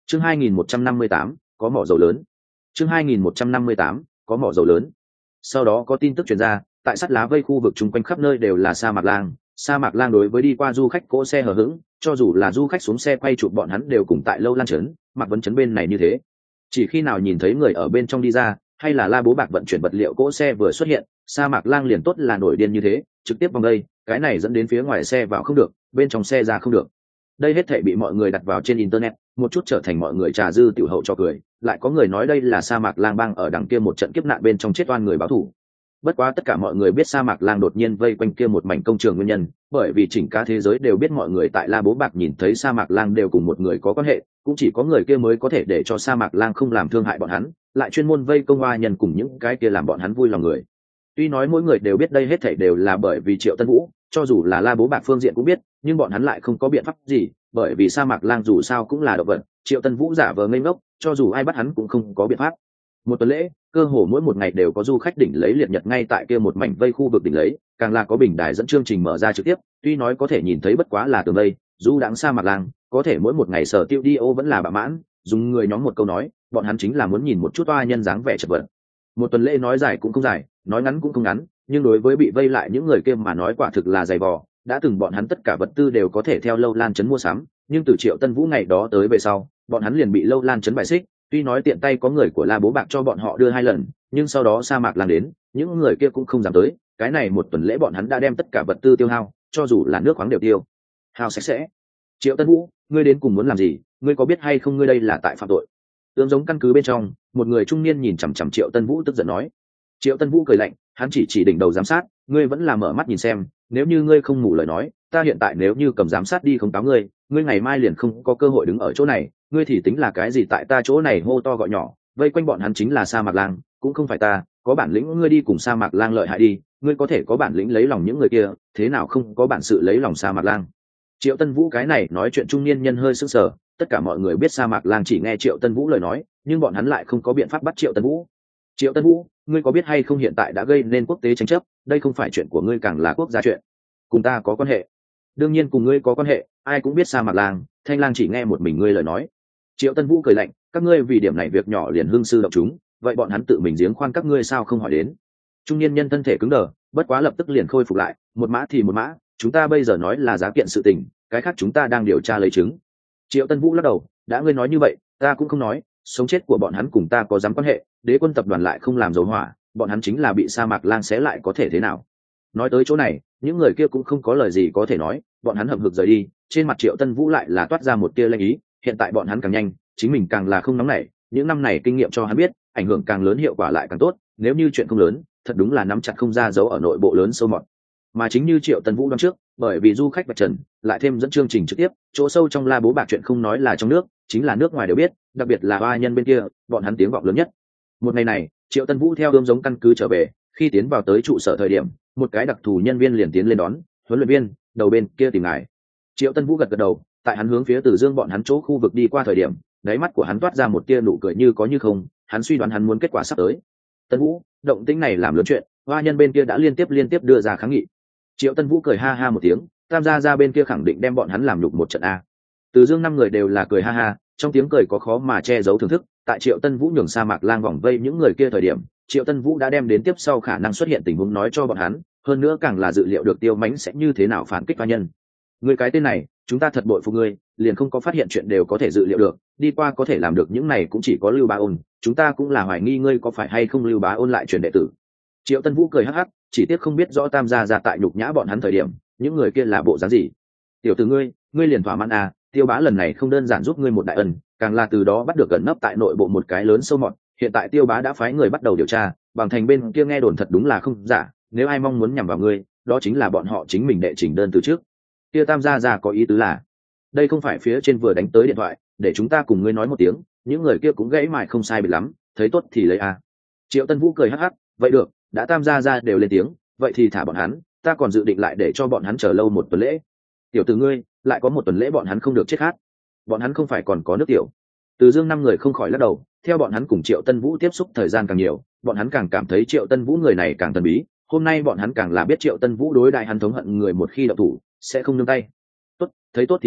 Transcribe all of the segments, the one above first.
Chương 2158, có mỏ dầu lớn. Chương 2158, có mỏ dầu lớn. Sau đó có tin tức truyền ra, tại sắt lá vây khu vực chung quanh khắp nơi đều là sa mạc lang. Sa mạc lang đối với đi qua du khách cỗ xe hờ hững, cho dù là du khách xuống xe quay chụp bọn hắn đều cùng tại lâu lan trấn, Mạc Vấn trấn bên này như thế. Chỉ khi nào nhìn thấy người ở bên trong đi ra, hay là La Bố Bạc vận chuyển vật liệu cỗ xe vừa xuất hiện, sa mạc lang liền tốt là nổi điên như thế, trực tiếp vòng đây, cái này dẫn đến phía ngoài xe vào không được, bên trong xe ra không được. Đây hết thảy bị mọi người đặt vào trên internet, một chút trở thành mọi người trà dư tiểu hậu cho cười, lại có người nói đây là sa mạc lang bang ở đằng kia một trận kiếp nạn bên trong chết oan người báo thù. Bất quá tất cả mọi người biết sa mạc lang đột nhiên vây quanh kia một mảnh công trường nguyên nhân, bởi vì chỉnh cả thế giới đều biết mọi người tại La Bố Bạc nhìn thấy sa mạc lang đều cùng một người có quan hệ, cũng chỉ có người kia mới có thể để cho sa mạc lang không làm thương hại bọn hắn, lại chuyên môn vây công oa nhân cùng những cái kia làm bọn hắn vui lòng người. Tuy nói mỗi người đều biết đây hết thảy đều là bởi vì Triệu Tân Vũ, cho dù là La Bố Bạc phương diện cũng biết, nhưng bọn hắn lại không có biện pháp gì, bởi vì sa mạc lang dù sao cũng là động vật, Triệu Tân Vũ giả vờ ngây ngốc, cho dù ai bắt hắn cũng không có biện pháp. Một tuần lễ, cơ hồ mỗi một ngày đều có du khách đỉnh lấy liệt nhật ngay tại kia một mảnh vây khu vực đỉnh lấy, càng là có bình đài dẫn chương trình mở ra trực tiếp, tuy nói có thể nhìn thấy bất quá là tường vây, du đãng sa mạc lang, có thể mỗi một ngày sở tiêu đi ô vẫn là bạ mãn, dùng người nhóm một câu nói, bọn hắn chính là muốn nhìn một chút oa nhân dáng vẻ chật vật. Một tuần lễ nói dài cũng không dài, nói ngắn cũng không ngắn, nhưng đối với bị vây lại những người kia mà nói quả thực là dày vò, đã từng bọn hắn tất cả vật tư đều có thể theo lâu lan trấn mua sắm, nhưng từ Triệu Tân Vũ ngày đó tới về sau, bọn hắn liền bị lâu lan trấn bài xích. Tuy nói tiện tay có người của La Bố Bạc cho bọn họ đưa 2 lần, nhưng sau đó sa mạc lang đến, những người kia cũng không dám tới. Cái này một tuần lễ bọn hắn đã đem tất cả vật tư tiêu hao, cho dù là nước khoáng đều tiêu hao sạch sẽ. Triệu Tân Vũ, ngươi đến cùng muốn làm gì? Ngươi có biết hay không ngươi đây là tại phạm tội? Tướng giống căn cứ bên trong, một người trung niên nhìn chằm chằm Triệu Tân Vũ tức giận nói. Triệu Tân Vũ cười lạnh, hắn chỉ đỉnh đầu giám sát, ngươi vẫn là mở mắt nhìn xem, nếu như ngươi không ngủ lời nói, ta hiện tại nếu như cầm giám sát đi không cáo ngươi, ngươi ngày mai liền không có cơ hội đứng ở chỗ này, ngươi thì tính là cái gì tại ta chỗ này hô to gọi nhỏ, vây quanh bọn hắn chính là sa mạc lang, cũng không phải ta, có bản lĩnh ngươi đi cùng sa mạc lang lợi hại đi, ngươi có thể có bản lĩnh lấy lòng những người kia, thế nào không có bản sự lấy lòng sa mạc lang. Triệu Tân Vũ cái này nói chuyện trung niên nhân hơi sững sờ, tất cả mọi người biết sa mạc lang chỉ nghe Triệu Tân Vũ lời nói, nhưng bọn hắn lại không có biện pháp bắt Triệu Tân Vũ. Triệu Tân Vũ, ngươi có biết hay không hiện tại đã gây nên quốc tế tranh chấp, đây không phải chuyện của ngươi càng là quốc gia chuyện, cùng ta có quan hệ. Đương nhiên cùng ngươi có quan hệ, ai cũng biết sa mạc lang, Thanh Lang chỉ nghe một mình ngươi lời nói. Triệu Tân Vũ cười lạnh, các ngươi vì điểm này việc nhỏ liền hưng sư động chúng, vậy bọn hắn tự mình giếng khoan các ngươi sao không hỏi đến. Trung niên nhân thân thể cứng đờ, bất quá lập tức liền khôi phục lại, một mã thì một mã, chúng ta bây giờ nói là giá kiện sự tình, cái khác chúng ta đang điều tra lấy chứng. Triệu Tân Vũ lắc đầu, đã ngươi nói như vậy, ta cũng không nói, sống chết của bọn hắn cùng ta có dám quan hệ, Đế Quân tập đoàn lại không làm dầu hỏa, bọn hắn chính là bị sa mạc lang xé lại có thể thế nào. Nói tới chỗ này, những người kia cũng không có lời gì có thể nói, bọn hắn hậm hực rời đi, trên mặt Triệu Tân Vũ lại là toát ra một tia lanh ý, hiện tại bọn hắn càng nhanh, chính mình càng là không nóng nảy, những năm này kinh nghiệm cho hắn biết, ảnh hưởng càng lớn hiệu quả lại càng tốt, nếu như chuyện không lớn, thật đúng là nắm chặt không ra dấu ở nội bộ lớn sâu mọt. Mà chính như Triệu Tân Vũ đoán trước, bởi vì du khách vạch trần, lại thêm dẫn chương trình trực tiếp, chỗ sâu trong La Bố Bạc chuyện không nói là trong nước, chính là nước ngoài đều biết, đặc biệt là oa nhân bên kia, bọn hắn tiếng vọng lớn nhất. Một ngày này, Triệu Tân Vũ theo ươm giống căn cứ trở về, khi tiến vào tới trụ sở thời điểm, một cái đặc thù nhân viên liền tiến lên đón, huấn luyện viên, đầu bên kia tìm ngài. Triệu Tân Vũ gật gật đầu, tại hắn hướng phía Từ Dương bọn hắn chỗ khu vực đi qua thời điểm, đáy mắt của hắn toát ra một tia nụ cười như có như không, hắn suy đoán hắn muốn kết quả sắp tới. Tân Vũ, động tĩnh này làm lớn chuyện, hoa nhân bên kia đã liên tiếp đưa ra kháng nghị. Triệu Tân Vũ cười ha ha một tiếng, tam gia ra bên kia khẳng định đem bọn hắn làm nhục một trận a. Từ Dương 5 người đều là cười ha ha, trong tiếng cười có khó mà che giấu thưởng thức. Tại Triệu Tân Vũ nhường sa mạc lang vòng vây những người kia thời điểm, Triệu Tân Vũ đã đem đến tiếp sau khả năng xuất hiện tình huống nói cho bọn hắn, hơn nữa càng là dự liệu được Tiêu Mánh sẽ như thế nào phản kích hoa nhân. Người cái tên này, chúng ta thật bội phục ngươi, liền không có phát hiện chuyện đều có thể dự liệu được, đi qua có thể làm được những này cũng chỉ có Lưu Bá Ôn, chúng ta cũng là hoài nghi ngươi có phải hay không Lưu Bá Ôn lại truyền đệ tử. Triệu Tân Vũ cười hắc hắc, chỉ tiếc không biết rõ tam gia ra tại nhục nhã bọn hắn thời điểm, những người kia là bộ dáng gì. Tiểu tử ngươi liền thỏa mãn à, Tiêu Bá lần này không đơn giản giúp ngươi một đại ân, càng là từ đó bắt được gần nấp tại nội bộ một cái lớn sâu mọt, hiện tại Tiêu Bá đã phái người bắt đầu điều tra, bằng thành bên kia nghe đồn thật đúng là không giả, nếu ai mong muốn nhằm vào ngươi, đó chính là bọn họ chính mình đệ trình đơn từ trước. Kia tam gia ra có ý tứ là, đây không phải phía trên vừa đánh tới điện thoại, để chúng ta cùng ngươi nói một tiếng, những người kia cũng gãy mài không sai biệt lắm, thấy tốt thì lấy à. Triệu Tân Vũ cười hắc hắc, vậy được, đã tam gia ra đều lên tiếng, vậy thì thả bọn hắn, ta còn dự định lại để cho bọn hắn chờ lâu một tuần lễ. Tiểu tử ngươi, lại có một tuần lễ bọn hắn không được chết khát, bọn hắn không phải còn có nước tiểu. Từ Dương 5 người không khỏi lắc đầu, theo bọn hắn cùng Triệu Tân Vũ tiếp xúc thời gian càng nhiều, bọn hắn càng cảm thấy Triệu Tân Vũ người này càng thần bí, hôm nay bọn hắn càng là biết Triệu Tân Vũ đối đại hắn thống hận người một khi động thủ sẽ không nương tay. Tốt, thấy tốt thì lấy,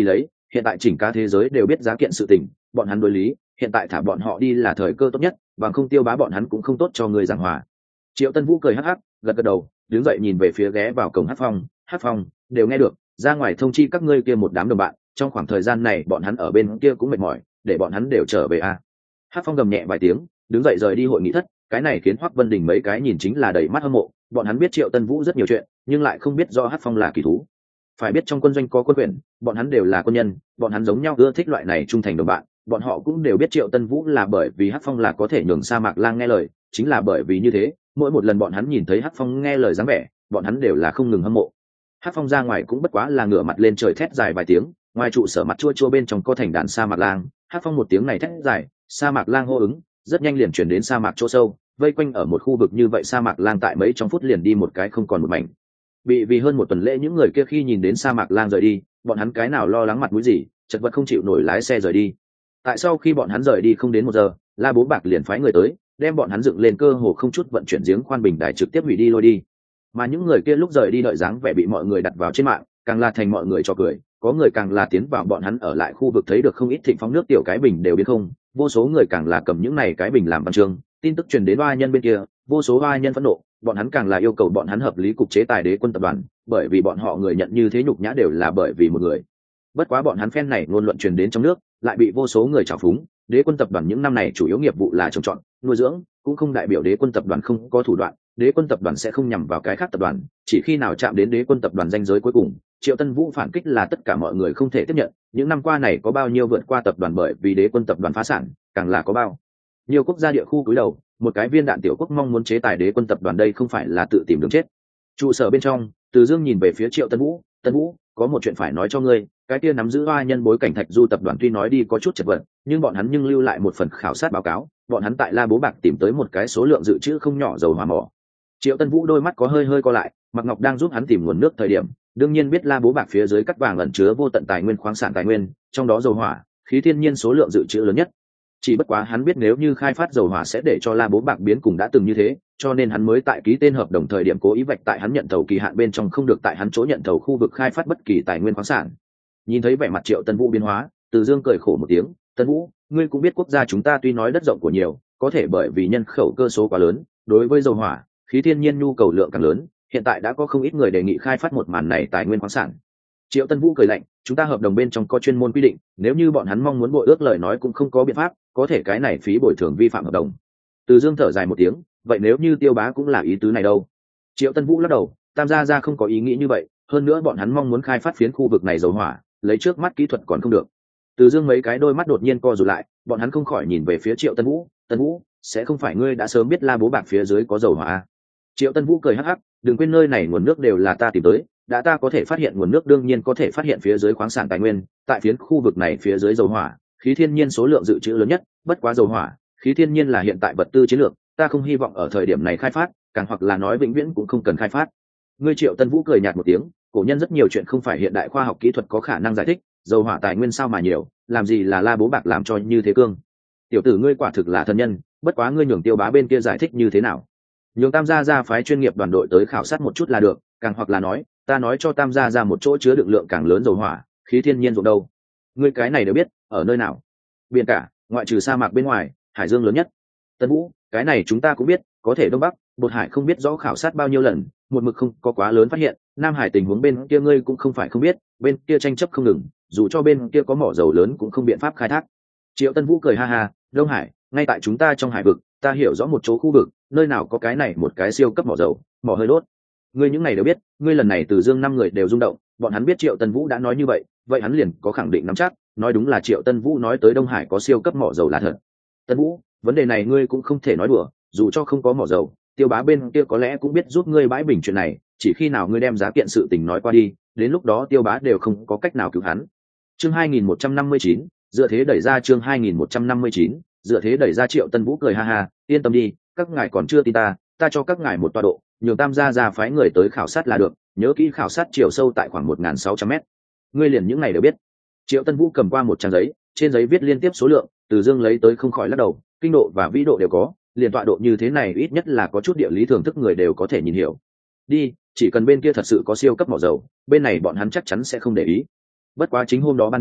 hiện tại chỉnh cả thế giới đều biết giá kiện sự tình, bọn hắn đối lý, hiện tại thả bọn họ đi là thời cơ tốt nhất, bằng không Tiêu Bá bọn hắn cũng không tốt cho người giảng hòa. Triệu Tân Vũ cười hắc hắc, gật gật đầu, đứng dậy nhìn về phía ghé vào cổng Hát Phong, đều nghe được, ra ngoài thông chi các ngươi kia một đám đồng bạn, trong khoảng thời gian này bọn hắn ở bên kia cũng mệt mỏi, để bọn hắn đều trở về a. Hát Phong gầm nhẹ vài tiếng, đứng dậy rời đi hội nghị thất, cái này khiến Hoắc Vân Đình mấy cái nhìn chính là đầy mắt hâm mộ, bọn hắn biết Triệu Tân Vũ rất nhiều chuyện, nhưng lại không biết do Hát Phong là kỳ thú. Phải biết trong quân doanh có quân quyền, bọn hắn đều là quân nhân, bọn hắn giống nhau ưa thích loại này trung thành đồng bạn, bọn họ cũng đều biết Triệu Tân Vũ là bởi vì Hát Phong là có thể nhường Sa Mạc Lang nghe lời, chính là bởi vì như thế, mỗi một lần bọn hắn nhìn thấy Hát Phong nghe lời dáng vẻ, bọn hắn đều là không ngừng hâm mộ. Hát Phong ra ngoài cũng bất quá là ngửa mặt lên trời thét dài vài tiếng, ngoài trụ sở mặt chua chua bên trong có thành đàn Sa Mạc Lang, Hát Phong một tiếng này thét dài, Sa Mạc Lang hô ứng, rất nhanh liền chuyển đến sa mạc chỗ sâu, vây quanh ở một khu vực như vậy Sa Mạc Lang tại mấy trong phút liền đi một cái không còn một mảnh. Vì hơn một tuần lễ những người kia khi nhìn đến Sa Mạc Lang rời đi, bọn hắn cái nào lo lắng mặt mũi gì, chật vật không chịu nổi lái xe rời đi. Tại sau khi bọn hắn rời đi không đến 1 giờ, La Bố Bạc liền phái người tới, đem bọn hắn dựng lên cơ hồ không chút vận chuyển giếng khoan bình đài trực tiếp hủy đi lôi đi. Mà những người kia lúc rời đi đợi dáng vẻ bị mọi người đặt vào trên mạng, càng là thành mọi người cho cười, có người càng là tiến vào bọn hắn ở lại khu vực thấy được không ít thịnh phóng nước tiểu cái bình đều biến không, vô số người càng là cầm những này cái bình làm văn chương, tin tức truyền đến oa nhân bên kia, vô số oa nhân phẫn nộ, bọn hắn càng là yêu cầu bọn hắn hợp lý cục chế tài Đế Quân tập đoàn, bởi vì bọn họ người nhận như thế nhục nhã đều là bởi vì một người. Bất quá bọn hắn phen này ngôn luận truyền đến trong nước, lại bị vô số người trào phúng. Đế Quân tập đoàn những năm này chủ yếu nghiệp vụ là trồng trọt, nuôi dưỡng, cũng không đại biểu Đế Quân tập đoàn không có thủ đoạn. Đế Quân tập đoàn sẽ không nhằm vào cái khác tập đoàn, chỉ khi nào chạm đến Đế Quân tập đoàn ranh giới cuối cùng, Triệu Tân Vũ phản kích là tất cả mọi người không thể tiếp nhận. Những năm qua này có bao nhiêu vượt qua tập đoàn bởi vì Đế Quân tập đoàn phá sản, càng là có bao nhiều quốc gia địa khu cúi đầu, một cái viên đạn tiểu quốc mong muốn chế tài Đế Quân tập đoàn đây không phải là tự tìm đường chết. Trụ sở bên trong, Từ Dương nhìn về phía Triệu Tân Vũ, "Tân Vũ, có một chuyện phải nói cho ngươi, cái kia nắm giữ oa nhân bối cảnh Thạch Du tập đoàn tuy nói đi có chút chật vật, nhưng bọn hắn nhưng lưu lại một phần khảo sát báo cáo, bọn hắn tại La Bố Bạc tìm tới một cái số lượng dự trữ không nhỏ dầu hỏa mỏ." Triệu Tân Vũ đôi mắt có hơi co lại, Mạc Ngọc đang giúp hắn tìm nguồn nước thời điểm, đương nhiên biết La Bố Bạc phía dưới cắt vàng ẩn chứa vô tận tài nguyên khoáng sản tài nguyên, trong đó dầu hỏa, khí thiên nhiên số lượng dự trữ lớn nhất. Chỉ bất quá hắn biết nếu như khai phát dầu hỏa sẽ để cho La Bố Bạc biến cùng đã từng như thế, cho nên hắn mới tại ký tên hợp đồng thời điểm cố ý vạch tại hắn nhận thầu kỳ hạn bên trong không được tại hắn chỗ nhận thầu khu vực khai phát bất kỳ tài nguyên khoáng sản. Nhìn thấy vẻ mặt Triệu Tân Vũ biến hóa, Từ Dương cười khổ một tiếng, "Tân Vũ, ngươi cũng biết quốc gia chúng ta tuy nói đất rộng của nhiều, có thể bởi vì nhân khẩu cơ số quá lớn, đối với dầu hỏa, khí thiên nhiên nhu cầu lượng càng lớn, hiện tại đã có không ít người đề nghị khai phát một màn này tài nguyên khoáng sản." Triệu Tân Vũ cười lạnh, "Chúng ta hợp đồng bên trong có chuyên môn quy định, nếu như bọn hắn mong muốn bội ước lời nói cũng không có biện pháp, có thể cái này phí bồi thường vi phạm hợp đồng." Từ Dương thở dài một tiếng, "Vậy nếu như Tiêu Bá cũng là ý tứ này đâu?" Triệu Tân Vũ lắc đầu, "Tam gia không có ý nghĩ như vậy, hơn nữa bọn hắn mong muốn khai phát phiến khu vực này dầu hỏa, lấy trước mắt kỹ thuật còn không được." Từ Dương mấy cái đôi mắt đột nhiên co rụt lại, bọn hắn không khỏi nhìn về phía Triệu Tân Vũ, "Tân Vũ, sẽ không phải ngươi đã sớm biết La Bố Bạc phía dưới có dầu hỏa à?" Triệu Tân Vũ cười hắc hắc, "Đừng quên nơi này nguồn nước đều là ta tìm tới, đã ta có thể phát hiện nguồn nước đương nhiên có thể phát hiện phía dưới khoáng sản tài nguyên, tại phiến khu vực này phía dưới dầu hỏa, khí thiên nhiên số lượng dự trữ lớn nhất, bất quá dầu hỏa, khí thiên nhiên là hiện tại vật tư chiến lược, ta không hy vọng ở thời điểm này khai phát, càng hoặc là nói vĩnh viễn cũng không cần khai phát." Ngươi Triệu Tân Vũ cười nhạt một tiếng, "Cổ nhân rất nhiều chuyện không phải hiện đại khoa học kỹ thuật có khả năng giải thích, dầu hỏa tài nguyên sao mà nhiều, làm gì là La Bố Bạc làm cho như thế cương. Tiểu tử ngươi quả thực là thần nhân, bất quá ngươi nhường Tiêu Bá bên kia giải thích như thế nào? Nhường Tam gia phái chuyên nghiệp đoàn đội tới khảo sát một chút là được, càng hoặc là nói, ta nói cho Tam gia một chỗ chứa đựng lượng càng lớn dầu hỏa, khí thiên nhiên ruộng đâu. Ngươi cái này đều biết, ở nơi nào? Biển cả, ngoại trừ sa mạc bên ngoài, hải dương lớn nhất. Tân Vũ, cái này chúng ta cũng biết, có thể Đông Bắc, Bột Hải không biết rõ khảo sát bao nhiêu lần, một mực không có quá lớn phát hiện, Nam Hải tình huống bên kia ngươi cũng không phải không biết, bên kia tranh chấp không ngừng, dù cho bên kia có mỏ dầu lớn cũng không biện pháp khai thác." Triệu Tân Vũ cười ha ha, "Đông Hải, ngay tại chúng ta trong hải vực, ta hiểu rõ một chỗ khu vực, nơi nào có cái này một cái siêu cấp mỏ dầu, mỏ hơi đốt. Ngươi những này đều biết, ngươi lần này Từ Dương 5 người đều rung động, bọn hắn biết Triệu Tân Vũ đã nói như vậy, vậy hắn liền có khẳng định nắm chắc, nói đúng là Triệu Tân Vũ nói tới Đông Hải có siêu cấp mỏ dầu là thật. Tân Vũ, vấn đề này ngươi cũng không thể nói đùa, dù cho không có mỏ dầu, Tiêu Bá bên kia có lẽ cũng biết giúp ngươi bãi bình chuyện này, chỉ khi nào ngươi đem giá kiện sự tình nói qua đi, đến lúc đó Tiêu Bá đều không có cách nào cứu hắn." Chương 2159, dựa thế đẩy ra chương 2159, dựa thế đẩy ra. Triệu Tân Vũ cười ha ha, "Yên tâm đi, các ngài còn chưa tin ta cho các ngài một tọa độ, nhường Tam gia phái người tới khảo sát là được, nhớ kỹ khảo sát chiều sâu tại khoảng 1.600 mét. Ngươi liền những này đều biết." Triệu Tân Vũ cầm qua một trang giấy, trên giấy viết liên tiếp số lượng, Từ Dương lấy tới không khỏi lắc đầu, kinh độ và vĩ độ đều có, liền tọa độ như thế này ít nhất là có chút địa lý thưởng thức người đều có thể nhìn hiểu. Đi, chỉ cần bên kia thật sự có siêu cấp mỏ dầu, bên này bọn hắn chắc chắn sẽ không để ý. Bất quá chính hôm đó ban đêm,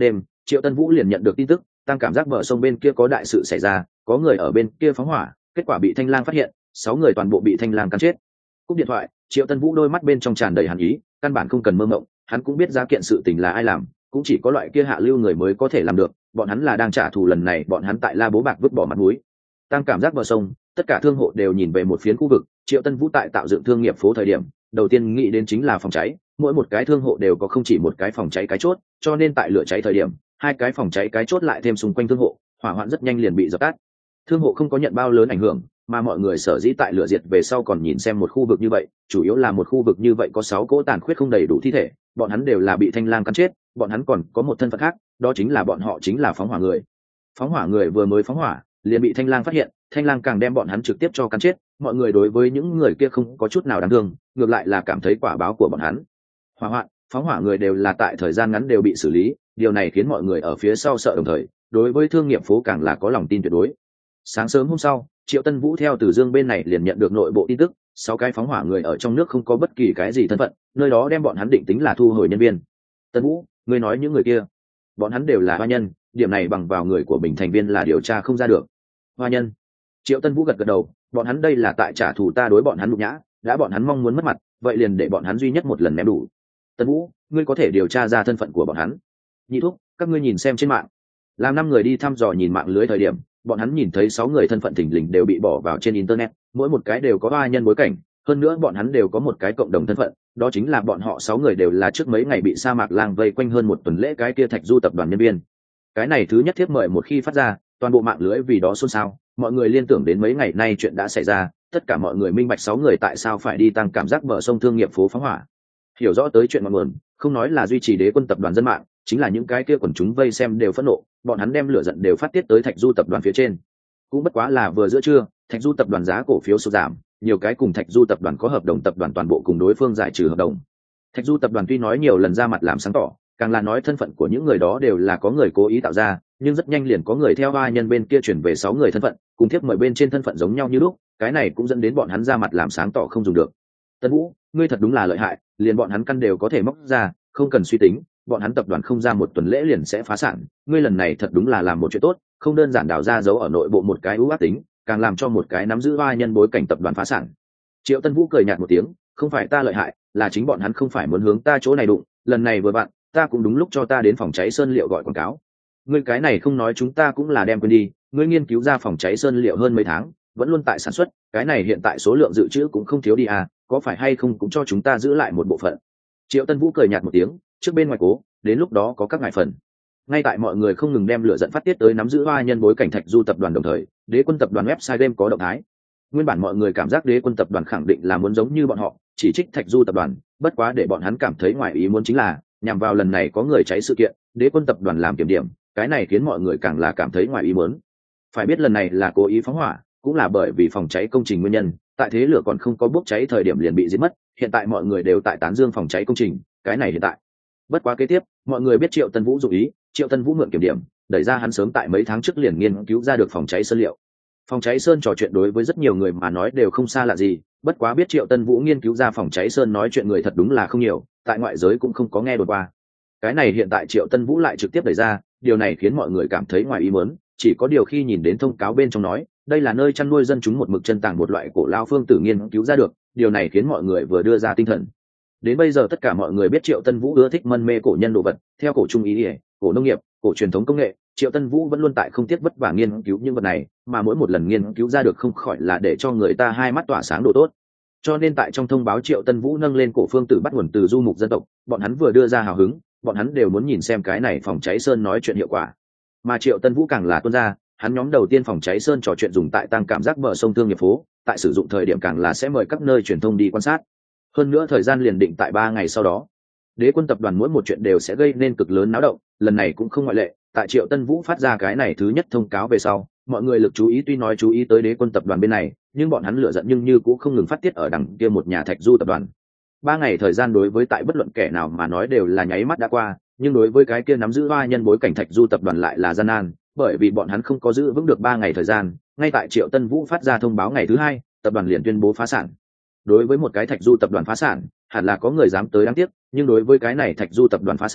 Triệu Tân Vũ liền nhận được tin tức, tăng cảm giác bờ sông bên kia có đại sự xảy ra, có người ở bên kia phóng hỏa, kết quả bị Thanh Lang phát hiện, 6 người toàn bộ bị Thanh Lang cắn chết. Cúp điện thoại, Triệu Tân Vũ đôi mắt bên trong tràn đầy hàn ý, căn bản không cần mơ mộng, hắn cũng biết ra kiện sự tình là ai làm, cũng chỉ có loại kia hạ lưu người mới có thể làm được, bọn hắn là đang trả thù lần này, bọn hắn tại La Bố Bạc vứt bỏ mặt mũi. Tăng cảm giác bờ sông, tất cả thương hộ đều nhìn về một phiến khu vực, Triệu Tân Vũ tại tạo dựng thương nghiệp phố thời điểm, đầu tiên nghĩ đến chính là phòng cháy, mỗi một cái thương hộ đều có không chỉ một cái phòng cháy cái chốt, cho nên tại lửa cháy thời điểm, 2 cái phòng cháy cái chốt lại thêm xung quanh thương hộ, hỏa hoạn rất nhanh liền bị dập tắt. Thương hộ không có nhận bao lớn ảnh hưởng, mà mọi người sở dĩ tại lửa diệt về sau còn nhìn xem một khu vực như vậy, chủ yếu là một khu vực như vậy có 6 cỗ tàn khuyết không đầy đủ thi thể, bọn hắn đều là bị Thanh Lang cắn chết, bọn hắn còn có một thân phận khác, đó chính là bọn họ chính là phóng hỏa người. Phóng hỏa người vừa mới phóng hỏa, liền bị Thanh Lang phát hiện, Thanh Lang càng đem bọn hắn trực tiếp cho cắn chết, mọi người đối với những người kia không có chút nào đáng thương, ngược lại là cảm thấy quả báo của bọn hắn. Hỏa hoạn, phóng hỏa người đều là tại thời gian ngắn đều bị xử lý, điều này khiến mọi người ở phía sau sợ đồng thời, đối với thương nghiệp phố càng là có lòng tin tuyệt đối. Sáng sớm hôm sau, Triệu Tân Vũ theo Từ Dương bên này liền nhận được nội bộ tin tức, 6 cái phóng hỏa người ở trong nước không có bất kỳ cái gì thân phận, nơi đó đem bọn hắn định tính là thu hồi nhân viên. Tân Vũ, ngươi nói những người kia, bọn hắn đều là hoa nhân, điểm này bằng vào người của mình thành viên là điều tra không ra được. Hoa nhân? Triệu Tân Vũ gật gật đầu, bọn hắn đây là tại trả thù ta đối bọn hắn nhục nhã, đã bọn hắn mong muốn mất mặt, vậy liền để bọn hắn duy nhất một lần ném đủ. Tân Vũ, ngươi có thể điều tra ra thân phận của bọn hắn. Nhị thúc, các ngươi nhìn xem trên mạng. Làm 5 người đi thăm dò nhìn mạng lưới thời điểm, bọn hắn nhìn thấy 6 người thân phận thình lình đều bị bỏ vào trên internet, mỗi một cái đều có hoa nhân bối cảnh, hơn nữa bọn hắn đều có một cái cộng đồng thân phận, đó chính là bọn họ 6 người đều là trước mấy ngày bị sa mạc lang vây quanh hơn 1 tuần lễ cái kia Thạch Du tập đoàn nhân viên. Cái này thứ nhất thiếp mời một khi phát ra, toàn bộ mạng lưới vì đó xôn xao, mọi người liên tưởng đến mấy ngày nay chuyện đã xảy ra, tất cả mọi người minh bạch 6 người tại sao phải đi tăng cảm giác bờ sông thương nghiệp phố phóng hỏa. Hiểu rõ tới chuyện ngọn nguồn, không nói là duy trì Đế Quân tập đoàn dân mạng, chính là những cái kia quần chúng vây xem đều phẫn nộ, bọn hắn đem lửa giận đều phát tiết tới Thạch Du tập đoàn phía trên. Cũng bất quá là vừa giữa trưa, Thạch Du tập đoàn giá cổ phiếu sụt giảm, nhiều cái cùng Thạch Du tập đoàn có hợp đồng tập đoàn toàn bộ cùng đối phương giải trừ hợp đồng. Thạch Du tập đoàn tuy nói nhiều lần ra mặt làm sáng tỏ, càng là nói thân phận của những người đó đều là có người cố ý tạo ra, nhưng rất nhanh liền có người theo ba nhân bên kia chuyển về 6 người thân phận, cùng thiếp mời bên trên thân phận giống nhau như lúc, cái này cũng dẫn đến bọn hắn ra mặt làm sáng tỏ không dùng được. Tân Vũ, ngươi thật đúng là lợi hại, liền bọn hắn căn đều có thể móc ra, không cần suy tính, bọn hắn tập đoàn không ra 1 tuần lễ liền sẽ phá sản, ngươi lần này thật đúng là làm một chuyện tốt, không đơn giản đào ra giấu ở nội bộ một cái ưu ác tính, càng làm cho một cái nắm giữ ba nhân bối cảnh tập đoàn phá sản. Triệu Tân Vũ cười nhạt một tiếng, không phải ta lợi hại, là chính bọn hắn không phải muốn hướng ta chỗ này đụng, lần này vừa bạn, ta cũng đúng lúc cho ta đến phòng cháy sơn liệu gọi quảng cáo. Ngươi cái này không nói chúng ta cũng là đem quên đi, ngươi nghiên cứu ra phòng cháy sơn liệu hơn mấy tháng, vẫn luôn tại sản xuất, cái này hiện tại số lượng dự trữ cũng không thiếu đi à, có phải hay không cũng cho chúng ta giữ lại một bộ phận. Triệu Tân Vũ cười nhạt một tiếng, trước bên ngoài cố, đến lúc đó có các ngại phần. Ngay tại mọi người không ngừng đem lửa dẫn phát tiết tới nắm giữ hoa nhân bối cảnh Thạch Du tập đoàn đồng thời, Đế Quân tập đoàn website game có động thái. Nguyên bản mọi người cảm giác Đế Quân tập đoàn khẳng định là muốn giống như bọn họ, chỉ trích Thạch Du tập đoàn, bất quá để bọn hắn cảm thấy ngoài ý muốn chính là, nhằm vào lần này có người cháy sự kiện, Đế Quân tập đoàn làm kiểm điểm, cái này khiến mọi người càng là cảm thấy ngoài ý muốn. Phải biết lần này là cố ý phóng hỏa, cũng là bởi vì phòng cháy công trình nguyên nhân, tại thế lửa còn không có bốc cháy thời điểm liền bị giết mất, hiện tại mọi người đều tại tán dương phòng cháy công trình, cái này hiện tại. Bất quá kế tiếp, mọi người biết Triệu Tân Vũ dụng ý, Triệu Tân Vũ mượn kiểm điểm, đẩy ra hắn sớm tại mấy tháng trước liền nghiên cứu ra được phòng cháy sơn liệu. Phòng cháy sơn trò chuyện đối với rất nhiều người mà nói đều không xa lạ gì, bất quá biết Triệu Tân Vũ nghiên cứu ra phòng cháy sơn nói chuyện người thật đúng là không nhiều, tại ngoại giới cũng không có nghe đồn qua. Cái này hiện tại Triệu Tân Vũ lại trực tiếp đẩy ra, điều này khiến mọi người cảm thấy ngoài ý muốn, chỉ có điều khi nhìn đến thông cáo bên trong nói, đây là nơi chăn nuôi dân chúng một mực chân tàng một loại cổ lao phương tử nghiên cứu ra được, điều này khiến mọi người vừa đưa ra tinh thần. Đến bây giờ tất cả mọi người biết Triệu Tân Vũ ưa thích mân mê cổ nhân đồ vật, theo cổ trung ý, cổ nông nghiệp, cổ truyền thống công nghệ, Triệu Tân Vũ vẫn luôn tại không tiếc vất vả nghiên cứu những vật này, mà mỗi một lần nghiên cứu ra được không khỏi là để cho người ta hai mắt tỏa sáng độ tốt. Cho nên tại trong thông báo Triệu Tân Vũ nâng lên cổ phương tử bắt nguồn từ du mục dân tộc, bọn hắn vừa đưa ra hào hứng, bọn hắn đều muốn nhìn xem cái này phòng cháy sơn nói chuyện hiệu quả. Mà Triệu Tân Vũ càng là tuân ra, hắn nhóm đầu tiên phòng cháy sơn trò chuyện dùng tại tăng cảm giác bờ sông thương nghiệp phố, tại sử dụng thời điểm càng là sẽ mời các nơi truyền thông đi quan sát. Hơn nữa thời gian liền định tại 3 ngày sau đó. Đế Quân tập đoàn mỗi một chuyện đều sẽ gây nên cực lớn náo động, lần này cũng không ngoại lệ. Tại Triệu Tân Vũ phát ra cái này thứ nhất thông cáo về sau, mọi người lực chú ý tuy nói chú ý tới Đế Quân tập đoàn bên này, nhưng bọn hắn lựa giận nhưng như cũng không ngừng phát tiết ở đằng kia một nhà Thạch Du tập đoàn. 3 ngày thời gian đối với tại bất luận kẻ nào mà nói đều là nháy mắt đã qua, nhưng đối với cái kia nắm giữ hoa nhân bối cảnh Thạch Du tập đoàn lại là gian nan, bởi vì bọn hắn không có giữ vững được 3 ngày thời gian, ngay tại Triệu Tân Vũ phát ra thông báo ngày thứ 2, tập đoàn liền tuyên bố phá sản. Đối với một cái Thạch Du tập đoàn phá sản, hẳn là có người dám tới đáng tiếc, nhưng đối với cái này Thạch Du tập đoàn phá sản,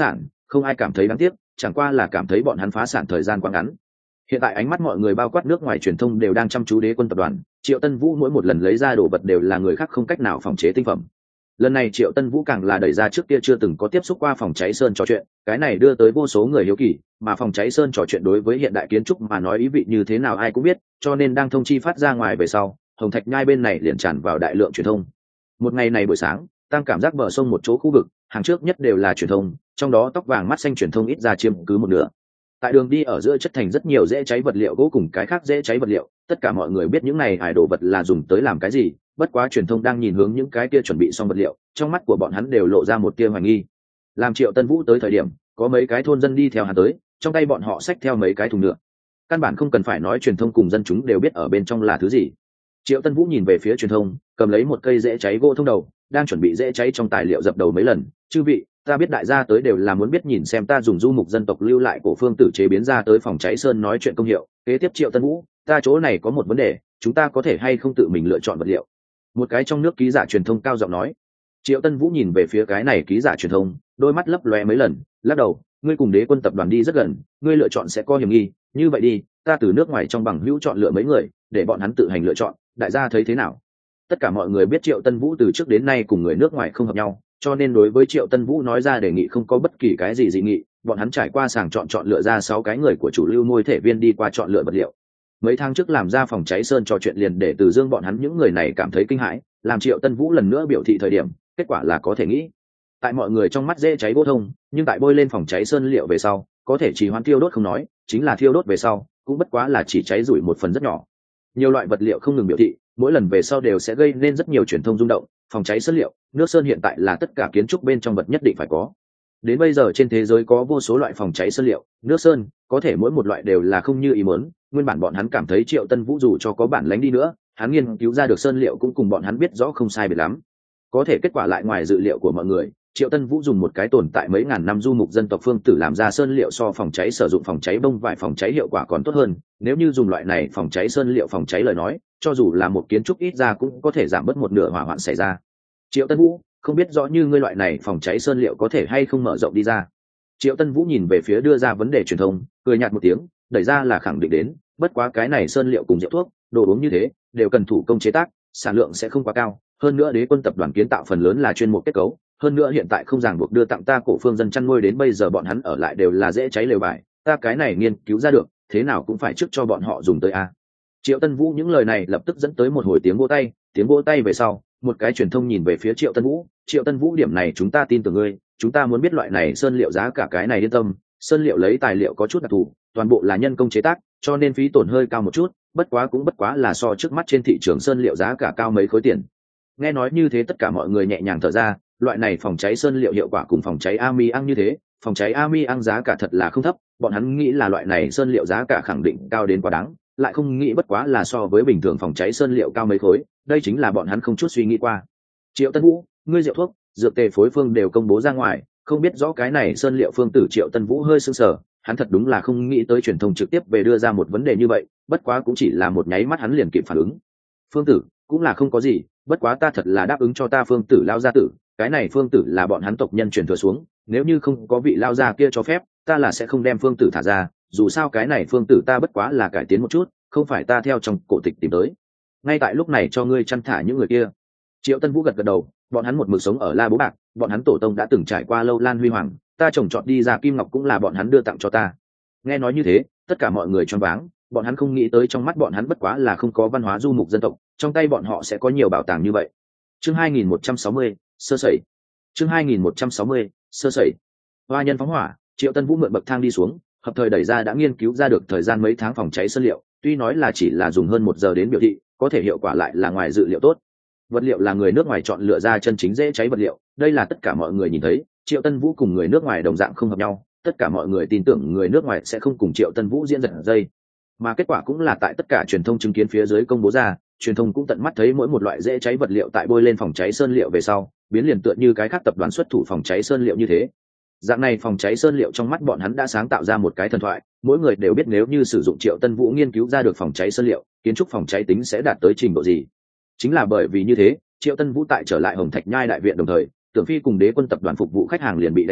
không ai cảm thấy đáng tiếc, chẳng qua là cảm thấy bọn hắn phá sản thời gian quá ngắn. Hiện tại ánh mắt mọi người bao quát nước ngoài truyền thông đều đang chăm chú Đế Quân tập đoàn, Triệu Tân Vũ mỗi một lần lấy ra đồ vật đều là người khác không cách nào phòng chế tinh phẩm. Lần này Triệu Tân Vũ càng là đẩy ra trước kia chưa từng có tiếp xúc qua phòng cháy sơn trò chuyện, cái này đưa tới vô số người hiếu kỳ, mà phòng cháy sơn trò chuyện đối với hiện đại kiến trúc mà nói ý vị như thế nào ai cũng biết, cho nên đang thông chi phát ra ngoài về sau, Hồng Thạch Nhai bên này liền tràn vào đại lượng truyền thông. Một ngày này buổi sáng, tăng cảm giác bờ sông một chỗ khu vực, hàng trước nhất đều là truyền thông, trong đó tóc vàng mắt xanh truyền thông ít ra chiếm cứ một nửa. Tại đường đi ở giữa chất thành rất nhiều dễ cháy vật liệu gỗ cùng cái khác dễ cháy vật liệu, tất cả mọi người biết những này ải đồ vật là dùng tới làm cái gì, bất quá truyền thông đang nhìn hướng những cái kia chuẩn bị xong vật liệu, trong mắt của bọn hắn đều lộ ra một tia hoài nghi. Làm Triệu Tân Vũ tới thời điểm, có mấy cái thôn dân đi theo hắn tới, trong tay bọn họ xách theo mấy cái thùng nhựa. Căn bản không cần phải nói, truyền thông cùng dân chúng đều biết ở bên trong là thứ gì. Triệu Tân Vũ nhìn về phía truyền thông, cầm lấy một cây dễ cháy gỗ thông đầu, đang chuẩn bị dễ cháy trong tài liệu dập đầu mấy lần. Chư vị, ta biết đại gia tới đều là muốn biết nhìn xem ta dùng du mục dân tộc lưu lại cổ phương tử chế biến ra tới phòng cháy sơn nói chuyện công hiệu. Kế tiếp Triệu Tân Vũ, ta chỗ này có một vấn đề, chúng ta có thể hay không tự mình lựa chọn vật liệu? Một cái trong nước ký giả truyền thông cao giọng nói. Triệu Tân Vũ nhìn về phía cái này ký giả truyền thông, đôi mắt lấp lóe mấy lần, lắc đầu, ngươi cùng Đế Quân tập đoàn đi rất gần, ngươi lựa chọn sẽ có hiểm nghi, như vậy đi, ta từ nước ngoài trong bằng hữu chọn lựa mấy người, để bọn hắn tự hành lựa chọn, đại gia thấy thế nào? Tất cả mọi người biết Triệu Tân Vũ từ trước đến nay cùng người nước ngoài không hợp nhau, cho nên đối với Triệu Tân Vũ nói ra đề nghị không có bất kỳ cái gì dị nghị, bọn hắn trải qua sàng chọn lựa ra 6 cái người của chủ lưu môi thể viên đi qua chọn lựa vật liệu. Mấy tháng trước làm ra phòng cháy sơn trò chuyện liền để Từ Dương bọn hắn những người này cảm thấy kinh hãi, làm Triệu Tân Vũ lần nữa biểu thị thời điểm, kết quả là có thể nghĩ. Tại mọi người trong mắt dễ cháy gỗ thông, nhưng tại bôi lên phòng cháy sơn liệu về sau, có thể trì hoãn thiêu đốt không nói, chính là thiêu đốt về sau, cũng bất quá là chỉ cháy rủi một phần rất nhỏ. Nhiều loại vật liệu không ngừng biểu thị, mỗi lần về sau đều sẽ gây nên rất nhiều truyền thông rung động. Phòng cháy sơn liệu, nước sơn hiện tại là tất cả kiến trúc bên trong vật nhất định phải có. Đến bây giờ trên thế giới có vô số loại phòng cháy sơn liệu, nước sơn, có thể mỗi một loại đều là không như ý muốn. Nguyên bản bọn hắn cảm thấy Triệu Tân Vũ dù cho có bản lĩnh đi nữa, hắn nghiên cứu ra được sơn liệu cũng cùng bọn hắn biết rõ không sai biệt lắm. Có thể kết quả lại ngoài dự liệu của mọi người, Triệu Tân Vũ dùng một cái tồn tại mấy ngàn năm du mục dân tộc phương tử làm ra sơn liệu so phòng cháy sử dụng phòng cháy bông vải phòng cháy hiệu quả còn tốt hơn. Nếu như dùng loại này phòng cháy sơn liệu phòng cháy lời nói, cho dù là một kiến trúc ít ra cũng có thể giảm bớt một nửa hỏa hoạn xảy ra. Triệu Tân Vũ, không biết rõ như ngươi loại này phòng cháy sơn liệu có thể hay không mở rộng đi ra. Triệu Tân Vũ nhìn về phía đưa ra vấn đề truyền thông, cười nhạt một tiếng, đẩy ra là khẳng định đến, bất quá cái này sơn liệu cùng rượu thuốc, đồ uống như thế, đều cần thủ công chế tác, sản lượng sẽ không quá cao. Hơn nữa Đế Quân tập đoàn kiến tạo phần lớn là chuyên mục kết cấu, hơn nữa hiện tại không ràng buộc đưa tặng ta cổ phương dân chăn nuôi, đến bây giờ bọn hắn ở lại đều là dễ cháy lều vải, ta cái này nghiên cứu ra được, thế nào cũng phải trước cho bọn họ dùng tới a. Triệu Tân Vũ những lời này lập tức dẫn tới một hồi tiếng vỗ tay về sau, một cái truyền thông nhìn về phía Triệu Tân Vũ điểm này chúng ta tin tưởng ngươi, chúng ta muốn biết loại này sơn liệu giá cả, cái này yên tâm, sơn liệu lấy tài liệu có chút đặc thù, toàn bộ là nhân công chế tác, cho nên phí tổn hơi cao một chút, bất quá là so trước mắt trên thị trường sơn liệu giá cả cao mấy khối tiền. Nghe nói như thế tất cả mọi người nhẹ nhàng thở ra, loại này phòng cháy sơn liệu hiệu quả cùng phòng cháy ami ăn như thế, phòng cháy ami ăn giá cả thật là không thấp, bọn hắn nghĩ là loại này sơn liệu giá cả khẳng định cao đến quá đáng, lại không nghĩ bất quá là so với bình thường phòng cháy sơn liệu cao mấy khối, đây chính là bọn hắn không chút suy nghĩ qua. Triệu Tân Vũ, ngươi rượu thuốc, dược tề phối phương đều công bố ra ngoài, không biết rõ cái này sơn liệu phương tử. Triệu Tân Vũ hơi sững sờ, hắn thật đúng là không nghĩ tới truyền thông trực tiếp về đưa ra một vấn đề như vậy, bất quá cũng chỉ là một nháy mắt hắn liền kịp phản ứng. Phương tử cũng là không có gì, bất quá ta thật là đáp ứng cho ta phương tử lao gia tử, cái này phương tử là bọn hắn tộc nhân truyền thừa xuống, nếu như không có vị lao gia kia cho phép, ta là sẽ không đem phương tử thả ra, dù sao cái này phương tử ta bất quá là cải tiến một chút, không phải ta theo trong cổ tịch tìm tới. Ngay tại lúc này cho ngươi chăn thả những người kia. Triệu Tân Vũ gật gật đầu, bọn hắn một mực sống ở La Bố Bạc, bọn hắn tổ tông đã từng trải qua lâu lan huy hoàng, ta trồng trọt đi ra kim ngọc cũng là bọn hắn đưa tặng cho ta. Nghe nói như thế, tất cả mọi người choáng váng, bọn hắn không nghĩ tới trong mắt bọn hắn bất quá là không có văn hóa du mục dân tộc, trong tay bọn họ sẽ có nhiều bảo tàng như vậy. Chương 2160, sơ sẩy. Chương 2160, sơ sẩy. Hoa nhân phóng hỏa, Triệu Tân Vũ mượn bậc thang đi xuống, hợp thời đẩy ra đã nghiên cứu ra được thời gian mấy tháng phòng cháy sơn liệu, tuy nói là chỉ là dùng hơn 1 giờ đến biểu thị, có thể hiệu quả lại là ngoài dự liệu tốt. Vật liệu là người nước ngoài chọn lựa ra chân chính dễ cháy vật liệu, đây là tất cả mọi người nhìn thấy, Triệu Tân Vũ cùng người nước ngoài đồng dạng không hợp nhau, tất cả mọi người tin tưởng người nước ngoài sẽ không cùng Triệu Tân Vũ diễn giật dây. Mà kết quả cũng là tại tất cả truyền thông chứng kiến phía dưới công bố ra, truyền thông cũng tận mắt thấy mỗi một loại dễ cháy vật liệu tại bôi lên phòng cháy sơn liệu về sau, biến liền tựa như cái khác tập đoàn xuất thủ phòng cháy sơn liệu như thế. Dạng này phòng cháy sơn liệu trong mắt bọn hắn đã sáng tạo ra một cái thần thoại, mỗi người đều biết nếu như sử dụng Triệu Tân Vũ nghiên cứu ra được phòng cháy sơn liệu, kiến trúc phòng cháy tính sẽ đạt tới trình độ gì. Chính là bởi vì như thế, Triệu Tân Vũ tại trở lại Hồng Thạch Nhai đại viện đồng thời, Tưởng Phi cùng Đế Quân tập đoàn phục vụ khách hàng liền bị đánh bạo,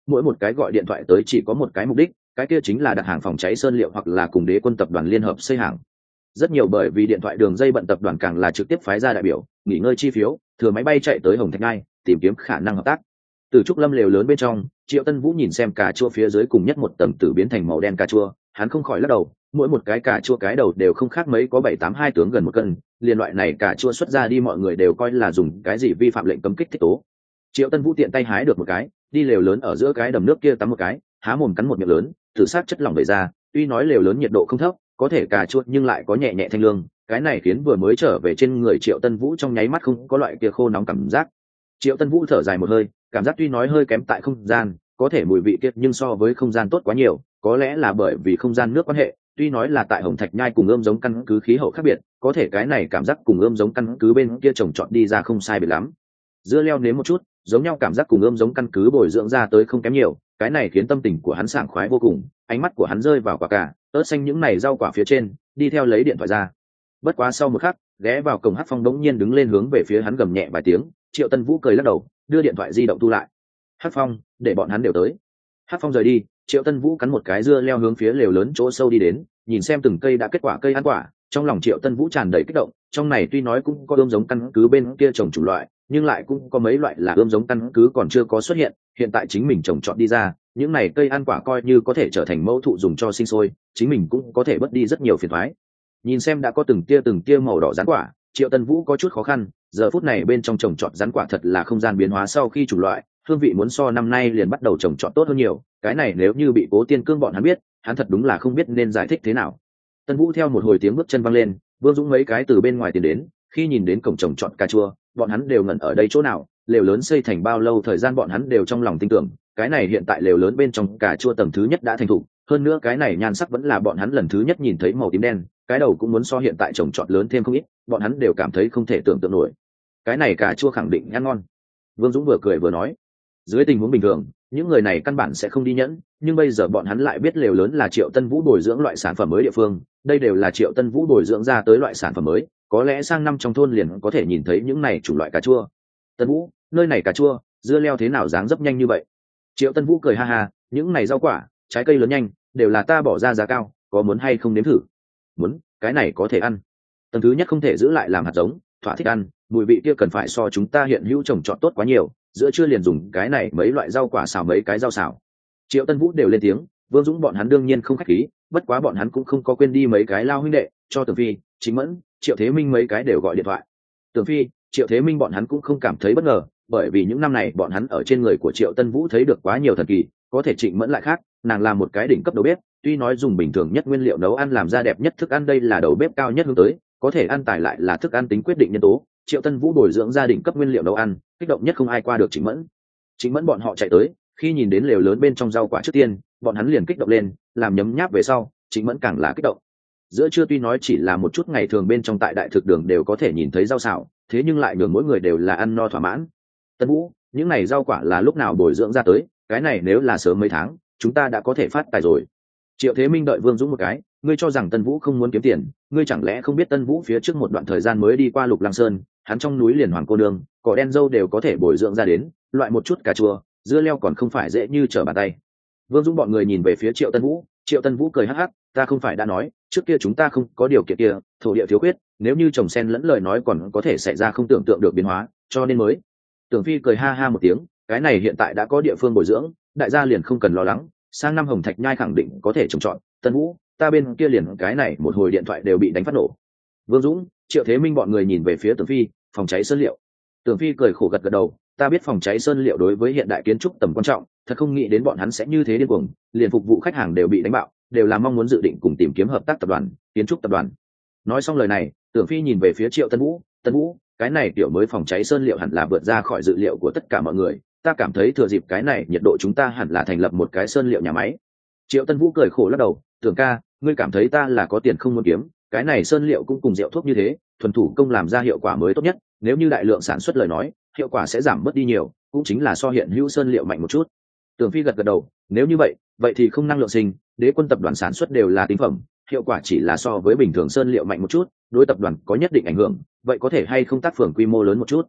mỗi một cái gọi điện thoại tới chỉ có một cái mục đích, cái kia chính là đặt hàng phòng cháy sơn liệu hoặc là cùng Đế Quân tập đoàn liên hợp xây hàng. Rất nhiều bởi vì điện thoại đường dây bận tập đoàn càng là trực tiếp phái ra đại biểu nghỉ ngơi chi phiếu, thừa máy bay chạy tới Hồng Thạch Ngai tìm kiếm khả năng hợp tác. Từ trúc lâm lều lớn bên trong, Triệu Tân Vũ nhìn xem cà chua phía dưới cùng nhất một tầng tử biến thành màu đen cà chua, hắn không khỏi lắc đầu, mỗi một cái cà chua cái đầu đều không khác mấy có 782 tướng gần 1 cân, liên loại này cà chua xuất ra đi mọi người đều coi là dùng cái gì vi phạm lệnh cấm kích thích tố. Triệu Tân Vũ tiện tay hái được một cái, đi lều lớn ở giữa cái đầm nước kia tắm một cái, há mồm cắn một miệng lớn, tự sát chất lỏng vẩy ra, tuy nói lều lớn nhiệt độ không thấp, có thể cà chua nhưng lại có nhẹ nhẹ thanh lương, cái này khiến vừa mới trở về trên người Triệu Tân Vũ trong nháy mắt không có loại kia khô nóng cảm giác. Triệu Tân Vũ thở dài một hơi, cảm giác tuy nói hơi kém tại không gian, có thể mùi vị kia nhưng so với không gian tốt quá nhiều, có lẽ là bởi vì không gian nước quan hệ, tuy nói là tại Hồng Thạch Nhai cùng ươm giống căn cứ khí hậu khác biệt, có thể cái này cảm giác cùng ươm giống căn cứ bên kia trồng trọt đi ra không sai biệt lắm. Dưa leo nếm một chút, giống nhau cảm giác cùng ươm giống căn cứ bồi dưỡng ra tới không kém nhiều, cái này khiến tâm tình của hắn sảng khoái vô cùng, ánh mắt của hắn rơi vào quả cà, ớt xanh những này rau quả phía trên, đi theo lấy điện thoại ra. Bất quá sau một khắc, ghé vào cổng Hắc Phong đống nhiên đứng lên hướng về phía hắn gầm nhẹ vài tiếng, Triệu Tân Vũ cười lắc đầu, đưa điện thoại di động thu lại. Hắc Phong, để bọn hắn đều tới. Hắc Phong rời đi, Triệu Tân Vũ cắn một cái dưa leo hướng phía lều lớn chỗ sâu đi đến, nhìn xem từng cây đã kết quả cây ăn quả, trong lòng Triệu Tân Vũ tràn đầy kích động, trong này tuy nói cũng có ươm giống căn cứ bên kia trồng chủng loại, nhưng lại cũng có mấy loại là ươm giống căn cứ còn chưa có xuất hiện, hiện tại chính mình trồng trọt đi ra, những này cây ăn quả coi như có thể trở thành mẫu thụ dùng cho sinh sôi, chính mình cũng có thể bớt đi rất nhiều phiền toái. Nhìn xem đã có từng tia màu đỏ rán quả, Triệu Tân Vũ có chút khó khăn, giờ phút này bên trong trồng trọt rán quả thật là không gian biến hóa sau khi chủng loại, hương vị muốn so năm nay liền bắt đầu trồng trọt tốt hơn nhiều, cái này nếu như bị Cố Tiên Cương bọn hắn biết, hắn thật đúng là không biết nên giải thích thế nào. Tân Vũ theo một hồi tiếng bước chân văng lên, Vương Dũng mấy cái từ bên ngoài tiến đến, khi nhìn đến cổng trồng trọt cà chua, bọn hắn đều ngẩn ở đây chỗ nào, lều lớn xây thành bao lâu thời gian bọn hắn đều trong lòng tin tưởng, cái này hiện tại lều lớn bên trong cà chua tầng thứ nhất đã thành thục, hơn nữa cái này nhan sắc vẫn là bọn hắn lần thứ nhất nhìn thấy màu tím đen, cái đầu cũng muốn so hiện tại trồng trọt lớn thêm không ít, bọn hắn đều cảm thấy không thể tưởng tượng nổi. Cái này cà chua khẳng định ăn ngon. Vương Dũng vừa cười vừa nói, dưới tình huống bình thường, những người này căn bản sẽ không đi nhẫn, nhưng bây giờ bọn hắn lại biết lều lớn là Triệu Tân Vũ bồi dưỡng loại sản phẩm mới địa phương, đây đều là Triệu Tân Vũ bồi dưỡng ra tới loại sản phẩm mới, có lẽ sang năm trong thôn liền có thể nhìn thấy những này chủng loại cà chua. Tân Vũ, nơi này cà chua, dưa leo thế nào dáng dấp nhanh như vậy? Triệu Tân Vũ cười ha ha, những này rau quả, trái cây lớn nhanh, đều là ta bỏ ra giá cao, có muốn hay không nếm thử? Muốn, cái này có thể ăn. Tầng thứ nhất không thể giữ lại làm hạt giống, thỏa thích ăn, mùi vị kia cần phải so chúng ta hiện hữu trồng trọt tốt quá nhiều, giữa trưa liền dùng cái này mấy loại rau quả xào mấy cái rau xào. Triệu Tân Vũ đều lên tiếng, Vương Dũng bọn hắn đương nhiên không khách khí, bất quá bọn hắn cũng không có quên đi mấy cái lao huynh đệ, cho Tưởng Phi, Chính Mẫn, Triệu Thế Minh mấy cái đều gọi điện thoại. Tưởng Phi, Triệu Thế Minh bọn hắn cũng không cảm thấy bất ngờ, bởi vì những năm này bọn hắn ở trên người của Triệu Tân Vũ thấy được quá nhiều thần kỳ, có thể Trịnh Mẫn lại khác, nàng là một cái đỉnh cấp đầu bếp, tuy nói dùng bình thường nhất nguyên liệu nấu ăn làm ra đẹp nhất thức ăn đây là đầu bếp cao nhất hướng tới, có thể ăn tài lại là thức ăn tính quyết định nhân tố. Triệu Tân Vũ bồi dưỡng gia đình cấp nguyên liệu nấu ăn, kích động nhất không ai qua được Trịnh Mẫn. Trịnh Mẫn bọn họ chạy tới, khi nhìn đến lều lớn bên trong rau quả trước tiên, bọn hắn liền kích động lên, làm nhấm nháp về sau, Trịnh Mẫn càng là kích động. Giữa trưa tuy nói chỉ là một chút ngày thường bên trong tại đại thực đường đều có thể nhìn thấy rau xào, thế nhưng lại nhường mỗi người đều là ăn no thỏa mãn. Tân Vũ, những này rau quả là lúc nào bồi dưỡng ra tới, cái này nếu là sớm mấy tháng, chúng ta đã có thể phát tài rồi. Triệu Thế Minh đợi Vương Dũng một cái, ngươi cho rằng Tân Vũ không muốn kiếm tiền, ngươi chẳng lẽ không biết Tân Vũ phía trước một đoạn thời gian mới đi qua Lục Lăng Sơn, hắn trong núi liền Hoàng cô nương, cỏ đen dâu đều có thể bồi dưỡng ra đến, loại một chút cà chua, dưa leo còn không phải dễ như trở bàn tay. Vương Dũng bọn người nhìn về phía Triệu Tân Vũ cười hắc hắc, ta không phải đã nói, trước kia chúng ta không có điều kiện kia, thổ địa thiếu khuyết, nếu như trồng sen lẫn lời nói còn có thể xảy ra không tưởng tượng được biến hóa, cho nên mới. Tưởng Phi cười ha ha một tiếng, cái này hiện tại đã có địa phương bồi dưỡng, đại gia liền không cần lo lắng, sang năm Hồng Thạch Nhai khẳng định có thể trồng trọt. Tân Vũ, ta bên kia liền cái này một hồi điện thoại đều bị đánh phát nổ. Vương Dũng, Triệu Thế Minh bọn người nhìn về phía Tưởng Phi, phòng cháy sơn liệu. Tưởng Phi cười khổ gật gật đầu, ta biết phòng cháy sơn liệu đối với hiện đại kiến trúc tầm quan trọng, thật không nghĩ đến bọn hắn sẽ như thế điên cuồng, liền phục vụ khách hàng đều bị đánh bạo, đều là mong muốn dự định cùng tìm kiếm hợp tác tập đoàn, kiến trúc tập đoàn. Nói xong lời này, Tưởng Phi nhìn về phía Triệu Tân Vũ, cái này kiểu mới phòng cháy sơn liệu hẳn là vượt ra khỏi dự liệu của tất cả mọi người, ta cảm thấy thừa dịp cái này nhiệt độ chúng ta hẳn là thành lập một cái sơn liệu nhà máy. Triệu Tân Vũ cười khổ lắc đầu, Tưởng ca, ngươi cảm thấy ta là có tiền không muốn kiếm, cái này sơn liệu cũng cùng rượu thuốc như thế, thuần thủ công làm ra hiệu quả mới tốt nhất, nếu như đại lượng sản xuất lời nói, hiệu quả sẽ giảm bớt đi nhiều, cũng chính là so hiện hữu sơn liệu mạnh một chút. Tưởng Phi gật gật đầu, nếu như vậy thì không năng lượng sinh, Đế Quân tập đoàn sản xuất đều là tinh phẩm, hiệu quả chỉ là so với bình thường sơn liệu mạnh một chút, đối tập đoàn có nhất định ảnh hưởng, vậy có thể hay không tác phường quy mô lớn một chút.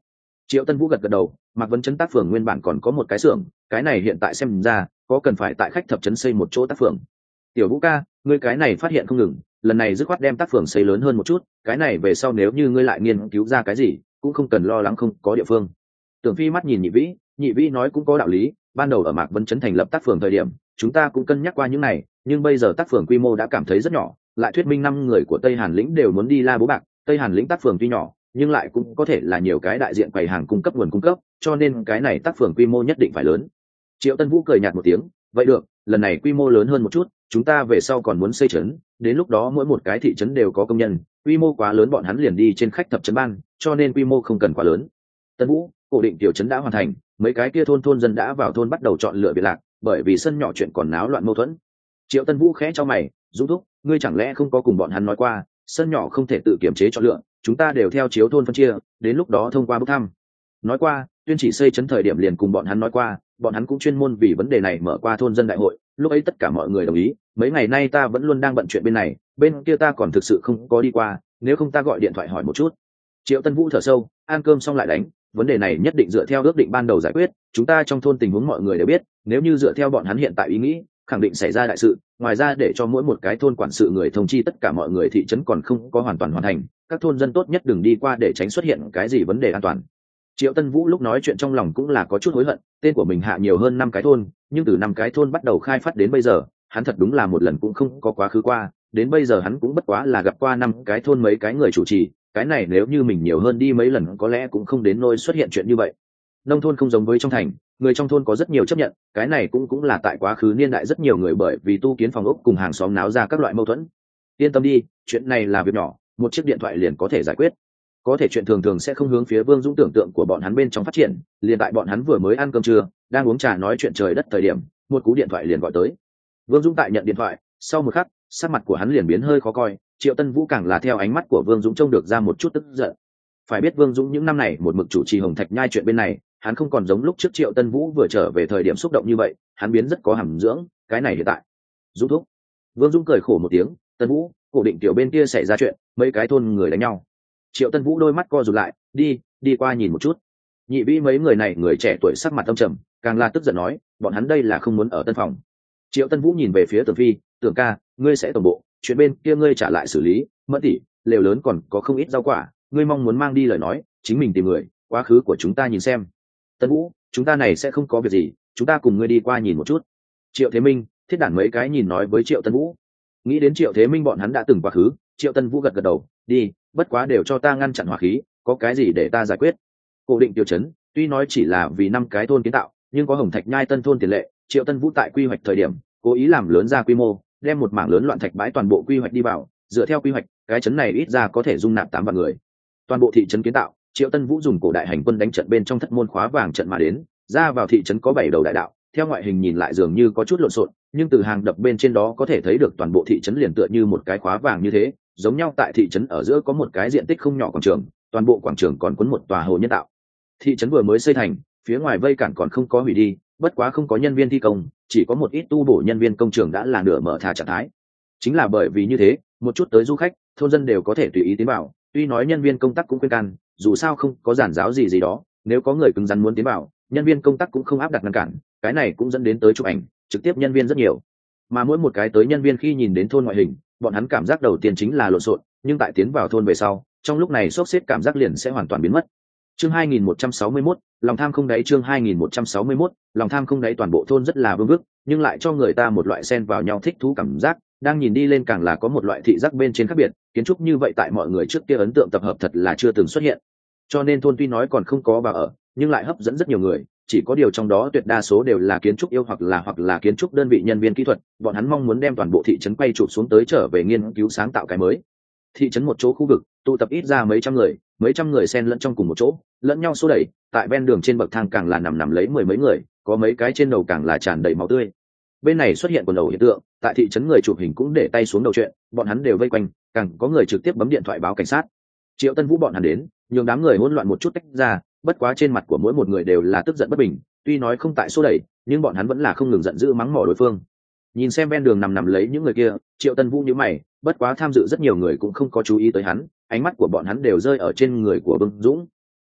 Triệu Tân Vũ gật gật đầu, Mạc Vấn Chấn tác phường nguyên bản còn có một cái xưởng, cái này hiện tại xem ra có cần phải tại khách thập trấn xây một chỗ tác phường. Tiểu Vũ ca, ngươi cái này phát hiện không ngừng, lần này dứt khoát đem tác phường xây lớn hơn một chút, cái này về sau nếu như ngươi lại nghiên cứu ra cái gì cũng không cần lo lắng không có địa phương. Tưởng Phi mắt nhìn Nhị Vĩ nói cũng có đạo lý, ban đầu ở Mạc Vấn Chấn thành lập tác phường thời điểm chúng ta cũng cân nhắc qua những này, nhưng bây giờ tác phường quy mô đã cảm thấy rất nhỏ, lại thuyết minh 5 người của Tây Hàn lĩnh đều muốn đi la bố bạc. Tây Hàn lĩnh tác phường tuy nhỏ nhưng lại cũng có thể là nhiều cái đại diện quầy hàng cung cấp nguồn cung cấp, cho nên cái này tác phường quy mô nhất định phải lớn. Triệu Tân Vũ cười nhạt một tiếng, vậy được, lần này quy mô lớn hơn một chút, chúng ta về sau còn muốn xây trấn, đến lúc đó mỗi một cái thị trấn đều có công nhân, quy mô quá lớn bọn hắn liền đi trên khách thập trấn ban, cho nên quy mô không cần quá lớn. Tân Vũ, cổ định tiểu trấn đã hoàn thành, mấy cái kia thôn dân đã vào thôn bắt đầu chọn lựa biệt lạc, bởi vì sân nhỏ chuyện còn náo loạn mâu thuẫn. Triệu Tân Vũ khẽ cho mày, Dũng thúc, ngươi chẳng lẽ không có cùng bọn hắn nói qua, sân nhỏ không thể tự kiểm chế chọn lựa, chúng ta đều theo chiếu thôn phân chia, đến lúc đó thông qua bốc thăm. Nói qua, tuyên chỉ xây trấn thời điểm liền cùng bọn hắn nói qua, bọn hắn cũng chuyên môn vì vấn đề này mở qua thôn dân đại hội, lúc ấy tất cả mọi người đồng ý. Mấy ngày nay ta vẫn luôn đang bận chuyện bên này, bên kia ta còn thực sự không có đi qua, nếu không ta gọi điện thoại hỏi một chút. Triệu Tân Vũ thở sâu, ăn cơm xong lại đánh, vấn đề này nhất định dựa theo ước định ban đầu giải quyết, chúng ta trong thôn tình huống mọi người đều biết, nếu như dựa theo bọn hắn hiện tại ý nghĩ, khẳng định xảy ra đại sự. Ngoài ra để cho mỗi một cái thôn quản sự người thông chi tất cả mọi người thị trấn còn không có hoàn toàn hoàn thành, các thôn dân tốt nhất đừng đi qua để tránh xuất hiện cái gì vấn đề an toàn. Triệu Tân Vũ lúc nói chuyện trong lòng cũng là có chút hối hận, tên của mình hạ nhiều hơn 5 cái thôn, nhưng từ 5 cái thôn bắt đầu khai phát đến bây giờ, hắn thật đúng là một lần cũng không có quá khứ qua, đến bây giờ hắn cũng bất quá là gặp qua 5 cái thôn mấy cái người chủ trì, cái này nếu như mình nhiều hơn đi mấy lần có lẽ cũng không đến nỗi xuất hiện chuyện như vậy. Nông thôn không giống với trong thành, người trong thôn có rất nhiều chấp nhận, cái này cũng là tại quá khứ niên đại rất nhiều người bởi vì tu kiến phòng ốc cùng hàng xóm náo ra các loại mâu thuẫn. Yên tâm đi, chuyện này là việc nhỏ, một chiếc điện thoại liền có thể giải quyết. Có thể chuyện thường thường sẽ không hướng phía Vương Dũng tưởng tượng của bọn hắn bên trong phát triển, liền tại bọn hắn vừa mới ăn cơm trưa, đang uống trà nói chuyện trời đất thời điểm, một cú điện thoại liền gọi tới. Vương Dũng tại nhận điện thoại, sau một khắc, sắc mặt của hắn liền biến hơi khó coi, Triệu Tân Vũ càng là theo ánh mắt của Vương Dũng trông được ra một chút tức giận. Phải biết Vương Dũng những năm này một mực chủ trì Hồng Thạch Nhai chuyện bên này, hắn không còn giống lúc trước Triệu Tân Vũ vừa trở về thời điểm xúc động như vậy, hắn biến rất có hàm dưỡng, cái này hiện tại. Dũng thúc. Vương Dũng cười khổ một tiếng, Tân Vũ, cổ định tiểu bên kia xảy ra chuyện, mấy cái thôn người đánh nhau. Triệu Tân Vũ đôi mắt co rụt lại, đi qua nhìn một chút. Nhị Vĩ mấy người này người trẻ tuổi sắc mặt âm trầm, càng là tức giận nói, bọn hắn đây là không muốn ở tân phòng. Triệu Tân Vũ nhìn về phía Tưởng Phi, Tưởng ca, ngươi sẽ tổng bộ, chuyện bên kia ngươi trả lại xử lý, Mẫn tỷ, lều lớn còn có không ít rau quả, ngươi mong muốn mang đi lời nói, chính mình tìm người, quá khứ của chúng ta nhìn xem. Tân Vũ, chúng ta này sẽ không có việc gì, chúng ta cùng ngươi đi qua nhìn một chút. Triệu Thế Minh, Thiết Đản mấy cái nhìn nói với Triệu Tân Vũ. Nghĩ đến Triệu Thế Minh bọn hắn đã từng quá khứ, Triệu Tân Vũ gật gật đầu, đi, bất quá đều cho ta ngăn chặn hỏa khí, có cái gì để ta giải quyết. Cổ định tiêu chấn, tuy nói chỉ là vì 5 cái thôn kiến tạo, nhưng có Hồng Thạch Nhai tân thôn tiền lệ, Triệu Tân Vũ tại quy hoạch thời điểm, cố ý làm lớn ra quy mô, đem một mảng lớn loạn thạch bãi toàn bộ quy hoạch đi vào, dựa theo quy hoạch, cái trấn này ít ra có thể dung nạp 8 vạn người. Toàn bộ thị trấn kiến tạo, Triệu Tân Vũ dùng cổ đại hành quân đánh trận bên trong thất môn khóa vàng trận mà đến, ra vào thị trấn có 7 đầu đại đạo, theo ngoại hình nhìn lại dường như có chút lộn xộn, nhưng từ hàng đập bên trên đó có thể thấy được toàn bộ thị trấn liền tựa như một cái khóa vàng như thế, giống nhau tại thị trấn ở giữa có một cái diện tích không nhỏ quảng trường, toàn bộ quảng trường còn cuốn một tòa hồ nhân tạo. Thị trấn vừa mới xây thành, phía ngoài vây cản còn không có hủy đi, bất quá không có nhân viên thi công, chỉ có một ít tu bổ nhân viên công trường đã là nửa mở thả trạng thái. Chính là bởi vì như thế, một chút tới du khách, thôn dân đều có thể tùy ý tiến vào, tuy nói nhân viên công tác cũng khuyên can, dù sao không có giản giáo gì đó, nếu có người cứng rắn muốn tiến vào, nhân viên công tác cũng không áp đặt ngăn cản, cái này cũng dẫn đến tới chụp ảnh, trực tiếp nhân viên rất nhiều. Mà mỗi một cái tới nhân viên khi nhìn đến thôn ngoại hình, bọn hắn cảm giác đầu tiên chính là lộn xộn, nhưng tại tiến vào thôn về sau, trong lúc này xốc xếp cảm giác liền sẽ hoàn toàn biến mất. Chương 2161, lòng tham không đáy. Chương 2161, lòng tham không đáy. Toàn bộ thôn rất là vương vức, nhưng lại cho người ta một loại xen vào nhau thích thú cảm giác, đang nhìn đi lên càng là có một loại thị giác bên trên khác biệt, kiến trúc như vậy tại mọi người trước kia ấn tượng tập hợp thật là chưa từng xuất hiện. Cho nên thôn tuy nói còn không có vào ở, nhưng lại hấp dẫn rất nhiều người, chỉ có điều trong đó tuyệt đa số đều là kiến trúc yêu hoặc là kiến trúc đơn vị nhân viên kỹ thuật, bọn hắn mong muốn đem toàn bộ thị trấn quay chụp xuống tới trở về nghiên cứu sáng tạo cái mới. Thị trấn một chỗ khu vực, tụ tập ít ra mấy trăm người xen lẫn trong cùng một chỗ, lẫn nhau xô đẩy, tại ven đường trên bậc thang càng là nằm lấy mười mấy người, có mấy cái trên đầu càng là tràn đầy máu tươi. Bên này xuất hiện quần đầu hiện tượng, tại thị trấn người chụp hình cũng để tay xuống đầu chuyện, bọn hắn đều vây quanh, càng có người trực tiếp bấm điện thoại báo cảnh sát. Triệu Tân Vũ bọn hắn đến, nhường đám người hỗn loạn một chút tách ra, bất quá trên mặt của mỗi một người đều là tức giận bất bình, tuy nói không tại xô đẩy, nhưng bọn hắn vẫn là không ngừng giận dữ mắng mỏ đối phương. Nhìn xem ven đường nằm lấy những người kia, Triệu Tân Vũ nhíu mày, bất quá tham dự rất nhiều người cũng không có chú ý tới hắn, ánh mắt của bọn hắn đều rơi ở trên người của Vương Dũng.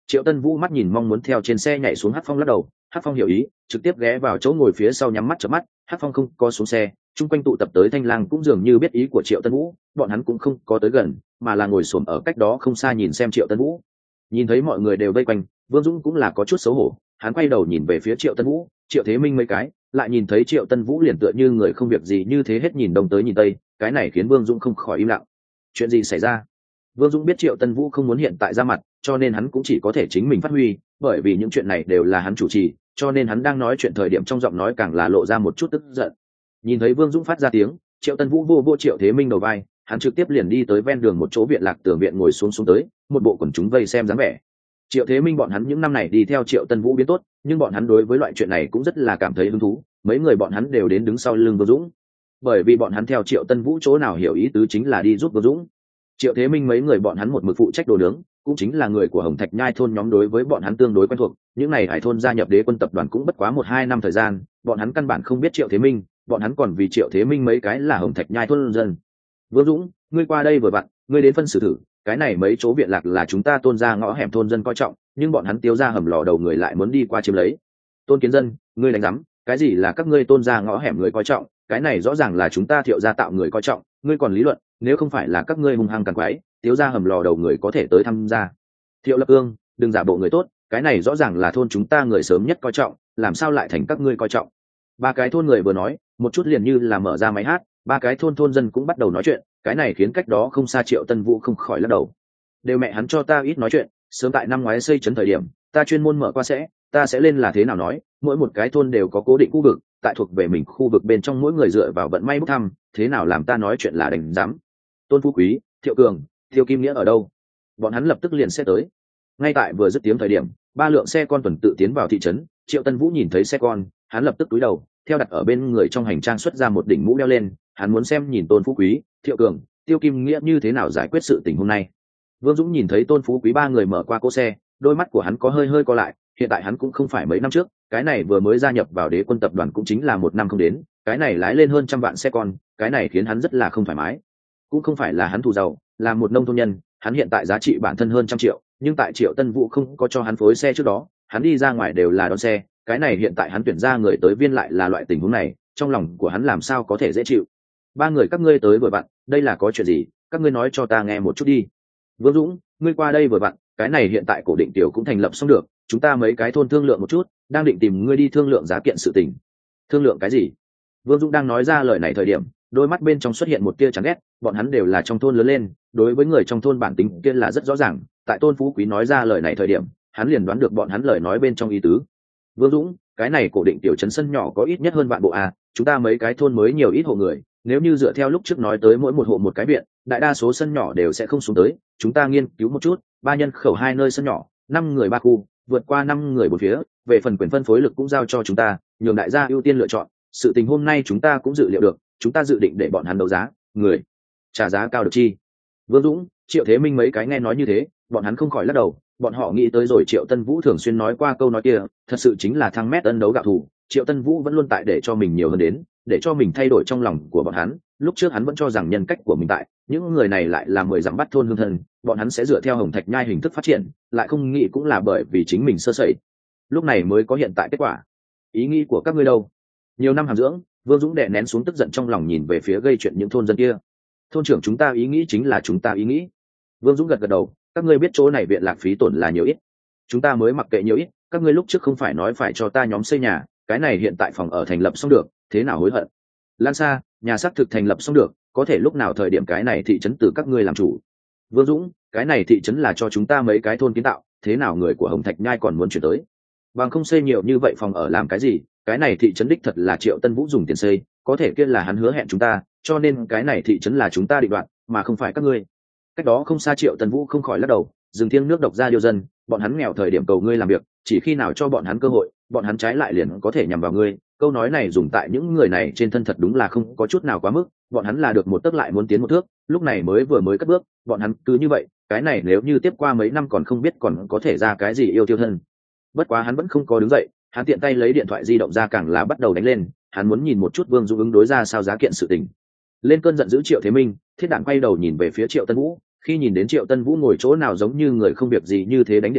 Triệu Tân Vũ mắt nhìn mong muốn theo trên xe nhảy xuống. Hắc Phong lắc đầu. Hắc Phong hiểu ý, trực tiếp ghé vào chỗ ngồi phía sau nhắm mắt chớp mắt. Hắc Phong không có xuống xe, chung quanh tụ tập tới Thanh Lang cũng dường như biết ý của Triệu Tân Vũ, bọn hắn cũng không có tới gần, mà là ngồi xổm ở cách đó không xa nhìn xem Triệu Tân Vũ. Nhìn thấy mọi người đều vây quanh, Vương Dũng cũng là có chút xấu hổ, hắn quay đầu nhìn về phía Triệu Tân Vũ, Triệu Thế Minh mấy cái, lại nhìn thấy Triệu Tân Vũ liền tựa như người không việc gì như thế, hết nhìn đông tới nhìn tây, cái này khiến Vương Dũng không khỏi im lặng. Chuyện gì xảy ra? Vương Dũng biết Triệu Tân Vũ không muốn hiện tại ra mặt, cho nên hắn cũng chỉ có thể chính mình phát huy, bởi vì những chuyện này đều là hắn chủ trì, cho nên hắn đang nói chuyện thời điểm trong giọng nói càng là lộ ra một chút tức giận. Nhìn thấy Vương Dũng phát ra tiếng, Triệu Tân Vũ vô Triệu Thế Minh đầu vai, hắn trực tiếp liền đi tới ven đường một chỗ viện lạc tường viện ngồi xuống tới, một bộ quần chúng vây xem dáng vẻ. Triệu Thế Minh bọn hắn những năm này đi theo Triệu Tân Vũ biến tốt, nhưng bọn hắn đối với loại chuyện này cũng rất là cảm thấy hứng thú, mấy người bọn hắn đều đến đứng sau lưng Vương Dũng, bởi vì bọn hắn theo Triệu Tân Vũ chỗ nào hiểu ý tứ chính là đi giúp Vương Dũng. Triệu Thế Minh mấy người bọn hắn một mực phụ trách đồ nướng, cũng chính là người của Hồng Thạch Nhai thôn nhóm đối với bọn hắn tương đối quen thuộc, những này hải thôn gia nhập Đế Quân tập đoàn cũng bất quá 1-2 năm thời gian, bọn hắn căn bản không biết Triệu Thế Minh, bọn hắn còn vì Triệu Thế Minh mấy cái là Hồng Thạch Nhai thôn dân. Vương Dũng, ngươi qua đây vừa vặn, ngươi đến phân xử thử, cái này mấy chỗ viện lạc là chúng ta Tôn gia ngõ hẻm thôn dân coi trọng, nhưng bọn hắn tiêu ra hầm lò đầu người lại muốn đi qua chiếm lấy. Tôn Kiến Dân, ngươi đánh rắm, cái gì là các ngươi Tôn gia ngõ hẻm người coi trọng, cái này rõ ràng là chúng ta Thiệu gia tạo người coi trọng, ngươi còn lý luận, nếu không phải là các ngươi hung hăng càn quái, tiêu ra hầm lò đầu người có thể tới tham gia. Thiệu Lập Ương, đừng giả bộ người tốt, cái này rõ ràng là thôn chúng ta người sớm nhất coi trọng, làm sao lại thành các ngươi coi trọng? Ba cái thôn người vừa nói, một chút liền như là mở ra máy hát, ba cái thôn dân cũng bắt đầu nói chuyện, cái này khiến cách đó không xa Triệu Tân Vũ không khỏi lắc đầu. Đều mẹ hắn cho ta ít nói chuyện, sớm tại năm ngoái xây trấn thời điểm, ta chuyên môn mở qua ta sẽ lên là thế nào nói, mỗi một cái thôn đều có cố định khu vực, tại thuộc về mình khu vực bên trong mỗi người dựa vào vận may bốc thăm, thế nào làm ta nói chuyện là đánh giám. Tôn Phú Quý, Thiệu Cường, Thiệu Kim Nghĩa ở đâu? Bọn hắn lập tức liền sẽ tới. Ngay tại vừa dứt tiếng thời điểm, 3 lượng xe con tuần tự tiến vào thị trấn. Triệu Tân Vũ nhìn thấy xe con, hắn lập tức cúi đầu, theo đặt ở bên người trong hành trang xuất ra một đỉnh mũ đeo lên, hắn muốn xem nhìn Tôn Phú Quý, Thiệu Cường, Tiêu Kim Nghĩa như thế nào giải quyết sự tình hôm nay. Vương Dũng nhìn thấy Tôn Phú Quý 3 người mở qua cỗ xe, đôi mắt của hắn có hơi co lại, hiện tại hắn cũng không phải mấy năm trước, cái này vừa mới gia nhập vào Đế Quân tập đoàn cũng chính là 1 năm không đến, cái này lái lên hơn 100 vạn xe con, cái này khiến hắn rất là không thoải mái. Cũng không phải là hắn thù giàu, là một nông thôn nhân, hắn hiện tại giá trị bản thân hơn 100 triệu, nhưng tại Triệu Tân Vũ không có cho hắn phối xe trước đó, hắn đi ra ngoài đều là đón xe, cái này hiện tại hắn tuyển ra người tới viên lại là loại tình huống này, trong lòng của hắn làm sao có thể dễ chịu. 3 người các ngươi tới vừa vặn, đây là có chuyện gì, các ngươi nói cho ta nghe một chút đi. Vương Dũng, ngươi qua đây vừa vặn, cái này hiện tại cổ định tiểu cũng thành lập xong được, chúng ta mấy cái thôn thương lượng một chút, đang định tìm ngươi đi thương lượng giá kiện sự tình. Thương lượng cái gì? Vương Dũng đang nói ra lời này thời điểm, đôi mắt bên trong xuất hiện một tia chán ghét, bọn hắn đều là trong thôn lớn lên, đối với người trong thôn bản tính kia là rất rõ ràng, tại Tôn Phú Quý nói ra lời này thời điểm, hắn liền đoán được bọn hắn lời nói bên trong ý tứ. Vương Dũng, cái này cổ định tiểu trấn sân nhỏ có ít nhất hơn vạn bộ chúng ta mấy cái thôn mới nhiều ít hộ người, nếu như dựa theo lúc trước nói tới mỗi một hộ một cái viện, đại đa số sân nhỏ đều sẽ không xuống tới, chúng ta nghiên cứu một chút, 3 nhân khẩu 2 nơi sân nhỏ, 5 người 3 khu, vượt qua 5 người 4 phía, về phần quyền phân phối lực cũng giao cho chúng ta, nhường đại gia ưu tiên lựa chọn, sự tình hôm nay chúng ta cũng dự liệu được, chúng ta dự định để bọn hắn đấu giá, người trả giá cao được chi. Vương Dũng, Triệu Thế Minh mấy cái nghe nói như thế, bọn hắn không khỏi lắc đầu, bọn họ nghĩ tới rồi Triệu Tân Vũ thường xuyên nói qua câu nói kia, thật sự chính là thăng mét ân đấu gạo thủ, Triệu Tân Vũ vẫn luôn tại để cho mình nhiều hơn đến, để cho mình thay đổi trong lòng của bọn hắn, lúc trước hắn vẫn cho rằng nhân cách của mình tại, những người này lại là 10 dặm bắt thôn hương thân, bọn hắn sẽ dựa theo Hồng Thạch Nhai hình thức phát triển, lại không nghĩ cũng là bởi vì chính mình sơ sẩy, lúc này mới có hiện tại kết quả. Ý nghĩ của các ngươi đâu? Nhiều năm hàm dưỡng, Vương Dũng đè nén xuống tức giận trong lòng nhìn về phía gây chuyện những thôn dân kia. Thôn trưởng chúng ta ý nghĩ chính là chúng ta ý nghĩ. Vương Dũng gật gật đầu, các ngươi biết chỗ này viện lạc phí tổn là nhiều ít, chúng ta mới mặc kệ nhiều ít, các ngươi lúc trước không phải nói phải cho ta nhóm xây nhà, cái này hiện tại phòng ở thành lập xong được, thế nào hối hận. Lan xa, nhà xác thực thành lập xong được, có thể lúc nào thời điểm cái này thị trấn từ các ngươi làm chủ. Vương Dũng, cái này thị trấn là cho chúng ta mấy cái thôn kiến tạo, thế nào người của Hồng Thạch Nhai còn muốn chuyển tới, bằng không xây nhiều như vậy phòng ở làm cái gì, cái này thị trấn đích thật là Triệu Tân Vũ dùng tiền xây, có thể kia là hắn hứa hẹn chúng ta, cho nên cái này thị trấn là chúng ta định đoạt, mà không phải các ngươi. Cách đó không xa Triệu Tân Vũ không khỏi lắc đầu, dừng thiêng nước độc ra điều dân, bọn hắn nghèo thời điểm cầu ngươi làm việc, chỉ khi nào cho bọn hắn cơ hội, bọn hắn trái lại liền có thể nhằm vào ngươi. Câu nói này dùng tại những người này trên thân thật đúng là không có chút nào quá mức, bọn hắn là được một tấc lại muốn tiến một thước, lúc này vừa mới cất bước, bọn hắn cứ như vậy, cái này nếu như tiếp qua mấy năm còn không biết còn có thể ra cái gì yêu tiêu thân. Bất quá hắn vẫn không có đứng dậy, hắn tiện tay lấy điện thoại di động ra càng là bắt đầu đánh lên, hắn muốn nhìn một chút Vương Dũng ứng đối ra sao giá kiện sự tình. Lên cơn giận dữ Triệu Thế Minh, Thiết Đản quay đầu nhìn về phía Triệu Tân Vũ, khi nhìn đến Triệu Tân Vũ ngồi chỗ nào giống như người không việc gì như thế đánh điện thoại,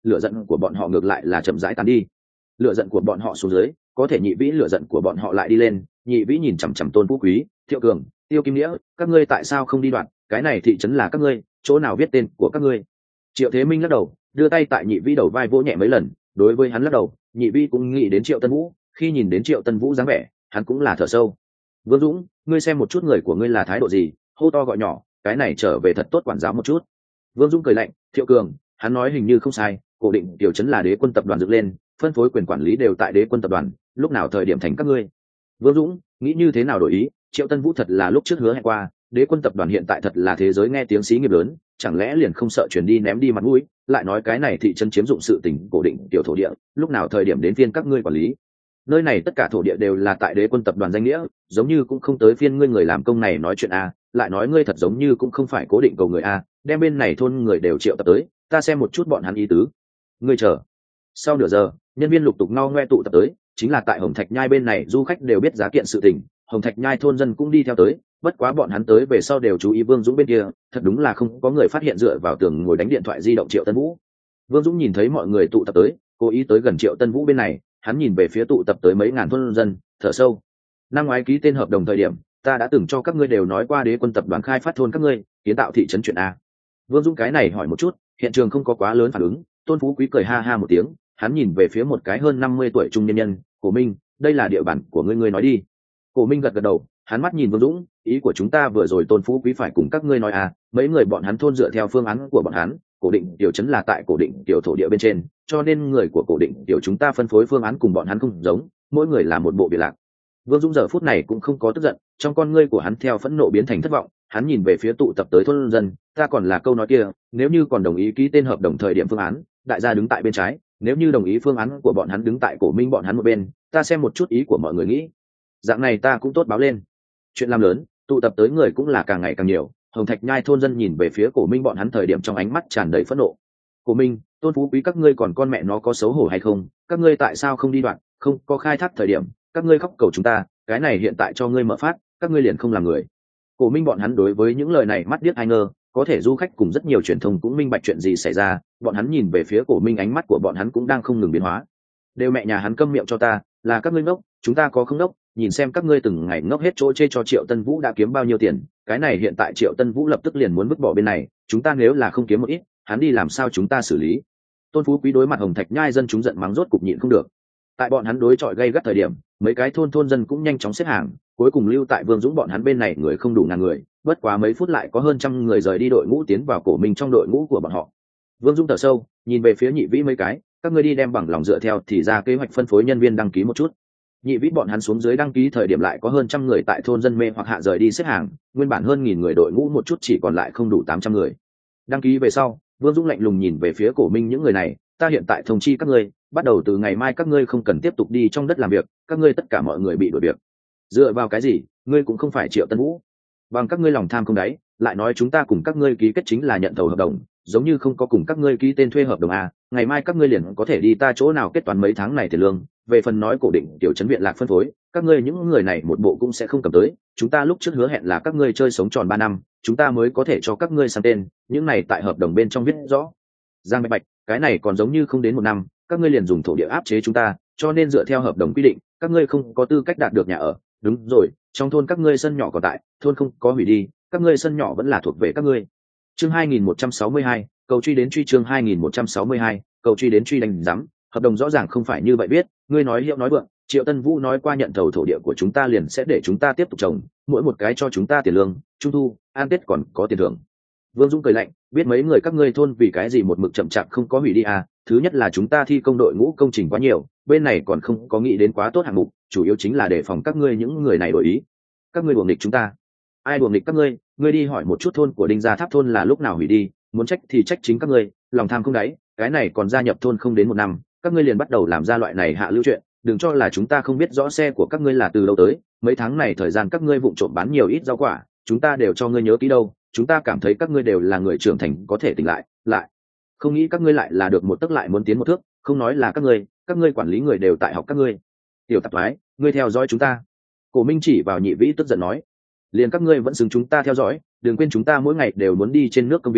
lửa giận của bọn họ ngược lại là chậm rãi tàn đi. Lửa giận của bọn họ xuống dưới, có thể nhị vĩ lửa giận của bọn họ lại đi lên. Nhị vĩ nhìn chằm chằm Tôn Phú Quý, Thiệu Cường, Tiêu Kim Nghĩa, các ngươi tại sao không đi đoạn, cái này thị trấn là các ngươi, chỗ nào viết tên của các ngươi? Triệu Thế Minh lắc đầu, đưa tay tại nhị vĩ đầu vai vỗ nhẹ mấy lần. Đối với hắn lắc đầu, nhị vĩ cũng nghĩ đến Triệu Tân Vũ. Khi nhìn đến Triệu Tân Vũ dáng vẻ, hắn cũng là thở sâu. Vương Dũng, ngươi xem một chút người của ngươi là thái độ gì, hô to gọi nhỏ, cái này trở về thật tốt quản giáo một chút. Vương Dũng cười lạnh, Thiệu Cường, hắn nói hình như không sai, cổ định tiểu trấn là đế quân tập đoàn dựng lên, phân phối quyền quản lý đều tại đế quân tập đoàn, lúc nào thời điểm thành các ngươi? Vương Dũng nghĩ như thế nào đổi ý? Triệu Tân Vũ thật là lúc trước hứa hẹn qua, đế quân tập đoàn hiện tại thật là thế giới nghe tiếng xí nghiệp lớn, chẳng lẽ liền không sợ chuyển đi ném đi mặt mũi, lại nói cái này thị trấn chiếm dụng sự tình cổ định tiểu thổ địa, lúc nào thời điểm đến phiên các ngươi quản lý? Nơi này tất cả thổ địa đều là tại đế quân tập đoàn danh nghĩa, giống như cũng không tới phiên ngươi người làm công này nói chuyện a, lại nói ngươi thật giống như cũng không phải cố định cầu người a, đem bên này thôn người đều triệu tập tới, ta xem một chút bọn hắn ý tứ. Ngươi chờ. Sau nửa giờ, nhân viên lục tục ngao ngoe tụ tập tới, chính là tại Hồng Thạch Nhai bên này du khách đều biết giá kiện sự tình, Hồng Thạch Nhai thôn dân cũng đi theo tới, bất quá bọn hắn tới về sau đều chú ý Vương Dũng bên kia, thật đúng là không có người phát hiện dựa vào tường ngồi đánh điện thoại di động Triệu Tân Vũ. Vương Dũng nhìn thấy mọi người tụ tập tới, cố ý tới gần Triệu Tân Vũ bên này, hắn nhìn về phía tụ tập tới mấy ngàn thôn dân, thở sâu. Năm ngoái ký tên hợp đồng thời điểm, ta đã từng cho các ngươi đều nói qua đế quân tập đoàn khai phát thôn các ngươi, kiến tạo thị trấn chuyện a. Vương Dũng cái này hỏi một chút, hiện trường không có quá lớn phản ứng, Tôn Phú Quý cười ha ha một tiếng, hắn nhìn về phía một cái hơn 50 tuổi trung nhân nhân, Cổ Minh, đây là địa bàn của ngươi nói đi. Cổ Minh gật gật đầu, hắn mắt nhìn Vương Dũng, ý của chúng ta vừa rồi Tôn Phú Quý phải cùng các ngươi nói à, mấy người bọn hắn thôn dựa theo phương án của bọn hắn, cổ định tiểu trấn là tại cổ định tiểu thổ địa bên trên, cho nên người của cổ định tiểu chúng ta phân phối phương án cùng bọn hắn không giống, mỗi người là một bộ biệt lạc. Vương Dũng giờ phút này cũng không có tức giận, trong con ngươi của hắn theo phẫn nộ biến thành thất vọng, hắn nhìn về phía tụ tập tới thôn dân, ta còn là câu nói kia, nếu như còn đồng ý ký tên hợp đồng thời điểm phương án, đại gia đứng tại bên trái, nếu như đồng ý phương án của bọn hắn đứng tại Cổ Minh bọn hắn một bên, ta xem một chút ý của mọi người nghĩ. Dạng này ta cũng tốt báo lên. Chuyện làm lớn, tụ tập tới người cũng là càng ngày càng nhiều, Hồng Thạch Nhai thôn dân nhìn về phía Cổ Minh bọn hắn thời điểm trong ánh mắt tràn đầy phẫn nộ. Cổ Minh, Tôn Phú Quý các ngươi còn con mẹ nó có xấu hổ hay không? Các ngươi tại sao không đi đoạn, không có khai thác thời điểm, các ngươi khóc cầu chúng ta, cái này hiện tại cho ngươi mở phát, các ngươi liền không làm người. Cổ Minh bọn hắn đối với những lời này mắt điếc ai ngơ, có thể du khách cùng rất nhiều truyền thông cũng minh bạch chuyện gì xảy ra, bọn hắn nhìn về phía Cổ Minh ánh mắt của bọn hắn cũng đang không ngừng biến hóa. Đều mẹ nhà hắn câm miệng cho ta, là các ngươi ngốc, chúng ta có không ngốc, nhìn xem các ngươi từng ngày ngốc hết chỗ chê cho Triệu Tân Vũ đã kiếm bao nhiêu tiền, cái này hiện tại Triệu Tân Vũ lập tức liền muốn vứt bỏ bên này, chúng ta nếu là không kiếm một ít, hắn đi làm sao chúng ta xử lý? Tôn Phú Quý đối mặt Hồng Thạch Nhai dân chúng giận mắng rốt cục nhịn không được. Tại bọn hắn đối chọi gay gắt thời điểm, mấy cái thôn dân cũng nhanh chóng xếp hàng, cuối cùng lưu tại Vương Dũng bọn hắn bên này người không đủ ngàn người, bất quá mấy phút lại có hơn trăm người rời đi đội ngũ tiến vào Cổ Minh trong đội ngũ của bọn họ. Vương Dũng thở sâu, nhìn về phía Nhị Vĩ mấy cái, các ngươi đi đem bằng lòng dựa theo thì ra kế hoạch phân phối nhân viên đăng ký một chút. Nhị Vĩ bọn hắn xuống dưới đăng ký thời điểm lại có hơn trăm người tại thôn dân mê hoặc hạ rời đi xếp hàng, nguyên bản hơn 1000 người đội ngũ một chút chỉ còn lại không đủ 800 người. Đăng ký về sau, Vương Dũng lạnh lùng nhìn về phía Cổ Minh những người này, ta hiện tại thông chi các ngươi, bắt đầu từ ngày mai các ngươi không cần tiếp tục đi trong đất làm việc, các ngươi tất cả mọi người bị đuổi việc. Dựa vào cái gì? Ngươi cũng không phải Triệu Tân Vũ. Bằng các ngươi lòng tham không đáy, lại nói chúng ta cùng các ngươi ký kết chính là nhận thầu hợp đồng, giống như không có cùng các ngươi ký tên thuê hợp đồng à, ngày mai các ngươi liền có thể đi ta chỗ nào kết toán mấy tháng này tiền lương, về phần nói cổ định tiểu trấn viện lạc phân phối, các ngươi những người này một bộ cũng sẽ không cầm tới, chúng ta lúc trước hứa hẹn là các ngươi chơi sống tròn 3 năm, chúng ta mới có thể cho các ngươi sang tên, những này tại hợp đồng bên trong viết rõ. Giang Bạch Bạch, cái này còn giống như không đến 1 năm, các ngươi liền dùng thổ địa áp chế chúng ta, cho nên dựa theo hợp đồng quy định, các ngươi không có tư cách đạt được nhà ở. Đúng rồi, trong thôn các ngươi sân nhỏ còn tại, thôn không có hủy đi, các ngươi sân nhỏ vẫn là thuộc về các ngươi. Chương 2162, cầu truy đến truy chương 2162, cầu truy đến truy đánh giám, hợp đồng rõ ràng không phải như vậy viết, ngươi nói hiệu nói vượng, Triệu Tân Vũ nói qua nhận thầu thổ địa của chúng ta liền sẽ để chúng ta tiếp tục trồng, mỗi một cái cho chúng ta tiền lương, trung thu, an tết còn có tiền thưởng. Vương Dũng cười lạnh, biết mấy người các ngươi thôn vì cái gì một mực chậm chạp không có hủy đi à, thứ nhất là chúng ta thi công đội ngũ công trình quá nhiều, bên này còn không có nghĩ đến quá tốt hạng mục, chủ yếu chính là để phòng các ngươi những người này đổi ý. Các ngươi đuổi nghịch chúng ta. Ai đuổi nghịch các ngươi? Ngươi đi hỏi một chút thôn của Đinh Gia Tháp thôn là lúc nào hủy đi, muốn trách thì trách chính các ngươi, lòng tham không đáy, cái này còn gia nhập thôn không đến 1 năm, các ngươi liền bắt đầu làm ra loại này hạ lưu chuyện, đừng cho là chúng ta không biết rõ xe của các ngươi là từ đâu tới, mấy tháng này thời gian các ngươi vụng trộm bán nhiều ít rau quả, chúng ta đều cho ngươi nhớ kỹ đâu, chúng ta cảm thấy các ngươi đều là người trưởng thành có thể tỉnh lại, không nghĩ các ngươi lại là được một tấc lại muốn tiến một thước, không nói là các ngươi quản lý người đều tại học các ngươi. Tiểu tạp thoái, ngươi theo dõi chúng ta. Cổ Minh chỉ vào Nhị Vĩ tức giận nói, liền các ngươi vẫn xứng chúng ta theo dõi, đừng quên chúng ta mỗi ngày đều muốn đi trên nước công viên,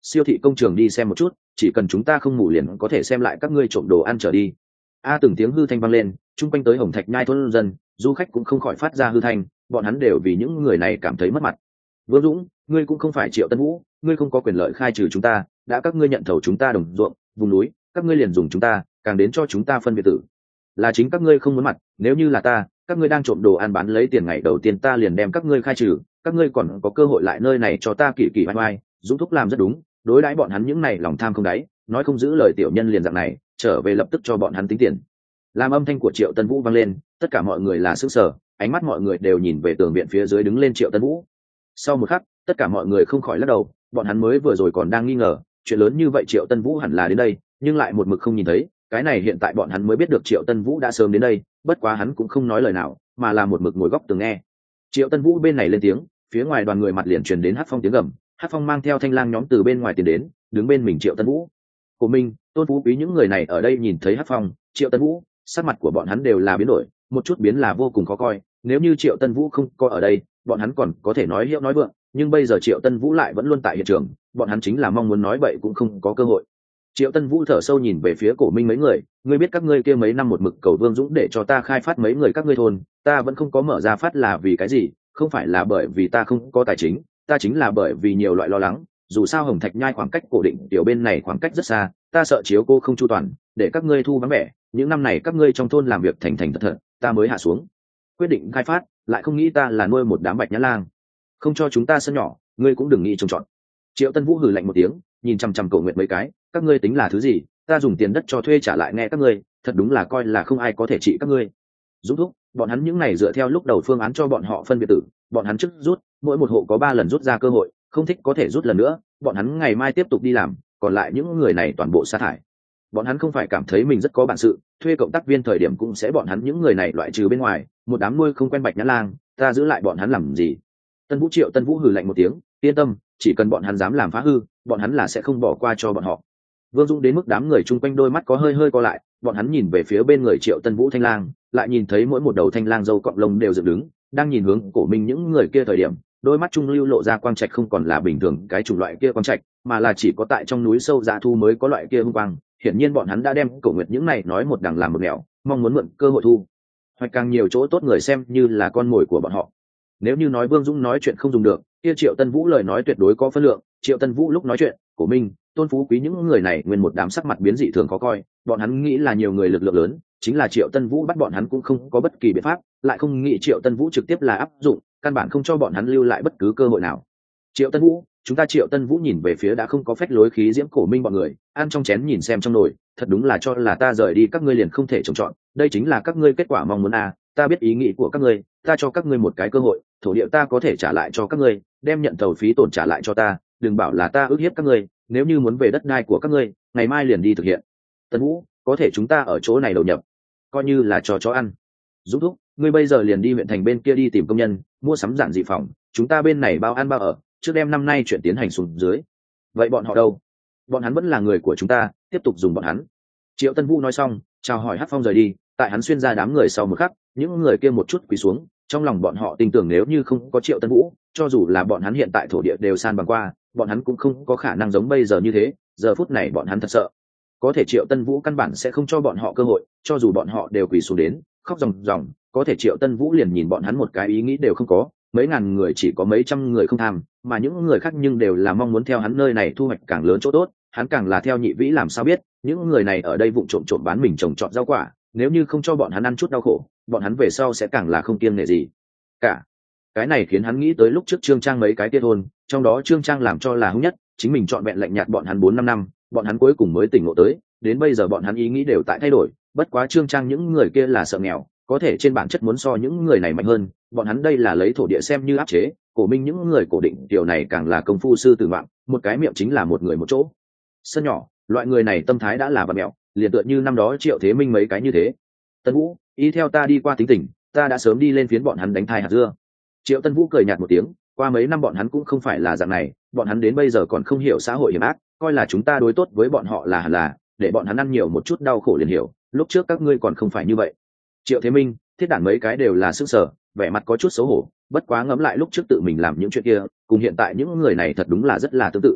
siêu thị công trường đi xem một chút, chỉ cần chúng ta không ngủ liền có thể xem lại các ngươi trộm đồ ăn trở đi. Từng tiếng hư thanh vang lên, chung quanh tới Hồng Thạch Nhai thôn dân, du khách cũng không khỏi phát ra hư thanh, bọn hắn đều vì những người này cảm thấy mất mặt. Vương Dũng, ngươi cũng không phải Triệu Tân Vũ, ngươi không có quyền lợi khai trừ chúng ta, đã các ngươi nhận thầu chúng ta đồng ruộng vùng núi, các ngươi liền dùng chúng ta, càng đến cho chúng ta phân biệt tử. Là chính các ngươi không muốn mặt, nếu như là ta, các ngươi đang trộm đồ ăn bán lấy tiền ngày đầu tiên ta liền đem các ngươi khai trừ, các ngươi còn có cơ hội lại nơi này cho ta kỳ kỳ oai oai. Dũng thúc làm rất đúng, đối đãi bọn hắn những này lòng tham không đáy, nói không giữ lời tiểu nhân liền dạng này, trở về lập tức cho bọn hắn tính tiền. Làm âm thanh của Triệu Tân Vũ vang lên, tất cả mọi người là sững sờ, ánh mắt mọi người đều nhìn về tường viện phía dưới đứng lên Triệu Tân Vũ. Sau một khắc, tất cả mọi người không khỏi lắc đầu, bọn hắn mới vừa rồi còn đang nghi ngờ, chuyện lớn như vậy Triệu Tân Vũ hẳn là đến đây, nhưng lại một mực không nhìn thấy, cái này hiện tại bọn hắn mới biết được Triệu Tân Vũ đã sớm đến đây, bất quá hắn cũng không nói lời nào, mà là một mực ngồi góc tường nghe. Triệu Tân Vũ bên này lên tiếng, phía ngoài đoàn người mặt liền truyền đến Hắc Phong tiếng gầm, Hắc Phong mang theo Thanh Lang nhóm từ bên ngoài tiến đến, đứng bên mình Triệu Tân Vũ. Của mình, Tôn Phú Quý những người này ở đây nhìn thấy Hắc Phong, Triệu Tân Vũ, sắc mặt của bọn hắn đều là biến đổi, một chút biến là vô cùng khó coi, nếu như Triệu Tân Vũ không có ở đây, bọn hắn còn có thể nói hiệu nói vượng, nhưng bây giờ Triệu Tân Vũ lại vẫn luôn tại hiện trường, bọn hắn chính là mong muốn nói bậy cũng không có cơ hội. Triệu Tân Vũ thở sâu nhìn về phía Cổ Minh mấy người, ngươi biết các ngươi kia mấy năm một mực cầu Vương Dũng để cho ta khai phát mấy người các ngươi thôn, ta vẫn không có mở ra phát là vì cái gì? Không phải là bởi vì ta không có tài chính, ta chính là bởi vì nhiều loại lo lắng, dù sao Hồng Thạch Nhai khoảng cách Cổ Định tiểu bên này khoảng cách rất xa, ta sợ chiếu cô không chu toàn, để các ngươi thu vắng vẻ, những năm này các ngươi trong thôn làm việc thành thành thật thật, ta mới hạ xuống quyết định khai phát, lại không nghĩ ta là nuôi một đám bạch nhã lang, không cho chúng ta sân nhỏ, ngươi cũng đừng nghĩ trông trọt. Triệu Tân Vũ hừ lạnh một tiếng, nhìn chằm chằm Cổ Nguyệt mấy cái, các ngươi tính là thứ gì, ta dùng tiền đất cho thuê trả lại nghe các ngươi, thật đúng là coi là không ai có thể trị các ngươi. Rút thúc, bọn hắn những này dựa theo lúc đầu phương án cho bọn họ phân biệt tử, bọn hắn trước rút, mỗi một hộ có 3 lần rút ra cơ hội, không thích có thể rút lần nữa, bọn hắn ngày mai tiếp tục đi làm, còn lại những người này toàn bộ sa thải. Bọn hắn không phải cảm thấy mình rất có bản sự, thuê cộng tác viên thời điểm cũng sẽ bọn hắn những người này loại trừ bên ngoài, một đám nuôi không quen bạch nhã lang, ta giữ lại bọn hắn làm gì? Triệu Tân Vũ hừ lạnh một tiếng, yên tâm, chỉ cần bọn hắn dám làm phá hư, bọn hắn là sẽ không bỏ qua cho bọn họ. Vương Dũng đến mức đám người chung quanh đôi mắt có hơi hơi co lại, bọn hắn nhìn về phía bên người Triệu Tân Vũ Thanh Lang, lại nhìn thấy mỗi một đầu thanh lang râu cọng lông đều dựng đứng, đang nhìn hướng Cổ Minh những người kia thời điểm, đôi mắt trung lưu lộ ra quang trạch không còn là bình thường cái chủng loại kia quang trạch, mà là chỉ có tại trong núi sâu dạ thu mới có loại kia hung quang. Hiển nhiên bọn hắn đã đem Cổ Nguyệt những này nói một đằng làm một nẻo, mong muốn mượn cơ hội thu hoạch càng nhiều chỗ tốt người xem như là con mồi của bọn họ. Nếu như nói Vương Dũng nói chuyện không dùng được, kia Triệu Tân Vũ lời nói tuyệt đối có phân lượng. Triệu Tân Vũ lúc nói chuyện, Cổ Minh, Tôn Phú Quý những người này nguyên một đám sắc mặt biến dị thường khó coi, bọn hắn nghĩ là nhiều người lực lượng lớn, chính là Triệu Tân Vũ bắt bọn hắn cũng không có bất kỳ biện pháp, lại không nghĩ Triệu Tân Vũ trực tiếp là áp dụng, căn bản không cho bọn hắn lưu lại bất cứ cơ hội nào. Triệu Tân Vũ, chúng ta Triệu Tân Vũ nhìn về phía đã không có phách lối khí diễm Cổ Minh bọn người, ăn trong chén nhìn xem trong nồi, thật đúng là cho là ta rời đi các ngươi liền không thể trồng trọt, đây chính là các ngươi kết quả mong muốn à, ta biết ý nghĩ của các ngươi, ta cho các ngươi một cái cơ hội, thổ địa ta có thể trả lại cho các ngươi, đem nhận thầu phí tổn trả lại cho ta, đừng bảo là ta ức hiếp các ngươi, nếu như muốn về đất đai của các ngươi, ngày mai liền đi thực hiện. Tân Vũ, có thể chúng ta ở chỗ này đầu nhập, coi như là cho chó ăn. Dũng thúc, ngươi bây giờ liền đi huyện thành bên kia đi tìm công nhân, mua sắm giản dị phòng, chúng ta bên này bao ăn bao ở, trước đêm năm nay chuyển tiến hành xuống dưới. Vậy bọn họ đâu? Bọn hắn vẫn là người của chúng ta, tiếp tục dùng bọn hắn. Triệu Tân Vũ nói xong, chào hỏi Hắc Phong rời đi, tại hắn xuyên ra đám người sau một khắc, những người kia một chút quỳ xuống, trong lòng bọn họ tin tưởng nếu như không có Triệu Tân Vũ, cho dù là bọn hắn hiện tại thổ địa đều san bằng qua, bọn hắn cũng không có khả năng giống bây giờ như thế, giờ phút này bọn hắn thật sợ. Có thể Triệu Tân Vũ căn bản sẽ không cho bọn họ cơ hội, cho dù bọn họ đều quỳ xuống đến, khóc ròng ròng, có thể Triệu Tân Vũ liền nhìn bọn hắn một cái ý nghĩ đều không có, mấy ngàn người chỉ có mấy trăm người không tham, mà những người khác nhưng đều là mong muốn theo hắn nơi này thu hoạch càng lớn chỗ tốt, hắn càng là theo Nhị Vĩ làm sao biết, những người này ở đây vụng trộm trộm bán mình trồng trọt rau quả, nếu như không cho bọn hắn ăn chút đau khổ, bọn hắn về sau sẽ càng là không kiêng nể gì cả. Cái này khiến hắn nghĩ tới lúc trước Trương Trang mấy cái tiết hôn, trong đó Trương Trang làm cho là hung nhất, chính mình chọn vẹn lạnh nhạt bọn hắn 4-5 năm, bọn hắn cuối cùng mới tỉnh ngộ tới, đến bây giờ bọn hắn ý nghĩ đều tại thay đổi, bất quá Trương Trang những người kia là sợ nghèo, có thể trên bản chất muốn so những người này mạnh hơn, bọn hắn đây là lấy thổ địa xem như áp chế, Cổ Minh những người Cổ Định điều này càng là công phu sư tử vạn, một cái miệng chính là một người một chỗ. Sân nhỏ, loại người này tâm thái đã là bạt mẹo, liền tựa như năm đó Triệu Thế Minh mấy cái như thế. Tân Vũ, ý theo ta đi qua tính tình, ta đã sớm đi lên phiến bọn hắn đánh thai hạt dưa. Triệu Tân Vũ cười nhạt một tiếng, qua mấy năm bọn hắn cũng không phải là dạng này, bọn hắn đến bây giờ còn không hiểu xã hội hiểm ác, coi là chúng ta đối tốt với bọn họ là hẳn là, để bọn hắn ăn nhiều một chút đau khổ liền hiểu, lúc trước các ngươi còn không phải như vậy. Triệu Thế Minh, Thiết Đản mấy cái đều là sức sở, vẻ mặt có chút xấu hổ, bất quá ngẫm lại lúc trước tự mình làm những chuyện kia, cùng hiện tại những người này thật đúng là rất là tương tự.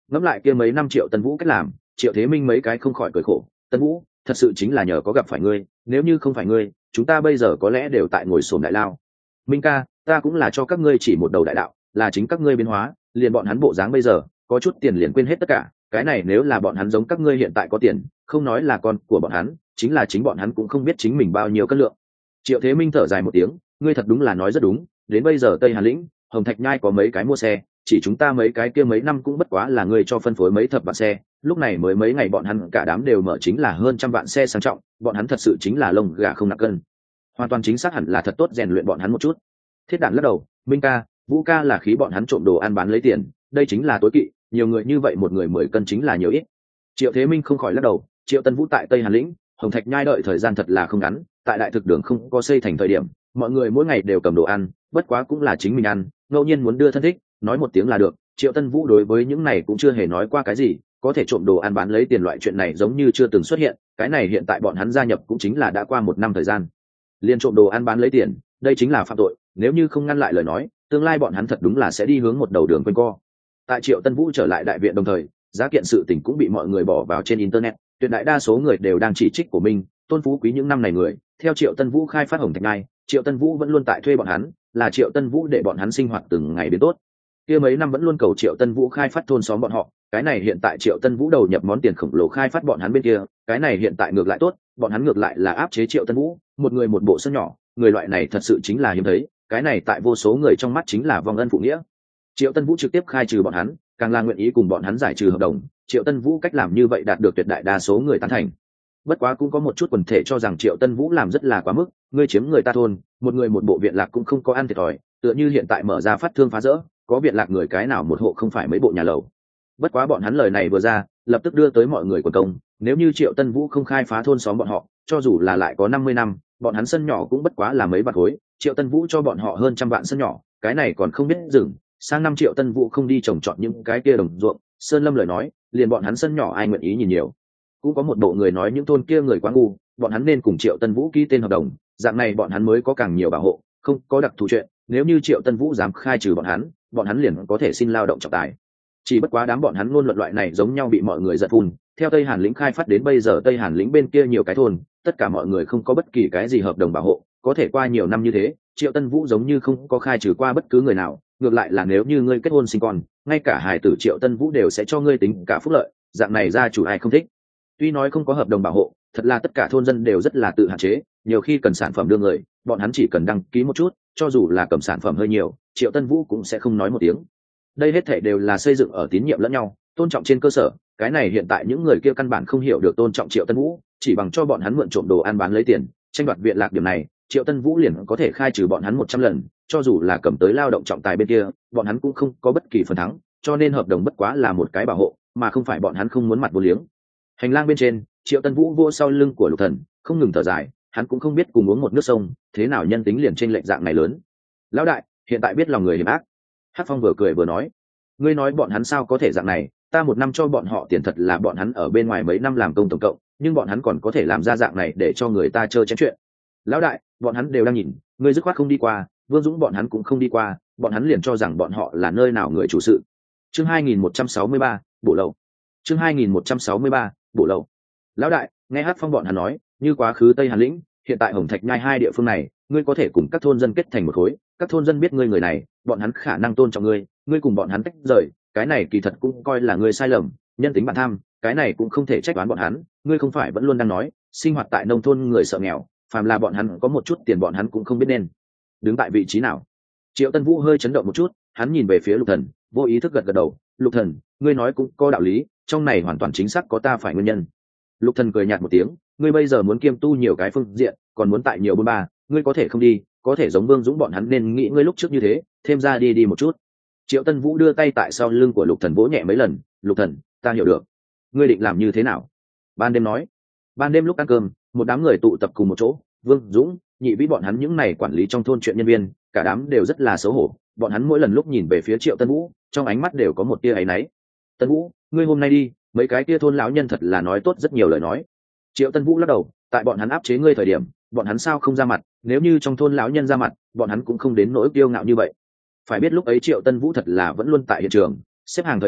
ngẫm lại kia mấy năm Triệu Tân Vũ cách làm, Triệu Thế Minh mấy cái không khỏi cười khổ. Tân Vũ, thật sự chính là nhờ có gặp phải ngươi, nếu như không phải ngươi, chúng ta bây giờ có lẽ đều tại ngồi xổm đại lao. Minh ca, ta cũng là cho các ngươi chỉ một đầu đại đạo, là chính các ngươi biến hóa, liền bọn hắn bộ dáng bây giờ, có chút tiền liền quên hết tất cả. Cái này nếu là bọn hắn giống các ngươi hiện tại có tiền, không nói là con của bọn hắn, chính là chính bọn hắn cũng không biết chính mình bao nhiêu cân lượng. Triệu Thế Minh thở dài một tiếng, ngươi thật đúng là nói rất đúng, đến bây giờ Tây Hàn lĩnh, Hồng Thạch Nhai có mấy cái mua xe, chỉ chúng ta mấy cái kia mấy năm cũng bất quá là ngươi cho phân phối mấy thập vạn xe, lúc này mới mấy ngày bọn hắn cả đám đều mở chính là hơn trăm vạn xe sang trọng, bọn hắn thật sự chính là lông gà không nặng cân. Hoàn toàn chính xác hẳn là thật tốt rèn luyện bọn hắn một chút. Thiết Đản lắc đầu, Minh ca, Vũ ca là khí bọn hắn trộm đồ ăn bán lấy tiền, đây chính là tối kỵ, nhiều người như vậy một người 10 cân chính là nhiều ít. Triệu Thế Minh không khỏi lắc đầu, Triệu Tân Vũ tại Tây Hàn lĩnh, Hồng Thạch Nhai đợi thời gian thật là không ngắn, tại đại thực đường không có xây thành thời điểm, mọi người mỗi ngày đều cầm đồ ăn, bất quá cũng là chính mình ăn, ngẫu nhiên muốn đưa thân thích, nói một tiếng là được. Triệu Tân Vũ đối với những này cũng chưa hề nói qua cái gì, có thể trộm đồ ăn bán lấy tiền loại chuyện này giống như chưa từng xuất hiện, cái này hiện tại bọn hắn gia nhập cũng chính là đã qua 1 năm thời gian. Liên trộm đồ ăn bán lấy tiền, đây chính là phạm tội, nếu như không ngăn lại lời nói, tương lai bọn hắn thật đúng là sẽ đi hướng một đầu đường quanh co. Tại Triệu Tân Vũ trở lại đại viện đồng thời, giá kiện sự tình cũng bị mọi người bỏ vào trên internet, tuyệt đại đa số người đều đang chỉ trích của mình, Tôn Phú Quý những năm này người, theo Triệu Tân Vũ khai phát Hồng Thạch Nhai, Triệu Tân Vũ vẫn luôn tại thuê bọn hắn, là Triệu Tân Vũ để bọn hắn sinh hoạt từng ngày biến tốt. Kia mấy năm vẫn luôn cầu Triệu Tân Vũ khai phát thôn xóm bọn họ, cái này hiện tại Triệu Tân Vũ đầu nhập món tiền khổng lồ khai phát bọn hắn bên kia, cái này hiện tại ngược lại tốt, bọn hắn ngược lại là áp chế Triệu Tân Vũ, một người một bộ sân nhỏ, người loại này thật sự chính là hiếm thấy, cái này tại vô số người trong mắt chính là vong ân phụ nghĩa. Triệu Tân Vũ trực tiếp khai trừ bọn hắn, càng là nguyện ý cùng bọn hắn giải trừ hợp đồng, Triệu Tân Vũ cách làm như vậy đạt được tuyệt đại đa số người tán thành. Bất quá cũng có một chút quần thể cho rằng Triệu Tân Vũ làm rất là quá mức, ngươi chiếm người ta thôn, một người một bộ viện lạc cũng không có ăn thiệt thòi, tựa như hiện tại mở ra phát thương phá rỡ, có viện lạc người cái nào một hộ không phải mấy bộ nhà lầu. Bất quá bọn hắn lời này vừa ra, lập tức đưa tới mọi người quần công, nếu như Triệu Tân Vũ không khai phá thôn xóm bọn họ, cho dù là lại có 50 năm, bọn hắn sân nhỏ cũng bất quá là mấy bạc khối, Triệu Tân Vũ cho bọn họ hơn trăm vạn sân nhỏ, cái này còn không biết dừng, sang năm Triệu Tân Vũ không đi trồng trọt những cái kia đồng ruộng, Sơn Lâm lời nói, liền bọn hắn sân nhỏ ai nguyện ý nhìn nhiều. Cũng có một bộ người nói những thôn kia người quá ngu, bọn hắn nên cùng Triệu Tân Vũ ký tên hợp đồng, dạng này bọn hắn mới có càng nhiều bảo hộ, không có đặc thù chuyện, nếu như Triệu Tân Vũ dám khai trừ bọn hắn liền có thể xin lao động trọng tài. Chỉ bất quá đám bọn hắn ngôn luận loại này giống nhau bị mọi người giật phun, theo Tây Hàn lĩnh khai phát đến bây giờ Tây Hàn lĩnh bên kia nhiều cái thôn, tất cả mọi người không có bất kỳ cái gì hợp đồng bảo hộ, có thể qua nhiều năm như thế, Triệu Tân Vũ giống như không có khai trừ qua bất cứ người nào, ngược lại là nếu như ngươi kết hôn sinh con, ngay cả hài tử Triệu Tân Vũ đều sẽ cho ngươi tính cả phúc lợi, dạng này gia chủ ai không thích. Tuy nói không có hợp đồng bảo hộ, thật là tất cả thôn dân đều rất là tự hạn chế, nhiều khi cần sản phẩm đưa người, bọn hắn chỉ cần đăng ký một chút, cho dù là cầm sản phẩm hơi nhiều, Triệu Tân Vũ cũng sẽ không nói một tiếng. Đây hết thảy đều là xây dựng ở tín nhiệm lẫn nhau, tôn trọng trên cơ sở, cái này hiện tại những người kia căn bản không hiểu được tôn trọng Triệu Tân Vũ, chỉ bằng cho bọn hắn mượn trộm đồ ăn bán lấy tiền, tranh đoạt viện lạc điểm này, Triệu Tân Vũ liền có thể khai trừ bọn hắn 100 lần, cho dù là cầm tới lao động trọng tài bên kia, bọn hắn cũng không có bất kỳ phần thắng, cho nên hợp đồng bất quá là một cái bảo hộ, mà không phải bọn hắn không muốn mặt vô liếng. Hành lang bên trên, Triệu Tân Vũ vô sau lưng của Lục Thần, không ngừng thở dài, hắn cũng không biết cùng uống một nước sông, thế nào nhân tính liền trên lệnh dạng này lớn. Lão đại, hiện tại biết lòng người hiểm ác. Hắc Phong vừa cười vừa nói, ngươi nói bọn hắn sao có thể dạng này, ta 1 năm cho bọn họ tiền thật là bọn hắn ở bên ngoài mấy năm làm công tổng cộng, nhưng bọn hắn còn có thể làm ra dạng này để cho người ta chơi chén chuyện. Lão đại, bọn hắn đều đang nhìn, ngươi dứt khoát không đi qua, Vương Dũng bọn hắn cũng không đi qua, bọn hắn liền cho rằng bọn họ là nơi nào người chủ sự. Chương 2163, bổ lậu. Chương 2163, bổ lậu. Lão đại, nghe Hắc Phong bọn hắn nói, như quá khứ Tây Hàn lĩnh, hiện tại Hồng Thạch Nhai hai địa phương này, ngươi có thể cùng các thôn dân kết thành một khối, các thôn dân biết ngươi người này, bọn hắn khả năng tôn trọng ngươi, ngươi cùng bọn hắn tách rời, cái này kỳ thật cũng coi là ngươi sai lầm, nhân tính bản tham, cái này cũng không thể trách toán bọn hắn, ngươi không phải vẫn luôn đang nói, sinh hoạt tại nông thôn người sợ nghèo, phàm là bọn hắn có một chút tiền bọn hắn cũng không biết nên đứng tại vị trí nào. Triệu Tân Vũ hơi chấn động một chút, hắn nhìn về phía Lục Thần, vô ý thức gật gật đầu, Lục Thần, ngươi nói cũng có đạo lý, trong này hoàn toàn chính xác có ta phải nguyên nhân. Lục Thần cười nhạt một tiếng, ngươi bây giờ muốn kiêm tu nhiều cái phương diện, còn muốn tại nhiều bôn ba, ngươi có thể không đi, có thể giống Vương Dũng bọn hắn nên nghĩ ngươi lúc trước như thế, thêm ra đi một chút. Triệu Tân Vũ đưa tay tại sau lưng của Lục Thần vỗ nhẹ mấy lần, Lục Thần, ta hiểu được. Ngươi định làm như thế nào? Ban đêm nói. Ban đêm lúc ăn cơm, một đám người tụ tập cùng một chỗ, Vương Dũng, Nhị Vĩ bọn hắn những này quản lý trong thôn chuyện nhân viên, cả đám đều rất là xấu hổ, bọn hắn mỗi lần lúc nhìn về phía Triệu Tân Vũ, trong ánh mắt đều có một tia áy náy. Tân Vũ, ngươi hôm nay đi, mấy cái kia thôn lão nhân thật là nói tốt rất nhiều lời nói. Triệu Tân Vũ lắc đầu, tại bọn hắn áp chế ngươi thời điểm, bọn hắn sao không ra mặt, nếu như trong thôn lão nhân ra mặt, bọn hắn cũng không đến nỗi kiêu ngạo như vậy. Phải biết lúc ấy Triệu Tân Vũ thật là vẫn luôn tại hiện trường, xếp hàng thời điểm,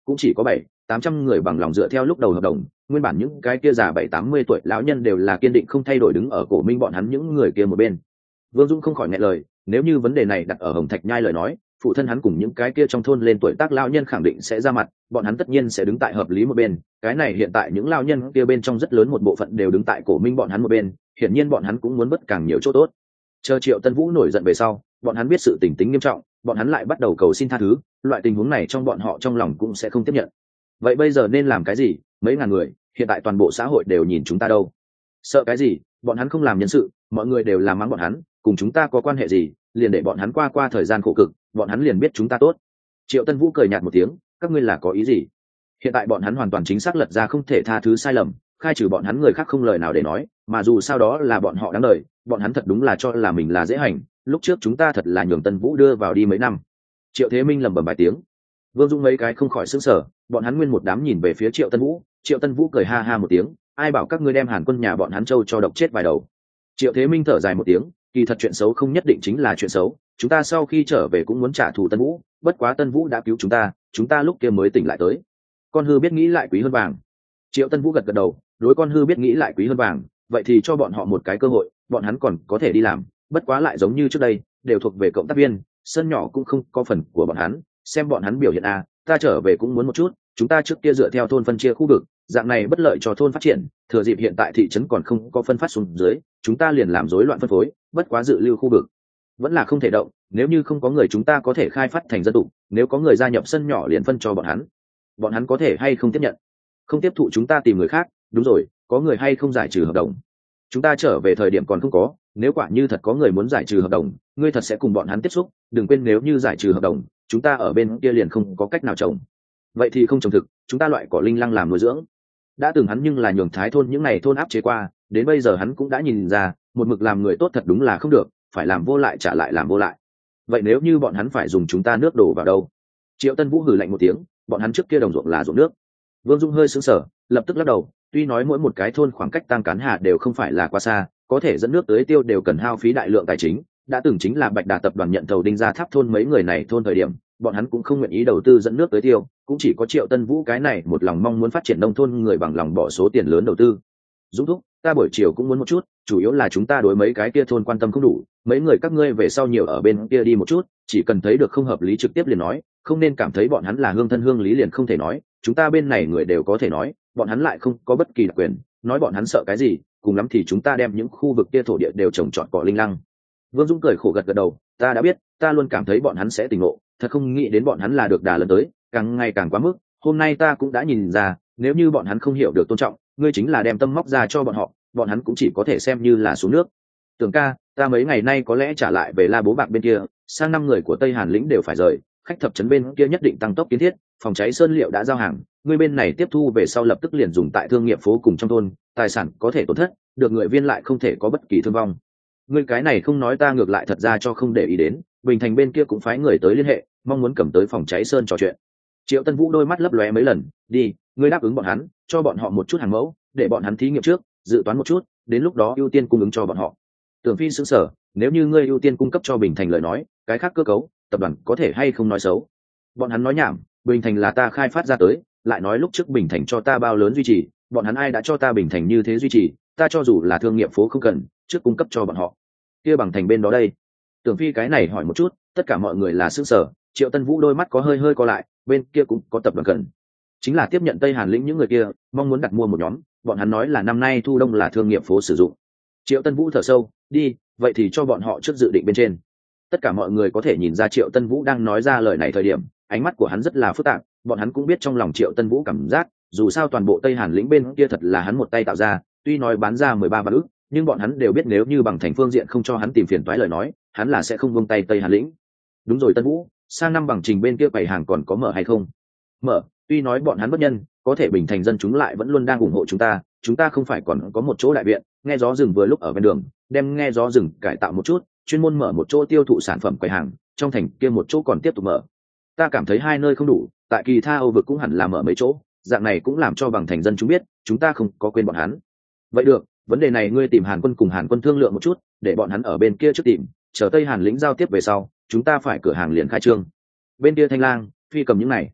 cũng chỉ có 700-800 người bằng lòng dựa theo lúc đầu hợp đồng. Nguyên bản những cái kia già 70-80 tuổi lão nhân đều là kiên định không thay đổi đứng ở cổ minh bọn hắn những người kia một bên. Vương Dung không khỏi nghẹn lời, nếu như vấn đề này đặt ở Hồng Thạch Nhai lời nói, phụ thân hắn cùng những cái kia trong thôn lên tuổi tác lão nhân khẳng định sẽ ra mặt, bọn hắn tất nhiên sẽ đứng tại hợp lý một bên. Cái này hiện tại những lão nhân kia bên trong rất lớn một bộ phận đều đứng tại cổ minh bọn hắn một bên, hiển nhiên bọn hắn cũng muốn bất càng nhiều chỗ tốt. Chờ Triệu Tân Vũ nổi giận về sau, bọn hắn biết sự tình tính nghiêm trọng, bọn hắn lại bắt đầu cầu xin tha thứ, loại tình huống này trong bọn họ trong lòng cũng sẽ không tiếp nhận. Vậy bây giờ nên làm cái gì? Mấy ngàn người, hiện tại toàn bộ xã hội đều nhìn chúng ta đâu. Sợ cái gì? Bọn hắn không làm nhân sự, mọi người đều làm mắng bọn hắn, cùng chúng ta có quan hệ gì? Liền để bọn hắn qua thời gian khổ cực, bọn hắn liền biết chúng ta tốt. Triệu Tân Vũ cười nhạt một tiếng, các ngươi là có ý gì? Hiện tại bọn hắn hoàn toàn chính xác lật ra không thể tha thứ sai lầm, khai trừ bọn hắn người khác không lời nào để nói, mà dù sao đó là bọn họ đáng đời, bọn hắn thật đúng là cho là mình là dễ hành, lúc trước chúng ta thật là nhường Tân Vũ đưa vào đi mấy năm. Triệu Thế Minh lẩm bẩm vài tiếng. Vương Dung mấy cái không khỏi sững sờ, bọn hắn nguyên một đám nhìn về phía Triệu Tân Vũ. Triệu Tân Vũ cười ha ha một tiếng, ai bảo các ngươi đem Hàn Quân nhà bọn hắn châu cho độc chết vài đầu. Triệu Thế Minh thở dài một tiếng, kỳ thật chuyện xấu không nhất định chính là chuyện xấu, chúng ta sau khi trở về cũng muốn trả thù Tân Vũ, bất quá Tân Vũ đã cứu chúng ta lúc kia mới tỉnh lại tới. Con hư biết nghĩ lại quý hơn vàng. Triệu Tân Vũ gật gật đầu, đối con hư biết nghĩ lại quý hơn vàng, vậy thì cho bọn họ một cái cơ hội, bọn hắn còn có thể đi làm, bất quá lại giống như trước đây, đều thuộc về cộng tác viên, sân nhỏ cũng không có phần của bọn hắn, xem bọn hắn biểu hiện ta trở về cũng muốn một chút, chúng ta trước kia dựa theo thôn phân chia khu vực, dạng này bất lợi cho thôn phát triển, thừa dịp hiện tại thị trấn còn không có phân phát xuống dưới, chúng ta liền làm rối loạn phân phối, bất quá dự lưu khu vực vẫn là không thể động, nếu như không có người chúng ta có thể khai phát thành dân tụ, nếu có người gia nhập sân nhỏ liền phân cho bọn hắn có thể hay không tiếp nhận? Không tiếp thụ chúng ta tìm người khác, đúng rồi, có người hay không giải trừ hợp đồng? Chúng ta trở về thời điểm còn không có, nếu quả như thật có người muốn giải trừ hợp đồng, ngươi thật sẽ cùng bọn hắn tiếp xúc, đừng quên nếu như giải trừ hợp đồng, chúng ta ở bên kia liền không có cách nào trồng. Vậy thì không trồng thực, chúng ta loại cỏ linh lăng làm nuôi dưỡng. Đã từng hắn nhưng là nhường Thái thôn những này thôn áp chế qua, đến bây giờ hắn cũng đã nhìn ra, một mực làm người tốt thật đúng là không được, phải làm vô lại trả lại làm vô lại. Vậy nếu như bọn hắn phải dùng chúng ta nước đổ vào đâu? Triệu Tân Vũ hừ lạnh một tiếng, bọn hắn trước kia đồng ruộng là ruộng nước. Vương Dung hơi sững sờ, lập tức lắc đầu, tuy nói mỗi một cái thôn khoảng cách Tăng Cán Hà đều không phải là quá xa, có thể dẫn nước tới tiêu đều cần hao phí đại lượng tài chính, đã từng chính là Bạch Đà tập đoàn nhận thầu Đinh Gia Tháp thôn mấy người này thôn thời điểm, bọn hắn cũng không nguyện ý đầu tư dẫn nước tới tiêu, cũng chỉ có Triệu Tân Vũ cái này một lòng mong muốn phát triển nông thôn người bằng lòng bỏ số tiền lớn đầu tư. Dũng thúc, ta buổi chiều cũng muốn một chút, chủ yếu là chúng ta đối mấy cái kia thôn quan tâm không đủ, mấy người các ngươi về sau nhiều ở bên kia đi một chút, chỉ cần thấy được không hợp lý trực tiếp liền nói, không nên cảm thấy bọn hắn là hương thân hương lý liền không thể nói, chúng ta bên này người đều có thể nói, bọn hắn lại không có bất kỳ đặc quyền, nói bọn hắn sợ cái gì, cùng lắm thì chúng ta đem những khu vực kia thổ địa đều trồng trọt cỏ linh lăng. Vương Dũng cười khổ gật gật đầu, ta đã biết, ta luôn cảm thấy bọn hắn sẽ tỉnh ngộ, thật không nghĩ đến bọn hắn là được đà lớn tới, càng ngày càng quá mức, hôm nay ta cũng đã nhìn ra, nếu như bọn hắn không hiểu được tôn trọng, ngươi chính là đem tâm móc ra cho bọn hắn cũng chỉ có thể xem như là xuống nước. Tưởng ca, ta mấy ngày nay có lẽ trả lại về La Bố Bạc bên kia, sang năm người của Tây Hàn lĩnh đều phải rời, khách thập trấn bên kia nhất định tăng tốc kiến thiết, phòng cháy sơn liệu đã giao hàng, ngươi bên này tiếp thu về sau lập tức liền dùng tại thương nghiệp phố cùng trong thôn, tài sản có thể tổn thất, được người viên lại không thể có bất kỳ thương vong. Ngươi cái này không nói ta ngược lại thật ra cho không để ý đến, Bình Thành bên kia cũng phái người tới liên hệ, mong muốn cầm tới phòng cháy sơn trò chuyện. Triệu Tân Vũ đôi mắt lấp lóe mấy lần, đi, ngươi đáp ứng bọn hắn, cho bọn họ một chút hàng mẫu, để bọn hắn thí nghiệm trước, dự toán một chút, đến lúc đó ưu tiên cung ứng cho bọn họ. Tưởng Phi sững sờ, nếu như ngươi ưu tiên cung cấp cho Bình Thành lời nói, cái khác cơ cấu, tập đoàn có thể hay không nói xấu? Bọn hắn nói nhảm, Bình Thành là ta khai phát ra tới, lại nói lúc trước Bình Thành cho ta bao lớn duy trì, bọn hắn ai đã cho ta Bình Thành như thế duy trì, ta cho dù là thương nghiệp phố không cần, trước cung cấp cho bọn họ. Kia bằng thành bên đó đây. Tưởng Phi cái này hỏi một chút, tất cả mọi người là sững sờ, Triệu Tân Vũ đôi mắt có hơi co lại, bên kia cũng có tập đoàn cần, chính là tiếp nhận Tây Hàn lĩnh những người kia, mong muốn đặt mua một nhóm, bọn hắn nói là năm nay thu đông là thương nghiệp phố sử dụng. Triệu Tân Vũ thở sâu, đi, vậy thì cho bọn họ trước dự định bên trên. Tất cả mọi người có thể nhìn ra Triệu Tân Vũ đang nói ra lời này thời điểm, ánh mắt của hắn rất là phức tạp, bọn hắn cũng biết trong lòng Triệu Tân Vũ cảm giác, dù sao toàn bộ Tây Hàn lĩnh bên kia thật là hắn một tay tạo ra, tuy nói bán ra 13 vạn ức, nhưng bọn hắn đều biết nếu như bằng thành phương diện không cho hắn tìm phiền toái lời nói, hắn là sẽ không buông tay Tây Hàn lĩnh. Đúng rồi Tân Vũ, sang năm bằng trình bên kia quầy hàng còn có mở hay không? Mở, tuy nói bọn hắn bất nhân, có thể Bình Thành dân chúng lại vẫn luôn đang ủng hộ chúng ta không phải còn có một chỗ đại viện, nghe gió rừng vừa lúc ở bên đường, đem nghe gió rừng cải tạo một chút, chuyên môn mở một chỗ tiêu thụ sản phẩm quầy hàng, trong thành kia một chỗ còn tiếp tục mở. Ta cảm thấy hai nơi không đủ, tại Kỳ Tha Âu vực cũng hẳn là mở mấy chỗ, dạng này cũng làm cho bằng thành dân chúng biết, chúng ta không có quên bọn hắn. Vậy được, vấn đề này ngươi tìm Hàn Quân cùng Hàn Quân thương lượng một chút, để bọn hắn ở bên kia trước tìm, chờ Tây Hàn lĩnh giao tiếp về sau, chúng ta phải cửa hàng liền khai trương. Bên kia Thanh Lang, Phi cầm những này.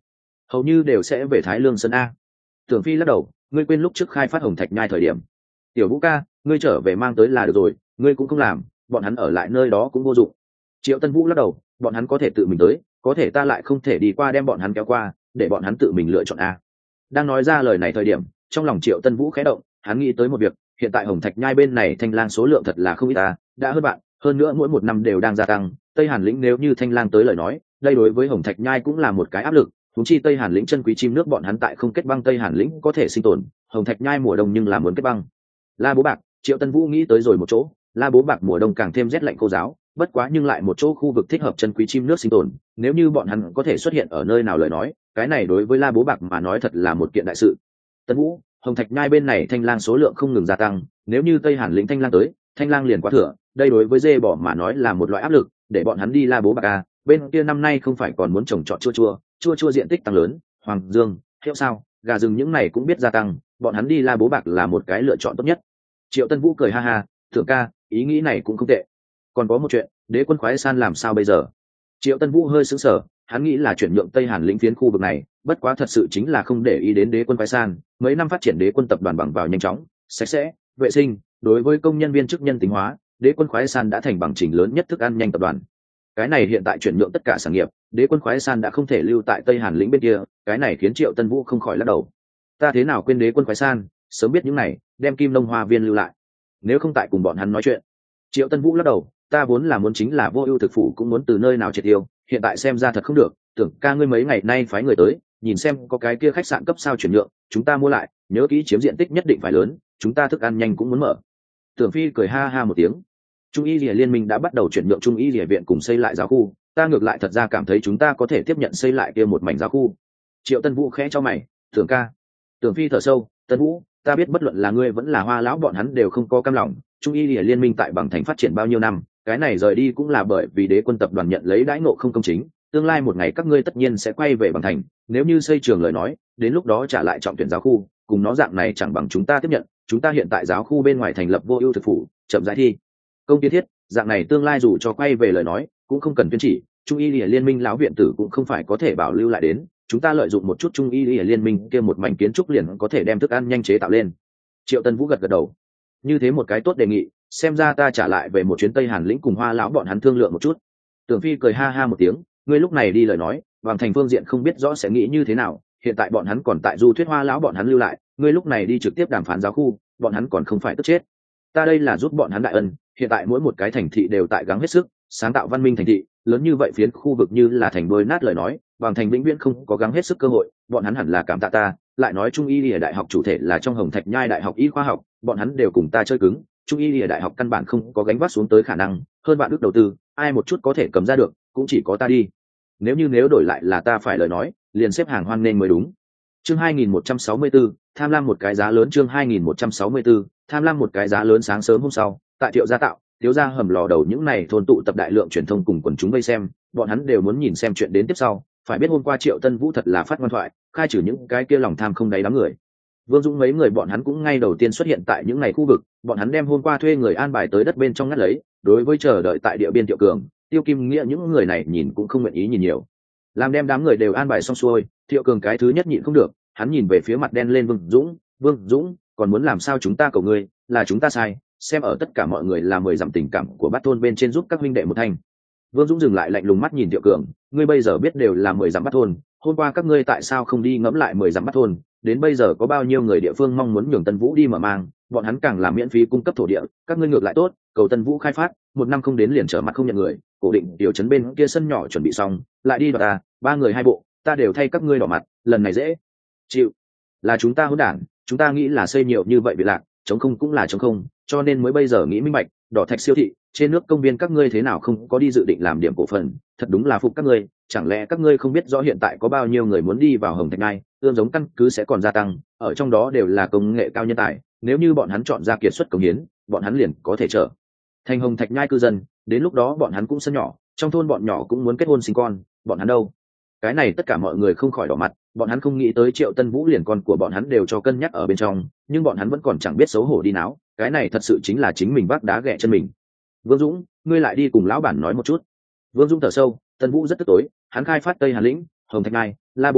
hầu như đều sẽ về Thái Lương Sơn a. Tưởng Phi lắc đầu, ngươi quên lúc trước khai phát Hồng Thạch Nhai thời điểm. Tiểu Vũ ca, ngươi trở về mang tới là được rồi, ngươi cũng không làm, bọn hắn ở lại nơi đó cũng vô dụng. Triệu Tân Vũ lắc đầu, bọn hắn có thể tự mình tới, có thể ta lại không thể đi qua đem bọn hắn kéo qua, để bọn hắn tự mình lựa chọn a. Đang nói ra lời này thời điểm, trong lòng Triệu Tân Vũ khẽ động, hắn nghĩ tới một việc, hiện tại Hồng Thạch Nhai bên này thanh lang số lượng thật là không ít ta, đã hơn bạn, hơn nữa mỗi một năm đều đang gia tăng, Tây Hàn lĩnh nếu như thanh lang tới lời nói, đây đối với Hồng Thạch Nhai cũng là một cái áp lực, huống chi Tây Hàn lĩnh chân quý chim nước bọn hắn tại không kết băng Tây Hàn lĩnh có thể sinh tồn, Hồng Thạch Nhai mùa đông nhưng là muốn kết băng. La Bố Bạc, Triệu Tân Vũ nghĩ tới rồi một chỗ, La Bố Bạc mùa đông càng thêm rét lạnh khô giáo, bất quá nhưng lại một chỗ khu vực thích hợp chân quý chim nước sinh tồn, nếu như bọn hắn có thể xuất hiện ở nơi nào lời nói, cái này đối với La Bố Bạc mà nói thật là một kiện đại sự. Tân Vũ, Hồng Thạch Nhai bên này thanh lang số lượng không ngừng gia tăng, nếu như Tây Hàn lĩnh thanh lang tới, thanh lang liền quá thừa, đây đối với dê bỏ mà nói là một loại áp lực, để bọn hắn đi La Bố Bạc a, bên kia năm nay không phải còn muốn trồng trọt chua diện tích tăng lớn, hoàng dương, hiệu sao, gà rừng những này cũng biết gia tăng, bọn hắn đi La Bố Bạc là một cái lựa chọn tốt nhất. Triệu Tân Vũ cười ha ha, Thượng ca, ý nghĩ này cũng không tệ. Còn có một chuyện, Đế quân khoái san làm sao bây giờ? Triệu Tân Vũ hơi sững sờ, hắn nghĩ là chuyển nhượng Tây Hàn lĩnh phiến khu vực này, bất quá thật sự chính là không để ý đến Đế quân khoái san, mấy năm phát triển Đế quân tập đoàn bằng vào nhanh chóng, sạch sẽ, vệ sinh, đối với công nhân viên chức nhân tính hóa, Đế quân khoái san đã thành bằng trình lớn nhất thức ăn nhanh tập đoàn. Cái này hiện tại chuyển nhượng tất cả sản nghiệp, Đế quân khoái san đã không thể lưu tại Tây Hàn lĩnh bên kia, cái này khiến Triệu Tân Vũ không khỏi lắc đầu. Ta thế nào quên Đế quân khoái san, sớm biết những này, đem Kim Long Hoa Viên lưu lại. Nếu không tại cùng bọn hắn nói chuyện. Triệu Tân Vũ lắc đầu, ta vốn là muốn chính là Vô Ưu thực phủ cũng muốn từ nơi nào triệt tiêu, hiện tại xem ra thật không được, Tưởng ca ngươi mấy ngày nay phái người tới, nhìn xem có cái kia khách sạn cấp sao chuyển nhượng, chúng ta mua lại, nhớ kỹ chiếm diện tích nhất định phải lớn, chúng ta thức ăn nhanh cũng muốn mở. Tưởng Phi cười ha ha một tiếng. Trung y Lìa Liên minh đã bắt đầu chuyển nhượng Trung y Lìa viện cùng xây lại giáo khu, ta ngược lại thật ra cảm thấy chúng ta có thể tiếp nhận xây lại kia một mảnh giáo khu. Triệu Tân Vũ khẽ cho mày, Tưởng ca. Tưởng Phi thở sâu, Tân Vũ, ta biết bất luận là ngươi vẫn là Hoa lão bọn hắn đều không có cam lòng, Trung y Lìa Liên minh tại Bằng Thành phát triển bao nhiêu năm, cái này rời đi cũng là bởi vì Đế quân tập đoàn nhận lấy đãi ngộ không công chính, tương lai một ngày các ngươi tất nhiên sẽ quay về Bằng Thành, nếu như xây trường lời nói, đến lúc đó trả lại trọng tuyển giáo khu, cùng nó dạng này chẳng bằng chúng ta tiếp nhận, chúng ta hiện tại giáo khu bên ngoài thành lập Vô Ưu thực phủ, chậm rãi thi công tiên thiết, dạng này tương lai dù cho quay về lời nói, cũng không cần tuyên chỉ, Trung y Lìa Liên minh lão viện tử cũng không phải có thể bảo lưu lại đến, chúng ta lợi dụng một chút Trung y Lìa Liên minh kia một mảnh kiến trúc liền có thể đem thức ăn nhanh chế tạo lên. Triệu Tân Vũ gật gật đầu, như thế một cái tốt đề nghị, xem ra ta trả lại về một chuyến Tây Hàn lĩnh cùng Hoa lão bọn hắn thương lượng một chút. Tưởng Phi cười ha ha một tiếng, ngươi lúc này đi lời nói, Bằng Thành phương diện không biết rõ sẽ nghĩ như thế nào, hiện tại bọn hắn còn tại du thuyết Hoa lão bọn hắn lưu lại, ngươi lúc này đi trực tiếp đàm phán giáo khu, bọn hắn còn không phải tức chết. Ta đây là giúp bọn hắn đại ân, hiện tại mỗi một cái thành thị đều tại gắng hết sức sáng tạo văn minh thành thị, lớn như vậy phiến khu vực như là thành đôi nát lời nói, Bằng Thành vĩnh viễn không có gắng hết sức cơ hội, bọn hắn hẳn là cảm tạ ta. Lại nói Trung y Lìa đại học chủ thể là trong Hồng Thạch Nhai đại học y khoa học, bọn hắn đều cùng ta chơi cứng, Trung y Lìa đại học căn bản không có gánh vác xuống tới khả năng, hơn bạn ước đầu tư, ai một chút có thể cầm ra được, cũng chỉ có ta đi. Nếu đổi lại là ta phải lời nói, liền xếp hàng hoan nghênh mới đúng. Chương 2164, tham lam một cái giá lớn. Chương 2164, tham lam một cái giá lớn. Sáng sớm hôm sau, tại Thiệu gia tạo, Thiếu gia hầm lò đầu những này thôn tụ tập đại lượng truyền thông cùng quần chúng vây xem, bọn hắn đều muốn nhìn xem chuyện đến tiếp sau. Phải biết hôm qua Triệu Tân Vũ thật là phát ngoan thoại, khai trừ những cái kia lòng tham không đáy đám người. Vương Dũng mấy người bọn hắn cũng ngay đầu tiên xuất hiện tại những ngày khu vực, bọn hắn đem hôm qua thuê người an bài tới đất bên trong ngắt lấy, đối với chờ đợi tại địa biên Thiệu Cường, Tiêu Kim Nghĩa những người này nhìn cũng không nguyện ý nhìn nhiều. Làm đem đám người đều an bài xong xuôi, Thiệu Cường cái thứ nhất nhịn không được, hắn nhìn về phía mặt đen lên Vương Dũng, còn muốn làm sao chúng ta cầu ngươi, là chúng ta sai, xem ở tất cả mọi người là 10 dặm tình cảm của Bát thôn bên trên giúp các huynh đệ một thành. Vương Dũng dừng lại lạnh lùng mắt nhìn Thiệu Cường, ngươi bây giờ biết đều là 10 dặm Bát thôn, hôm qua các ngươi tại sao không đi ngẫm lại 10 dặm Bát thôn, đến bây giờ có bao nhiêu người địa phương mong muốn nhường Tân Vũ đi mở mang, bọn hắn càng làm miễn phí cung cấp thổ địa, các ngươi ngược lại tốt, cầu Tân Vũ khai phát, một năm không đến liền trở mặt không nhận người, cố định tiểu trấn bên kia sân nhỏ chuẩn bị xong, lại đi đoạt ta, 3 người 2 bộ, ta đều thay các ngươi đỏ mặt, lần này dễ chịu. Là chúng ta hỗn đản, chúng ta nghĩ là xây nhiều như vậy bị lạc, chống không cũng là chống không, cho nên mới bây giờ nghĩ minh bạch, đỏ thạch siêu thị, trên nước công viên các ngươi thế nào không có đi dự định làm điểm cổ phần, thật đúng là phục các ngươi, chẳng lẽ các ngươi không biết rõ hiện tại có bao nhiêu người muốn đi vào Hồng Thạch Nhai, ương giống căn cứ sẽ còn gia tăng, ở trong đó đều là công nghệ cao nhân tài, nếu như bọn hắn chọn ra kiệt xuất công hiến, bọn hắn liền có thể trở thành Hồng Thạch Nhai cư dân, đến lúc đó bọn hắn cũng sân nhỏ, trong thôn bọn nhỏ cũng muốn kết hôn sinh con, bọn hắn đâu? Cái này tất cả mọi người không khỏi đỏ mặt, bọn hắn không nghĩ tới Triệu Tân Vũ liền con của bọn hắn đều cho cân nhắc ở bên trong, nhưng bọn hắn vẫn còn chẳng biết xấu hổ đi náo, cái này thật sự chính là chính mình vác đá ghẻ chân mình. Vương Dũng, ngươi lại đi cùng lão bản nói một chút. Vương Dũng thở sâu, Tân Vũ rất tức tối, hắn khai phát Tây Hàn lĩnh, Hồng Thạch Nhai, La Bố Bạc,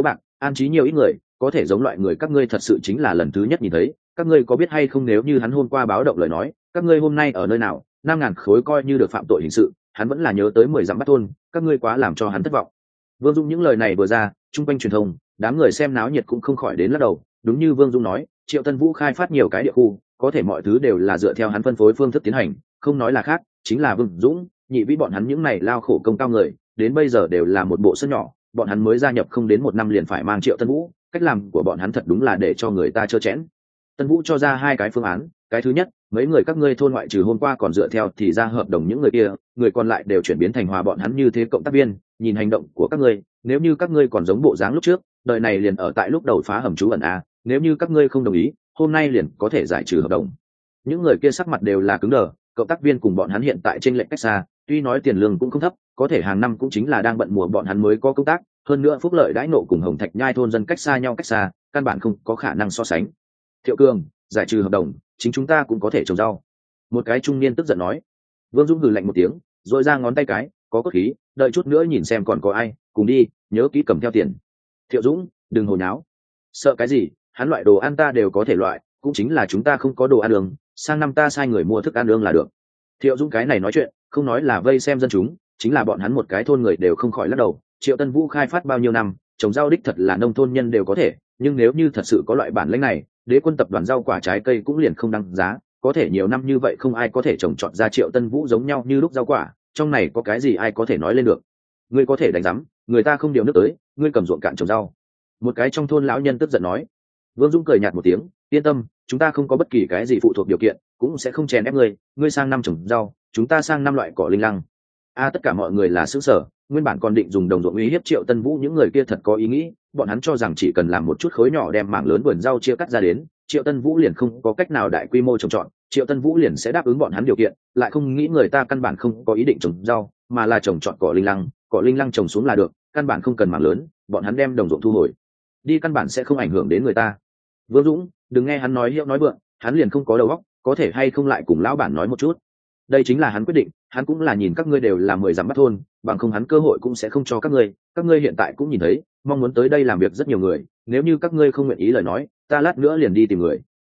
an trí nhiều ít người, có thể giống loại người các ngươi thật sự chính là lần thứ nhất nhìn thấy. Các ngươi có biết hay không, nếu như hắn hôm qua báo động lời nói, các ngươi hôm nay ở nơi nào? 5.000 khối coi như được phạm tội hình sự, hắn vẫn là nhớ tới 10 dặm bắt thôn, các ngươi quá làm cho hắn thất vọng. Vương Dung những lời này vừa ra, trung quanh truyền thông, đám người xem náo nhiệt cũng không khỏi đến lắc đầu. Đúng như Vương Dung nói, Triệu Tân Vũ khai phát nhiều cái địa khu, có thể mọi thứ đều là dựa theo hắn phân phối phương thức tiến hành, không nói là khác, chính là Vương Dũng, Nhị Vĩ bọn hắn những này lao khổ công cao người, đến bây giờ đều là một bộ sân nhỏ, bọn hắn mới gia nhập không đến 1 năm liền phải mang Triệu Tân Vũ, cách làm của bọn hắn thật đúng là để cho người ta trơ chẽn. Tân Vũ cho ra 2 cái phương án, cái thứ nhất, mấy người các ngươi thôn ngoại trừ hôm qua còn dựa theo thì ra hợp đồng những người kia, người còn lại đều chuyển biến thành hòa bọn hắn như thế cộng tác viên, nhìn hành động của các ngươi, nếu như các ngươi còn giống bộ dáng lúc trước, đời này liền ở tại lúc đầu phá hầm trú ẩn a, nếu như các ngươi không đồng ý, hôm nay liền có thể giải trừ hợp đồng. Những người kia sắc mặt đều là cứng đờ, cộng tác viên cùng bọn hắn hiện tại trên lệnh cách xa, tuy nói tiền lương cũng không thấp, có thể hàng năm cũng chính là đang bận mùa bọn hắn mới có công tác, hơn nữa phúc lợi đãi nộ cùng Hồng Thạch Nhai thôn dân cách xa nhau cách xa, căn bản không có khả năng so sánh. Thiệu Cường, giải trừ hợp đồng, chính chúng ta cũng có thể trồng rau. Một cái trung niên tức giận nói. Vương Dũng hừ lạnh một tiếng, rồi ra ngón tay cái, có cốt khí, đợi chút nữa nhìn xem còn có ai, cùng đi, nhớ kỹ cầm theo tiền. Thiệu Dũng, đừng hồ nháo. Sợ cái gì, hắn loại đồ ăn ta đều có thể loại, cũng chính là chúng ta không có đồ ăn đường, sang năm ta sai người mua thức ăn đường là được. Thiệu Dũng cái này nói chuyện, không nói là vây xem dân chúng, chính là bọn hắn một cái thôn người đều không khỏi lắc đầu. Triệu Tân Vũ khai phát bao nhiêu năm, trồng rau đích thật là nông thôn nhân đều có thể, nhưng nếu như thật sự có loại bản lĩnh này, Đế Quân tập đoàn rau quả trái cây cũng liền không đăng giá, có thể nhiều năm như vậy không ai có thể trồng trọt ra Triệu Tân Vũ giống nhau như lúc rau quả, trong này có cái gì ai có thể nói lên được. Ngươi có thể đánh giám, người ta không điều nước tới, ngươi cầm ruộng cạn trồng rau. Một cái trong thôn lão nhân tức giận nói. Vương Dũng cười nhạt một tiếng, yên tâm, chúng ta không có bất kỳ cái gì phụ thuộc điều kiện, cũng sẽ không chèn ép ngươi, ngươi sang năm trồng rau, chúng ta sang năm loại cỏ linh lăng. Tất cả mọi người là xứ sở, nguyên bản còn định dùng đồng ruộng uy hiếp Triệu Tân Vũ, những người kia thật có ý nghĩ, bọn hắn cho rằng chỉ cần làm một chút khối nhỏ đem mảng lớn vườn rau chia cắt ra đến, Triệu Tân Vũ liền không có cách nào đại quy mô trồng trọt, Triệu Tân Vũ liền sẽ đáp ứng bọn hắn điều kiện, lại không nghĩ người ta căn bản không có ý định trồng rau, mà là trồng trọt cỏ linh lăng trồng xuống là được, căn bản không cần mảng lớn, bọn hắn đem đồng ruộng thu hồi đi căn bản sẽ không ảnh hưởng đến người ta. Vương Dũng, đừng nghe hắn nói hiệu nói vượng, hắn liền không có đầu óc, có thể hay không lại cùng lão bản nói một chút. Đây chính là hắn quyết định, hắn cũng là nhìn các ngươi đều là 10 dặm bắt thôn, bằng không hắn cơ hội cũng sẽ không cho các ngươi hiện tại cũng nhìn thấy, mong muốn tới đây làm việc rất nhiều người, nếu như các ngươi không nguyện ý lời nói, ta lát nữa liền đi tìm người.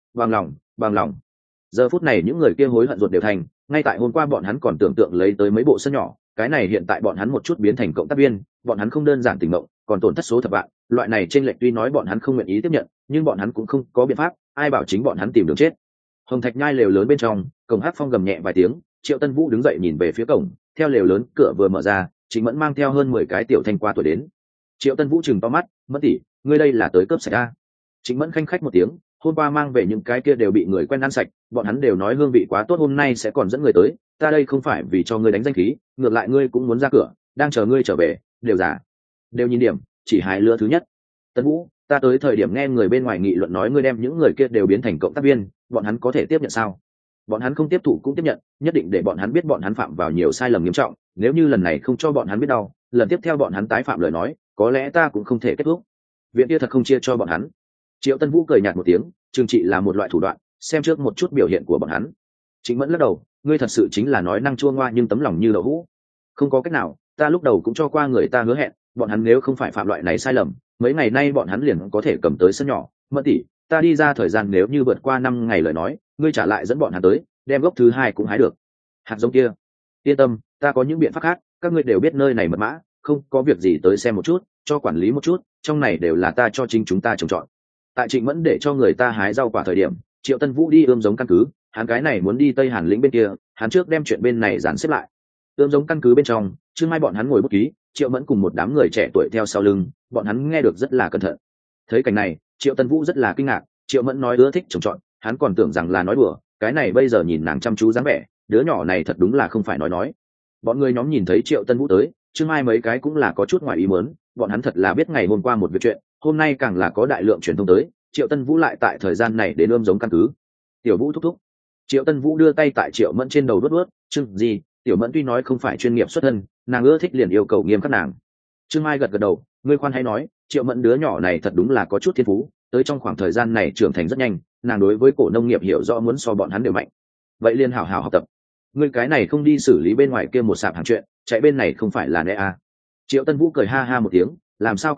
Bằng lòng. Giờ phút này những người kia hối hận ruột đều thành, ngay tại hôm qua bọn hắn còn tưởng tượng lấy tới mấy bộ sân nhỏ, cái này hiện tại bọn hắn một chút biến thành cộng tác viên, bọn hắn không đơn giản tình mộng, còn tổn thất số thập vạn, loại này trên lệch tuy nói bọn hắn không nguyện ý tiếp nhận, nhưng bọn hắn cũng không có biện pháp, ai bảo chính bọn hắn tìm đường chết. Hồng Thạch Nhai lều lớn bên trong, cổng Hắc Phong gầm nhẹ vài tiếng, Triệu Tân Vũ đứng dậy nhìn về phía cổng, theo lều lớn cửa vừa mở ra, Trịnh Mẫn mang theo hơn 10 cái tiểu thanh qua tuổi đến. Triệu Tân Vũ chừng to mắt, "Mẫn tỷ, ngươi đây là tới cướp sạch a?" Trịnh Mẫn khanh khách một tiếng, "Hôm qua mang về những cái kia đều bị người quen ăn sạch, bọn hắn đều nói hương vị quá tốt, hôm nay sẽ còn dẫn người tới, ta đây không phải vì cho ngươi đánh danh khí, ngược lại ngươi cũng muốn ra cửa, đang chờ ngươi trở về, đều giả, đều nhìn điểm, chỉ hái lứa thứ nhất." Tân Vũ, ta tới thời điểm nghe người bên ngoài nghị luận nói ngươi đem những người kia đều biến thành cộng tác viên, bọn hắn có thể tiếp nhận sao? Bọn hắn không tiếp thụ cũng tiếp nhận, nhất định để bọn hắn biết bọn hắn phạm vào nhiều sai lầm nghiêm trọng, nếu như lần này không cho bọn hắn biết đau, lần tiếp theo bọn hắn tái phạm lời nói, có lẽ ta cũng không thể kết thúc. Viện kia thật không chia cho bọn hắn. Triệu Tân Vũ cười nhạt một tiếng, trừng trị là một loại thủ đoạn, xem trước một chút biểu hiện của bọn hắn. Chính Mẫn lắc đầu, ngươi thật sự chính là nói năng chua ngoa nhưng tấm lòng như đậu hũ. Không có cách nào, ta lúc đầu cũng cho qua người ta hứa hẹn, bọn hắn nếu không phải phạm loại này sai lầm, mấy ngày nay bọn hắn liền có thể cầm tới sân nhỏ. Mẫn tỷ, ta đi ra thời gian nếu như vượt qua 5 ngày lời nói, ngươi trả lại dẫn bọn hắn tới, đem gốc thứ 2 cũng hái được. Hạt giống kia, yên tâm, ta có những biện pháp khác, các ngươi đều biết nơi này mật mã, không có việc gì tới xem một chút, cho quản lý một chút, trong này đều là ta cho chính chúng ta trồng trọt. Tại Trịnh Mẫn để cho người ta hái rau quả thời điểm, Triệu Tân Vũ đi ươm giống căn cứ, hắn cái này muốn đi Tây Hàn lĩnh bên kia, hắn trước đem chuyện bên này dàn xếp lại. Ươm giống căn cứ bên trong, Trương Mai bọn hắn ngồi bút ký, Triệu Mẫn cùng một đám người trẻ tuổi theo sau lưng, bọn hắn nghe được rất là cẩn thận. Thấy cảnh này, Triệu Tân Vũ rất là kinh ngạc, Triệu Mẫn nói ưa thích trồng trọt, hắn còn tưởng rằng là nói đùa, cái này bây giờ nhìn nàng chăm chú dáng vẻ, đứa nhỏ này thật đúng là không phải nói. Bọn người nhóm nhìn thấy Triệu Tân Vũ tới, Trương Mai mấy cái cũng là có chút ngoài ý muốn, bọn hắn thật là biết ngày hôm qua một việc chuyện, hôm nay càng là có đại lượng truyền thông tới, Triệu Tân Vũ lại tại thời gian này đến ươm giống căn cứ. Tiểu Vũ thúc thúc. Triệu Tân Vũ đưa tay tại Triệu Mẫn trên đầu đuốt, "Trương gì, Tiểu Mẫn tuy nói không phải chuyên nghiệp xuất thân, nàng ưa thích liền yêu cầu nghiêm khắc nàng." Trương Mai gật gật đầu, "Ngươi khoan hãy nói, Triệu Mẫn đứa nhỏ này thật đúng là có chút thiên phú, tới trong khoảng thời gian này trưởng thành rất nhanh, nàng đối với cổ nông nghiệp hiểu rõ muốn so bọn hắn đều mạnh. Vậy liền hảo hảo học tập. Ngươi cái này không đi xử lý bên ngoài kia một sạp hàng chuyện, chạy bên này không phải là né à?" Triệu Tân Vũ cười ha ha một tiếng, "Làm sao có thể,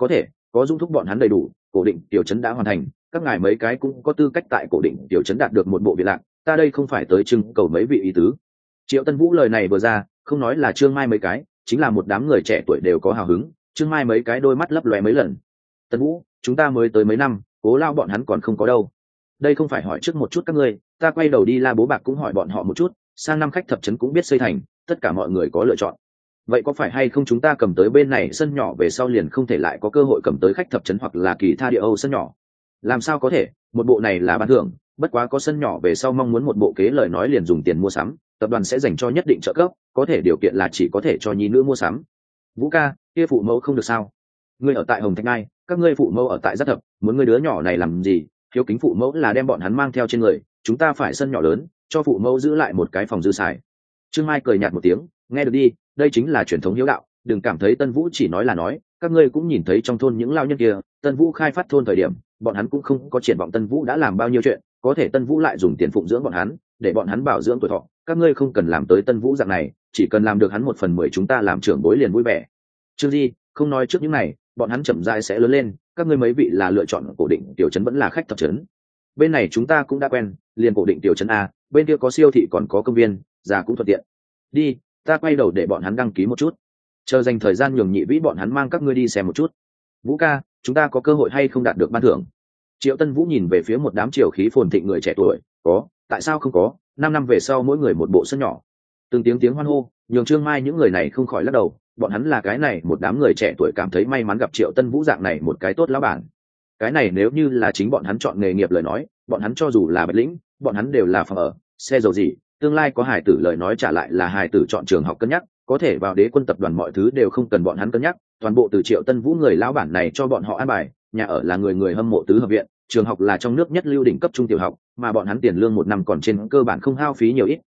có dung thúc bọn hắn đầy đủ, cổ định tiểu trấn đã hoàn thành, các ngài mấy cái cũng có tư cách tại cổ định tiểu trấn đạt được một bộ viện lạc, ta đây không phải tới trưng cầu mấy vị ý tứ. Triệu Tân Vũ lời này vừa ra, không nói là Trương Mai mấy cái, chính là một đám người trẻ tuổi đều có hào hứng. Trương Mai mấy cái đôi mắt lấp lóe mấy lần. Tân Vũ, chúng ta mới tới mấy năm, Cố Lao bọn hắn còn không có đâu. Đây không phải hỏi trước một chút các ngươi, ta quay đầu đi La Bố Bạc cũng hỏi bọn họ một chút, sang năm khách thập trấn cũng biết xây thành, tất cả mọi người có lựa chọn. Vậy có phải hay không chúng ta cầm tới bên này sân nhỏ về sau liền không thể lại có cơ hội cầm tới khách thập trấn hoặc là kỳ tha địa Âu sân nhỏ? Làm sao có thể, một bộ này là ban thưởng, bất quá có sân nhỏ về sau mong muốn một bộ kế lời nói liền dùng tiền mua sắm, tập đoàn sẽ dành cho nhất định trợ cấp, có thể điều kiện là chỉ có thể cho nhi nữ mua sắm. Vũ ca, kia phụ mẫu không được sao? Ngươi ở tại Hồng Thạch Ngai, các ngươi phụ mẫu ở tại Giáp Thập, muốn ngươi đứa nhỏ này làm gì? Hiếu kính phụ mẫu là đem bọn hắn mang theo trên người, chúng ta phải sân nhỏ lớn, cho phụ mẫu giữ lại một cái phòng dư xài. Trương Mai cười nhạt một tiếng, nghe được đi, đây chính là truyền thống hiếu đạo, đừng cảm thấy Tân Vũ chỉ nói là nói, các ngươi cũng nhìn thấy trong thôn những lao nhân kia, Tân Vũ khai phát thôn thời điểm, bọn hắn cũng không có triển vọng Tân Vũ đã làm bao nhiêu chuyện, có thể Tân Vũ lại dùng tiền phụng dưỡng bọn hắn, để bọn hắn bảo dưỡng tuổi thọ, các ngươi không cần làm tới Tân Vũ dạng này, chỉ cần làm được hắn 1/10 chúng ta làm trưởng bối liền vui vẻ. Trương Di, không nói trước những này, bọn hắn chậm rãi sẽ lớn lên, các ngươi mấy vị là lựa chọn cổ định tiểu trấn vẫn là khách thập trấn? Bên này chúng ta cũng đã quen, liền cổ định tiểu trấn a, bên kia có siêu thị còn có công viên, già cũng thuận tiện. Đi, ta quay đầu để bọn hắn đăng ký một chút, chờ dành thời gian nhường nhị vĩ bọn hắn mang các ngươi đi xem một chút. Vũ ca, chúng ta có cơ hội hay không đạt được ban thưởng? Triệu Tân Vũ nhìn về phía một đám triều khí phồn thịnh người trẻ tuổi, có, tại sao không có, 5 năm về sau mỗi người một bộ sân nhỏ. Từng tiếng hoan hô, nhường Trương Mai những người này không khỏi lắc đầu, bọn hắn là cái này một đám người trẻ tuổi cảm thấy may mắn gặp Triệu Tân Vũ dạng này một cái tốt lão bản. Cái này nếu như là chính bọn hắn chọn nghề nghiệp lời nói, bọn hắn cho dù là bạch lĩnh, bọn hắn đều là phòng ở, xe dầu gì, tương lai có hài tử lời nói trả lại là hài tử chọn trường học cân nhắc, có thể vào Đế Quân tập đoàn mọi thứ đều không cần bọn hắn cân nhắc, toàn bộ từ Triệu Tân Vũ người lão bản này cho bọn họ an bài, nhà ở là người người hâm mộ tứ hợp viện, trường học là trong nước nhất lưu đỉnh cấp trung tiểu học, mà bọn hắn tiền lương một năm còn trên cơ bản không hao phí nhiều ít.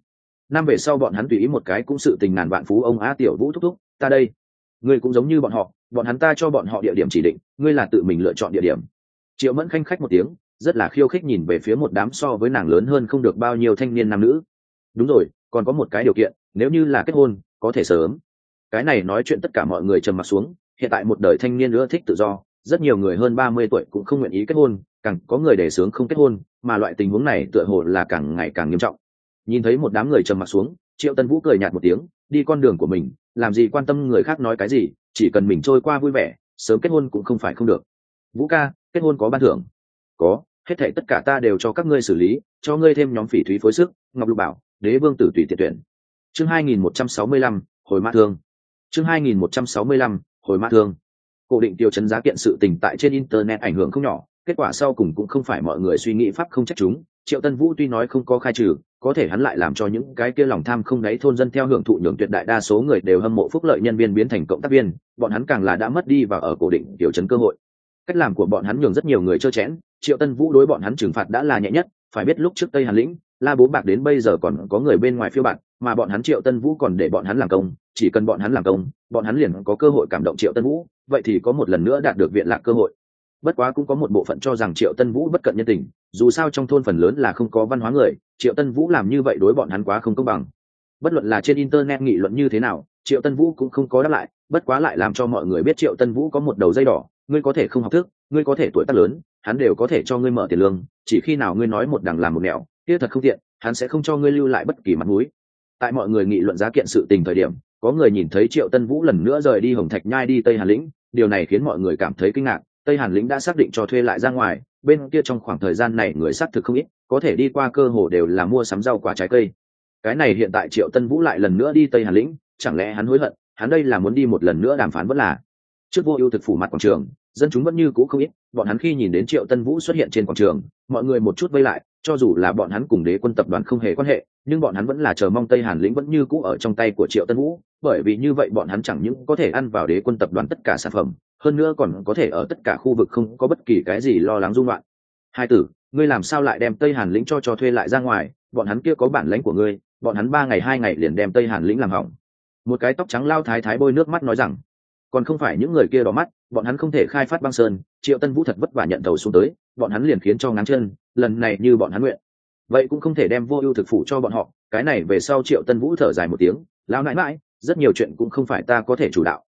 Năm về sau bọn hắn tùy ý một cái cũng sự tình ngàn vạn phú ông Á Tiểu Vũ thúc thúc, ta đây. Ngươi cũng giống như bọn họ, bọn hắn ta cho bọn họ địa điểm chỉ định, ngươi là tự mình lựa chọn địa điểm. Triệu Mẫn khanh khách một tiếng, rất là khiêu khích nhìn về phía một đám so với nàng lớn hơn không được bao nhiêu thanh niên nam nữ. Đúng rồi, còn có một cái điều kiện, nếu như là kết hôn, có thể sớm. Cái này nói chuyện tất cả mọi người trầm mặc xuống, hiện tại một đời thanh niên nữa thích tự do, rất nhiều người hơn 30 tuổi cũng không nguyện ý kết hôn, càng có người đề xướng không kết hôn, mà loại tình huống này tựa hồ là càng ngày càng nghiêm trọng. Nhìn thấy một đám người trầm mặc xuống, Triệu Tân Vũ cười nhạt một tiếng, đi con đường của mình, làm gì quan tâm người khác nói cái gì, chỉ cần mình trôi qua vui vẻ, sớm kết hôn cũng không phải không được. Vũ ca, kết hôn có ban thưởng? Có, hết thảy tất cả ta đều cho các ngươi xử lý, cho ngươi thêm nhóm phỉ thúy phối sức, ngọc lục bảo, đế vương tử tùy tiện tuyển. Chương 2165, hồi mã thương. Chương 2165, hồi mã thương. Cổ định tiêu chấn giá kiện sự tình tại trên internet ảnh hưởng không nhỏ, kết quả sau cùng cũng không phải mọi người suy nghĩ pháp không trách chúng. Triệu Tân Vũ tuy nói không có khai trừ, có thể hắn lại làm cho những cái kia lòng tham không đáy thôn dân theo hưởng thụ, nhường tuyệt đại đa số người đều hâm mộ phúc lợi nhân viên biến thành cộng tác viên, bọn hắn càng là đã mất đi và ở cổ định tiểu trấn cơ hội. Cách làm của bọn hắn nhường rất nhiều người trơ chẽn, Triệu Tân Vũ đối bọn hắn trừng phạt đã là nhẹ nhất, phải biết lúc trước Tây Hàn lĩnh, La Bố Bạc đến bây giờ còn có người bên ngoài phiêu bạt, mà bọn hắn Triệu Tân Vũ còn để bọn hắn làm công, chỉ cần bọn hắn làm công, bọn hắn liền có cơ hội cảm động Triệu Tân Vũ, vậy thì có một lần nữa đạt được viện lạc cơ hội. Bất quá cũng có một bộ phận cho rằng Triệu Tân Vũ bất cận nhân tình, dù sao trong thôn phần lớn là không có văn hóa người, Triệu Tân Vũ làm như vậy đối bọn hắn quá không công bằng. Bất luận là trên internet nghị luận như thế nào, Triệu Tân Vũ cũng không có đáp lại, bất quá lại làm cho mọi người biết Triệu Tân Vũ có một đầu dây đỏ, ngươi có thể không học thức, ngươi có thể tuổi tác lớn, hắn đều có thể cho ngươi mở tiền lương, chỉ khi nào ngươi nói một đằng làm một nẻo, kia thật không tiện, hắn sẽ không cho ngươi lưu lại bất kỳ mặt mũi. Tại mọi người nghị luận giá kiện sự tình thời điểm, có người nhìn thấy Triệu Tân Vũ lần nữa rời đi Hồng Thạch Nhai đi Tây Hàn lĩnh, điều này khiến mọi người cảm thấy kinh ngạc. Tây Hàn lĩnh đã xác định cho thuê lại ra ngoài, bên kia trong khoảng thời gian này người xác thực không ít, có thể đi qua cơ hồ đều là mua sắm rau quả trái cây. Cái này hiện tại Triệu Tân Vũ lại lần nữa đi Tây Hàn lĩnh, chẳng lẽ hắn hối hận, hắn đây là muốn đi một lần nữa đàm phán vẫn là. Trước Vô Ưu thực phủ mặt quảng trường, dân chúng vẫn như cũ không ít, bọn hắn khi nhìn đến Triệu Tân Vũ xuất hiện trên quảng trường, mọi người một chút vây lại, cho dù là bọn hắn cùng Đế Quân tập đoàn không hề quan hệ, nhưng bọn hắn vẫn là chờ mong Tây Hàn lĩnh vẫn như cũ ở trong tay của Triệu Tân Vũ, bởi vì như vậy bọn hắn chẳng những có thể ăn vào Đế Quân tập đoàn tất cả sản phẩm, hơn nữa còn có thể ở tất cả khu vực không có bất kỳ cái gì lo lắng rung loạn. Hai tử, ngươi làm sao lại đem Tây Hàn lĩnh cho thuê lại ra ngoài, bọn hắn kia có bản lãnh của ngươi, bọn hắn 3 ngày 2 ngày liền đem Tây Hàn lĩnh làm hỏng. Một cái tóc trắng lao thái thái bôi nước mắt nói rằng, còn không phải những người kia đỏ mắt, bọn hắn không thể khai phát băng sơn, Triệu Tân Vũ thật vất vả nhận tàu xuống tới, bọn hắn liền khiến cho ngáng chân, lần này như bọn hắn nguyện, vậy cũng không thể đem Vô Ưu thực phủ cho bọn họ. Cái này về sau Triệu Tân Vũ thở dài một tiếng, lão nãi nãi, rất nhiều chuyện cũng không phải ta có thể chủ đạo,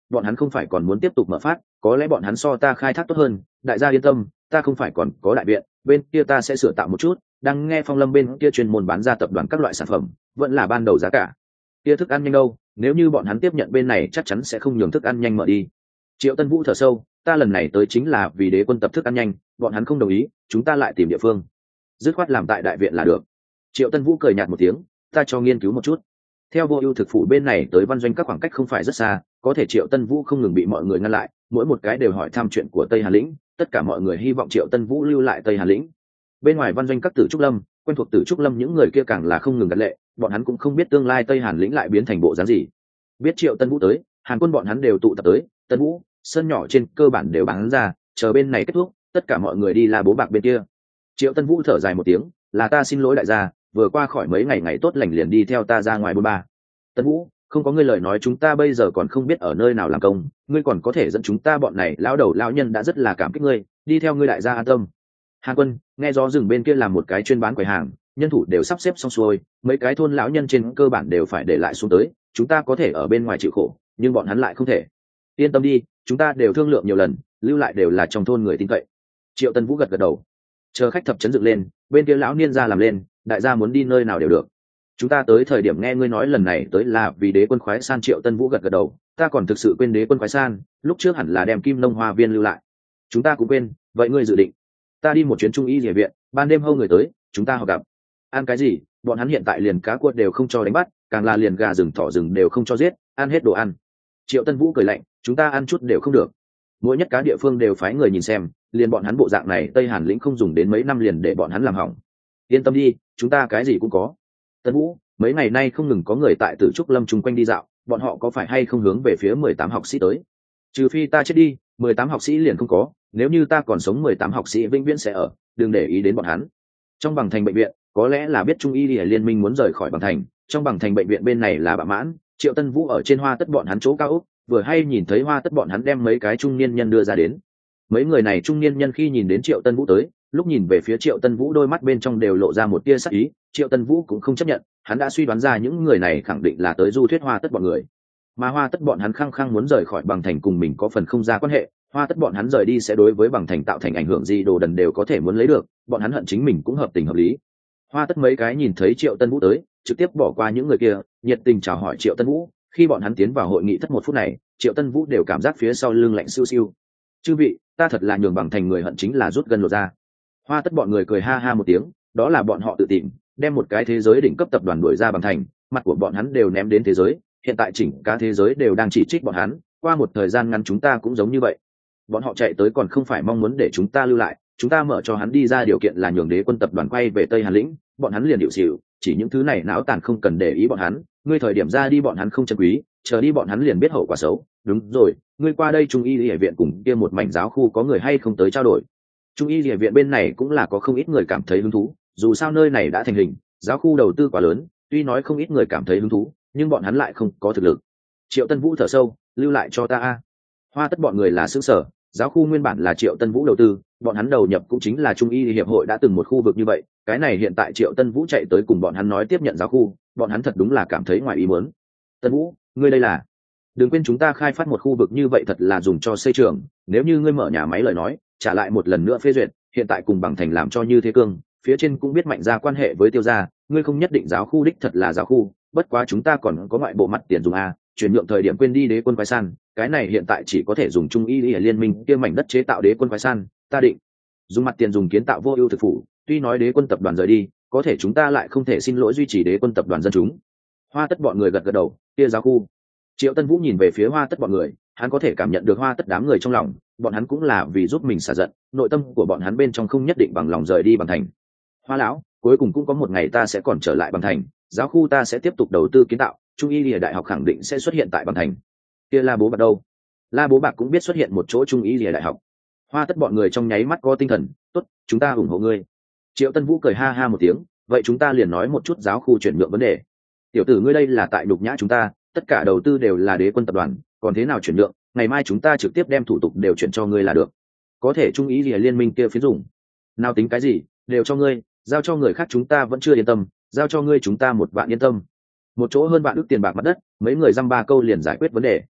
bọn hắn không phải còn muốn tiếp tục mở phát, có lẽ bọn hắn so ta khai thác tốt hơn. Đại gia yên tâm, ta không phải còn có đại viện, bên kia ta sẽ sửa tạo một chút. Đang nghe Phong Lâm bên kia chuyên môn bán ra tập đoàn các loại sản phẩm, vẫn là ban đầu giá cả. Kia thức ăn nhanh đâu, nếu như bọn hắn tiếp nhận bên này chắc chắn sẽ không nhường thức ăn nhanh mở đi. Triệu Tân Vũ thở sâu, ta lần này tới chính là vì Đế Quân tập thức ăn nhanh, bọn hắn không đồng ý, chúng ta lại tìm địa phương. Dứt khoát làm tại đại viện là được. Triệu Tân Vũ cười nhạt một tiếng, ta cho nghiên cứu một chút. Theo Vô Ưu thực phủ bên này tới Văn Doanh các khoảng cách không phải rất xa, có thể Triệu Tân Vũ không ngừng bị mọi người ngăn lại, mỗi một cái đều hỏi thăm chuyện của Tây Hà lĩnh, tất cả mọi người hy vọng Triệu Tân Vũ lưu lại Tây Hà lĩnh. Bên ngoài Văn Doanh các Tử Trúc Lâm, quen thuộc Tử Trúc Lâm những người kia càng là không ngừng gật lệ, bọn hắn cũng không biết tương lai Tây Hàn lĩnh lại biến thành bộ dáng gì. Biết Triệu Tân Vũ tới, Hàn Quân bọn hắn đều tụ tập tới, Tân Vũ, sân nhỏ trên cơ bản đều bán ra, chờ bên này kết thúc, tất cả mọi người đi La Bố Bạc bên kia. Triệu Tân Vũ thở dài một tiếng, là ta xin lỗi đại gia, vừa qua khỏi mấy ngày ngày tốt lành liền đi theo ta ra ngoài bôn ba. Tân Vũ, không có ngươi lời nói chúng ta bây giờ còn không biết ở nơi nào làm công, ngươi còn có thể dẫn chúng ta bọn này lão đầu lão nhân đã rất là cảm kích ngươi, đi theo ngươi đại gia an tâm. Hàn Quân, nghe gió rừng bên kia làm một cái chuyên bán quầy hàng, nhân thủ đều sắp xếp xong xuôi, mấy cái thôn lão nhân trên cơ bản đều phải để lại xuống tới, chúng ta có thể ở bên ngoài chịu khổ, nhưng bọn hắn lại không thể. Yên tâm đi, chúng ta đều thương lượng nhiều lần, lưu lại đều là trong thôn người tin cậy. Triệu Tân Vũ gật gật đầu. Chờ khách thập trấn dựng lên, bên kia lão niên gia làm lên, đại gia muốn đi nơi nào đều được. Chúng ta tới thời điểm nghe ngươi nói lần này tới là vì Đế Quân khoái san. Triệu Tân Vũ gật gật đầu, ta còn thực sự quên Đế Quân khoái san, lúc trước hẳn là đem Kim Nông Hoa Viên lưu lại. Chúng ta cũng quên, vậy ngươi dự định? Ta đi một chuyến trung y địa viện, ban đêm hâu người tới, chúng ta họp gặp. Ăn cái gì? Bọn hắn hiện tại liền cá cuột đều không cho đánh bắt, càng là liền gà rừng thỏ rừng đều không cho giết, ăn hết đồ ăn. Triệu Tân Vũ cười lạnh, chúng ta ăn chút đều không được. Mỗi nhất cá địa phương đều phái người nhìn xem, liền bọn hắn bộ dạng này Tây Hàn lĩnh không dùng đến mấy năm liền để bọn hắn làm hỏng. Yên tâm đi, chúng ta cái gì cũng có. Tân Vũ, mấy ngày nay không ngừng có người tại Tử Trúc Lâm chung quanh đi dạo, bọn họ có phải hay không hướng về phía 18 học sĩ tới? Trừ phi ta chết đi, 18 học sĩ liền không có, nếu như ta còn sống 18 học sĩ vĩnh viễn sẽ ở, đừng để ý đến bọn hắn. Trong Bằng Thành bệnh viện, có lẽ là biết Trung y liên minh muốn rời khỏi Bằng Thành, trong Bằng Thành bệnh viện bên này là bạ mãn, Triệu Tân Vũ ở trên Hoa Tất bọn hắn chỗ cao ốc, vừa hay nhìn thấy Hoa Tất bọn hắn đem mấy cái trung niên nhân đưa ra đến. Mấy người này trung niên nhân khi nhìn đến Triệu Tân Vũ tới, lúc nhìn về phía Triệu Tân Vũ đôi mắt bên trong đều lộ ra một tia sắc ý. Triệu Tân Vũ cũng không chấp nhận, hắn đã suy đoán ra những người này khẳng định là tới du thuyết Hoa Tất bọn người, mà Hoa Tất bọn hắn khăng khăng muốn rời khỏi Bằng Thành cùng mình có phần không ra quan hệ. Hoa Tất bọn hắn rời đi sẽ đối với Bằng Thành tạo thành ảnh hưởng gì đồ đần đều có thể muốn lấy được, bọn hắn hận chính mình cũng hợp tình hợp lý. Hoa Tất mấy cái nhìn thấy Triệu Tân Vũ tới, trực tiếp bỏ qua những người kia, nhiệt tình chào hỏi Triệu Tân Vũ. Khi bọn hắn tiến vào hội nghị thất một phút này, Triệu Tân Vũ đều cảm giác phía sau lưng lạnh siêu siêu. Chư vị, ta thật là nhường Bằng Thành người hận chính là rút gân lột ra. Hoa Tất bọn người cười ha ha một tiếng, đó là bọn họ tự tìm, đem một cái thế giới đỉnh cấp tập đoàn đuổi ra Bằng Thành, mặt của bọn hắn đều ném đến thế giới, hiện tại chỉnh cả thế giới đều đang chỉ trích bọn hắn, qua một thời gian ngắn chúng ta cũng giống như vậy. Bọn họ chạy tới còn không phải mong muốn để chúng ta lưu lại, chúng ta mở cho hắn đi ra điều kiện là nhường Đế Quân tập đoàn quay về Tây Hàn lĩnh, bọn hắn liền điệu xỉu, chỉ những thứ này não tàn không cần để ý bọn hắn, ngươi thời điểm ra đi bọn hắn không trân quý, chờ đi bọn hắn liền biết hậu quả xấu. Đúng rồi, ngươi qua đây Trung y y viện cùng kia một mảnh giáo khu có người hay không tới trao đổi? Trung y y viện bên này cũng là có không ít người cảm thấy hứng thú, dù sao nơi này đã thành hình, giáo khu đầu tư quá lớn, tuy nói không ít người cảm thấy hứng thú, nhưng bọn hắn lại không có thực lực. Triệu Tân Vũ thở sâu, lưu lại cho ta a. Hoa Tất bọn người là xứ sở, giáo khu nguyên bản là Triệu Tân Vũ đầu tư, bọn hắn đầu nhập cũng chính là Trung y hiệp hội đã từng một khu vực như vậy, cái này hiện tại Triệu Tân Vũ chạy tới cùng bọn hắn nói tiếp nhận giáo khu, bọn hắn thật đúng là cảm thấy ngoài ý muốn. Tân Vũ, ngươi đây là? Đừng quên chúng ta khai phát một khu vực như vậy thật là dùng cho xây trường, nếu như ngươi mở nhà máy lời nói, trả lại một lần nữa phê duyệt, hiện tại cùng Bằng Thành làm cho như thế cương, phía trên cũng biết Mạnh Gia quan hệ với Tiêu gia, ngươi không nhất định giáo khu đích thật là giáo khu, bất quá chúng ta còn có ngoại bộ mặt tiền dùng a, chuyển nhượng thời điểm quên đi Đế Quân quái san, cái này hiện tại chỉ có thể dùng Trung y liên minh kia mảnh đất chế tạo Đế Quân quái san, ta định dùng mặt tiền dùng kiến tạo Vô Ưu thực phủ, tuy nói Đế Quân tập đoàn rời đi, có thể chúng ta lại không thể xin lỗi duy trì Đế Quân tập đoàn dân chúng. Hoa Tất bọn người gật gật đầu, kia giáo khu. Triệu Tân Vũ nhìn về phía Hoa Tất bọn người, hắn có thể cảm nhận được Hoa Tất đám người trong lòng, bọn hắn cũng là vì giúp mình xả giận, nội tâm của bọn hắn bên trong không nhất định bằng lòng rời đi Bằng Thành. Hoa lão, cuối cùng cũng có một ngày ta sẽ còn trở lại Bằng Thành, giáo khu ta sẽ tiếp tục đầu tư kiến tạo, Trung y lìa đại học khẳng định sẽ xuất hiện tại Bằng Thành. Kia La Bố Bạc đâu? La Bố Bạc cũng biết xuất hiện một chỗ Trung y lìa đại học. Hoa Tất bọn người trong nháy mắt có tinh thần, tốt, chúng ta ủng hộ ngươi. Triệu Tân Vũ cười ha ha một tiếng, vậy chúng ta liền nói một chút giáo khu chuyển nhượng vấn đề. Tiểu tử ngươi đây là tại nhục nhã chúng ta, tất cả đầu tư đều là Đế Quân tập đoàn, còn thế nào chuyển nhượng, ngày mai chúng ta trực tiếp đem thủ tục đều chuyển cho ngươi là được. Có thể Trung ý gì liên minh kia phiến dùng, nào tính cái gì, đều cho ngươi, giao cho người khác chúng ta vẫn chưa yên tâm, giao cho ngươi chúng ta 1 vạn yên tâm. Một chỗ hơn vạn ức tiền bạc mặt đất, mấy người dăm ba câu liền giải quyết vấn đề.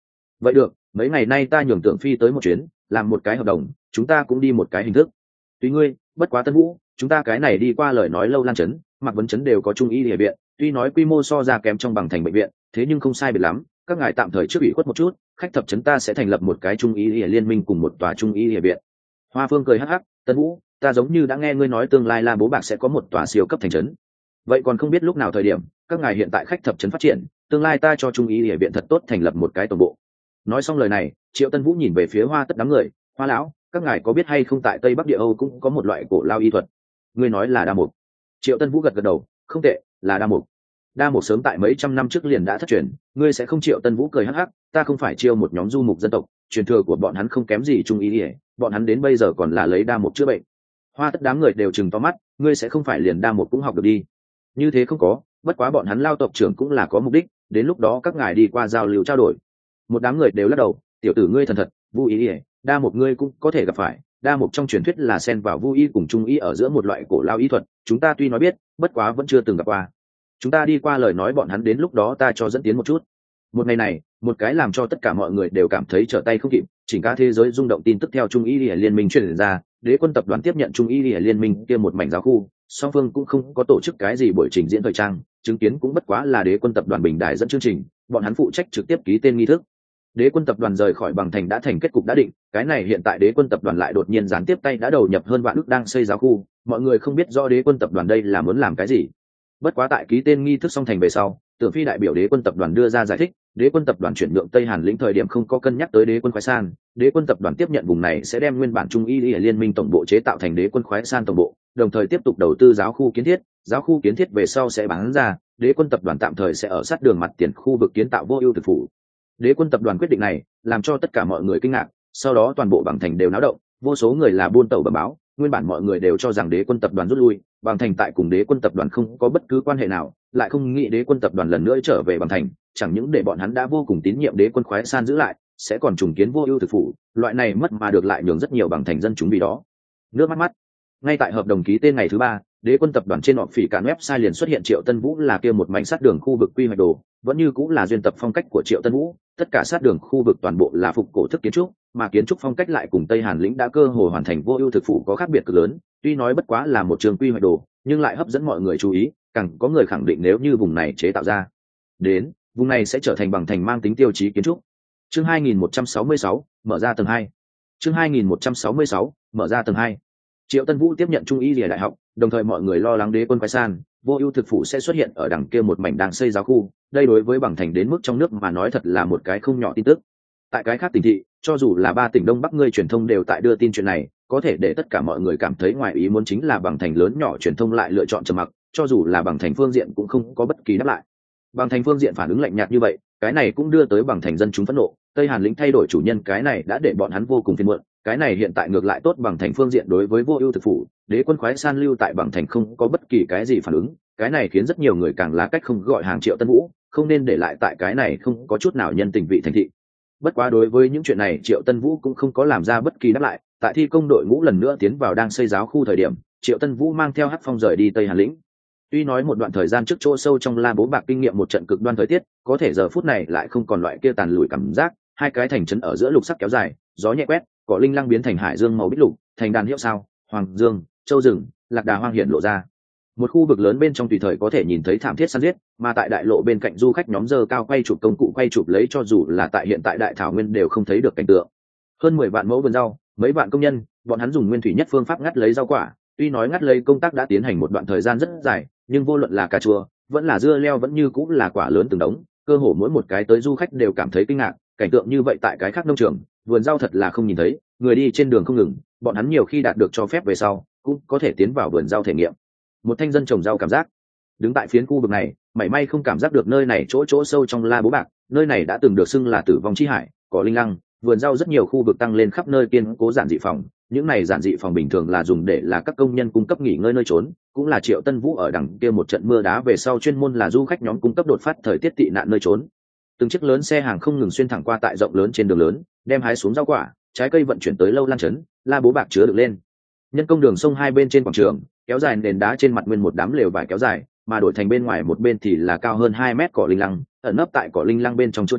vậy được, mấy ngày nay ta nhường Tưởng Phi tới một chuyến, làm một cái hợp đồng, chúng ta cũng đi một cái hình thức. Tùy ngươi, bất quá Tân Vũ, chúng ta cái này đi qua lời nói Lâu Lan trấn, Mạc Vấn trấn đều có trung y địa viện, tuy nói quy mô so ra kém trong Bằng Thành bệnh viện, thế nhưng không sai biệt lắm, các ngài tạm thời trước ủy khuất một chút, khách thập trấn ta sẽ thành lập một cái trung y địa liên minh cùng một tòa trung y địa viện. Hoa Phương cười hắc hắc, Tân Vũ, ta giống như đã nghe ngươi nói tương lai La Bố Bạc sẽ có một tòa siêu cấp thành trấn. Vậy còn không biết lúc nào thời điểm, các ngài hiện tại khách thập trấn phát triển, tương lai ta cho trung y địa viện thật tốt thành lập một cái tổng bộ. Nói xong lời này, Triệu Tân Vũ nhìn về phía Hoa Tất đám người, Hoa lão, các ngài có biết hay không tại Tây Bắc Địa Âu cũng có một loại cổ lao y thuật? Ngươi nói là đa mục. Triệu Tân Vũ gật gật đầu, không tệ, là đa mục. Đa mục sớm tại mấy trăm năm trước liền đã thất truyền, ngươi sẽ không. Triệu Tân Vũ cười hắc hắc, ta không phải chiêu một nhóm du mục dân tộc, truyền thừa của bọn hắn không kém gì trung y, bọn hắn đến bây giờ còn là lấy đa mục chữa bệnh. Hoa Tất đám người đều trừng to mắt, ngươi sẽ không phải liền đa mục cũng học được đi? Như thế không có, bất quá bọn hắn Lao tộc trưởng cũng là có mục đích, đến lúc đó các ngài đi qua giao lưu trao đổi. Một đám người đều lắc đầu, tiểu tử ngươi thần thật, Vu ý ỉa, đa mục ngươi cũng có thể gặp phải. Đa mục trong truyền thuyết là xen vào Vu y cùng trung y ở giữa một loại cổ lao y thuật, chúng ta tuy nói biết, bất quá vẫn chưa từng gặp qua. Chúng ta đi qua lời nói bọn hắn, đến lúc đó ta cho dẫn tiến một chút. Một ngày này, một cái làm cho tất cả mọi người đều cảm thấy trở tay không kịp, chỉnh cả thế giới rung động tin tức theo trung y liên minh truyền ra, Đế quân tập đoàn tiếp nhận trung y liên minh kia một mảnh giáo khu, song phương cũng không có tổ chức cái gì buổi trình diễn thời trang, chứng kiến cũng bất quá là Đế quân tập đoàn bình đài dẫn chương trình, bọn hắn phụ trách trực tiếp ký tên nghi thức. Đế quân tập đoàn rời khỏi Bằng Thành đã thành kết cục đã định, cái này hiện tại Đế quân tập đoàn lại đột nhiên gián tiếp tay đã đầu nhập hơn vạn ức đang xây giáo khu, mọi người không biết do Đế quân tập đoàn đây là muốn làm cái gì. Bất quá tại ký tên nghi thức xong thành về sau, Tưởng Phi đại biểu Đế quân tập đoàn đưa ra giải thích, Đế quân tập đoàn chuyển nhượng Tây Hàn lĩnh thời điểm không có cân nhắc tới Đế quân khoái san, Đế quân tập đoàn tiếp nhận vùng này sẽ đem nguyên bản trung y liên minh tổng bộ chế tạo thành Đế quân khoái san tổng bộ, đồng thời tiếp tục đầu tư giáo khu kiến thiết, giáo khu kiến thiết về sau sẽ bán ra, Đế quân tập đoàn tạm thời sẽ ở sát đường mặt tiền khu vực kiến tạo vô ưu thực phủ. Đế quân tập đoàn quyết định này làm cho tất cả mọi người kinh ngạc, sau đó toàn bộ Bằng Thành đều náo động, vô số người là buôn tẩu bẩm báo, nguyên bản mọi người đều cho rằng Đế quân tập đoàn rút lui, Bằng Thành tại cùng Đế quân tập đoàn không có bất cứ quan hệ nào, lại không nghĩ Đế quân tập đoàn lần nữa trở về Bằng Thành, chẳng những để bọn hắn đã vô cùng tín nhiệm Đế quân khoái san giữ lại, sẽ còn trùng kiến vô ưu thực phủ, loại này mất mà được lại nhường rất nhiều Bằng Thành dân chúng vì đó nước mắt mắt. Ngay tại hợp đồng ký tên ngày thứ 3, Đế quân tập đoàn trên họp phỉ cản website liền xuất hiện Triệu Tân Vũ là kia một mảnh sát đường khu vực quy hoạch đồ, vẫn như cũng là duyên tập phong cách của Triệu Tân Vũ, tất cả sát đường khu vực toàn bộ là phục cổ thức kiến trúc, mà kiến trúc phong cách lại cùng Tây Hàn lĩnh đã cơ hồ hoàn thành vô ưu thực phủ có khác biệt cực lớn, tuy nói bất quá là một trường quy hoạch đồ, nhưng lại hấp dẫn mọi người chú ý, càng có người khẳng định nếu như vùng này chế tạo ra đến, vùng này sẽ trở thành Bằng Thành mang tính tiêu chí kiến trúc. Chương 2166, mở ra tầng 2. Chương 2166, mở ra tầng 2. Triệu Tân Vũ tiếp nhận Trung y Lìa đại học, đồng thời mọi người lo lắng Đế quân khoái san, vô ưu thực phủ sẽ xuất hiện ở đằng kia một mảnh đang xây giáo khu, đây đối với Bằng Thành đến mức trong nước mà nói thật là một cái không nhỏ tin tức. Tại cái khác tỉnh thị, cho dù là 3 tỉnh Đông Bắc ngươi truyền thông đều tại đưa tin chuyện này, có thể để tất cả mọi người cảm thấy ngoài ý muốn chính là Bằng Thành lớn nhỏ truyền thông lại lựa chọn trầm mặc, cho dù là Bằng Thành phương diện cũng không có bất kỳ đáp lại. Bằng Thành phương diện phản ứng lạnh nhạt như vậy, cái này cũng đưa tới Bằng Thành dân chúng phẫn nộ, Tây Hàn lĩnh thay đổi chủ nhân cái này đã để bọn hắn vô cùng phiền muộn, cái này hiện tại ngược lại tốt. Bằng Thành phương diện đối với vô ưu thực phủ, Đế quân khoái san lưu tại Bằng Thành không có bất kỳ cái gì phản ứng, cái này khiến rất nhiều người càng lá cách không gọi hàng Triệu Tân Vũ, không nên để lại tại cái này không có chút nào nhân tình vị thành thị. Bất quá đối với những chuyện này Triệu Tân Vũ cũng không có làm ra bất kỳ đáp lại, tại thi công đội ngũ lần nữa tiến vào đang xây giáo khu thời điểm, Triệu Tân Vũ mang theo Hắc Phong rời đi Tây Hàn lĩnh. Tuy nói một đoạn thời gian trước chỗ sâu trong La Bố Bạc kinh nghiệm một trận cực đoan thời tiết, có thể giờ phút này lại không còn loại kia tàn lùi cảm giác, hai cái thành trấn ở giữa lục sắc kéo dài, gió nhẹ quét, cỏ linh lăng biến thành hải dương màu bích lục, thành đàn hiệu sao, hoàng dương, châu rừng, lạc đà hoang hiện lộ ra. Một khu vực lớn bên trong tùy thời có thể nhìn thấy thảm thiết săn giết, mà tại đại lộ bên cạnh du khách nhóm giơ cao quay chụp công cụ quay chụp lấy, cho dù là tại hiện tại đại thảo nguyên đều không thấy được cảnh tượng. Hơn 10 vạn mẫu vườn rau, mấy vạn công nhân, bọn hắn dùng nguyên thủy nhất phương pháp ngắt lấy rau quả, tuy nói ngắt lấy công tác đã tiến hành một đoạn thời gian rất dài, nhưng vô luận là cà chua, vẫn là dưa leo vẫn như cũng là quả lớn từng đống, cơ hồ mỗi một cái tới du khách đều cảm thấy kinh ngạc, cảnh tượng như vậy tại cái khác nông trường, vườn rau thật là không nhìn thấy, người đi trên đường không ngừng, bọn hắn nhiều khi đạt được cho phép về sau, cũng có thể tiến vào vườn rau thể nghiệm. Một thanh dân trồng rau cảm giác, đứng tại phiến khu vực này, mảy may không cảm giác được nơi này chỗ sâu trong La Bố Bạc, nơi này đã từng được xưng là tử vong chi hải, có linh lăng, vườn rau rất nhiều khu vực tăng lên khắp nơi kiên cố giản dị phòng, những này giản dị phòng bình thường là dùng để là các công nhân cung cấp nghỉ ngơi nơi trốn, cũng là Triệu Tân Vũ ở đằng kia một trận mưa đá về sau chuyên môn là du khách nhóm cung cấp đột phát thời tiết tị nạn nơi trốn. Từng chiếc lớn xe hàng không ngừng xuyên thẳng qua tại rộng lớn trên đường lớn, đem hái xuống rau quả, trái cây vận chuyển tới Lâu Lan trấn, La Bố Bạc chứa được lên. Nhân công đường sông hai bên trên quảng trường, kéo dài nền đá trên mặt nguyên một đám lều vải kéo dài, mà đổi thành bên ngoài một bên thì là cao hơn 2 mét cỏ linh lăng, ẩn nấp tại cỏ linh lăng bên trong chua chua,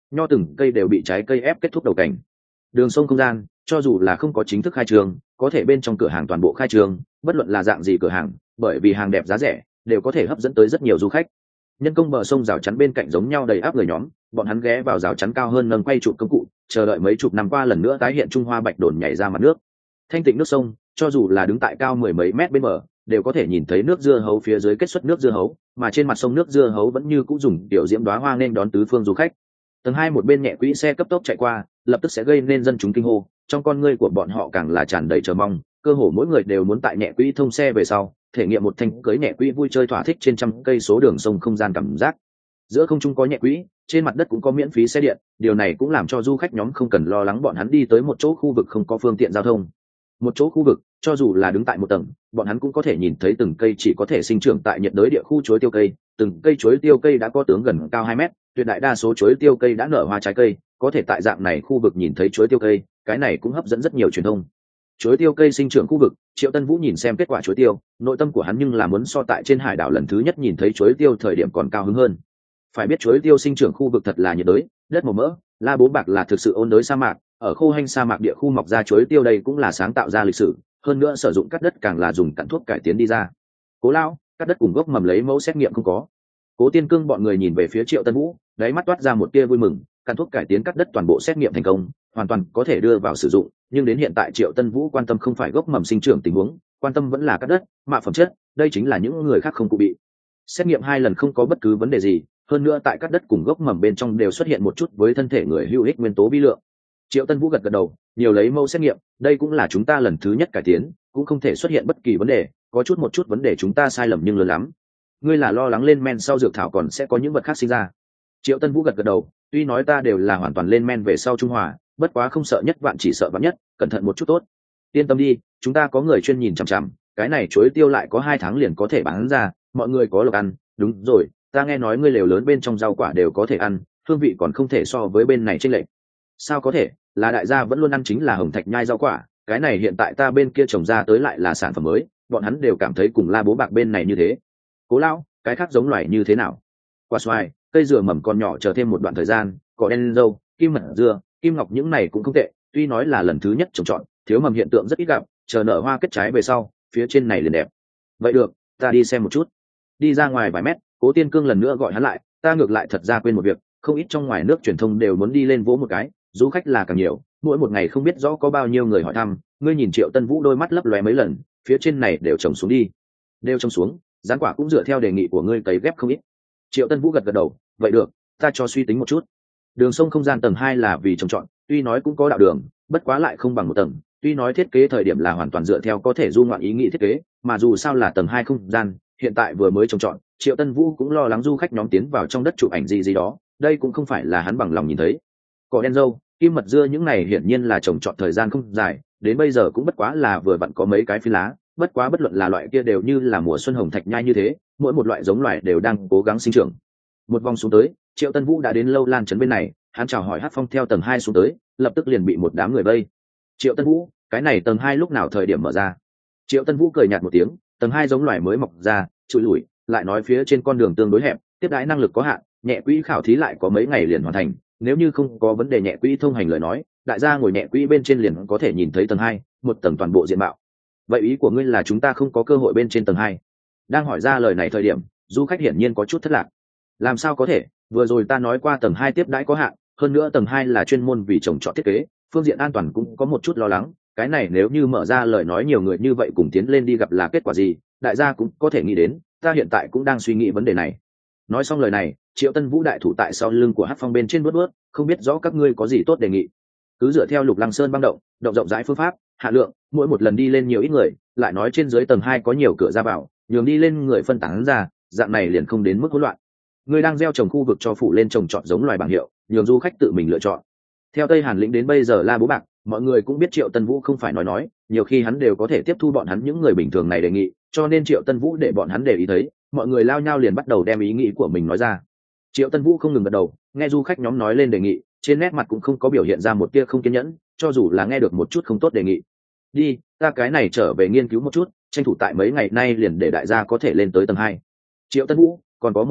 nho từng cây đều bị trái cây ép kết thúc đầu cảnh. Đường sông không gian cho dù là không có chính thức khai trương, có thể bên trong cửa hàng toàn bộ khai trương, bất luận là dạng gì cửa hàng, bởi vì hàng đẹp giá rẻ đều có thể hấp dẫn tới rất nhiều du khách. Nhân công bờ sông rào chắn bên cạnh giống nhau đầy áp người nhóm, bọn hắn ghé vào rào chắn cao hơn nâng quay chụp công cụ, chờ đợi mấy chục năm qua lần nữa tái hiện Trung Hoa bạch đồn nhảy ra mặt nước. Thanh tịnh nước sông, cho dù là đứng tại cao mười mấy mét bên bờ, đều có thể nhìn thấy nước dưa hấu phía dưới kết xuất nước dưa hấu, mà trên mặt sông nước dưa hấu vẫn như cũ dùng tiểu diễm đóa hoa nên đón tứ phương du khách. Tầng 2 một bên nhẹ quỹ xe cấp tốc chạy qua, lập tức sẽ gây nên dân chúng kinh hô, trong con ngươi của bọn họ càng là tràn đầy chờ mong, cơ hồ mỗi người đều muốn tại nhẹ quỹ thông xe về sau, thể nghiệm một thanh cưới nhẹ quỹ vui chơi thỏa thích trên trăm cây số đường sông không gian cảm giác. Giữa không trung có nhẹ quỹ, trên mặt đất cũng có miễn phí xe điện, điều này cũng làm cho du khách nhóm không cần lo lắng bọn hắn đi tới một chỗ khu vực không có phương tiện giao thông. Một chỗ khu vực, cho dù là đứng tại một tầng, bọn hắn cũng có thể nhìn thấy từng cây chỉ có thể sinh trưởng tại nhiệt đới địa khu chuối tiêu cây, từng cây chuối tiêu cây đã có tướng gần cao 2 mét, tuyệt đại đa số chuối tiêu cây đã nở hoa trái cây, có thể tại dạng này khu vực nhìn thấy chuối tiêu cây, cái này cũng hấp dẫn rất nhiều truyền thông. Chuối tiêu cây sinh trưởng khu vực, Triệu Tân Vũ nhìn xem kết quả chuối tiêu, nội tâm của hắn nhưng là muốn so tại trên hải đảo lần thứ nhất nhìn thấy chuối tiêu thời điểm còn cao hứng hơn. Phải biết chuối tiêu sinh trưởng khu vực thật là nhiệt đới, đất màu mỡ, La Bố Bạc là thực sự ôn đới sa mạc, ở khô hanh sa mạc địa khu mọc ra chuối tiêu đây cũng là sáng tạo ra lịch sử, hơn nữa sử dụng cắt đất càng là dùng cặn thuốc cải tiến đi ra. Cố lão, cắt đất cùng gốc mầm lấy mẫu xét nghiệm không có. Cố Tiên Cương bọn người nhìn về phía Triệu Tân Vũ, đáy mắt toát ra một tia vui mừng, cặn thuốc cải tiến cắt đất toàn bộ xét nghiệm thành công, hoàn toàn có thể đưa vào sử dụng, nhưng đến hiện tại Triệu Tân Vũ quan tâm không phải gốc mầm sinh trưởng tình huống, quan tâm vẫn là cắt đất, mạ phẩm chất, đây chính là những người khác không cụ bị. Xét nghiệm 2 lần không có bất cứ vấn đề gì, hơn nữa tại cắt đất cùng gốc mầm bên trong đều xuất hiện một chút với thân thể người hữu ích nguyên tố vi lượng. Triệu Tân Vũ gật gật đầu, nhiều lấy mẫu xét nghiệm, đây cũng là chúng ta lần thứ nhất cải tiến, cũng không thể xuất hiện bất kỳ vấn đề, có một chút vấn đề chúng ta sai lầm nhưng lớn lắm. Ngươi là lo lắng lên men sau dược thảo còn sẽ có những vật khác sinh ra. Triệu Tân Vũ gật gật đầu, tuy nói ta đều là hoàn toàn lên men về sau trung hòa, bất quá không sợ nhất vạn chỉ sợ vạn nhất, cẩn thận một chút tốt. Yên tâm đi, chúng ta có người chuyên nhìn chằm chằm, cái này chuối tiêu lại có 2 tháng liền có thể bán ra, mọi người có lộc ăn. Đúng rồi, ta nghe nói ngươi lều lớn bên trong rau quả đều có thể ăn, hương vị còn không thể so với bên này chênh lệch. Sao có thể, là đại gia vẫn luôn ăn chính là hồng thạch nhai rau quả, cái này hiện tại ta bên kia trồng ra tới lại là sản phẩm mới, bọn hắn đều cảm thấy cùng La Bố Bạc bên này như thế. Cố lão, cái khác giống loài như thế nào? Quả xoài, cây dừa mầm còn nhỏ chờ thêm một đoạn thời gian, cỏ đen dâu, kim mật dưa, kim ngọc những này cũng không tệ, tuy nói là lần thứ nhất trồng trọt, thiếu mầm hiện tượng rất ít gặp, chờ nở hoa kết trái về sau, phía trên này liền đẹp. Vậy được, ta đi xem một chút. Đi ra ngoài vài mét, Cố Tiên Cương lần nữa gọi hắn lại, ta ngược lại thật ra quên một việc, không ít trong ngoài nước truyền thông đều muốn đi lên vỗ một cái, du khách là càng nhiều, mỗi một ngày không biết rõ có bao nhiêu người hỏi thăm, ngươi nhìn Triệu Tân Vũ đôi mắt lấp lóe mấy lần, phía trên này đều trồng xuống đi. Đều trồng xuống, gián quả cũng dựa theo đề nghị của ngươi cấy ghép không ít. Triệu Tân Vũ gật gật đầu, vậy được, ta cho suy tính một chút. Đường sông không gian tầng 2 là vì trồng trọt, tuy nói cũng có đạo đường, bất quá lại không bằng một tầng, tuy nói thiết kế thời điểm là hoàn toàn dựa theo có thể du ngoạn ý nghĩ thiết kế, mà dù sao là tầng 2 không gian, hiện tại vừa mới trồng trọt, Triệu Tân Vũ cũng lo lắng du khách nhóm tiến vào trong đất chụp ảnh gì đó, đây cũng không phải là hắn bằng lòng nhìn thấy. Cỏ đen dâu, kim mật dưa những này hiển nhiên là trồng trọt thời gian không dài, đến bây giờ cũng bất quá là vừa vặn có mấy cái phi lá, bất quá bất luận là loại kia đều như là mùa xuân hồng thạch nhai như thế, mỗi một loại giống loài đều đang cố gắng sinh trưởng. Một vòng xuống tới, Triệu Tân Vũ đã đến Lâu Lan trấn bên này, hắn chào hỏi Hát Phong theo tầng 2 xuống tới, lập tức liền bị một đám người vây. Triệu Tân Vũ, cái này tầng 2 lúc nào thời điểm mở ra? Triệu Tân Vũ cười nhạt một tiếng, tầng 2 giống loài mới mọc ra, trụi lủi, lại nói phía trên con đường tương đối hẹp, tiếp đãi năng lực có hạn, nhẹ quỹ khảo thí lại có mấy ngày liền hoàn thành, nếu như không có vấn đề nhẹ quỹ thông hành lời nói, đại gia ngồi nhẹ quỹ bên trên liền có thể nhìn thấy tầng 2, một tầng toàn bộ diện mạo. Vậy ý của ngươi là chúng ta không có cơ hội bên trên tầng 2? Đang hỏi ra lời này thời điểm, du khách hiển nhiên có chút thất lạc. Làm sao có thể, vừa rồi ta nói qua tầng 2 tiếp đãi có hạn, hơn nữa tầng 2 là chuyên môn vì trồng trọt thiết kế, phương diện an toàn cũng có một chút lo lắng, cái này nếu như mở ra lời nói nhiều người như vậy cùng tiến lên đi gặp là kết quả gì, đại gia cũng có thể nghĩ đến, ta hiện tại cũng đang suy nghĩ vấn đề này. Nói xong lời này, Triệu Tân Vũ đại thủ tại sau lưng của Hát Phong bên trên bước, không biết rõ các ngươi có gì tốt đề nghị. Cứ dựa theo Lục Lăng Sơn băng động rộng rãi phương pháp, hạ lượng, mỗi một lần đi lên nhiều ít người, lại nói trên dưới tầng 2 có nhiều cửa ra vào, nhường đi lên người phân tán ra, dạng này liền không đến mức hỗn loạn. Người đang gieo trồng khu vực cho phụ lên trồng trọt giống loài bảng hiệu, nhường du khách tự mình lựa chọn. Theo Tây Hàn lĩnh đến bây giờ La Bố Bạc, mọi người cũng biết Triệu Tân Vũ không phải nói, nhiều khi hắn đều có thể tiếp thu bọn hắn những người bình thường này đề nghị, cho nên Triệu Tân Vũ để bọn hắn để ý thấy, mọi người lao nhau liền bắt đầu đem ý nghĩ của mình nói ra. Triệu Tân Vũ không ngừng gật đầu, nghe du khách nhóm nói lên đề nghị, trên nét mặt cũng không có biểu hiện ra một tia không kiên nhẫn, cho dù là nghe được một chút không tốt đề nghị. Đi, ta cái này trở về nghiên cứu một chút, tranh thủ tại mấy ngày nay liền để đại gia có thể lên tới tầng 2. Triệu Tân Vũ, còn có một chuyện,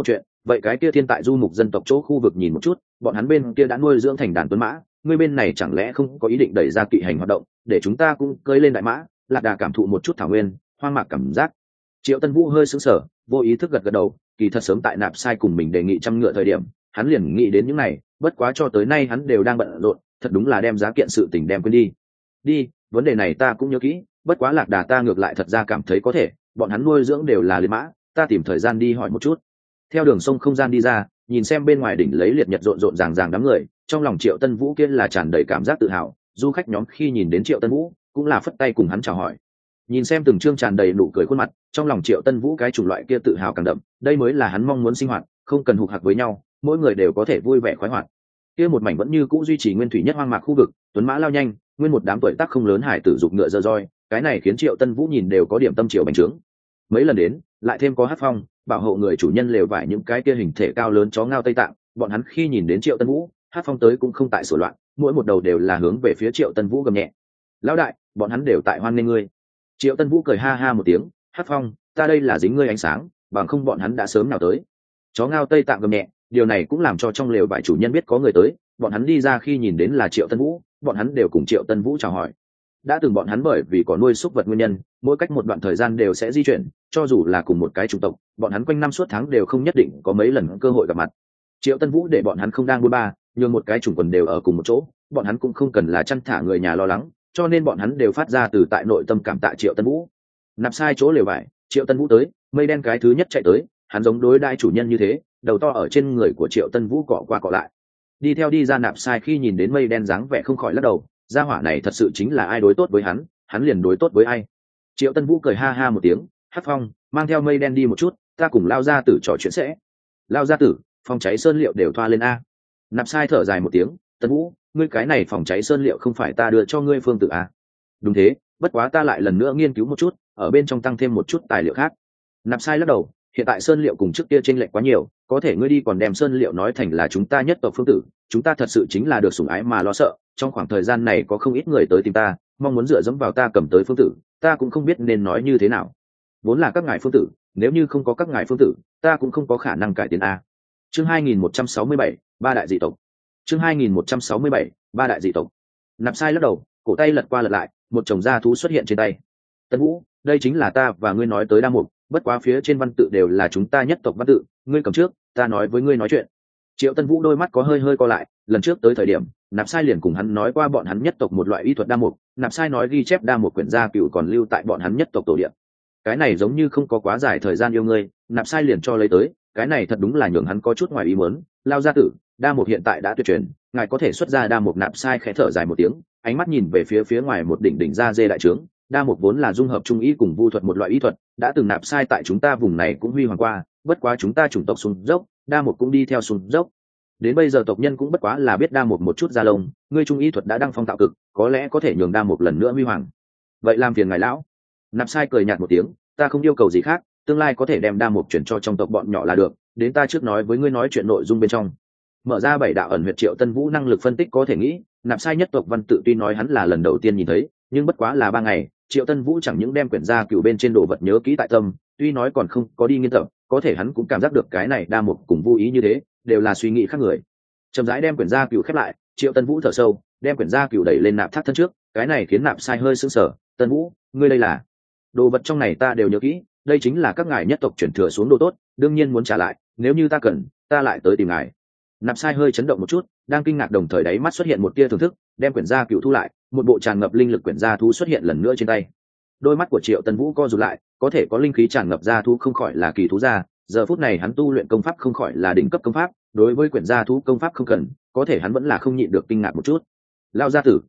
vậy cái kia thiên tại du mục dân tộc chỗ khu vực nhìn một chút, bọn hắn bên kia đã nuôi dưỡng thành đàn tuấn mã, ngươi bên này chẳng lẽ không có ý định đẩy ra kỵ hành hoạt động, để chúng ta cũng cưỡi lên đại mã, lạc đà cảm thụ một chút thảo nguyên hoang mạc cảm giác. Triệu Tân Vũ hơi sững sờ, vô ý thức gật gật đầu, kỳ thật sớm tại Nạp Sai cùng mình đề nghị trăm ngựa thời điểm, hắn liền nghĩ đến những này, bất quá cho tới nay hắn đều đang bận rộn, thật đúng là đem giá kiện sự tình đem quên đi. Đi, vấn đề này ta cũng nhớ kỹ, bất quá lạc đà ta ngược lại thật ra cảm thấy có thể, bọn hắn nuôi dưỡng đều là liệt mã, ta tìm thời gian đi hỏi một chút. Theo đường sông không gian đi ra, nhìn xem bên ngoài đỉnh lấy liệt nhật rộn rộn ràng ràng đám người, trong lòng Triệu Tân Vũ kia là tràn đầy cảm giác tự hào. Du khách nhóm khi nhìn đến Triệu Tân Vũ cũng là phất tay cùng hắn chào hỏi. Nhìn xem từng trương tràn đầy nụ cười khuôn mặt, trong lòng Triệu Tân Vũ cái chủng loại kia tự hào càng đậm, đây mới là hắn mong muốn sinh hoạt, không cần hục hạc với nhau, mỗi người đều có thể vui vẻ khoái hoạt. Kia một mảnh vẫn như cũ duy trì nguyên thủy nhất hoang mạc khu vực, tuấn mã lao nhanh, nguyên một đám tuổi tác không lớn hải tử dục ngựa dơ roi, cái này khiến Triệu Tân Vũ nhìn đều có điểm tâm triệu bành trướng. Mấy lần đến, lại thêm có Hát Phong bảo hộ người chủ nhân lều vải những cái kia hình thể cao lớn chó ngao Tây Tạng, bọn hắn khi nhìn đến Triệu Tân Vũ, Hát Phong tới cũng không tại sửa loạn, mỗi một đầu đều là hướng về phía Triệu Tân Vũ gầm nhẹ. Lão đại, bọn hắn đều tại hoan nghênh ngươi. Triệu Tân Vũ cười ha ha một tiếng, Hát Phong, ta đây là dính ngươi ánh sáng, bằng không bọn hắn đã sớm nào tới. Chó ngao Tây Tạng gầm nhẹ, điều này cũng làm cho trong lều vải chủ nhân biết có người tới, bọn hắn đi ra khi nhìn đến là Triệu Tân Vũ, bọn hắn đều cùng Triệu Tân Vũ chào hỏi. Đã từng bọn hắn bởi vì có nuôi súc vật nguyên nhân, mỗi cách một đoạn thời gian đều sẽ di chuyển, cho dù là cùng một cái chủng tộc, bọn hắn quanh năm suốt tháng đều không nhất định có mấy lần cơ hội gặp mặt. Triệu Tân Vũ để bọn hắn không đang buôn ba, nhưng một cái chủng quần đều ở cùng một chỗ, bọn hắn cũng không cần là chăn thả người nhà lo lắng, cho nên bọn hắn đều phát ra từ tại nội tâm cảm tạ Triệu Tân Vũ. Nạp Sai chỗ lều vải, Triệu Tân Vũ tới, mây đen cái thứ nhất chạy tới, hắn giống đối đai chủ nhân như thế, đầu to ở trên người của Triệu Tân Vũ cọ qua cọ lại. Đi theo đi ra Nạp Sai khi nhìn đến mây đen dáng vẻ không khỏi lắc đầu, gia hỏa này thật sự chính là ai đối tốt với hắn liền đối tốt với ai. Triệu Tân Vũ cười ha ha một tiếng, Hát Phong, mang theo mây đen đi một chút, ta cùng Lao gia tử trò chuyện sẽ. Lao gia tử, phòng cháy sơn liệu đều thoa lên a. Nạp Sai thở dài một tiếng, Tân Vũ, ngươi cái này phòng cháy sơn liệu không phải ta đưa cho ngươi phương tự a? Đúng thế, bất quá ta lại lần nữa nghiên cứu một chút, ở bên trong tăng thêm một chút tài liệu khác. Nạp Sai lắc đầu, hiện tại sơn liệu cùng trước kia chênh lệch quá nhiều, có thể ngươi đi còn đem sơn liệu nói thành là chúng ta nhất tộc phương tử, chúng ta thật sự chính là được sủng ái mà lo sợ. Trong khoảng thời gian này có không ít người tới tìm ta, mong muốn dựa dẫm vào ta cầm tới phương tử, ta cũng không biết nên nói như thế nào. Vốn là các ngài phương tử, nếu như không có các ngài phương tử, ta cũng không có khả năng cải tiến a. Chương 2167, ba đại dị tộc. Chương 2167, ba đại dị tộc. Nạp Sai lắc đầu, cổ tay lật qua lật lại, một chồng da thú xuất hiện trên tay. Tân Vũ, đây chính là ta và ngươi nói tới đa mục, bất quá phía trên văn tự đều là chúng ta nhất tộc văn tự, ngươi cầm trước, ta nói với ngươi nói chuyện. Triệu Tân Vũ đôi mắt có hơi hơi co lại, lần trước tới thời điểm, Nạp Sai liền cùng hắn nói qua bọn hắn nhất tộc một loại y thuật đa mục, Nạp Sai nói ghi chép đa mục quyển gia cựu còn lưu tại bọn hắn nhất tộc tổ địa. Cái này giống như không có quá dài thời gian yêu ngươi, Nạp Sai liền cho lấy tới, cái này thật đúng là nhường hắn có chút ngoài ý muốn. Lao gia tử, đa mục hiện tại đã tuyệt truyền, ngài có thể xuất ra đa mục. Nạp Sai khẽ thở dài một tiếng, ánh mắt nhìn về phía ngoài một đỉnh da dê đại trướng. Đa mục vốn là dung hợp trung y cùng vu thuật một loại y thuật, đã từng Nạp Sai tại chúng ta vùng này cũng huy hoàng qua, bất quá chúng ta chủng tộc xuống dốc, đa mục cũng đi theo xuống dốc. Đến bây giờ tộc nhân cũng bất quá là biết đa mục một chút da lông, ngươi trung y thuật đã đăng phong tạo cực, có lẽ có thể nhường đa mục lần nữa huy hoàng. Vậy làm phiền ngài lão. Nạp Sai cười nhạt một tiếng, ta không yêu cầu gì khác, tương lai có thể đem đa mục chuyển cho trong tộc bọn nhỏ là được, đến ta trước nói với ngươi nói chuyện nội dung bên trong. Mở ra 7 đạo ẩn huyệt. Triệu Tân Vũ năng lực phân tích có thể nghĩ, Nạp Sai nhất tộc văn tự tuy nói hắn là lần đầu tiên nhìn thấy, nhưng bất quá là 3 ngày, Triệu Tân Vũ chẳng những đem quyển gia cửu bên trên đồ vật nhớ kỹ tại tâm, tuy nói còn không có đi nghiên tập, có thể hắn cũng cảm giác được cái này đa mục cùng vô ý như thế, đều là suy nghĩ khác người. Chậm rãi đem quyển gia cửu khép lại, Triệu Tân Vũ thở sâu, đem quyển gia cửu đẩy lên nạp thắt thân trước, cái này khiến Nạp Sai hơi sững sờ. Tân Vũ, ngươi đây là? Đồ vật trong này ta đều nhớ kỹ, đây chính là các ngài nhất tộc chuyển thừa xuống đồ tốt, đương nhiên muốn trả lại, nếu như ta cần, ta lại tới tìm ngài. Nạp Sai hơi chấn động một chút, đang kinh ngạc đồng thời đáy mắt xuất hiện một tia thưởng thức, đem quyển gia cửu thu lại, một bộ tràn ngập linh lực quyển gia thú xuất hiện lần nữa trên tay. Đôi mắt của Triệu Tân Vũ co rụt lại, có thể có linh khí tràn ngập gia thú không khỏi là kỳ thú gia, giờ phút này hắn tu luyện công pháp không khỏi là đỉnh cấp công pháp, đối với quyển gia thú công pháp không cần, có thể hắn vẫn là không nhịn được kinh ngạc một chút. Lao gia tử,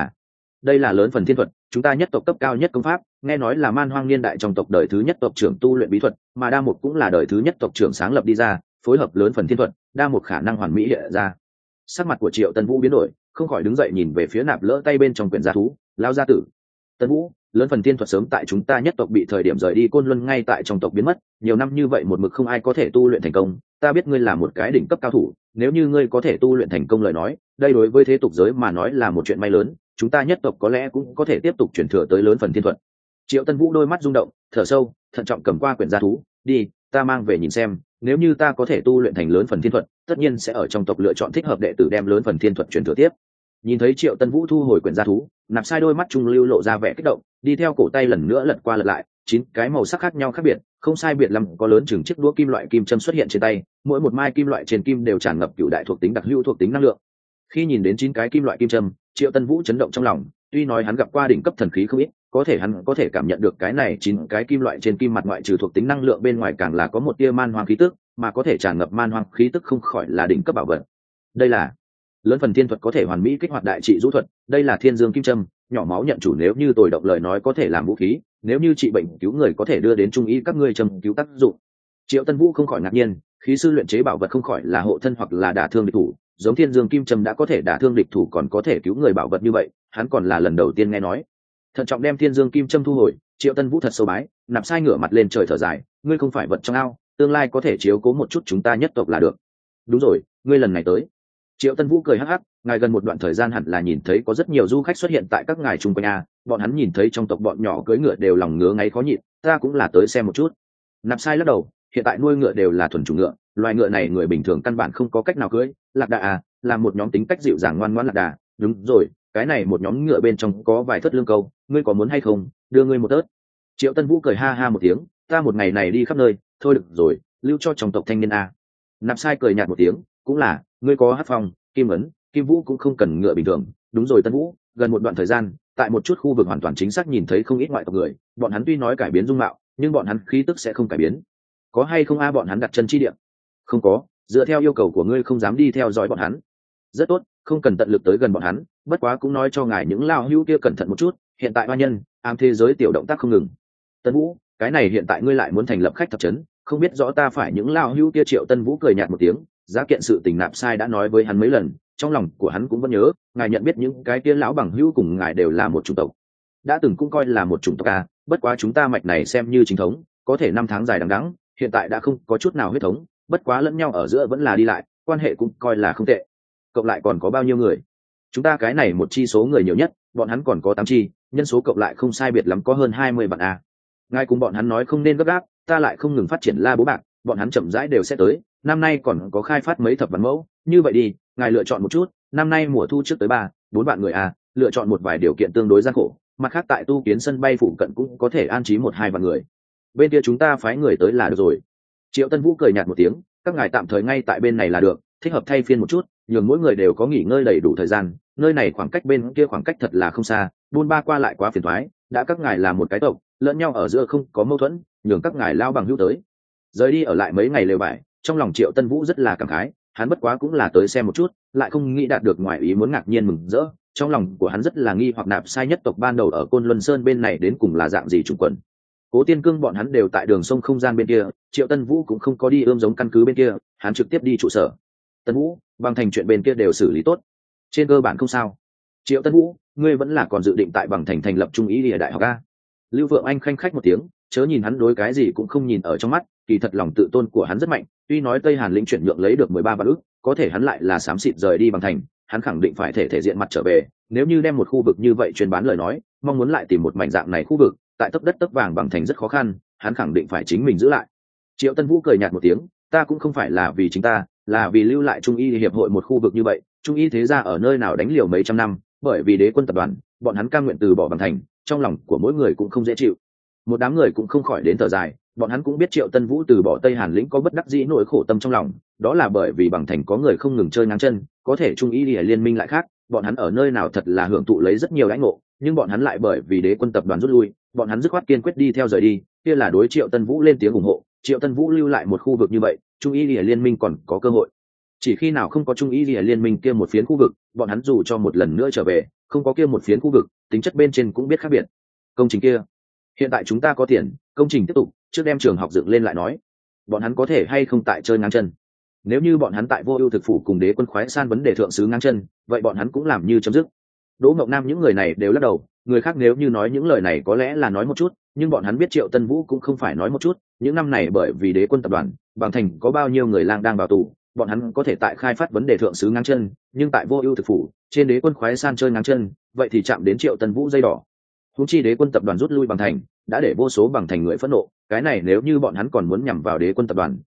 đây là lớn phần thiên thuật, chúng ta nhất tộc cấp cao nhất công pháp, nghe nói là Man Hoang niên đại trong tộc đời thứ nhất tộc trưởng tu luyện bí thuật, mà đa mục cũng là đời thứ nhất tộc trưởng sáng lập đi ra, phối hợp lớn phần thiên thuật, đa mục khả năng hoàn mỹ hiện ra. Sắc mặt của Triệu Tân Vũ biến đổi, không khỏi đứng dậy nhìn về phía Nạp lỡ tay bên trong quyển gia thú. Lao gia tử, Tân Vũ, lớn phần thiên thuật sớm tại chúng ta nhất tộc bị thời điểm rời đi Côn Luân ngay tại trong tộc biến mất, nhiều năm như vậy một mực không ai có thể tu luyện thành công, ta biết ngươi là một cái đỉnh cấp cao thủ, nếu như ngươi có thể tu luyện thành công lời nói, đây đối với thế tục giới mà nói là một chuyện may lớn, chúng ta nhất tộc có lẽ cũng có thể tiếp tục truyền thừa tới lớn phần thiên thuật. Triệu Tân Vũ đôi mắt rung động, thở sâu, thận trọng cầm qua quyển gia thú, đi, ta mang về nhìn xem, nếu như ta có thể tu luyện thành lớn phần thiên thuật, tất nhiên sẽ ở trong tộc lựa chọn thích hợp đệ tử đem lớn phần thiên thuật truyền thừa tiếp. Nhìn thấy Triệu Tân Vũ thu hồi quyển gia thú, Nạp Sai đôi mắt trung lưu lộ ra vẻ kích động, đi theo cổ tay lần nữa lật qua lật lại, 9 cái màu sắc khác nhau khác biệt, không sai biệt lắm có lớn chừng chiếc đũa kim loại kim châm xuất hiện trên tay, mỗi một mai kim loại trên kim đều tràn ngập cửu đại thuộc tính đặc hữu thuộc tính năng lượng. Khi nhìn đến 9 cái kim loại kim châm, Triệu Tân Vũ chấn động trong lòng, tuy nói hắn gặp qua đỉnh cấp thần khí không ít, có thể hắn có thể cảm nhận được cái này 9 cái kim loại trên kim mặt ngoại trừ thuộc tính năng lượng bên ngoài càng là có một tia man hoang khí tức, mà có thể tràn ngập man hoang khí tức không khỏi là đỉnh cấp bảo vật. Đây là lớn phần thiên thuật, có thể hoàn mỹ kích hoạt đại trị rũ thuật. Đây là thiên dương kim châm, nhỏ máu nhận chủ, nếu như tồi động lời nói có thể làm vũ khí, nếu như trị bệnh cứu người có thể đưa đến trung y các ngươi châm cứu tác dụng. Triệu Tân Vũ không khỏi ngạc nhiên, khí sư luyện chế bảo vật không khỏi là hộ thân hoặc là đả thương địch thủ, giống thiên dương kim châm đã có thể đả thương địch thủ còn có thể cứu người bảo vật như vậy, hắn còn là lần đầu tiên nghe nói. Thận trọng đem thiên dương kim châm thu hồi, Triệu Tân Vũ thật sâu bái, Nạp Sai ngửa mặt lên trời thở dài, ngươi không phải vật trong ao, tương lai có thể chiếu cố một chút chúng ta nhất tộc là được. Đúng rồi, ngươi lần này tới. Triệu Tân Vũ cười hắc hắc, ngài gần một đoạn thời gian hẳn là nhìn thấy có rất nhiều du khách xuất hiện tại các ngài chung quanh a, bọn hắn nhìn thấy trong tộc bọn nhỏ cưỡi ngựa đều lòng ngứa ngáy khó nhịn, ta cũng là tới xem một chút. Nạp Sai lắc đầu, hiện tại nuôi ngựa đều là thuần chủng ngựa, loài ngựa này người bình thường căn bản không có cách nào cưỡi. Lạc Đà à, là một nhóm tính cách dịu dàng ngoan ngoãn lạc đà, đúng rồi, cái này một nhóm ngựa bên trong có vài thất lương câu, ngươi có muốn hay không, đưa ngươi một tớt. Triệu Tân Vũ cười ha ha một tiếng, ta một ngày này đi khắp nơi, thôi được rồi, lưu cho trong tộc thanh niên a. Nạp Sai cười nhạt một tiếng, cũng là, ngươi có Hắc Phong, Kim Ấn, Kim Vũ cũng không cần ngựa bình thường. Đúng rồi Tân Vũ, gần một đoạn thời gian, tại một chút khu vực hoàn toàn chính xác nhìn thấy không ít ngoại tộc người, bọn hắn tuy nói cải biến dung mạo, nhưng bọn hắn khí tức sẽ không cải biến. Có hay không a bọn hắn đặt chân chi địa? Không có, dựa theo yêu cầu của ngươi không dám đi theo dõi bọn hắn. Rất tốt, không cần tận lực tới gần bọn hắn, bất quá cũng nói cho ngài những lao hữu kia cẩn thận một chút, hiện tại hoa nhân, ám thế giới tiểu động tác không ngừng. Tân Vũ, cái này hiện tại ngươi lại muốn thành lập khách thập trấn, không biết rõ ta phải những lao hữu kia. Triệu Tân Vũ cười nhạt một tiếng, giá kiện sự tình Nạp Sai đã nói với hắn mấy lần, trong lòng của hắn cũng vẫn nhớ, ngài nhận biết những cái kia lão bằng hữu cùng ngài đều là một chủng tộc, đã từng cũng coi là một chủng tộc a, bất quá chúng ta mạch này xem như chính thống, có thể năm tháng dài đằng đẵng, hiện tại đã không có chút nào huyết thống, bất quá lẫn nhau ở giữa vẫn là đi lại, quan hệ cũng coi là không tệ. Cộng lại còn có bao nhiêu người? Chúng ta cái này một chi số người nhiều nhất, bọn hắn còn có 8 chi, nhân số cộng lại không sai biệt lắm có hơn 20 vạn a. Ngài cùng bọn hắn nói không nên gấp gáp, ta lại không ngừng phát triển la bố bạc, bọn hắn chậm rãi đều sẽ tới, năm nay còn có khai phát mấy thập vạn mẫu, như vậy đi, ngài lựa chọn một chút, năm nay mùa thu trước tới 3-4 vạn người a, lựa chọn một vài điều kiện tương đối gian khổ, mặt khác tại tu kiến sân bay phụ cận cũng có thể an trí 1-2 vạn người. Bên kia chúng ta phái người tới là được rồi. Triệu Tân Vũ cười nhạt một tiếng, các ngài tạm thời ngay tại bên này là được, thích hợp thay phiên một chút, nhường mỗi người đều có nghỉ ngơi đầy đủ thời gian, nơi này khoảng cách bên kia khoảng cách thật là không xa, buôn ba qua lại quá phiền toái, đã các ngài là một cái tộc, lẫn nhau ở giữa không có mâu thuẫn, nhường các ngài lao bằng hữu tới. Rời đi ở lại mấy ngày lều bại, trong lòng Triệu Tân Vũ rất là cảm khái, hắn bất quá cũng là tới xem một chút, lại không nghĩ đạt được ngoài ý muốn, ngạc nhiên mừng rỡ, trong lòng của hắn rất là nghi hoặc Nạp Sai nhất tộc ban đầu ở Côn Luân Sơn bên này đến cùng là dạng gì chủng quần. Cố Tiên Cương bọn hắn đều tại đường sông không gian bên kia, Triệu Tân Vũ cũng không có đi ươm giống căn cứ bên kia, hắn trực tiếp đi trụ sở. Tân Vũ, Bằng Thành chuyện bên kia đều xử lý tốt, trên cơ bản không sao. Triệu Tân Vũ, ngươi vẫn là còn dự định tại Bằng Thành thành lập trung ý địa đại học a? Lưu Vượng Anh khanh khách một tiếng, chớ nhìn hắn đối cái gì cũng không nhìn ở trong mắt, kỳ thật lòng tự tôn của hắn rất mạnh, tuy nói Tây Hàn lĩnh chuyển nhượng lấy được 13 vạn ức, có thể hắn lại là xám xịt rời đi Bằng Thành, hắn khẳng định phải thể diện mặt trở về, nếu như đem một khu vực như vậy chuyên bán lời nói, mong muốn lại tìm một mảnh dạng này khu vực, tại tấp đất tấp vàng Bằng Thành rất khó khăn, hắn khẳng định phải chính mình giữ lại. Triệu Tân Vũ cười nhạt một tiếng, ta cũng không phải là vì chính ta, là vì lưu lại Trung y hiệp hội một khu vực như vậy, Trung y thế gia ở nơi nào đánh liều mấy trăm năm, bởi vì Đế quân tập đoàn, bọn hắn cam nguyện từ bỏ Bằng Thành, trong lòng của mỗi người cũng không dễ chịu. Một đám người cũng không khỏi đến thở dài, bọn hắn cũng biết Triệu Tân Vũ từ bỏ Tây Hàn lĩnh có bất đắc dĩ nỗi khổ tâm trong lòng, đó là bởi vì Bằng Thành có người không ngừng chơi ngang chân, có thể Trung y liên minh lại khác, bọn hắn ở nơi nào thật là hưởng thụ lấy rất nhiều đãi ngộ, nhưng bọn hắn lại bởi vì Đế quân tập đoàn rút lui, bọn hắn dứt khoát kiên quyết đi theo rời đi, kia là đối Triệu Tân Vũ lên tiếng ủng hộ. Triệu Tân Vũ lưu lại một khu vực như vậy, Trung y liên minh còn có cơ hội. Chỉ khi nào không có Trung y liên minh kia một phiến khu vực, bọn hắn dù cho một lần nữa trở về, không có kia một phiến khu vực, tính chất bên trên cũng biết khác biệt. Công trình kia, hiện tại chúng ta có tiền, công trình tiếp tục, trước đem trường học dựng lên lại nói. Bọn hắn có thể hay không tại chơi ngang chân? Nếu như bọn hắn tại Vô Ưu thực phủ cùng Đế quân khoái san vấn đề thượng sứ ngang chân, vậy bọn hắn cũng làm như chấm dứt. Đỗ Ngọc Nam những người này đều lắc đầu, người khác nếu như nói những lời này có lẽ là nói một chút, nhưng bọn hắn biết Triệu Tân Vũ cũng không phải nói một chút, những năm này bởi vì Đế quân tập đoàn, Bằng Thành có bao nhiêu người lang đang vào tù, bọn hắn có thể tại khai phát vấn đề thượng sứ ngang chân, nhưng tại Vô Ưu thực phủ, trên Đế quân khoái san chơi ngang chân, vậy thì chạm đến Triệu Tân Vũ dây đỏ. Huống chi Đế quân tập đoàn rút lui Bằng Thành, đã để vô số Bằng Thành người phẫn nộ, cái này nếu như bọn hắn còn muốn nhằm vào Đế quân tập đoàn,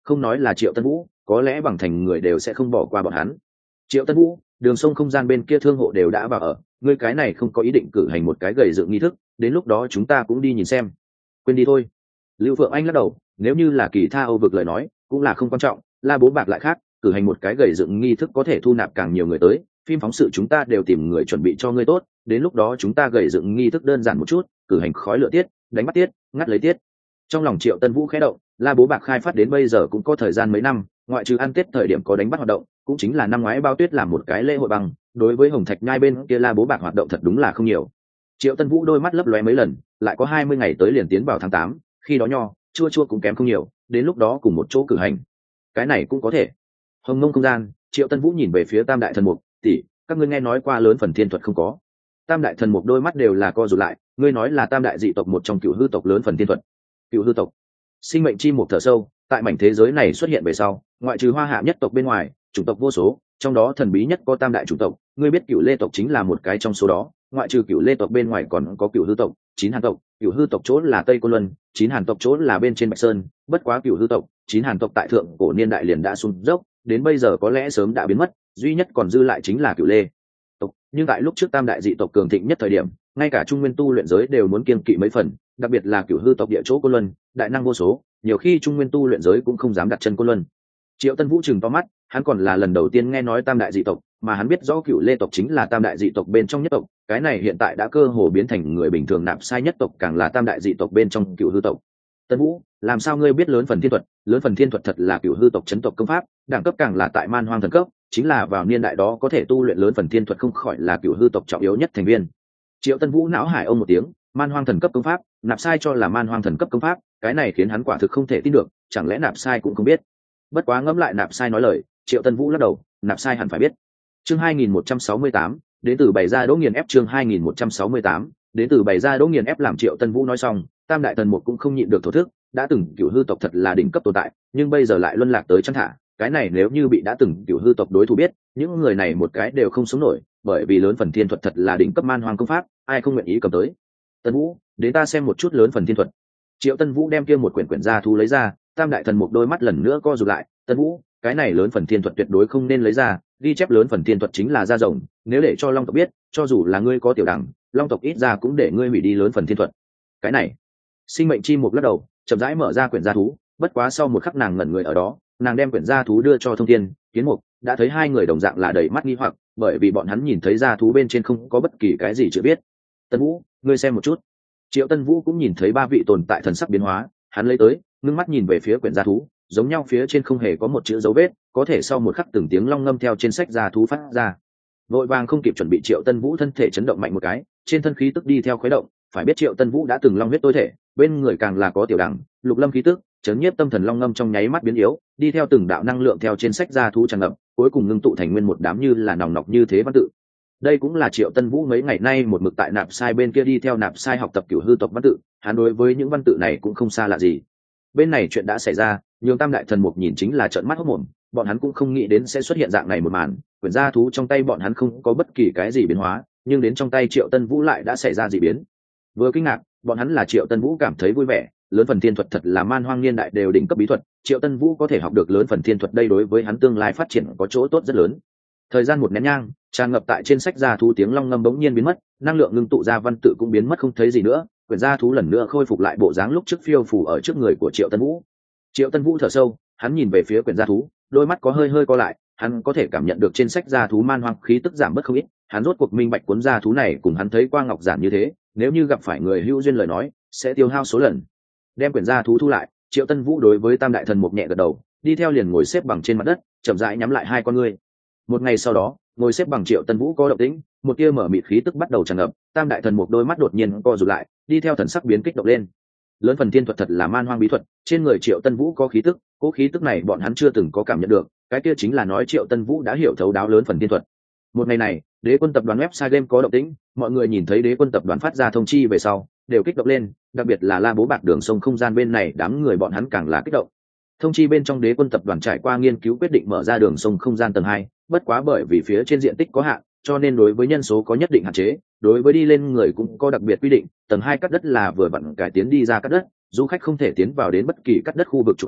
không nói là Triệu Tân Vũ, có lẽ bằng thành người đều sẽ không bỏ qua bọn hắn. Triệu Tân Vũ, đường sông không gian bên kia thương hộ đều đã vào ở, ngươi cái này không có ý định cử hành một cái gầy dựng nghi thức, đến lúc đó chúng ta cũng đi nhìn xem. Quên đi thôi. Lưu Phượng Anh lắc đầu, nếu như là kỳ tha Âu vực lời nói cũng là không quan trọng, La Bố Bạc lại khác, cử hành một cái gầy dựng nghi thức có thể thu nạp càng nhiều người tới, phim phóng sự chúng ta đều tìm người chuẩn bị cho ngươi tốt, đến lúc đó chúng ta gầy dựng nghi thức đơn giản một chút, cử hành khói lửa tiết, đánh bắt tiết, ngắt lấy tiết. Trong lòng Triệu Tân Vũ khẽ động, La Bố Bạc khai phát đến bây giờ cũng có thời gian mấy năm, ngoại trừ ăn Tết thời điểm có đánh bắt hoạt động, cũng chính là năm ngoái Bao Tuyết làm một cái lễ hội băng, đối với Hồng Thạch Nhai bên kia La Bố Bạc hoạt động thật đúng là không nhiều. Triệu Tân Vũ đôi mắt lấp lóe mấy lần, lại có 20 ngày tới liền tiến vào tháng 8, khi đó nho, chua chua cũng kém không nhiều, đến lúc đó cùng một chỗ cử hành. Cái này cũng có thể. Hồng Nông không gian, Triệu Tân Vũ nhìn về phía Tam Đại Thần Mục, tỷ, các ngươi nghe nói qua lớn phần thiên thuật không có? Tam Đại Thần Mục đôi mắt đều là co rụt lại, ngươi nói là Tam Đại dị tộc một trong Cửu Hư tộc lớn phần thiên thuật. Cửu Hư tộc, sinh mệnh chi mục thở sâu, tại mảnh thế giới này xuất hiện về sau, ngoại trừ Hoa Hạ nhất tộc bên ngoài, chủng tộc vô số, trong đó thần bí nhất có Tam Đại chủng tộc, ngươi biết Cửu Lê tộc chính là một cái trong số đó, ngoại trừ Cửu Lê tộc bên ngoài còn có Cửu Hư tộc, Chín Hàn tộc, Cửu Hư tộc chỗ là Tây Côn Luân, Chín Hàn tộc chỗ là bên trên Bạch Sơn, bất quá Cửu Hư tộc, Chín Hàn tộc tại thượng cổ niên đại liền đã xuống dốc, đến bây giờ có lẽ sớm đã biến mất, duy nhất còn dư lại chính là Cửu Lê tộc, nhưng tại lúc trước Tam Đại dị tộc cường thịnh nhất thời điểm, ngay cả trung nguyên tu luyện giới đều muốn kiêng kỵ mấy phần, đặc biệt là Cửu Hư tộc địa chỗ Côn Luân, đại năng vô số, nhiều khi trung nguyên tu luyện giới cũng không dám đặt chân Côn Luân. Triệu Tân Vũ chừng to mắt, hắn còn là lần đầu tiên nghe nói Tam Đại dị tộc, mà hắn biết rõ Cửu Lê tộc chính là Tam Đại dị tộc bên trong nhất tộc, cái này hiện tại đã cơ hồ biến thành người bình thường nạp sai nhất tộc, càng là Tam Đại dị tộc bên trong Cửu Hư tộc. Tân Vũ, làm sao ngươi biết lớn phần thiên thuật? Lớn phần thiên thuật thật là Cửu Hư tộc chấn tộc công pháp, đẳng cấp càng là tại Man Hoang thần cấp, chính là vào niên đại đó có thể tu luyện lớn phần thiên thuật không khỏi là Cửu Hư tộc trọng yếu nhất thành viên. Triệu Tân Vũ não hải ông một tiếng, Man Hoang thần cấp công pháp, nạp sai cho là Man Hoang thần cấp công pháp, cái này khiến hắn quả thực không thể tin được, chẳng lẽ nạp sai cũng không biết. Bất quá ngẫm lại nạp sai nói lời, Triệu Tân Vũ lắc đầu, nạp sai hẳn phải biết. Chương 2168, đến từ bày ra Đỗ Nghiền ép chương 2168, đến từ bày ra Đỗ Nghiền ép làm Triệu Tân Vũ nói xong, Tam Đại Thần Mục cũng không nhịn được thổ thức, đã từng Cửu Hư tộc thật là đỉnh cấp tồn tại, nhưng bây giờ lại luân lạc tới chăn thả, cái này nếu như bị đã từng Cửu Hư tộc đối thủ biết, những người này một cái đều không sống nổi, bởi vì lớn phần thiên thuật thật là đỉnh cấp Man Hoang công pháp, ai không nguyện ý cầm tới. Tân Vũ, đến ta xem một chút lớn phần thiên thuật. Triệu Tân Vũ đem kia một quyển gia thú lấy ra, Tam Đại Thần Mục đôi mắt lần nữa co rụt lại, Tân Vũ, cái này lớn phần thiên thuật tuyệt đối không nên lấy ra, ghi chép lớn phần thiên thuật chính là da rồng, nếu để cho Long tộc biết, cho dù là ngươi có tiểu đẳng, Long tộc ít ra cũng để ngươi hủy đi lớn phần thiên thuật. Cái này, sinh mệnh chi mục lắc đầu, chậm rãi mở ra quyển gia thú, bất quá sau một khắc nàng ngẩn người ở đó, nàng đem quyển gia thú đưa cho Thông Thiên, Kiến Mục, đã thấy hai người đồng dạng là đầy mắt nghi hoặc, bởi vì bọn hắn nhìn thấy gia thú bên trên không có bất kỳ cái gì chưa biết. Tân Vũ, ngươi xem một chút. Triệu Tân Vũ cũng nhìn thấy ba vị tồn tại thần sắc biến hóa, hắn lấy tới, ngưng mắt nhìn về phía quyển gia thú, giống nhau phía trên không hề có một chữ dấu vết, có thể sau một khắc từng tiếng long ngâm theo trên sách gia thú phát ra. Vội vàng không kịp chuẩn bị, Triệu Tân Vũ thân thể chấn động mạnh một cái, trên thân khí tức đi theo khuấy động, phải biết Triệu Tân Vũ đã từng long huyết tối thể, bên người càng là có tiểu đẳng, lục lâm khí tức, chấn nhiếp tâm thần long ngâm trong nháy mắt biến yếu, đi theo từng đạo năng lượng theo trên sách gia thú tràn ngập, cuối cùng ngưng tụ thành nguyên một đám như là nòng nọc như thế văn tự. Đây cũng là Triệu Tân Vũ mấy ngày nay một mực tại nạp sai bên kia đi theo nạp sai học tập Cửu Hư tộc văn tự, hắn đối với những văn tự này cũng không xa lạ gì. Bên này chuyện đã xảy ra, nhường Tam Đại Thần Mục nhìn chính là trợn mắt hốt mồm, bọn hắn cũng không nghĩ đến sẽ xuất hiện dạng này một màn, quyển gia thú trong tay bọn hắn không có bất kỳ cái gì biến hóa, nhưng đến trong tay Triệu Tân Vũ lại đã xảy ra dị biến. Vừa kinh ngạc, bọn hắn là Triệu Tân Vũ cảm thấy vui vẻ, lớn phần thiên thuật thật là Man Hoang niên đại đều đỉnh cấp bí thuật, Triệu Tân Vũ có thể học được lớn phần thiên thuật, đây đối với hắn tương lai phát triển có chỗ tốt rất lớn. Thời gian một nén nhang, tràn ngập tại trên sách gia thú tiếng long ngâm bỗng nhiên biến mất, năng lượng ngưng tụ ra văn tự cũng biến mất không thấy gì nữa, quyển gia thú lần nữa khôi phục lại bộ dáng lúc trước phiêu phù ở trước người của Triệu Tân Vũ. Triệu Tân Vũ thở sâu, hắn nhìn về phía quyển gia thú, đôi mắt có hơi hơi co lại, hắn có thể cảm nhận được trên sách gia thú man hoang khí tức giảm bớt không ít, hắn rốt cuộc minh bạch cuốn gia thú này cùng hắn thấy qua ngọc giản như thế, nếu như gặp phải người hữu duyên lời nói, sẽ tiêu hao số lần. Đem quyển gia thú thu lại, Triệu Tân Vũ đối với Tam Đại Thần Mục nhẹ gật đầu, đi theo liền ngồi xếp bằng trên mặt đất, chậm rãi nhắm lại hai con ngươi. Một ngày sau đó, ngồi xếp bằng Triệu Tân Vũ có động tĩnh, một tia mở mịt khí tức bắt đầu tràn ngập, Tam Đại Thần Mục đôi mắt đột nhiên co rụt lại, đi theo thần sắc biến kích động lên. Lớn phần thiên thuật thật là man hoang bí thuật, trên người Triệu Tân Vũ có khí tức, cố khí tức này bọn hắn chưa từng có cảm nhận được, cái kia chính là nói Triệu Tân Vũ đã hiểu thấu đáo lớn phần thiên thuật. Một ngày này, Đế Quân tập đoàn website game có động tĩnh, mọi người nhìn thấy Đế Quân tập đoàn phát ra thông chi về sau, đều kích động lên, đặc biệt là La Bố Bạc đường sông không gian bên này, đám người bọn hắn càng là kích động. Thông chi bên trong Đế Quân tập đoàn trải qua nghiên cứu quyết định mở ra đường sông không gian tầng 2, bất quá bởi vì phía trên diện tích có hạn, cho nên đối với nhân số có nhất định hạn chế, đối với đi lên người cũng có đặc biệt quy định, tầng 2 cắt đất là vừa vặn cải tiến đi ra cắt đất, du khách không thể tiến vào đến bất kỳ cắt đất khu vực chụp ảnh,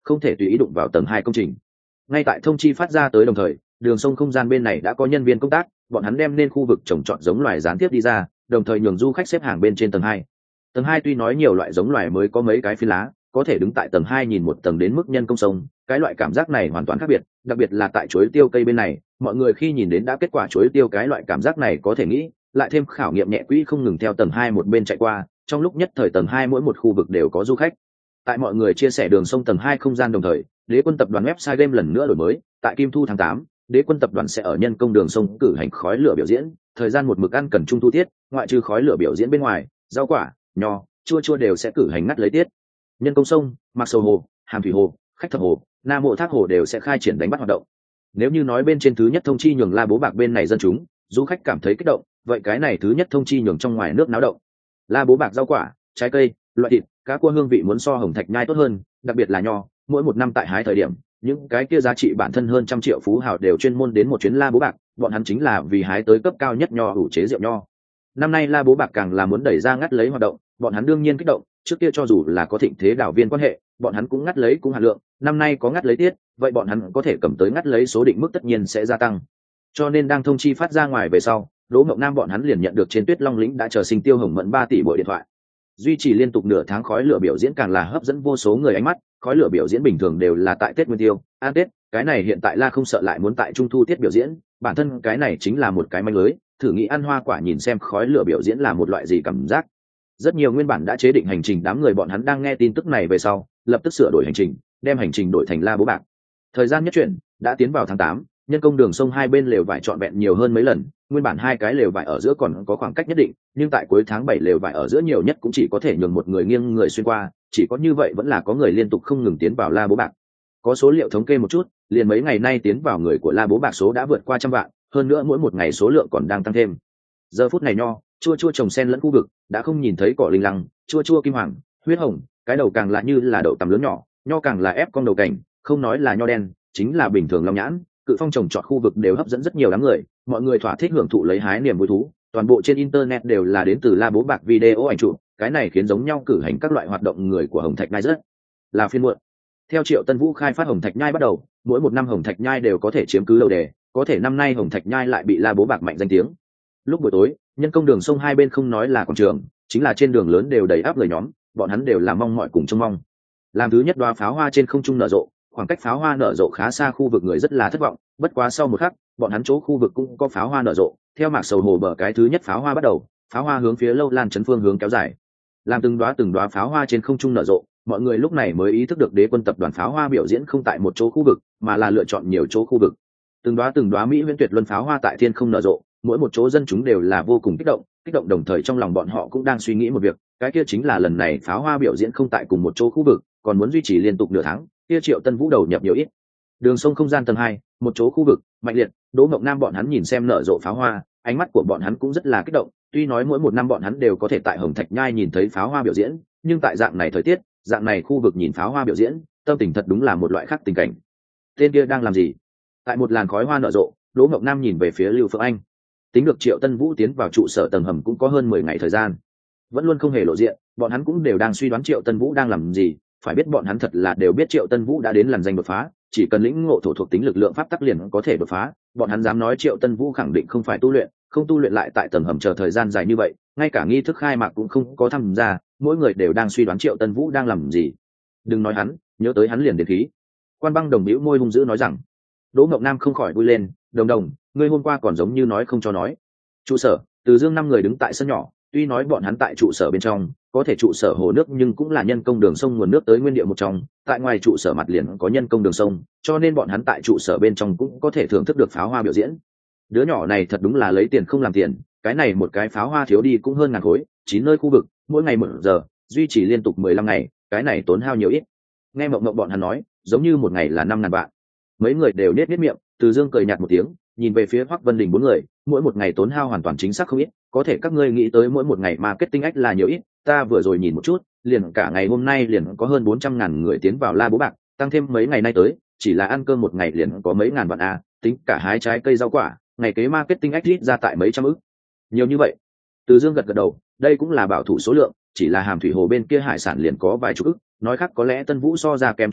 không thể tùy ý đụng vào tầng 2 công trình. Ngay tại thông chi phát ra tới đồng thời, đường sông không gian bên này đã có nhân viên công tác, bọn hắn đem nên khu vực trồng trọt giống loài gián tiếp đi ra, đồng thời nhường du khách xếp hàng bên trên tầng 2. Tầng 2 tuy nói nhiều loại giống loài mới có mấy cái phi lá, có thể đứng tại tầng 2 nhìn một tầng đến mức nhân công sông, cái loại cảm giác này hoàn toàn khác biệt, đặc biệt là tại chuối tiêu cây bên này, mọi người khi nhìn đến đã kết quả chuối tiêu cái loại cảm giác này có thể nghĩ, lại thêm khảo nghiệm nhẹ quỹ không ngừng theo tầng 2 một bên chạy qua, trong lúc nhất thời tầng 2 mỗi một khu vực đều có du khách. Tại mọi người chia sẻ đường sông tầng 2 không gian đồng thời, Đế Quân tập đoàn website game lần nữa đổi mới, tại Kim Thu tháng 8, Đế Quân tập đoàn sẽ ở nhân công đường sông cử hành khói lửa biểu diễn, thời gian một mực ăn cần trung thu tiết, ngoại trừ khói lửa biểu diễn bên ngoài, rau quả, nho, chua chua đều sẽ cử hành ngắt lấy tiết. Nhân công sông, Mạc Sầu Hồ, Hàm Thủy Hồ, Khách Thập Hồ, Nam Mộ Thác Hồ đều sẽ khai triển đánh bắt hoạt động. Nếu như nói bên trên thứ nhất thông chi nhường La Bố Bạc bên này dân chúng, du khách cảm thấy kích động, vậy cái này thứ nhất thông chi nhường trong ngoài nước náo động. La Bố Bạc rau quả, trái cây, loại thịt, cá cua hương vị muốn so Hồng Thạch Nhai tốt hơn, đặc biệt là nho, mỗi một năm tại hái thời điểm, những cái kia giá trị bản thân hơn trăm triệu phú hào đều chuyên môn đến một chuyến La Bố Bạc, bọn hắn chính là vì hái tới cấp cao nhất nho ủ chế rượu nho. Năm nay La Bố Bạc càng là muốn đẩy ra ngắt lấy hoạt động, bọn hắn đương nhiên kích động, trước kia cho dù là có thịnh thế đảo viên quan hệ, bọn hắn cũng ngắt lấy cũng hạt lượng, năm nay có ngắt lấy tiết, vậy bọn hắn có thể cầm tới ngắt lấy số định mức tất nhiên sẽ gia tăng. Cho nên đang thông chi phát ra ngoài về sau, Đỗ Mộng Nam bọn hắn liền nhận được trên Tuyết Long lĩnh đã chờ Sinh Tiêu Hồng Mẫn 3 tỷ bộ điện thoại. Duy trì liên tục nửa tháng khói lửa biểu diễn càng là hấp dẫn vô số người ánh mắt, khói lửa biểu diễn bình thường đều là tại Tết Nguyên Tiêu, An Tết, cái này hiện tại La không sợ lại muốn tại Trung thu tiết biểu diễn, bản thân cái này chính là một cái manh lưới, thử nghĩ ăn hoa quả nhìn xem khói lửa biểu diễn là một loại gì cảm giác. Rất nhiều nguyên bản đã chế định hành trình đám người bọn hắn đang nghe tin tức này về sau, lập tức sửa đổi hành trình, đem hành trình đổi thành La Bố Bạc. Thời gian nhất chuyển đã tiến vào tháng 8, nhân công đường sông hai bên lều vải trọn vẹn nhiều hơn mấy lần, nguyên bản hai cái lều vải ở giữa còn có khoảng cách nhất định, nhưng tại cuối tháng 7 lều vải ở giữa nhiều nhất cũng chỉ có thể nhường một người nghiêng người xuyên qua, chỉ có như vậy vẫn là có người liên tục không ngừng tiến vào La Bố Bạc. Có số liệu thống kê một chút, liền mấy ngày nay tiến vào người của La Bố Bạc số đã vượt qua 100 vạn, hơn nữa mỗi một ngày số lượng còn đang tăng thêm. Giờ phút này nho, chua chua trồng sen lẫn khu vực, đã không nhìn thấy cỏ linh lăng, chua chua kim hoàng, huyết hồng, cái đầu càng lại như là đậu tằm lớn nhỏ, nho càng là ép con đầu cảnh, không nói là nho đen, chính là bình thường long nhãn, cự phong trồng trọt khu vực đều hấp dẫn rất nhiều đám người, mọi người thỏa thích hưởng thụ lấy hái niềm vui thú, toàn bộ trên internet đều là đến từ La Bố Bạc video ảnh chụp, cái này khiến giống nhau cử hành các loại hoạt động người của Hồng Thạch Nhai rất là phiên muộn. Theo Triệu Tân Vũ khai phát Hồng Thạch Nhai bắt đầu, mỗi một năm Hồng Thạch Nhai đều có thể chiếm cứ đầu đề, có thể năm nay Hồng Thạch Nhai lại bị La Bố Bạc mạnh danh tiếng. Lúc buổi tối, nhân công đường sông hai bên không nói là quảng trường, chính là trên đường lớn đều đầy áp người nhóm, bọn hắn đều là mong mọi cùng trông mong. Làm thứ nhất đóa pháo hoa trên không trung nở rộ, khoảng cách pháo hoa nở rộ khá xa khu vực người rất là thất vọng, bất quá sau một khắc, bọn hắn chỗ khu vực cũng có pháo hoa nở rộ, theo Mạc Sầu Hồ bờ cái thứ nhất pháo hoa bắt đầu, pháo hoa hướng phía Lâu Lan trấn phương hướng kéo dài. Làm từng đóa pháo hoa trên không trung nở rộ, mọi người lúc này mới ý thức được Đế Quân tập đoàn pháo hoa biểu diễn không tại một chỗ khu vực, mà là lựa chọn nhiều chỗ khu vực. Từng đóa mỹ huyễn tuyệt luân pháo hoa tại thiên không nở rộ, mỗi một chỗ dân chúng đều là vô cùng kích động đồng thời trong lòng bọn họ cũng đang suy nghĩ một việc, cái kia chính là lần này pháo hoa biểu diễn không tại cùng một chỗ khu vực, còn muốn duy trì liên tục nửa tháng, kia Triệu Tân Vũ đầu nhập nhiều ít. Đường sông không gian tầng 2, một chỗ khu vực, Mạnh Liệt, Đỗ Mộng Nam bọn hắn nhìn xem nở rộ pháo hoa, ánh mắt của bọn hắn cũng rất là kích động, tuy nói mỗi một năm bọn hắn đều có thể tại Hồng Thạch Nhai nhìn thấy pháo hoa biểu diễn, nhưng tại dạng này thời tiết, dạng này khu vực nhìn pháo hoa biểu diễn, tâm tình thật đúng là một loại khác tình cảnh. Tên kia đang làm gì? Tại một làn khói hoa nở rộ, Đỗ Mộng Nam nhìn về phía Lưu Phượng Anh. Tính được Triệu Tân Vũ tiến vào trụ sở tầng hầm cũng có hơn 10 ngày thời gian, vẫn luôn không hề lộ diện, bọn hắn cũng đều đang suy đoán Triệu Tân Vũ đang làm gì, phải biết bọn hắn thật là đều biết Triệu Tân Vũ đã đến làn danh đột phá, chỉ cần lĩnh ngộ thổ thuộc tính lực lượng pháp tắc liền có thể đột phá, bọn hắn dám nói Triệu Tân Vũ khẳng định không phải tu luyện, không tu luyện lại tại tầng hầm chờ thời gian dài như vậy, ngay cả nghi thức khai mạc cũng không có tham gia, mỗi người đều đang suy đoán Triệu Tân Vũ đang làm gì. Đừng nói hắn, nhớ tới hắn liền đến khí. Quan Băng Đồng bĩu môi hung dữ nói rằng. Đỗ Ngọc Nam không khỏi vui lên, đồng, ngươi hôm qua còn giống như nói không cho nói. Trụ sở, Từ Dương 5 người đứng tại sân nhỏ, tuy nói bọn hắn tại trụ sở bên trong, có thể trụ sở hồ nước nhưng cũng là nhân công đường sông nguồn nước tới nguyên địa một trong, tại ngoài trụ sở mặt liền có nhân công đường sông, cho nên bọn hắn tại trụ sở bên trong cũng có thể thưởng thức được pháo hoa biểu diễn. Đứa nhỏ này thật đúng là lấy tiền không làm tiền, cái này một cái pháo hoa thiếu đi cũng hơn ngàn khối, 9 nơi khu vực, mỗi ngày 1 giờ, duy trì liên tục 15 ngày, cái này tốn hao nhiều ít. Nghe Mộng bọn hắn nói, giống như một ngày là 5.000 vạn. Mấy người đều nết miệng, Từ Dương cười nhạt một tiếng, nhìn về phía Hoắc Vân Đình 4 người, mỗi một ngày tốn hao hoàn toàn chính xác không ít, có thể các ngươi nghĩ tới mỗi một ngày marketing ách là nhiều ít, ta vừa rồi nhìn một chút, liền cả ngày hôm nay liền có hơn 400.000 người tiến vào La Bố Bạc, tăng thêm mấy ngày nay tới, chỉ là ăn cơm một ngày liền có mấy ngàn vạn a, tính cả hái trái cây rau quả, ngày kế marketing ách rít ra tại mấy trăm ức. Nhiều như vậy. Từ Dương gật đầu, đây cũng là bảo thủ số lượng, chỉ là Hàm Thủy Hồ bên kia hải sản liền có vài chục ức, nói khác có lẽ Tân Vũ so ra kém chúng ta,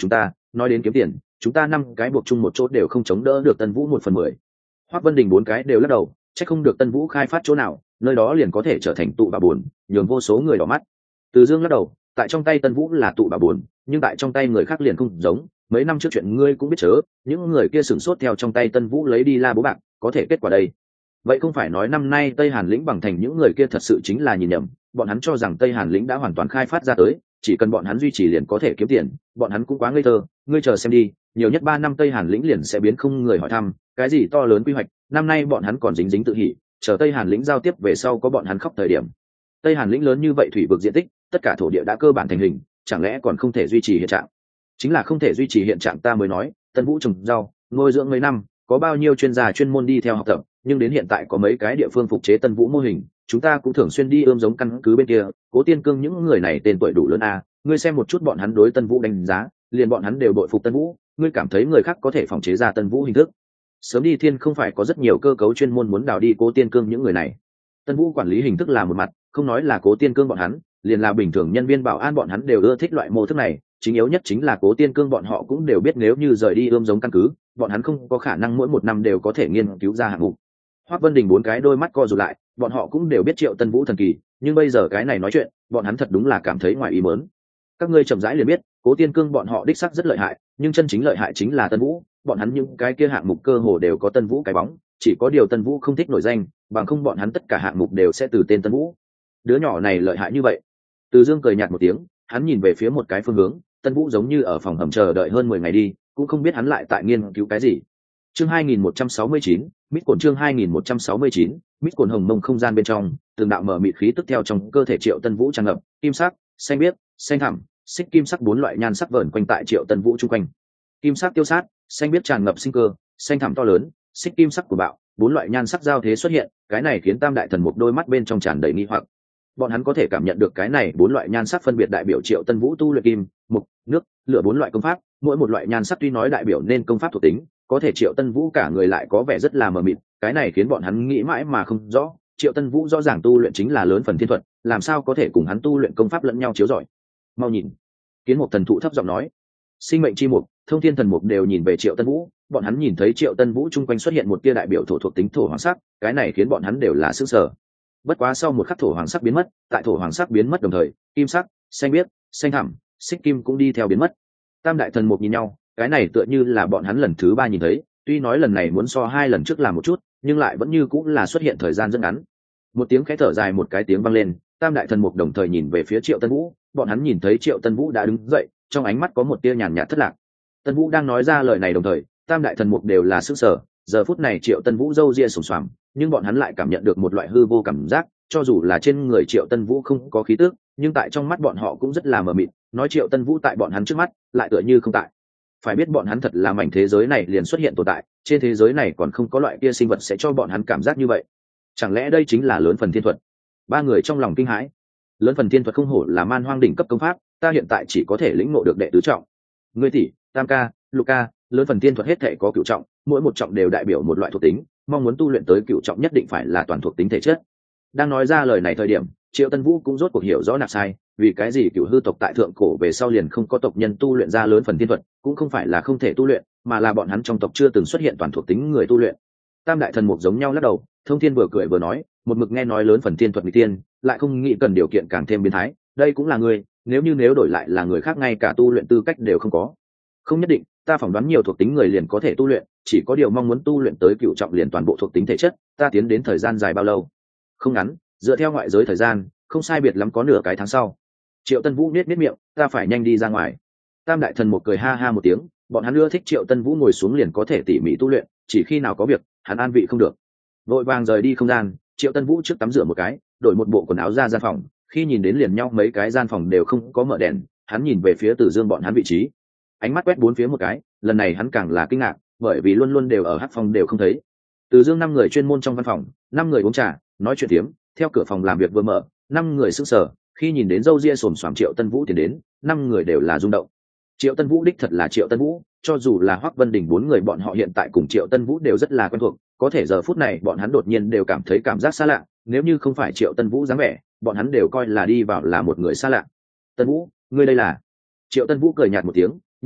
nói đến kiếm tiền, chúng ta 5 cái buộc chung một chỗ đều không chống đỡ được Tân Vũ 1/10. Hoắc Vân Đình 4 cái đều lắc đầu, chắc không được Tân Vũ khai phát chỗ nào, nơi đó liền có thể trở thành tụ bà buồn, nhường vô số người đỏ mắt. Từ Dương lắc đầu, tại trong tay Tân Vũ là tụ bà buồn, nhưng tại trong tay người khác liền không giống. Mấy năm trước chuyện ngươi cũng biết chớ, những người kia sửng sốt theo trong tay Tân Vũ lấy đi la bố bạc, có thể kết quả đây. Vậy không phải nói năm nay Tây Hàn lĩnh bằng thành những người kia thật sự chính là nhìn nhầm, bọn hắn cho rằng Tây Hàn lĩnh đã hoàn toàn khai phát ra tới, chỉ cần bọn hắn duy trì liền có thể kiếm tiền, bọn hắn cũng quá ngây thơ, ngươi chờ xem đi, nhiều nhất 3 năm Tây Hàn lĩnh liền sẽ biến không người hỏi thăm, cái gì to lớn quy hoạch, năm nay bọn hắn còn dính dính tự hỉ, chờ Tây Hàn lĩnh giao tiếp về sau có bọn hắn khóc thời điểm. Tây Hàn lĩnh lớn như vậy thủy vực diện tích, tất cả thổ địa đã cơ bản thành hình, chẳng lẽ còn không thể duy trì hiện trạng? Chính là không thể duy trì hiện trạng ta mới nói, Tân Vũ trồng rau, nuôi dưỡng mấy năm, có bao nhiêu chuyên gia chuyên môn đi theo học tập, nhưng đến hiện tại có mấy cái địa phương phục chế Tân Vũ mô hình, chúng ta cũng thường xuyên đi ươm giống căn cứ bên kia, Cố Tiên Cương những người này tên tuổi đủ lớn à, ngươi xem một chút bọn hắn đối Tân Vũ đánh giá, liền bọn hắn đều đội phục Tân Vũ, ngươi cảm thấy người khác có thể phòng chế ra Tân Vũ hình thức? Sớm đi thiên không phải có rất nhiều cơ cấu chuyên môn muốn đào đi Cố Tiên Cương những người này. Tân Vũ quản lý hình thức là một mặt, không nói là Cố Tiên Cương bọn hắn, liền là bình thường nhân viên bảo an bọn hắn đều ưa thích loại mô thức này, chính yếu nhất chính là Cố Tiên Cương bọn họ cũng đều biết nếu như rời đi ươm giống căn cứ, bọn hắn không có khả năng mỗi 1 năm đều có thể nghiên cứu ra hạng mục. Hoắc Vân Đình 4 cái đôi mắt co rụt lại, bọn họ cũng đều biết Triệu Tân Vũ thần kỳ, nhưng bây giờ cái này nói chuyện, bọn hắn thật đúng là cảm thấy ngoài ý muốn. Các ngươi chậm rãi liền biết, Cố Tiên Cương bọn họ đích xác rất lợi hại, nhưng chân chính lợi hại chính là Tân Vũ, bọn hắn những cái kia hạng mục cơ hồ đều có Tân Vũ cái bóng, chỉ có điều Tân Vũ không thích nổi danh, bằng không bọn hắn tất cả hạng mục đều sẽ từ tên Tân Vũ. Đứa nhỏ này lợi hại như vậy. Từ Dương cười nhạt một tiếng, hắn nhìn về phía một cái phương hướng, Tân Vũ giống như ở phòng hầm chờ đợi hơn 10 ngày đi, cũng không biết hắn lại tại nghiên cứu cái gì. Chương 2169, mít cồn chương 2169, mít cồn hồng mông không gian bên trong, từng đạo mở mịt khí tức theo trong cơ thể Triệu Tân Vũ tràn ngập, kim sắc, xanh biếc, xanh thẳm, xích kim sắc 4 loại nhan sắc vờn quanh tại Triệu Tân Vũ chung quanh. Kim sắc tiêu sát, xanh biếc tràn ngập sinh cơ, xanh thẳm to lớn, xích kim sắc của bạo, 4 loại nhan sắc giao thế xuất hiện, cái này khiến Tam đại thần mục đôi mắt bên trong tràn đầy nghi hoặc. Bọn hắn có thể cảm nhận được cái này 4 loại nhan sắc phân biệt đại biểu Triệu Tân Vũ tu luyện kim, mục, nước, lửa 4 loại công pháp, mỗi một loại nhan sắc tuy nói đại biểu nên công pháp thuộc tính, có thể Triệu Tân Vũ cả người lại có vẻ rất là mờ mịt, cái này khiến bọn hắn nghĩ mãi mà không rõ, Triệu Tân Vũ rõ ràng tu luyện chính là lớn phần thiên thuật, làm sao có thể cùng hắn tu luyện công pháp lẫn nhau chiếu rọi. Mau nhìn. Kiến Mục thần thụ thấp giọng nói. Sinh mệnh chi mục, Thông Thiên thần mục đều nhìn về Triệu Tân Vũ, bọn hắn nhìn thấy Triệu Tân Vũ chung quanh xuất hiện một tia đại biểu thổ thuộc tính thổ hoàng sắc, cái này khiến bọn hắn đều là sửng sở. Bất quá sau một khắc thổ hoàng sắc biến mất, tại thổ hoàng sắc biến mất đồng thời, kim sắc, xanh biếc, xanh thẳm, xích kim cũng đi theo biến mất. Tam đại thần mục nhìn nhau, cái này tựa như là bọn hắn lần thứ 3 nhìn thấy, tuy nói lần này muốn so 2 lần trước làm một chút, nhưng lại vẫn như cũng là xuất hiện thời gian rất ngắn. Một tiếng khẽ thở dài một cái tiếng vang lên, tam đại thần mục đồng thời nhìn về phía Triệu Tân Vũ, bọn hắn nhìn thấy Triệu Tân Vũ đã đứng dậy, trong ánh mắt có một tia nhàn nhạt thất lạc. Tân Vũ đang nói ra lời này đồng thời, tam đại thần mục đều là sửng sở, giờ phút này Triệu Tân Vũ râu ria sùng xoàm, nhưng bọn hắn lại cảm nhận được một loại hư vô cảm giác, cho dù là trên người Triệu Tân Vũ không có khí tức, nhưng tại trong mắt bọn họ cũng rất là mờ mịt, nói Triệu Tân Vũ tại bọn hắn trước mắt, lại tựa như không tại. Phải biết bọn hắn thật là mảnh thế giới này liền xuất hiện tồn tại, trên thế giới này còn không có loại kia sinh vật sẽ cho bọn hắn cảm giác như vậy. Chẳng lẽ đây chính là lớn phần thiên thuật? 3 người trong lòng kinh hãi. Lớn phần thiên thuật không hổ là man hoang đỉnh cấp công pháp, ta hiện tại chỉ có thể lĩnh ngộ được đệ tứ trọng. Ngươi tỷ, tam ca, lục ca, lớn phần thiên thuật hết thể có cửu trọng, mỗi một trọng đều đại biểu một loại thuộc tính, mong muốn tu luyện tới cửu trọng nhất định phải là toàn thuộc tính thể chất. Đang nói ra lời này thời điểm, Triệu Tân Vũ cũng rốt cuộc hiểu rõ nạp sai, vì cái gì cửu hư tộc tại thượng cổ về sau liền không có tộc nhân tu luyện ra lớn phần thiên thuật, cũng không phải là không thể tu luyện, mà là bọn hắn trong tộc chưa từng xuất hiện toàn thuộc tính người tu luyện. Tam đại thần mục giống nhau lắc đầu, Thông Thiên vừa cười vừa nói, một mực nghe nói lớn phần thiên thuật nghịch tiên, lại không nghĩ cần điều kiện càng thêm biến thái, đây cũng là người, nếu đổi lại là người khác ngay cả tu luyện tư cách đều không có. Không nhất định, ta phỏng đoán nhiều thuộc tính người liền có thể tu luyện, chỉ có điều mong muốn tu luyện tới cửu trọng liền toàn bộ thuộc tính thể chất, ta tiến đến thời gian dài bao lâu? Không ngắn, dựa theo ngoại giới thời gian, không sai biệt lắm có nửa cái tháng sau. Triệu Tân Vũ niết miệng, ta phải nhanh đi ra ngoài. Tam đại thần một cười ha ha một tiếng, bọn hắn ưa thích Triệu Tân Vũ ngồi xuống liền có thể tỉ mỉ tu luyện, chỉ khi nào có việc, hắn an vị không được. Vội vàng rời đi không gian, Triệu Tân Vũ trước tắm rửa một cái, đổi một bộ quần áo ra gian phòng, khi nhìn đến liền nhau mấy cái gian phòng đều không có mở đèn, hắn nhìn về phía Từ Dương bọn hắn vị trí. Ánh mắt quét 4 phía một cái, lần này hắn càng là kinh ngạc, bởi vì luôn luôn đều ở hắc phòng đều không thấy. Từ Dương 5 người chuyên môn trong văn phòng, 5 người uống trà, nói chuyện tiếm, theo cửa phòng làm việc vừa mở, 5 người sững sờ, khi nhìn đến râu ria xồm xoàm Triệu Tân Vũ tiến đến, 5 người đều là rung động. Triệu Tân Vũ đích thật là Triệu Tân Vũ, cho dù là Hoắc Vân Đình 4 người bọn họ hiện tại cùng Triệu Tân Vũ đều rất là quen thuộc, có thể giờ phút này bọn hắn đột nhiên đều cảm thấy cảm giác xa lạ, nếu như không phải Triệu Tân Vũ dáng vẻ, bọn hắn đều coi là đi vào là một người xa lạ. Tân Vũ, ngươi đây là? Triệu Tân Vũ cười nhạt một tiếng, nhị thúc,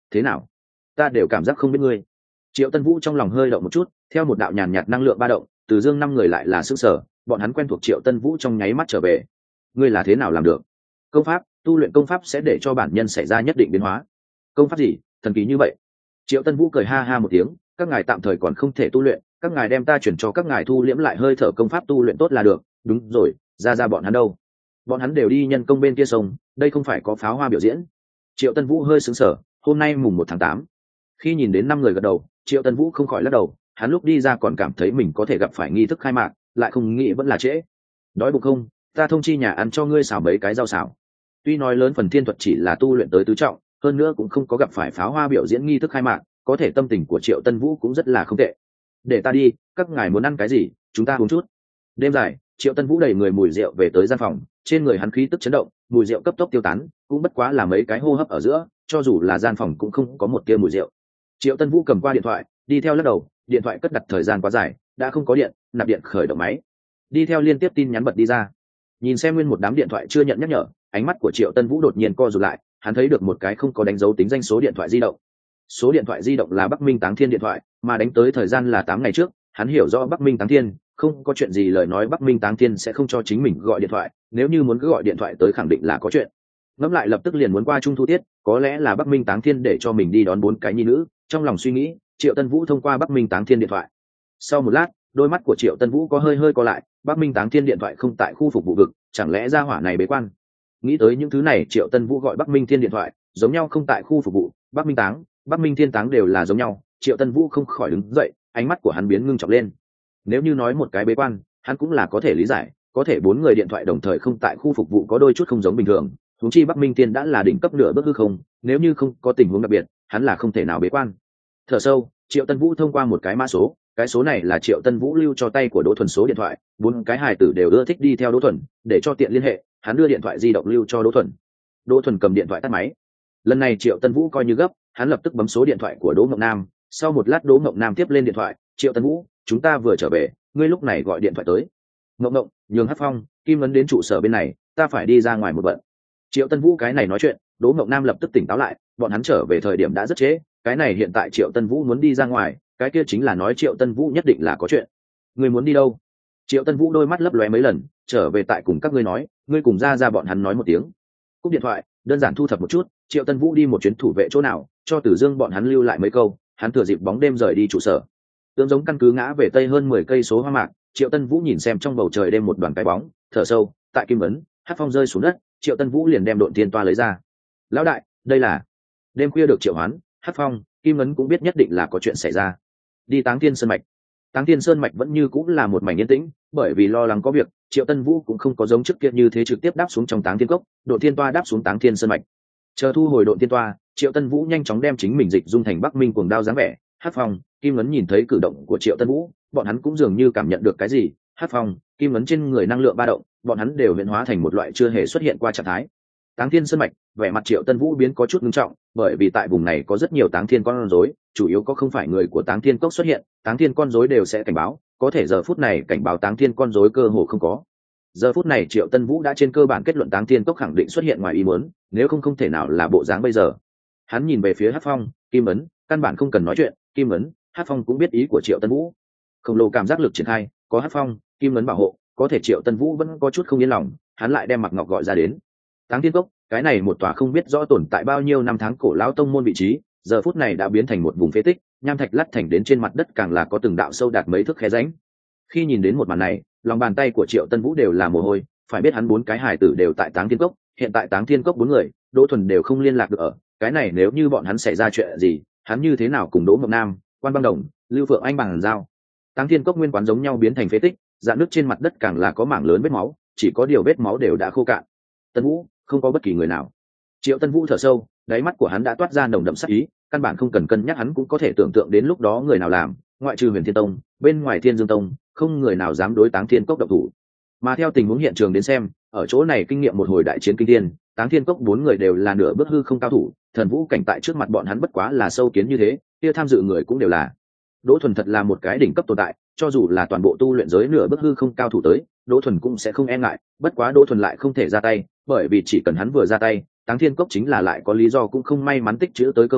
thế nào? Ta đều cảm giác không biết ngươi. Triệu Tân Vũ trong lòng hơi động một chút, theo một đạo nhàn nhạt năng lượng ba động, Từ Dương năm người lại là sức sở, bọn hắn quen thuộc Triệu Tân Vũ trong nháy mắt trở về. Ngươi là thế nào làm được? Công pháp, tu luyện công pháp sẽ để cho bản nhân xảy ra nhất định biến hóa. Công pháp gì, thần kỳ như vậy? Triệu Tân Vũ cười ha ha một tiếng, các ngài tạm thời còn không thể tu luyện, các ngài đem ta chuyển cho các ngài thu liễm lại hơi thở công pháp tu luyện tốt là được. Đúng rồi, ra bọn hắn đâu? Bọn hắn đều đi nhân công bên kia sông, đây không phải có pháo hoa biểu diễn. Triệu Tân Vũ hơi sững sờ, hôm nay mùng 1 tháng 8. Khi nhìn đến 5 người gật đầu, Triệu Tân Vũ không khỏi lắc đầu, hắn lúc đi ra còn cảm thấy mình có thể gặp phải nghi thức khai mạc, lại không nghĩ vẫn là trễ. Đói bụng không? Ta thông chi nhà ăn cho ngươi xào mấy cái rau xào. Tuy nói lớn phần thiên thuật chỉ là tu luyện tới tứ trọng, hơn nữa cũng không có gặp phải pháo hoa biểu diễn nghi thức khai mạc, có thể tâm tình của Triệu Tân Vũ cũng rất là không tệ. Để ta đi, các ngài muốn ăn cái gì, chúng ta uống chút. Đêm dài, Triệu Tân Vũ đẩy người mùi rượu về tới gian phòng, trên người hắn khí tức chấn động, mùi rượu cấp tốc tiêu tán, cũng bất quá là mấy cái hô hấp ở giữa, cho dù là gian phòng cũng không có một tia mùi rượu. Triệu Tân Vũ cầm qua điện thoại, đi theo lắc đầu, điện thoại cất đặt thời gian quá dài, đã không có điện, nạp điện khởi động máy. Đi theo liên tiếp tin nhắn bật đi ra. Nhìn xem nguyên một đám điện thoại chưa nhận nhắc nhở, ánh mắt của Triệu Tân Vũ đột nhiên co rụt lại, hắn thấy được một cái không có đánh dấu tính danh số điện thoại di động. Số điện thoại di động là Bắc Minh Táng Thiên điện thoại, mà đánh tới thời gian là 8 ngày trước, hắn hiểu rõ Bắc Minh Táng Thiên, không có chuyện gì lời nói Bắc Minh Táng Thiên sẽ không cho chính mình gọi điện thoại, nếu như muốn cứ gọi điện thoại tới khẳng định là có chuyện. Ngẫm lại lập tức liền muốn qua Trung Thu Tiết, có lẽ là Bắc Minh Táng Thiên để cho mình đi đón 4 cái nhi nữ, trong lòng suy nghĩ, Triệu Tân Vũ thông qua Bắc Minh Táng Thiên điện thoại. Sau một lát, đôi mắt của Triệu Tân Vũ có hơi co lại, Bắc Minh Táng Thiên điện thoại không tại khu phục vụ vực, chẳng lẽ gia hỏa này bế quan? Nghĩ tới những thứ này, Triệu Tân Vũ gọi Bắc Minh Thiên điện thoại, giống nhau không tại khu phục vụ, Bắc Minh Táng, Bắc Minh Thiên Táng đều là giống nhau, Triệu Tân Vũ không khỏi đứng dậy, ánh mắt của hắn biến ngưng trọng lên. Nếu như nói một cái bế quan, hắn cũng là có thể lý giải, có thể 4 người điện thoại đồng thời không tại khu phục vụ có đôi chút không giống bình thường, huống chi Bắc Minh Thiên đã là đỉnh cấp nửa bước hư không, nếu như không có tình huống đặc biệt, hắn là không thể nào bế quan. Thở sâu, Triệu Tân Vũ thông qua một cái mã số, cái số này là Triệu Tân Vũ lưu cho tay của Đỗ Thuần số điện thoại, 4 cái hài tử đều ưa thích đi theo Đỗ Thuần, để cho tiện liên hệ, hắn đưa điện thoại di động lưu cho Đỗ Thuần. Đỗ Thuần cầm điện thoại tắt máy. Lần này Triệu Tân Vũ coi như gấp, hắn lập tức bấm số điện thoại của Đỗ Ngọc Nam, sau một lát Đỗ Ngọc Nam tiếp lên điện thoại, "Triệu Tân Vũ, chúng ta vừa trở về, ngươi lúc này gọi điện thoại tới." "Ngọc Ngọc, nhường Hắc Phong, Kim Ấn đến trụ sở bên này, ta phải đi ra ngoài một bận." Triệu Tân Vũ cái này nói chuyện, Đỗ Ngọc Nam lập tức tỉnh táo lại, bọn hắn trở về thời điểm đã rất trễ, cái này hiện tại Triệu Tân Vũ muốn đi ra ngoài, cái kia chính là nói Triệu Tân Vũ nhất định là có chuyện. "Ngươi muốn đi đâu?" Triệu Tân Vũ đôi mắt lấp lóe mấy lần, "Trở về tại cùng các ngươi nói, ngươi cùng ra bọn hắn nói một tiếng." Cúp điện thoại, đơn giản thu thập một chút, Triệu Tân Vũ đi một chuyến thủ vệ chỗ nào, cho Tử Dương bọn hắn lưu lại mấy câu, hắn thừa dịp bóng đêm rời đi trụ sở. Tướng giống căn cứ ngã về tây hơn 10 cây số hoa mạc, Triệu Tân Vũ nhìn xem trong bầu trời đêm một đoàn cái bóng, thở sâu, tại Kim Ấn, Hắc Phong rơi xuống đất, Triệu Tân Vũ liền đem độn thiên toa lấy ra. "Lão đại, đây là..." Đêm khuya được triệu hoán, Hắc Phong, Kim Ấn cũng biết nhất định là có chuyện xảy ra. Đi Táng Thiên Sơn mạch. Táng Thiên Sơn mạch vẫn như cũng là một mảnh yên tĩnh, bởi vì lo lắng có việc, Triệu Tân Vũ cũng không có giống trước kia như thế trực tiếp đáp xuống trong Táng Thiên Cốc, độn thiên toa đáp xuống Táng Thiên Sơn mạch. Chờ thu hồi độn thiên toa, Triệu Tân Vũ nhanh chóng đem chính mình dịch dung thành Bắc Minh cuồng đao dáng vẻ. Hắc Phong, Kim Ấn nhìn thấy cử động của Triệu Tân Vũ, bọn hắn cũng dường như cảm nhận được cái gì. Hắc Phong, Kim Ấn trên người năng lượng ba động, bọn hắn đều hiện hóa thành một loại chưa hề xuất hiện qua trạng thái. Táng Thiên Sơn mạch, vẻ mặt Triệu Tân Vũ biến có chút nghiêm trọng, bởi vì tại vùng này có rất nhiều Táng Thiên con rối, chủ yếu có không phải người của Táng Thiên Cốc xuất hiện, Táng Thiên con rối đều sẽ cảnh báo, có thể giờ phút này cảnh báo Táng Thiên con rối cơ hồ không có. Giờ phút này Triệu Tân Vũ đã trên cơ bản kết luận Táng Thiên Cốc khẳng định xuất hiện ngoài ý muốn, nếu không thể nào là bộ dáng bây giờ. Hắn nhìn về phía Hắc Phong, Kim Ấn, căn bản không cần nói chuyện, Kim Ấn, Hắc Phong cũng biết ý của Triệu Tân Vũ. Khổng lồ cảm giác lực triển khai, có Hắc Phong, Kim Ấn bảo hộ, có thể Triệu Tân Vũ vẫn có chút không yên lòng, hắn lại đem Mạc Ngọc gọi ra đến. Táng Thiên Cốc, cái này một tòa không biết rõ tồn tại bao nhiêu năm tháng cổ lão tông môn vị trí, giờ phút này đã biến thành một vùng phế tích, nham thạch lắt thành đến trên mặt đất càng là có từng đạo sâu đạt mấy thước khe rãnh. Khi nhìn đến một màn này, lòng bàn tay của Triệu Tân Vũ đều là mồ hôi, phải biết hắn 4 cái hài tử đều tại Táng Thiên Cốc, hiện tại Táng Thiên Cốc 4 người, Đỗ Thuần đều không liên lạc được ở, cái này nếu như bọn hắn xảy ra chuyện gì, hắn như thế nào cùng Đỗ Ngọc Nam, Quan Băng Đồng, Lưu Phượng Anh bằng giao. Táng Thiên Cốc nguyên quán giống nhau biến thành phế tích, dạn nước trên mặt đất càng là có mảng lớn vết máu, chỉ có điều vết máu đều đã khô cạn. Tân Vũ, không có bất kỳ người nào. Triệu Tân Vũ thở sâu, đáy mắt của hắn đã toát ra nồng đậm sát ý, căn bản không cần cân nhắc hắn cũng có thể tưởng tượng đến lúc đó người nào làm, ngoại trừ Huyền Thiên Tông, bên ngoài Thiên Dương Tông, không người nào dám đối Táng Thiên Cốc động thủ. Mà theo tình huống hiện trường đến xem, ở chỗ này kinh nghiệm một hồi đại chiến kinh thiên, Táng Thiên Cốc 4 người đều là nửa bước hư không cao thủ, thần vũ cảnh tại trước mặt bọn hắn bất quá là sâu kiến như thế, kia tham dự người cũng đều là. Đỗ Thuần thật là một cái đỉnh cấp tồn tại, cho dù là toàn bộ tu luyện giới nửa bước hư không cao thủ tới, Đỗ Thuần cũng sẽ không e ngại, bất quá Đỗ Thuần lại không thể ra tay, bởi vì chỉ cần hắn vừa ra tay, Táng Thiên Cốc chính là lại có lý do cũng không may mắn tích trữ tới cơ hội,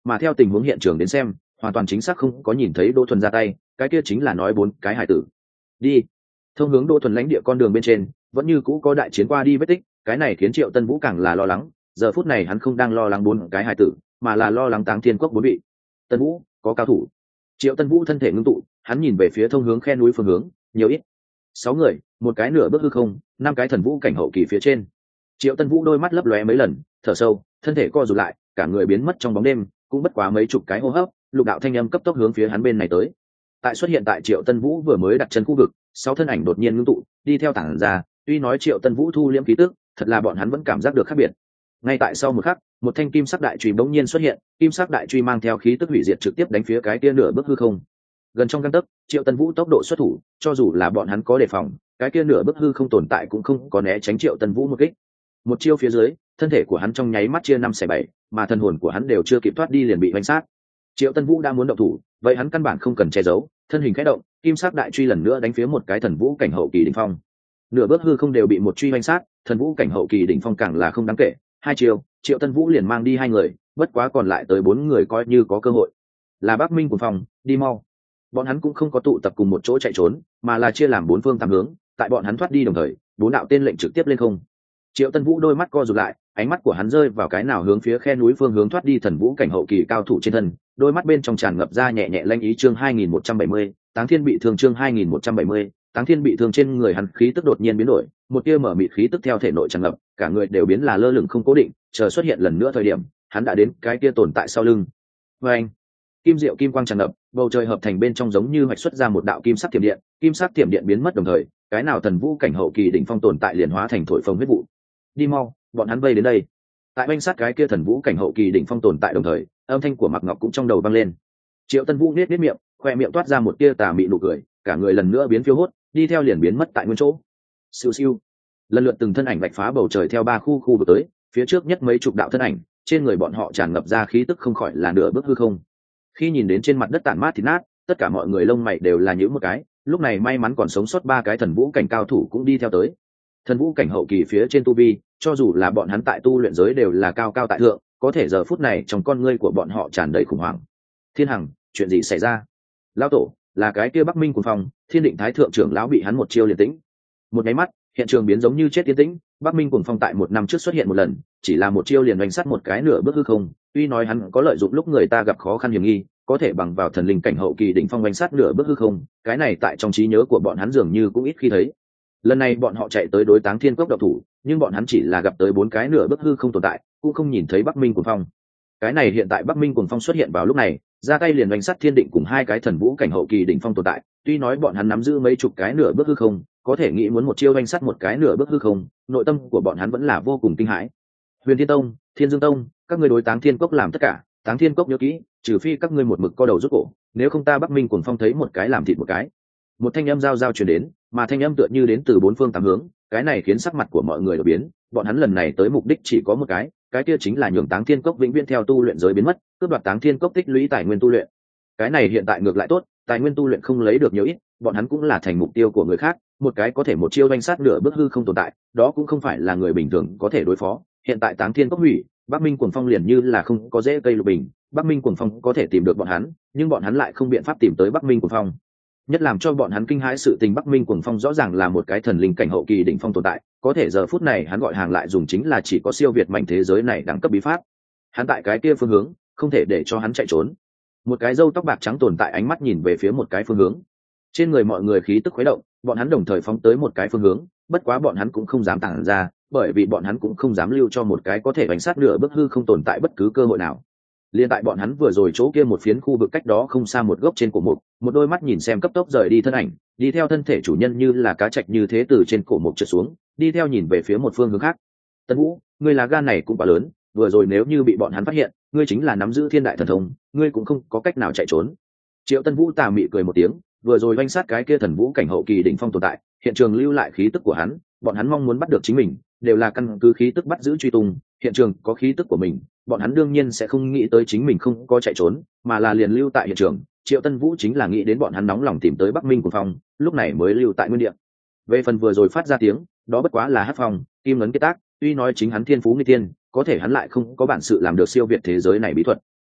mà theo tình huống hiện trường đến xem hoàn toàn chính xác không có nhìn thấy Đỗ Thuần ra tay, cái kia chính là nói 4 cái hải tử. Đi. Thông hướng Đỗ Thuần lãnh địa con đường bên trên vẫn như cũ có đại chiến qua đi vết tích, cái này khiến Triệu Tân Vũ càng là lo lắng. Giờ phút này hắn không đang lo lắng 4 cái hải tử, mà là lo lắng Táng Thiên Cốc 4 vị. Tân Vũ, có cao thủ. Triệu Tân Vũ thân thể ngưng tụ, hắn nhìn về phía thông hướng khe núi phương hướng, nhiều ít 6 người, một cái nửa bước hư không, 5 cái thần vũ cảnh hậu kỳ phía trên. Triệu Tân Vũ đôi mắt lấp lóe mấy lần, thở sâu, thân thể co rụt lại, cả người biến mất trong bóng đêm, cũng bất quá mấy chục cái hô hấp, lục đạo thanh âm cấp tốc hướng phía hắn bên này tới. Tại xuất hiện tại Triệu Tân Vũ vừa mới đặt chân khu vực, 6 thân ảnh đột nhiên ngưng tụ, đi theo tản ra, tuy nói Triệu Tân Vũ thu liễm khí tức, thật là bọn hắn vẫn cảm giác được khác biệt. Ngay tại sau một khắc, một thanh kim sắc đại chùy bỗng nhiên xuất hiện, kim sắc đại chùy mang theo khí tức hủy diệt trực tiếp đánh phía cái kia nửa bước hư không. Gần trong gang tấc, Triệu Tân Vũ tốc độ xuất thủ, cho dù là bọn hắn có đề phòng, cái kia nửa bước hư không tồn tại cũng không có né tránh Triệu Tân Vũ một kích. Một chiêu phía dưới, thân thể của hắn trong nháy mắt chia 5/7, mà thần hồn của hắn đều chưa kịp thoát đi liền bị vành sát. Triệu Tân Vũ đã muốn động thủ, vậy hắn căn bản không cần che giấu, thân hình khẽ động, kim sắc đại truy lần nữa đánh phía một cái thần vũ cảnh hậu kỳ đỉnh phong. Nửa bước hư không đều bị một truy vành sát, thần vũ cảnh hậu kỳ đỉnh phong càng là không đáng kể. Hai chiêu, Triệu Tân Vũ liền mang đi 2 người, bất quá còn lại tới 4 người coi như có cơ hội. Là Bắc Minh Cuồng Phong, đi mau. Bọn hắn cũng không có tụ tập cùng một chỗ chạy trốn, mà là chia làm 4 phương 8 hướng, tại bọn hắn thoát đi đồng thời, 4 đạo tên lệnh trực tiếp lên không. Triệu Tân Vũ đôi mắt co rụt lại, ánh mắt của hắn rơi vào cái nào hướng phía khe núi phương hướng thoát đi thần vũ cảnh hậu kỳ cao thủ trên thân, đôi mắt bên trong tràn ngập ra nhẹ nhẹ lanh ý. Chương 2170, Táng Thiên bị thương. Chương 2170, Táng Thiên bị thương. Trên người hắn khí tức đột nhiên biến đổi, một tia mở mịt khí tức theo thể nội tràn ngập, cả người đều biến là lơ lửng không cố định, chờ xuất hiện lần nữa thời điểm, hắn đã đến cái tia tồn tại sau lưng. Và anh, kim diệu kim quang tràn ngập, bầu trời hợp thành bên trong giống như hoạch xuất ra một đạo kim sắc thiểm điện, kim sắc thiểm điện biến mất đồng thời, cái nào thần vũ cảnh hậu kỳ đỉnh phong tồn tại liền hóa thành thổi phồng huyết vụ. Đi mau, bọn hắn vây đến đây. Tại bên sát cái kia thần vũ cảnh hậu kỳ đỉnh phong tồn tại đồng thời, âm thanh của Mạc Ngọc cũng trong đầu vang lên. Triệu Tân Vũ nhếch miệng, khoe miệng toát ra một tia tà mị nụ cười, cả người lần nữa biến phiêu hốt, đi theo liền biến mất tại nguyên chỗ. Siêu siêu, lần lượt từng thân ảnh vạch phá bầu trời theo 3 khu vực tới, phía trước nhất mấy chục đạo thân ảnh, trên người bọn họ tràn ngập ra khí tức không khỏi là nửa bước hư không. Khi nhìn đến trên mặt đất tản mát thịt nát, tất cả mọi người lông mày đều là nhíu một cái, lúc này may mắn còn sống sót 3 cái thần vũ cảnh cao thủ cũng đi theo tới. Thần vũ cảnh hậu kỳ phía trên tu vi, cho dù là bọn hắn tại tu luyện giới đều là cao cao tại thượng, có thể giờ phút này trong con ngươi của bọn họ tràn đầy khủng hoảng. Thiên Hằng, chuyện gì xảy ra? Lão tổ, là cái kia Bắc Minh Cuồng Phong, Thiên Định Thái thượng trưởng lão bị hắn một chiêu liền tĩnh. Một cái mắt, hiện trường biến giống như chết tiến tĩnh. Bắc Minh Cuồng Phong tại 1 năm trước xuất hiện một lần, chỉ là một chiêu liền đánh sát một cái nửa bước hư không, tuy nói hắn có lợi dụng lúc người ta gặp khó khăn hiểm nghi, có thể bằng vào thần linh cảnh hậu kỳ đỉnh phong đánh sát nửa bước hư không, cái này tại trong trí nhớ của bọn hắn dường như cũng ít khi thấy. Lần này bọn họ chạy tới đối Táng Thiên Cốc độc thủ, nhưng bọn hắn chỉ là gặp tới 4 cái nửa bước hư không tồn tại, cũng không nhìn thấy Bắc Minh Cuồng Phong. Cái này hiện tại Bắc Minh Cuồng Phong xuất hiện vào lúc này, ra tay liền đánh sát Thiên Định cùng 2 cái thần vũ cảnh hậu kỳ đỉnh phong tồn tại, tuy nói bọn hắn nắm giữ mấy chục cái nửa bước hư không, có thể nghĩ muốn một chiêu đánh sát một cái nửa bước hư không, nội tâm của bọn hắn vẫn là vô cùng kinh hãi. Huyền Thiên Tông, Thiên Dương Tông, các ngươi đối Táng Thiên Cốc làm tất cả, Táng Thiên Cốc nhớ kỹ, trừ phi các ngươi một mực co đầu rút cổ, nếu không ta Bắc Minh Cuồng Phong thấy một cái làm thịt một cái. Một thanh âm giao truyền đến, mà thanh âm tựa như đến từ 4 phương 8 hướng, cái này khiến sắc mặt của mọi người đổi biến, bọn hắn lần này tới mục đích chỉ có một cái kia chính là nhường Táng Thiên Cốc vĩnh viễn theo tu luyện giới biến mất, cướp đoạt Táng Thiên Cốc tích lũy tài nguyên tu luyện. Cái này hiện tại ngược lại tốt, tài nguyên tu luyện không lấy được nhiều ít, bọn hắn cũng là thành mục tiêu của người khác, một cái có thể một chiêu đánh sát nửa bước hư không tồn tại, đó cũng không phải là người bình thường có thể đối phó. Hiện tại Táng Thiên Cốc hủy, Bắc Minh Cuồng Phong liền như là không có rễ cây lục bình, Bắc Minh Cuồng Phong có thể tìm được bọn hắn, nhưng bọn hắn lại không biện pháp tìm tới Bắc Minh Cuồng Phong. Nhất làm cho bọn hắn kinh hãi sự tình, Bắc Minh Cuồng Phong rõ ràng là một cái thần linh cảnh hậu kỳ đỉnh phong tồn tại, có thể giờ phút này hắn gọi hàng lại dùng chính là chỉ có siêu việt mảnh thế giới này đẳng cấp bí pháp. Hắn tại cái kia phương hướng, không thể để cho hắn chạy trốn. Một cái râu tóc bạc trắng tồn tại ánh mắt nhìn về phía một cái phương hướng. Trên người mọi người khí tức khuấy động, bọn hắn đồng thời phóng tới một cái phương hướng, bất quá bọn hắn cũng không dám tản ra, bởi vì bọn hắn cũng không dám lưu cho một cái có thể đánh sát nửa bước hư không tồn tại bất cứ cơ hội nào. Liên tại bọn hắn vừa rồi chỗ kia một phiến khu vực cách đó không xa một gốc trên cổ mục, một đôi mắt nhìn xem cấp tốc rời đi thân ảnh, đi theo thân thể chủ nhân như là cá trạch như thế từ trên cổ mục trượt xuống, đi theo nhìn về phía một phương hướng khác. Tân Vũ, ngươi lá gan này cũng quá lớn, vừa rồi nếu như bị bọn hắn phát hiện, ngươi chính là nắm giữ thiên đại thần thông, ngươi cũng không có cách nào chạy trốn. Triệu Tân Vũ tà mị cười một tiếng, vừa rồi oanh sát cái kia thần vũ cảnh hậu kỳ đỉnh phong tồn tại, hiện trường lưu lại khí tức của hắn, bọn hắn mong muốn bắt được chính mình, đều là căn cứ khí tức bắt giữ truy tung, hiện trường có khí tức của mình, bọn hắn đương nhiên sẽ không nghĩ tới chính mình không có chạy trốn, mà là liền lưu tại hiện trường. Triệu Tân Vũ chính là nghĩ đến bọn hắn nóng lòng tìm tới Bắc Minh Cuồng Phong, lúc này mới lưu tại nguyên địa. Về phần vừa rồi phát ra tiếng, đó bất quá là Hắc Phong, Kim Ngấn kết tác, tuy nói chính hắn thiên phú nghịch tiên, có thể hắn lại không có bản sự làm được siêu việt thế giới này bí thuật.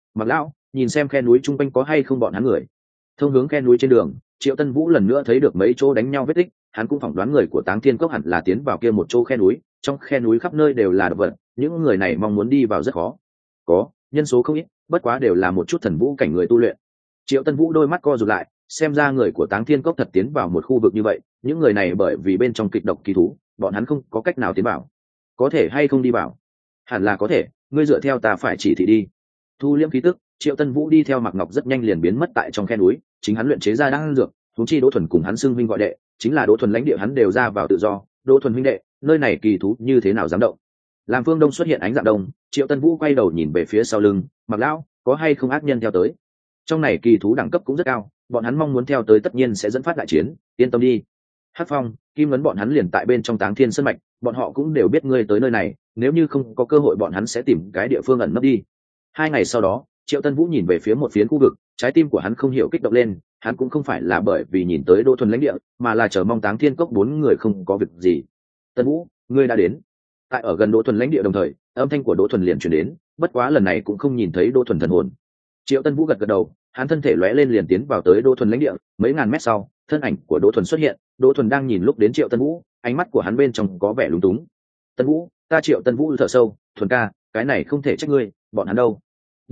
Mặc lão, nhìn xem khe núi chung quanh có hay không bọn hắn người. Thông hướng khe núi trên đường, Triệu Tân Vũ lần nữa thấy được mấy chỗ đánh nhau vết tích, hắn cũng phỏng đoán người của Táng Thiên Cốc hẳn là tiến vào kia một chỗ khe núi, trong khe núi khắp nơi đều là động vật, những người này mong muốn đi vào rất khó. Có, nhân số không ít, bất quá đều là một chút thần vũ cảnh người tu luyện. Triệu Tân Vũ đôi mắt co rụt lại, xem ra người của Táng Thiên Cốc thật tiến vào một khu vực như vậy, những người này bởi vì bên trong kịch độc kỳ thú, bọn hắn không có cách nào tiến vào. Có thể hay không đi vào? Hẳn là có thể, ngươi dựa theo ta phải chỉ thị đi. Thu liễm khí tức, Triệu Tân Vũ đi theo Mạc Ngọc rất nhanh liền biến mất tại trong khe núi, chính hắn luyện chế ra đan dược, huống chi Đỗ Thuần cùng hắn xưng huynh gọi đệ, chính là Đỗ Thuần lãnh địa hắn đều ra vào tự do, Đỗ Thuần huynh đệ, nơi này kỳ thú như thế nào dám động. Làm phương đông xuất hiện ánh dạng đông, Triệu Tân Vũ quay đầu nhìn về phía sau lưng, Mạc lão, có hay không ác nhân theo tới? Trong này kỳ thú đẳng cấp cũng rất cao, bọn hắn mong muốn theo tới tất nhiên sẽ dẫn phát đại chiến, yên tâm đi. Hắc Phong, Kim Ngấn bọn hắn liền tại bên trong Táng Thiên Sơn mạch, bọn họ cũng đều biết ngươi tới nơi này, nếu như không có cơ hội bọn hắn sẽ tìm cái địa phương ẩn nấp đi. 2 ngày sau đó, Triệu Tân Vũ nhìn về phía một phiến khu vực, trái tim của hắn không hiểu kích động lên, hắn cũng không phải là bởi vì nhìn tới Đỗ Thuần lãnh địa, mà là chờ mong Táng Thiên Cốc 4 người không có việc gì. Tân Vũ, ngươi đã đến. Tại ở gần Đỗ Thuần lãnh địa đồng thời, âm thanh của Đỗ Thuần liền truyền đến, bất quá lần này cũng không nhìn thấy Đỗ Thuần thần hồn. Triệu Tân Vũ gật gật đầu, hắn thân thể lóe lên liền tiến vào tới Đỗ Thuần lãnh địa, mấy ngàn mét sau, thân ảnh của Đỗ Thuần xuất hiện, Đỗ Thuần đang nhìn lúc đến Triệu Tân Vũ, ánh mắt của hắn bên trong có vẻ lúng túng. Tân Vũ, ta Triệu Tân Vũ thở sâu, Thuần ca, cái này không thể trách ngươi, bọn hắn đâu?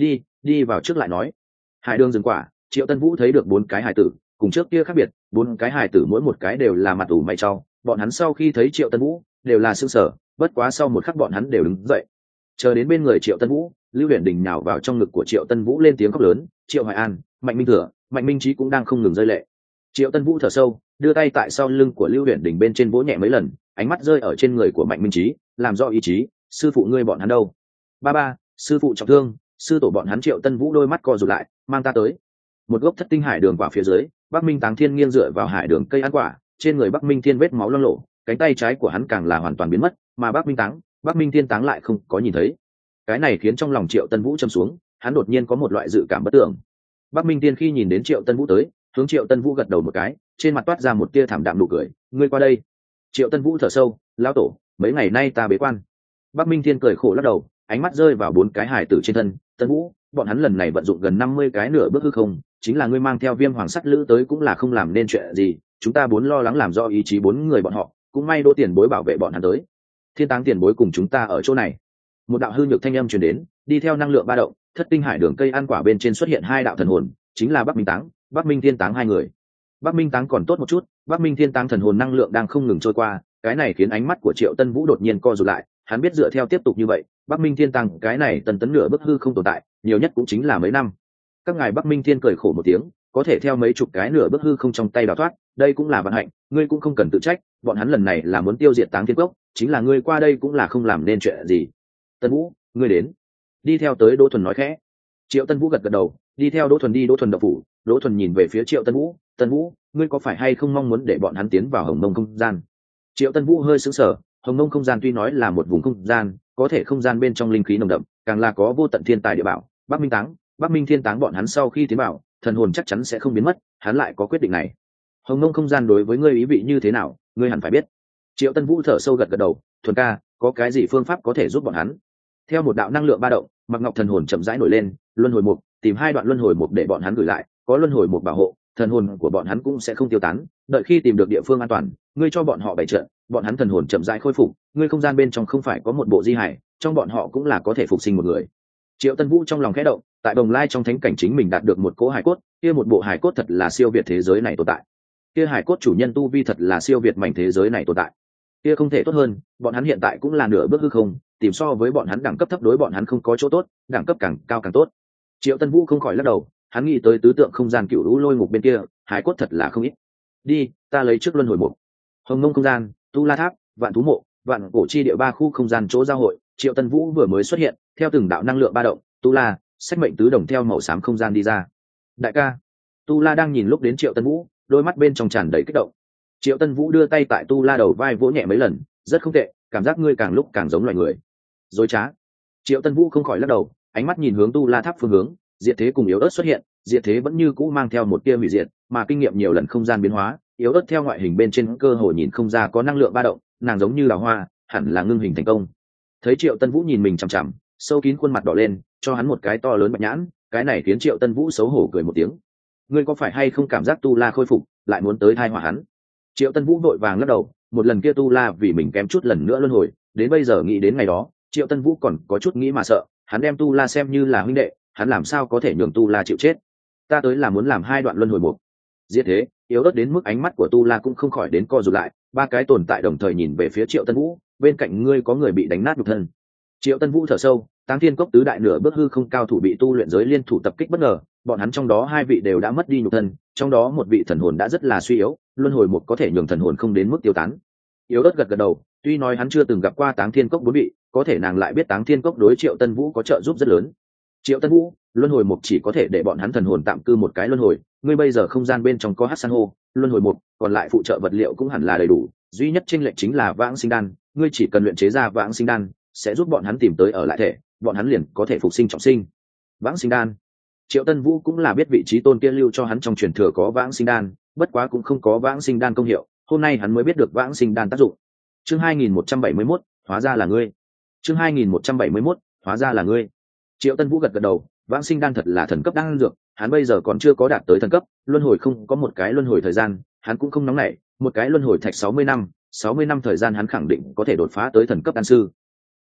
Đi vào trước lại nói. Hải đường rừng quả, Triệu Tân Vũ thấy được 4 cái hải tử, cùng trước kia khác biệt, 4 cái hải tử mỗi một cái đều là mặt ủ mày trao, bọn hắn sau khi thấy Triệu Tân Vũ, đều là sững sờ, bất quá sau một khắc bọn hắn đều đứng dậy. Chờ đến bên người Triệu Tân Vũ, Lưu Huyền Đình nhào vào trong ngực của Triệu Tân Vũ lên tiếng khóc lớn, Triệu Hoài An, Mạnh Minh Thừa, Mạnh Minh Trí cũng đang không ngừng rơi lệ. Triệu Tân Vũ thở sâu, đưa tay tại sau lưng của Lưu Huyền Đình bên trên vỗ nhẹ mấy lần, ánh mắt rơi ở trên người của Mạnh Minh Trí, làm rõ ý chí, sư phụ ngươi bọn hắn đâu? Ba, sư phụ trọng thương, sư tổ bọn hắn. Triệu Tân Vũ đôi mắt co rụt lại, mang ta tới. Một gốc thất tinh hải đường quả phía dưới, Bắc Minh Táng Thiên nghiêng dựa vào hải đường cây ăn quả, trên người Bắc Minh Thiên vết máu loang lổ, cánh tay trái của hắn càng là hoàn toàn biến mất, mà Bắc Minh Thiên Táng lại không có nhìn thấy. Cái này khiến trong lòng Triệu Tân Vũ châm xuống, hắn đột nhiên có một loại dự cảm bất tưởng. Bắc Minh Thiên khi nhìn đến Triệu Tân Vũ tới, hướng Triệu Tân Vũ gật đầu một cái, trên mặt toát ra một tia thảm đạm nụ cười, ngươi qua đây. Triệu Tân Vũ thở sâu, lão tổ, mấy ngày nay ta bế quan. Bắc Minh Thiên cười khổ lắc đầu, ánh mắt rơi vào 4 cái hải tử trên thân. Tân Vũ, bọn hắn lần này vận dụng gần 50 cái nửa bước hư không, chính là ngươi mang theo Viêm Hoàng Sắt Lữ tới cũng là không làm nên chuyện gì, chúng ta 4 lo lắng làm do ý chí 4 người bọn họ, cũng may Đỗ tiền bối bảo vệ bọn hắn tới. Thiên Táng tiền bối cùng chúng ta ở chỗ này. Một đạo hư nhược thanh âm truyền đến, đi theo năng lượng ba động, thất tinh hải đường cây ăn quả bên trên xuất hiện 2 đạo thần hồn, chính là Bắc Minh Táng, Bắc Minh Thiên Táng 2 người. Bắc Minh Táng còn tốt một chút, Bắc Minh Thiên Táng thần hồn năng lượng đang không ngừng trôi qua, cái này khiến ánh mắt của Triệu Tân Vũ đột nhiên co rụt lại, hắn biết dựa theo tiếp tục như vậy, Bắc Minh Thiên Táng cái này tần tấn nửa bước hư không tồn tại, nhiều nhất cũng chính là mấy năm. Các ngài Bắc Minh Thiên cười khổ một tiếng, có thể theo mấy chục cái nửa bước hư không trong tay đào thoát, đây cũng là vận hạnh, ngươi cũng không cần tự trách, bọn hắn lần này là muốn tiêu diệt Táng Thiên Cốc, chính là ngươi qua đây cũng là không làm nên chuyện gì. Tân Vũ, ngươi đến. Đi theo tới Đỗ Thuần nói khẽ. Triệu Tân Vũ gật gật đầu, đi theo Đỗ Thuần đi Đỗ Thuần đậu phủ. Đỗ Thuần nhìn về phía Triệu Tân Vũ, Tân Vũ, ngươi có phải hay không mong muốn để bọn hắn tiến vào Hồng Mông không gian? Triệu Tân Vũ hơi sững sờ, Hồng Mông không gian tuy nói là một vùng không gian, có thể không gian bên trong linh khí nồng đậm, càng là có vô tận thiên tài địa bảo. Bắc Minh Táng, Bắc Minh Thiên Táng bọn hắn sau khi tiến vào, thần hồn chắc chắn sẽ không biến mất, hắn lại có quyết định này. Hồng Mông không gian đối với ngươi ý vị như thế nào, ngươi hẳn phải biết. Triệu Tân Vũ thở sâu gật gật đầu, Thuần ca, có cái gì phương pháp có thể giúp bọn hắn? Theo một đạo năng lượng ba động, Mạc Ngọc thần hồn chậm rãi nổi lên, luân hồi mục, tìm 2 đoạn luân hồi mục để bọn hắn gửi lại, có luân hồi mục bảo hộ, thần hồn của bọn hắn cũng sẽ không tiêu tán, đợi khi tìm được địa phương an toàn, ngươi cho bọn họ bày trận, bọn hắn thần hồn chậm rãi khôi phục, ngươi không gian bên trong không phải có một bộ di hải, trong bọn họ cũng là có thể phục sinh một người. Triệu Tân Vũ trong lòng khẽ động, tại Đồng Lai trong thánh cảnh chính mình đạt được một cỗ hải cốt, kia một bộ hải cốt thật là siêu việt thế giới này tồn tại. Kia hải cốt chủ nhân tu vi thật là siêu việt mảnh thế giới này tồn tại. Kia không thể tốt hơn, bọn hắn hiện tại cũng là nửa bước hư không, tìm so với bọn hắn đẳng cấp thấp đối bọn hắn không có chỗ tốt, đẳng cấp càng cao càng tốt. Triệu Tân Vũ không khỏi lắc đầu, hắn nghĩ tới tứ tượng không gian cựu lũ lôi ngục bên kia, hải cốt thật là không ít. Đi, ta lấy trước luân hồi mục. Hồng Mông không gian, Tu La Tháp, Vạn Thú Mộ, Vạn Cổ Chi địa 3 khu không gian chỗ giao hội, Triệu Tân Vũ vừa mới xuất hiện, theo từng đạo năng lượng ba động, Tu La, sách mệnh tứ đồng theo màu xám không gian đi ra. Đại ca, Tu La đang nhìn lúc đến Triệu Tân Vũ, đôi mắt bên trong tràn đầy kích động. Triệu Tân Vũ đưa tay tại Tu La đầu vai vỗ nhẹ mấy lần, rất không tệ, cảm giác ngươi càng lúc càng giống loài người. Dối trá. Triệu Tân Vũ không khỏi lắc đầu, ánh mắt nhìn hướng Tu La Tháp phương hướng, diệt thế cùng yếu ớt xuất hiện, diệt thế vẫn như cũ mang theo một tia hủy diệt, mà kinh nghiệm nhiều lần không gian biến hóa, yếu ớt theo ngoại hình bên trên cơ hồ nhìn không ra có năng lượng ba động, nàng giống như là hoa, hẳn là ngưng hình thành công. Thấy Triệu Tân Vũ nhìn mình chằm chằm, sâu kín khuôn mặt đỏ lên, cho hắn một cái to lớn bạch nhãn, cái này khiến Triệu Tân Vũ xấu hổ cười một tiếng. Ngươi có phải hay không cảm giác tu la khôi phục lại muốn tới thai họa hắn? Triệu Tân Vũ vội vàng lắc đầu, một lần kia tu la vì mình kém chút lần nữa luân hồi, đến bây giờ nghĩ đến ngày đó, Triệu Tân Vũ còn có chút nghĩ mà sợ, hắn đem tu la xem như là huynh đệ, hắn làm sao có thể nhường tu la chịu chết. Ta tới là muốn làm hai đoạn luân hồi một. Diệt thế, yếu ớt đến mức ánh mắt của tu la cũng không khỏi đến co rụt lại, ba cái tồn tại đồng thời nhìn về phía Triệu Tân Vũ, bên cạnh ngươi có người bị đánh nát nhục thân. Triệu Tân Vũ thở sâu, Táng Thiên Cốc tứ đại nửa bước hư không cao thủ bị tu luyện giới liên thủ tập kích bất ngờ, bọn hắn trong đó hai vị đều đã mất đi nhục thân, trong đó một vị thần hồn đã rất là suy yếu, luân hồi một có thể nhường thần hồn không đến mức tiêu tán. Yếu ớt gật gật đầu, tuy nói hắn chưa từng gặp qua Táng Thiên Cốc bốn vị, có thể nàng lại biết Táng Thiên Cốc đối Triệu Tân Vũ có trợ giúp rất lớn. Triệu Tân Vũ, luân hồi một chỉ có thể để bọn hắn thần hồn tạm cư một cái luân hồi, ngươi bây giờ không gian bên trong có hắc san hô, luân hồi một, còn lại phụ trợ vật liệu cũng hẳn là đầy đủ, duy nhất chênh lệch chính là vãng sinh đan, ngươi chỉ cần luyện chế ra vãng sinh đan, sẽ giúp bọn hắn tìm tới ở lại thể, bọn hắn liền có thể phục sinh trọng sinh. Vãng sinh đan. Triệu Tân Vũ cũng là biết vị trí tôn kia lưu cho hắn trong truyền thừa có vãng sinh đan, bất quá cũng không có vãng sinh đan công hiệu, hôm nay hắn mới biết được vãng sinh đan tác dụng. Chương 2171, hóa ra là ngươi. Chương 2171, hóa ra là ngươi. Triệu Tân Vũ gật gật đầu, vãng sinh đan thật là thần cấp đan dược, hắn bây giờ còn chưa có đạt tới thần cấp, luân hồi không có một cái luân hồi thời gian, hắn cũng không nóng nảy, một cái luân hồi thạch 60 năm thời gian hắn khẳng định có thể đột phá tới thần cấp đan sư.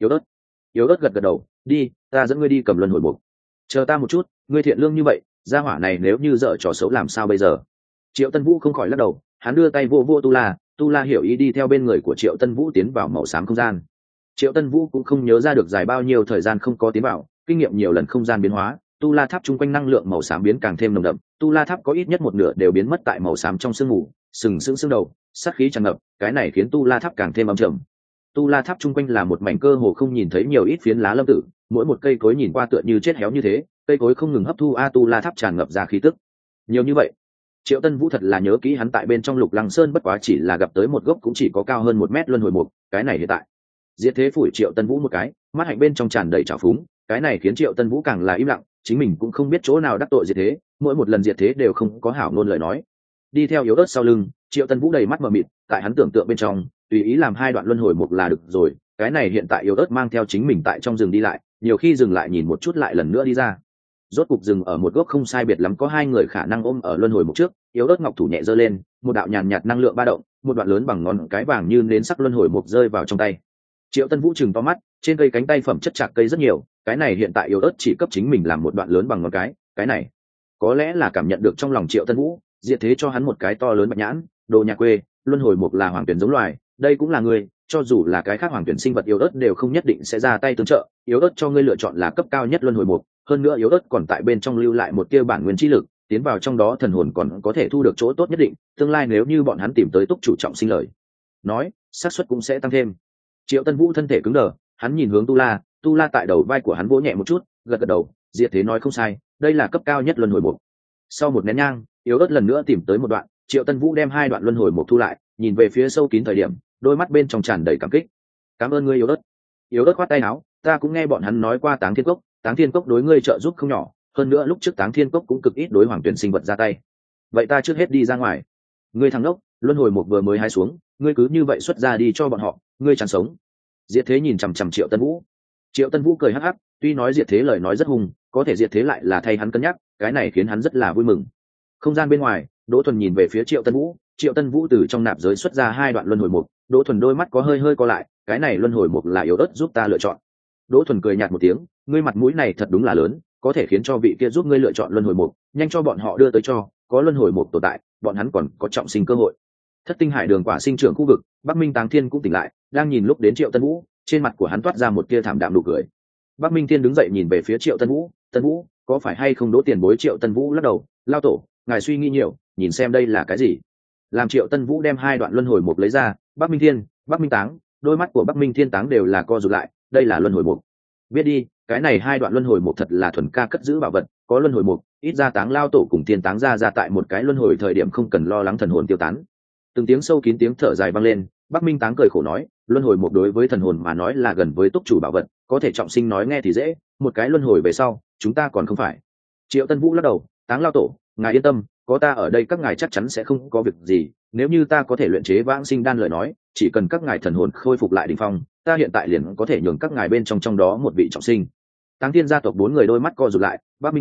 Yếu ớt gật gật đầu, đi, ta dẫn ngươi đi cầm luân hồi mục. Chờ ta một chút, ngươi thiện lương như vậy, gia hỏa này nếu như dở trò xấu làm sao bây giờ? Triệu Tân Vũ không khỏi lắc đầu, hắn đưa tay vô vô tu la hiểu ý đi theo bên người của Triệu Tân Vũ tiến vào màu xám không gian. Triệu Tân Vũ cũng không nhớ ra được dài bao nhiêu thời gian không có tiến vào, kinh nghiệm nhiều lần không gian biến hóa, tu la tháp chung quanh năng lượng màu xám biến càng thêm nồng đậm, tu la tháp có ít nhất một nửa đều biến mất tại màu xám trong sương mù, sừng sững sương đầu, sát khí tràn ngập, cái này khiến tu la tháp càng thêm âm trầm. Tu la tháp chung quanh là một mảnh cơ hồ không nhìn thấy nhiều ít phiến lá lâm tử, mỗi một cây cối nhìn qua tựa như chết héo như thế, cây cối không ngừng hấp thu tu la tháp tràn ngập ra khí tức. Nhiều như vậy, Triệu Tân Vũ thật là nhớ kỹ hắn tại bên trong Lục Lăng Sơn bất quá chỉ là gặp tới một gốc cũng chỉ có cao hơn 1 mét luân hồi mục, cái này hiện tại. Diệt thế phủi Triệu Tân Vũ một cái, mắt hạnh bên trong tràn đầy trào phúng, cái này khiến Triệu Tân Vũ càng là im lặng, chính mình cũng không biết chỗ nào đắc tội Diệt thế, mỗi một lần Diệt thế đều không có hảo ngôn lời nói. Đi theo yếu ớt sau lưng, Triệu Tân Vũ đầy mắt mờ mịt, tại hắn tưởng tượng bên trong, tùy ý làm hai đoạn luân hồi mục là được rồi, cái này hiện tại yếu ớt mang theo chính mình tại trong rừng đi lại, nhiều khi dừng lại nhìn một chút lại lần nữa đi ra. Rốt cục dừng ở một gốc không sai biệt lắm có hai người khả năng ôm ở luân hồi mục trước, yếu ớt ngọc thủ nhẹ giơ lên, một đạo nhàn nhạt năng lượng ba động, một đoạn lớn bằng ngón cái vàng như nến sắc luân hồi mục rơi vào trong tay. Triệu Tân Vũ chừng to mắt, trên cây cánh tay phẩm chất chạc cây rất nhiều, cái này hiện tại yếu ớt chỉ cấp chính mình làm một đoạn lớn bằng ngón cái này có lẽ là cảm nhận được trong lòng Triệu Tân Vũ, Diệt thế cho hắn một cái to lớn bạch nhãn, đồ nhà quê, luân hồi mục là hoàng tuyển giống loài, đây cũng là người, cho dù là cái khác hoàng tuyển sinh vật yếu ớt đều không nhất định sẽ ra tay tương trợ, yếu ớt cho ngươi lựa chọn là cấp cao nhất luân hồi mục, hơn nữa yếu ớt còn tại bên trong lưu lại một tia bản nguyên chi lực, tiến vào trong đó thần hồn còn có thể thu được chỗ tốt nhất định, tương lai nếu như bọn hắn tìm tới túc chủ trọng sinh lời nói, xác suất cũng sẽ tăng thêm. Triệu Tân Vũ thân thể cứng đờ, hắn nhìn hướng tu la tại đầu vai của hắn vỗ nhẹ một chút, gật gật đầu, Diệt thế nói không sai, đây là cấp cao nhất luân hồi mục. Sau một nén nhang, yếu ớt lần nữa tìm tới một đoạn, Triệu Tân Vũ đem hai đoạn luân hồi mục thu lại, nhìn về phía sâu kín thời điểm, đôi mắt bên trong tràn đầy cảm kích. Cảm ơn ngươi yếu ớt. Yếu ớt khoát tay áo, ta cũng nghe bọn hắn nói qua Táng Thiên Cốc đối ngươi trợ giúp không nhỏ, hơn nữa lúc trước Táng Thiên Cốc cũng cực ít đối hoàng tuyển sinh vật ra tay. Vậy ta trước hết đi ra ngoài. Ngươi thằng đốc, luân hồi mục vừa mới hái xuống, ngươi cứ như vậy xuất ra đi cho bọn họ, ngươi chẳng sống. Diệt thế nhìn chằm chằm Triệu Tân Vũ. Triệu Tân Vũ cười hắc hắc, tuy nói Diệt thế lời nói rất hùng, có thể Diệt thế lại là thay hắn cân nhắc, cái này khiến hắn rất là vui mừng. Không gian bên ngoài, Đỗ Thuần nhìn về phía Triệu Tân Vũ từ trong nạp giới xuất ra hai đoạn luân hồi mục, Đỗ Thuần đôi mắt có hơi hơi co lại, cái này luân hồi mục là yếu ớt giúp ta lựa chọn. Đỗ Thuần cười nhạt một tiếng, ngươi mặt mũi này thật đúng là lớn, có thể khiến cho vị kia giúp ngươi lựa chọn luân hồi mục, nhanh cho bọn họ đưa tới cho, có luân hồi mục tồn tại, bọn hắn còn có trọng sinh cơ hội. Thất tinh hải đường quả sinh trưởng khu vực, Bắc Minh Táng Thiên cũng tỉnh lại, đang nhìn lúc đến Triệu Tân Vũ, trên mặt của hắn toát ra một tia thảm đạm nụ cười. Bắc Minh Thiên đứng dậy nhìn về phía Triệu Tân Vũ, có phải hay không Đỗ tiền bối? Triệu Tân Vũ lắc đầu, lao tổ, ngài suy nghĩ nhiều, nhìn xem đây là cái gì. Làm Triệu Tân Vũ đem hai đoạn luân hồi mục lấy ra, Bắc Minh Thiên, Bắc Minh Táng, đôi mắt của Bắc Minh Thiên Táng đều là co rụt lại, đây là luân hồi mục. Biết đi, cái này hai đoạn luân hồi mục thật là thuần ca cất giữ bảo vật, có luân hồi mục, ít ra Táng lao tổ cùng Thiên Táng ra tại một cái luân hồi thời điểm không cần lo lắng thần hồn tiêu tán. Từng tiếng sâu kín tiếng thở dài vang lên, Bắc Minh Táng cười khổ nói, luân hồi mục đối với thần hồn mà nói là gần với túc chủ bảo vật, có thể trọng sinh nói nghe thì dễ, một cái luân hồi về sau, chúng ta còn không phải. Triệu Tân Vũ lắc đầu, Táng lao tổ, ngài yên tâm, có ta ở đây các ngài chắc chắn sẽ không có việc gì, nếu như ta có thể luyện chế vãng sinh đan lời nói, chỉ cần các ngài thần hồn khôi phục lại đỉnh phong, ta hiện tại liền có thể nhường các ngài bên trong đó một vị trọng sinh. Táng Thiên gia tộc 4 người đôi mắt co rụt lại, Bắc Minh Táng,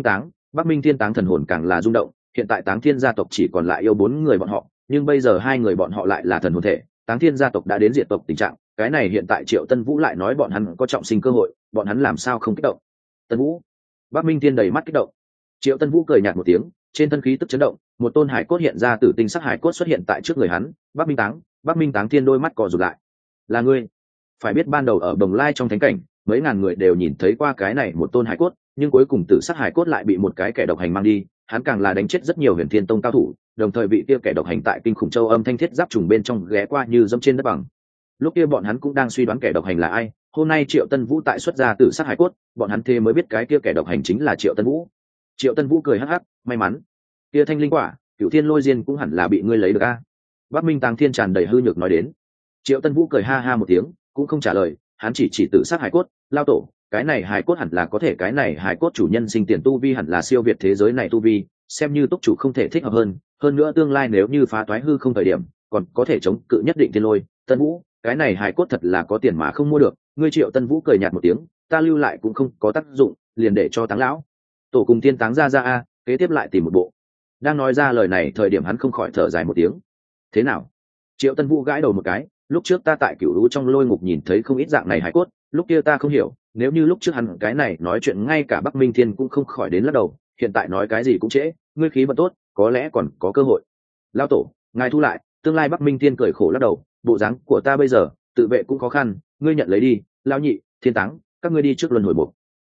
Bắc Minh Thiên Táng thần hồn càng là rung động, hiện tại Táng Thiên gia tộc chỉ còn lại yêu 4 người bọn họ, nhưng bây giờ 2 người bọn họ lại là thần hồn thể, Táng Thiên gia tộc đã đến diệt tộc tình trạng, cái này hiện tại Triệu Tân Vũ lại nói bọn hắn có trọng sinh cơ hội, bọn hắn làm sao không kích động. Tân Vũ. Bắc Minh Thiên đầy mắt kích động. Triệu Tân Vũ cười nhạt một tiếng, trên thân khí tức chấn động, một tôn hải cốt hiện ra, tử tinh sắc hải cốt xuất hiện tại trước người hắn. Bắc Minh Táng Thiên đôi mắt co rụt lại. Là ngươi? Phải biết ban đầu ở Bồng Lai trong thánh cảnh, mấy ngàn người đều nhìn thấy qua cái này một tôn hải cốt, nhưng cuối cùng tử sắc hải cốt lại bị một cái kẻ độc hành mang đi, hắn càng là đánh chết rất nhiều Huyền Thiên Tông cao thủ, đồng thời vị kia kẻ độc hành tại Kinh Khủng Châu Âm Thanh Thiết Giáp trùng bên trong ghé qua như dẫm trên đất bằng. Lúc kia bọn hắn cũng đang suy đoán kẻ độc hành là ai, hôm nay Triệu Tân Vũ tại xuất ra tử sắc hải cốt, bọn hắn thế mới biết cái kia kẻ độc hành chính là Triệu Tân Vũ. Triệu Tân Vũ cười hắc hắc, may mắn, kia thanh linh quả, Cửu Thiên Lôi Diên cũng hẳn là bị ngươi lấy được a. Bắc Minh Táng Thiên tràn đầy hư nhược nói đến. Triệu Tân Vũ cười ha ha một tiếng, cũng không trả lời, hắn chỉ tử sắc hải cốt, lao tổ, cái này hải cốt hẳn là có thể, cái này hải cốt chủ nhân sinh tiền tu vi hẳn là siêu việt thế giới này tu vi, xem như túc chủ không thể thích hợp hơn nữa tương lai nếu như phá toái hư không thời điểm, còn có thể chống cự nhất định thiên lôi. Tân Vũ, cái này hải cốt thật là có tiền mà không mua được. Ngươi Triệu Tân Vũ cười nhạt một tiếng, ta lưu lại cũng không có tác dụng, liền để cho Táng lão tổ cùng Tiên Táng ra a, kế tiếp lại tìm một bộ. Đang nói ra lời này thời điểm hắn không khỏi thở dài một tiếng. Thế nào? Triệu Tân Vũ gãi đầu một cái, lúc trước ta tại Cửu Lũ trong lôi ngục nhìn thấy không ít dạng này hải cốt, lúc kia ta không hiểu, nếu như lúc trước hắn cái này nói chuyện ngay cả Bắc Minh Thiên cũng không khỏi đến lắc đầu, hiện tại nói cái gì cũng trễ, ngươi khí vận tốt, có lẽ còn có cơ hội. Lao tổ, ngài thu lại, tương lai Bắc Minh Thiên cười khổ lắc đầu, bộ dáng của ta bây giờ, tự vệ cũng khó khăn, ngươi nhận lấy đi, Lão Nhị, Thiên Táng, các ngươi đi trước luân hồi mục.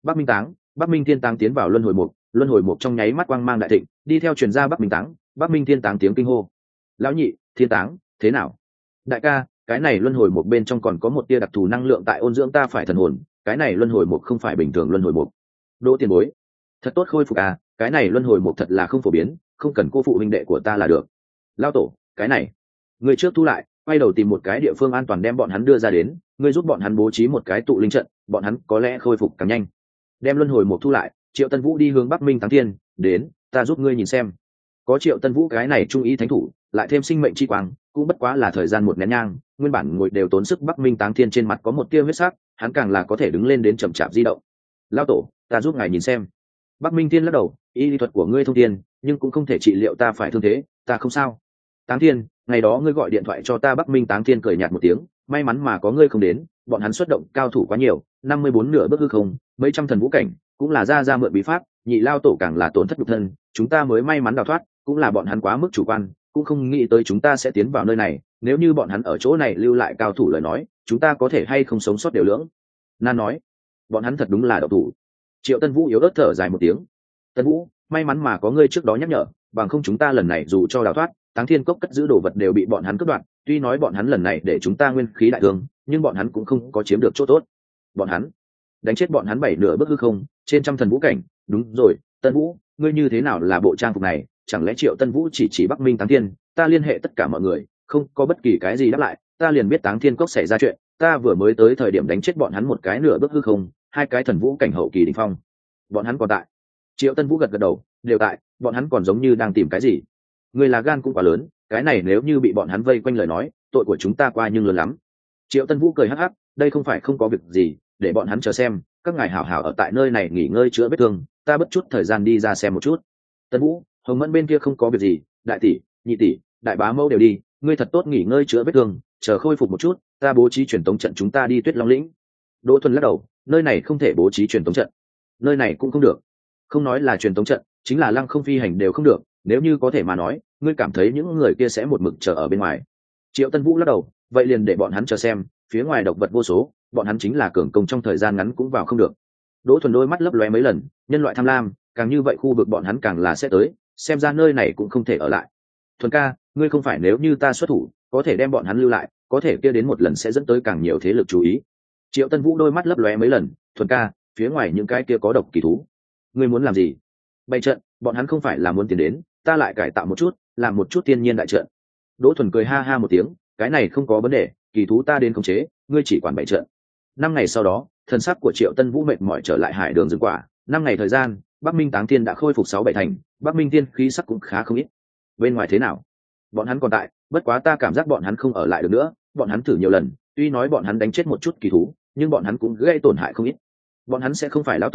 Bắc Minh Thiên Táng tiến vào luân hồi mục trong nháy mắt quang mang đại thịnh, đi theo truyền ra Bắc Minh Thiên Táng tiếng kinh hô. Lão Nhị, Thiên Táng, thế nào? Đại ca, cái này luân hồi mục bên trong còn có một tia đặc thù năng lượng tại ôn dưỡng ta phải thần hồn, cái này luân hồi mục không phải bình thường luân hồi mục. Đỗ tiền bối, thật tốt khôi phục à, cái này luân hồi mục thật là không phổ biến, không cần cô phụ huynh đệ của ta là được. Lao tổ, cái này, người trước thu lại, quay đầu tìm một cái địa phương an toàn đem bọn hắn đưa ra đến, ngươi giúp bọn hắn bố trí một cái tụ linh trận, bọn hắn có lẽ khôi phục càng nhanh. Đem luân hồi mục thu lại, Triệu Tân Vũ đi hướng Bắc Minh Táng Thiên, đến, ta giúp ngươi nhìn xem. Có Triệu Tân Vũ cái này trung ý thánh thủ, lại thêm sinh mệnh chi quang, cũng bất quá là thời gian một nén nhang, nguyên bản ngồi đều tốn sức. Bắc Minh Táng Thiên trên mặt có một tia huyết sắc, hắn càng là có thể đứng lên đến chậm chạp di động. Lão tổ, ta giúp ngài nhìn xem. Bắc Minh Thiên lắc đầu, y lý thuật của ngươi thông thiên, nhưng cũng không thể trị liệu ta phải thương thế, ta không sao. Táng Thiên, ngày đó ngươi gọi điện thoại cho ta. Bắc Minh Táng Thiên cười nhạt một tiếng, may mắn mà có ngươi không đến, bọn hắn xuất động cao thủ quá nhiều, 54 nửa bước hư không, mấy trăm thần vũ cảnh, cũng là ra mượn bí pháp, nhị lao tổ càng là tổn thất nhục thân, chúng ta mới may mắn đào thoát, cũng là bọn hắn quá mức chủ quan, cũng không nghĩ tới chúng ta sẽ tiến vào nơi này, nếu như bọn hắn ở chỗ này lưu lại cao thủ lời nói, chúng ta có thể hay không sống sót đều lưỡng nan nói. Bọn hắn thật đúng là độc thủ. Triệu Tân Vũ yếu ớt thở dài một tiếng. Tân Vũ, may mắn mà có ngươi trước đó nhắc nhở, bằng không chúng ta lần này dù cho đào thoát, Táng Thiên Cốc cất giữ đồ vật đều bị bọn hắn cướp đoạt, tuy nói bọn hắn lần này để chúng ta nguyên khí đại thương, nhưng bọn hắn cũng không có chiếm được chỗ tốt. Bọn hắn đánh chết bọn hắn 7 nửa bước hư không, trên trăm thần vũ cảnh. Đúng rồi, Tân Vũ, ngươi như thế nào là bộ trang phục này? Chẳng lẽ Triệu Tân Vũ chỉ Bắc Minh Táng Thiên? Ta liên hệ tất cả mọi người, không có bất kỳ cái gì đáp lại, ta liền biết Táng Thiên Cốc xảy ra chuyện, ta vừa mới tới thời điểm đánh chết bọn hắn một cái nửa bước hư không, 2 cái thần vũ cảnh hậu kỳ đỉnh phong. Bọn hắn còn tại. Triệu Tân Vũ gật gật đầu, đều tại, bọn hắn còn giống như đang tìm cái gì. Người là gan cũng quá lớn, cái này nếu như bị bọn hắn vây quanh lời nói, tội của chúng ta qua nhưng lớn lắm. Triệu Tân Vũ cười hắc hắc, đây không phải không có việc gì, để bọn hắn chờ xem, các ngài hảo hảo ở tại nơi này nghỉ ngơi chữa vết thương, ta bất chút thời gian đi ra xem một chút. Tân Vũ, Hồng Mẫn bên kia không có việc gì, đại tỷ, nhị tỷ, đại bá mẫu đều đi, ngươi thật tốt nghỉ ngơi chữa vết thương, chờ khôi phục một chút, ta bố trí truyền tống trận chúng ta đi Tuyết Long lĩnh. Đỗ Thuần lắc đầu, nơi này không thể bố trí truyền tống trận, nơi này cũng không được, không nói là truyền tống trận, chính là lăng không phi hành đều không được, nếu như có thể mà nói, ngươi cảm thấy những người kia sẽ một mực chờ ở bên ngoài. Triệu Tân Vũ lắc đầu, vậy liền để bọn hắn chờ xem, phía ngoài độc vật vô số, bọn hắn chính là cường công trong thời gian ngắn cũng vào không được. Đỗ Thuần đôi mắt lấp lóe mấy lần, nhân loại tham lam, càng như vậy khu vực bọn hắn càng là sẽ tới, xem ra nơi này cũng không thể ở lại. Thuần ca, ngươi không phải nếu như ta xuất thủ, có thể đem bọn hắn lưu lại, có thể kia đến một lần sẽ dẫn tới càng nhiều thế lực chú ý. Triệu Tân Vũ đôi mắt lấp lóe mấy lần, Thuần ca, phía ngoài những cái kia có độc kỳ thú, ngươi muốn làm gì? Bày trận, bọn hắn không phải là muốn tiến đến, ta lại cải tạo một chút, làm một chút thiên nhiên đại trận. Đỗ Thuần cười ha ha một tiếng, cái này không có vấn đề, kỳ thú ta đến khống chế, ngươi chỉ quản bày trận. 5 ngày sau đó, thần sắc của Triệu Tân Vũ mệt mỏi trở lại hải đường rừng quả. 5 ngày thời gian, Bắc Minh Táng Thiên đã khôi phục 6-7 thành, Bắc Minh Thiên khí sắc cũng khá không ít. Bên ngoài thế nào? Bọn hắn còn tại, bất quá ta cảm giác bọn hắn không ở lại được nữa, bọn hắn thử nhiều lần, tuy nói bọn hắn đánh chết một chút kỳ thú, nhưng bọn hắn cũng gây tổn hại không ít. Bọn hắn sẽ không phải lão tổ,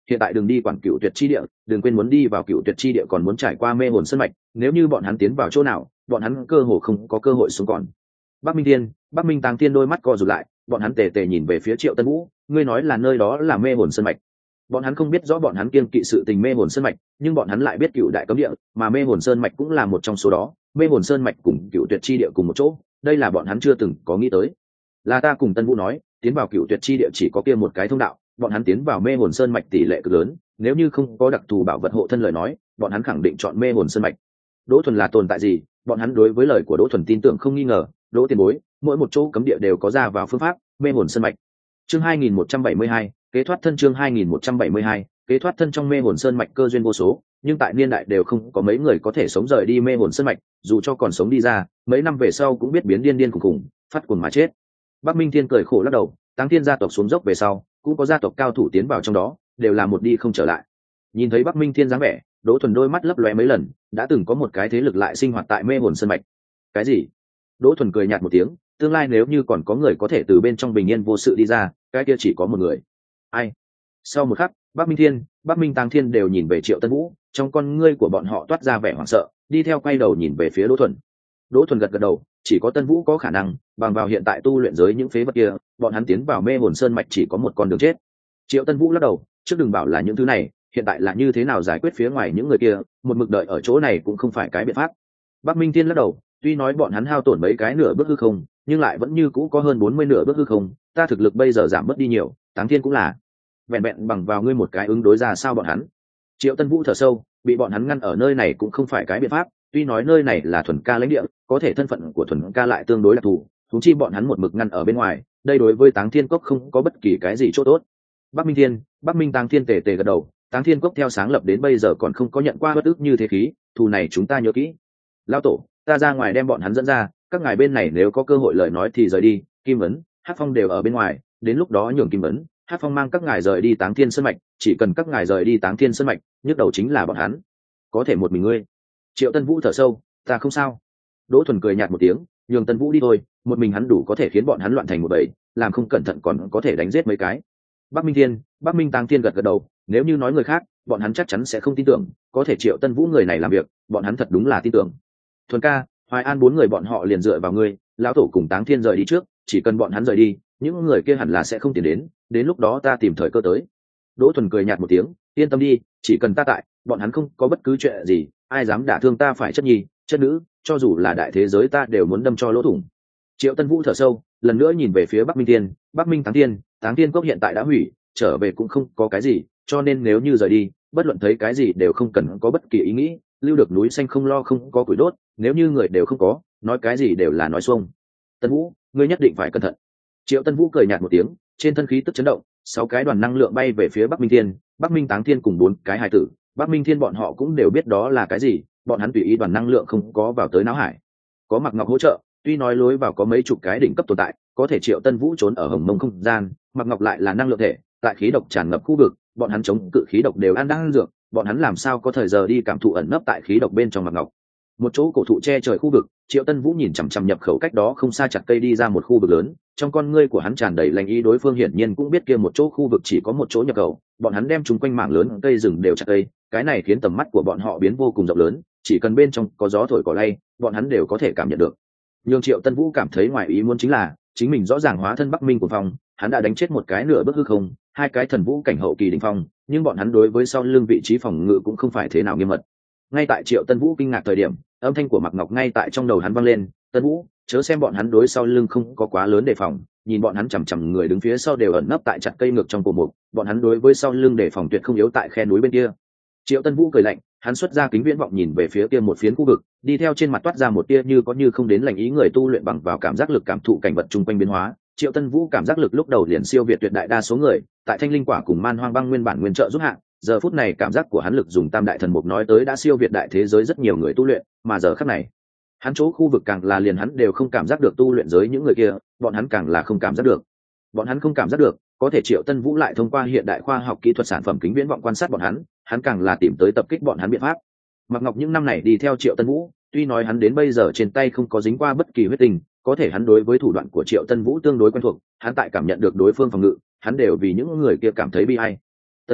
hiện tại đừng đi quản Cựu Tuyệt chi địa, đừng quên muốn đi vào Cựu Tuyệt chi địa còn muốn trải qua mê hồn sơn mạch, nếu như bọn hắn tiến vào chỗ nào, bọn hắn cơ hồ không có cơ hội sống còn. Bắc Minh Thiên, Bắc Minh Táng Thiên đôi mắt co rụt lại, bọn hắn tề tề nhìn về phía Triệu Tân Vũ, ngươi nói là nơi đó là mê hồn sơn mạch. Bọn hắn không biết rõ bọn hắn kiêng kỵ sự tình mê hồn sơn mạch, nhưng bọn hắn lại biết Cựu đại cấm địa, mà mê hồn sơn mạch cũng là một trong số đó. Mê hồn sơn mạch cùng Cựu Tuyệt chi địa cùng một chỗ, đây là bọn hắn chưa từng có nghĩ tới. Là ta cùng Tân Vũ nói, tiến vào Cựu Tuyệt chi địa chỉ có kia một cái thông đạo, bọn hắn tiến vào mê hồn sơn mạch tỷ lệ cực lớn, nếu như không có đặc thù bảo vật hộ thân lời nói, bọn hắn khẳng định chọn mê hồn sơn mạch. Đỗ Thuần là tồn tại gì? Bọn hắn đối với lời của Đỗ Thuần tin tưởng không nghi ngờ. Đỗ tiền bối, mỗi một chỗ cấm địa đều có ra vào phương pháp, mê hồn sơn mạch. Chương 2172, kế thoát thân. Chương 2172, kế thoát thân. Trong mê hồn sơn mạch cơ duyên vô số, nhưng tại niên đại đều không có mấy người có thể sống rời đi mê hồn sơn mạch, dù cho còn sống đi ra, mấy năm về sau cũng biết biến điên điên khủng khủng, phát cuồng mà chết. Bắc Minh Thiên cười khổ lắc đầu, Táng Thiên gia tộc xuống dốc về sau, cũng có gia tộc cao thủ tiến vào trong đó, đều là một đi không trở lại. Nhìn thấy Bắc Minh Thiên dáng vẻ, Đỗ Thuần đôi mắt lấp lóe mấy lần, đã từng có một cái thế lực lại sinh hoạt tại mê hồn sơn mạch. Cái gì? Đỗ Thuần cười nhạt một tiếng, tương lai nếu như còn có người có thể từ bên trong bình yên vô sự đi ra, cái kia chỉ có một người. Ai? Sau một khắc, Bắc Minh Thiên, Bắc Minh Táng Thiên đều nhìn về Triệu Tân Vũ, trong con ngươi của bọn họ toát ra vẻ hoảng sợ, đi theo quay đầu nhìn về phía Đỗ Thuần. Đỗ Thuần gật gật đầu, chỉ có Tân Vũ có khả năng, bằng vào hiện tại tu luyện giới những phế vật kia, bọn hắn tiến vào mê hồn sơn mạch chỉ có một con đường chết. Triệu Tân Vũ lắc đầu, trước đừng bảo là những thứ này, hiện tại là như thế nào giải quyết phía ngoài những người kia, một mực đợi ở chỗ này cũng không phải cái biện pháp. Bắc Minh Thiên lắc đầu, tuy nói bọn hắn hao tổn mấy cái nửa bước hư không, nhưng lại vẫn như cũ có hơn 40 nửa bước hư không, ta thực lực bây giờ giảm mất đi nhiều, Táng Thiên cũng là. Vẹn vẹn bằng vào ngươi một cái ứng đối ra sao bọn hắn? Triệu Tân Vũ thở sâu, bị bọn hắn ngăn ở nơi này cũng không phải cái biện pháp, tuy nói nơi này là Thuần Ca lãnh địa, có thể thân phận của Thuần Ca lại tương đối đặc thù, huống chi bọn hắn một mực ngăn ở bên ngoài, đây đối với Táng Thiên Cốc không có bất kỳ cái gì chỗ tốt. Bắc Minh Thiên, Bắc Minh Táng Thiên tề tề gật đầu, Táng Thiên Cốc theo sáng lập đến bây giờ còn không có nhận qua bất ức như thế khí, thù này chúng ta nhớ kỹ. Lão tổ, ta ra ngoài đem bọn hắn dẫn ra, các ngài bên này nếu có cơ hội lời nói thì rời đi, Kim Ấn, Hắc Phong đều ở bên ngoài, đến lúc đó nhường Kim Ấn, Hắc Phong mang các ngài rời đi Táng Thiên sơn mạch, chỉ cần các ngài rời đi Táng Thiên sơn mạch, nhức đầu chính là bọn hắn. Có thể một mình ngươi. Triệu Tân Vũ thở sâu, ta không sao. Đỗ Thuần cười nhạt một tiếng, nhường Tân Vũ đi thôi, một mình hắn đủ có thể khiến bọn hắn loạn thành một bầy, làm không cẩn thận còn có thể đánh giết mấy cái. Bắc Minh Thiên, Bắc Minh Táng Thiên gật gật đầu, nếu như nói người khác, bọn hắn chắc chắn sẽ không tin tưởng, có thể Triệu Tân Vũ người này làm việc, bọn hắn thật đúng là tin tưởng. Thuần ca, Hoài An bốn người bọn họ liền dựa vào ngươi, lão tổ cùng Táng Thiên rời đi trước, chỉ cần bọn hắn rời đi, những người kia hẳn là sẽ không tiến đến lúc đó ta tìm thời cơ tới. Đỗ Thuần cười nhạt một tiếng, yên tâm đi, chỉ cần ta tại, bọn hắn không có bất cứ chuyện gì, ai dám đả thương ta phải chất nhi, chất nữ, cho dù là đại thế giới ta đều muốn đâm cho lỗ thủng. Triệu Tân Vũ thở sâu, lần nữa nhìn về phía Bắc Minh Thiên, Bắc Minh Táng Thiên Cốc hiện tại đã hủy, trở về cũng không có cái gì, cho nên nếu như rời đi, bất luận thấy cái gì đều không cần có bất kỳ ý nghĩ, lưu được núi xanh không lo không có củi đốt, nếu như người đều không có, nói cái gì đều là nói xuông. Tân Vũ, ngươi nhất định phải cẩn thận. Triệu Tân Vũ cười nhạt một tiếng, trên thân khí tức chấn động, 6 cái đoàn năng lượng bay về phía Bắc Minh Thiên, Bắc Minh Táng Thiên cùng 4 cái hài tử, Bắc Minh Thiên bọn họ cũng đều biết đó là cái gì, bọn hắn tùy ý đoàn năng lượng không có vào tới não hải. Có Mạc Ngọc hỗ trợ, tuy nói lối vào có mấy chục cái đỉnh cấp tồn tại, có thể Triệu Tân Vũ trốn ở hồng mông không gian, Mạc Ngọc lại là năng lượng thể, tại khí độc tràn ngập khu vực, bọn hắn chống cự khí độc đều ăn đang dược, bọn hắn làm sao có thời giờ đi cảm thụ ẩn nấp tại khí độc bên trong Mạc Ngọc. Một chỗ cổ thụ che trời khu vực, Triệu Tân Vũ nhìn chằm chằm nhập khẩu cách đó không xa chặt cây đi ra một khu vực lớn, trong con ngươi của hắn tràn đầy lành ý, đối phương hiển nhiên cũng biết kia một chỗ khu vực chỉ có một chỗ nhập khẩu, bọn hắn đem chúng quanh mảng lớn cây rừng đều chặt cây, cái này khiến tầm mắt của bọn họ biến vô cùng rộng lớn, chỉ cần bên trong có gió thổi cỏ lay, bọn hắn đều có thể cảm nhận được. Nhưng Triệu Tân Vũ cảm thấy ngoài ý muốn chính là, chính mình rõ ràng hóa thân Bắc Minh của phong, hắn đã đánh chết một cái nửa bước hư không, 2 cái thần vũ cảnh hậu kỳ đỉnh phong, nhưng bọn hắn đối với sau lưng vị trí phòng ngự cũng không phải thế nào nghiêm mật. Ngay tại Triệu Tân Vũ kinh ngạc thời điểm, âm thanh của Mạc Ngọc ngay tại trong đầu hắn vang lên, Tân Vũ, chớ xem bọn hắn đối sau lưng không có quá lớn đề phòng, nhìn bọn hắn chằm chằm người đứng phía sau đều ẩn nấp tại chặt cây ngược trong cổ mục, bọn hắn đối với sau lưng đề phòng tuyệt không yếu tại khe núi bên kia. Triệu Tân Vũ cười lạnh, hắn xuất ra kính viễn vọng nhìn về phía kia một phiến khu vực, đi theo trên mặt toát ra một tia như có như không đến lành ý, người tu luyện bằng vào cảm giác lực cảm thụ cảnh vật chung quanh biến hóa. Triệu Tân Vũ cảm giác lực lúc đầu liền siêu việt tuyệt đại đa số người, tại Thanh Linh Quả cùng Man Hoang Băng nguyên bản nguyên trợ giúp hạng, giờ phút này cảm giác của hắn lực dùng Tam Đại Thần Mục nói tới đã siêu việt đại thế giới rất nhiều người tu luyện, mà giờ khắc này, hắn chỗ khu vực càng là liền hắn đều không cảm giác được tu luyện giới những người kia, bọn hắn càng là không cảm giác được. Bọn hắn không cảm giác được, có thể Triệu Tân Vũ lại thông qua hiện đại khoa học kỹ thuật sản phẩm kính viễn vọng quan sát bọn hắn càng là tìm tới tập kích bọn hắn biện pháp. Mạc Ngọc những năm này đi theo Triệu Tân Vũ, tuy nói hắn đến bây giờ trên tay không có dính qua bất kỳ huyết tình, có thể hắn đối với thủ đoạn của Triệu Tân Vũ tương đối quen thuộc, hắn tại cảm nhận được đối phương phòng ngự, hắn đều vì những người kia cảm thấy bi ai. Tân Vũ,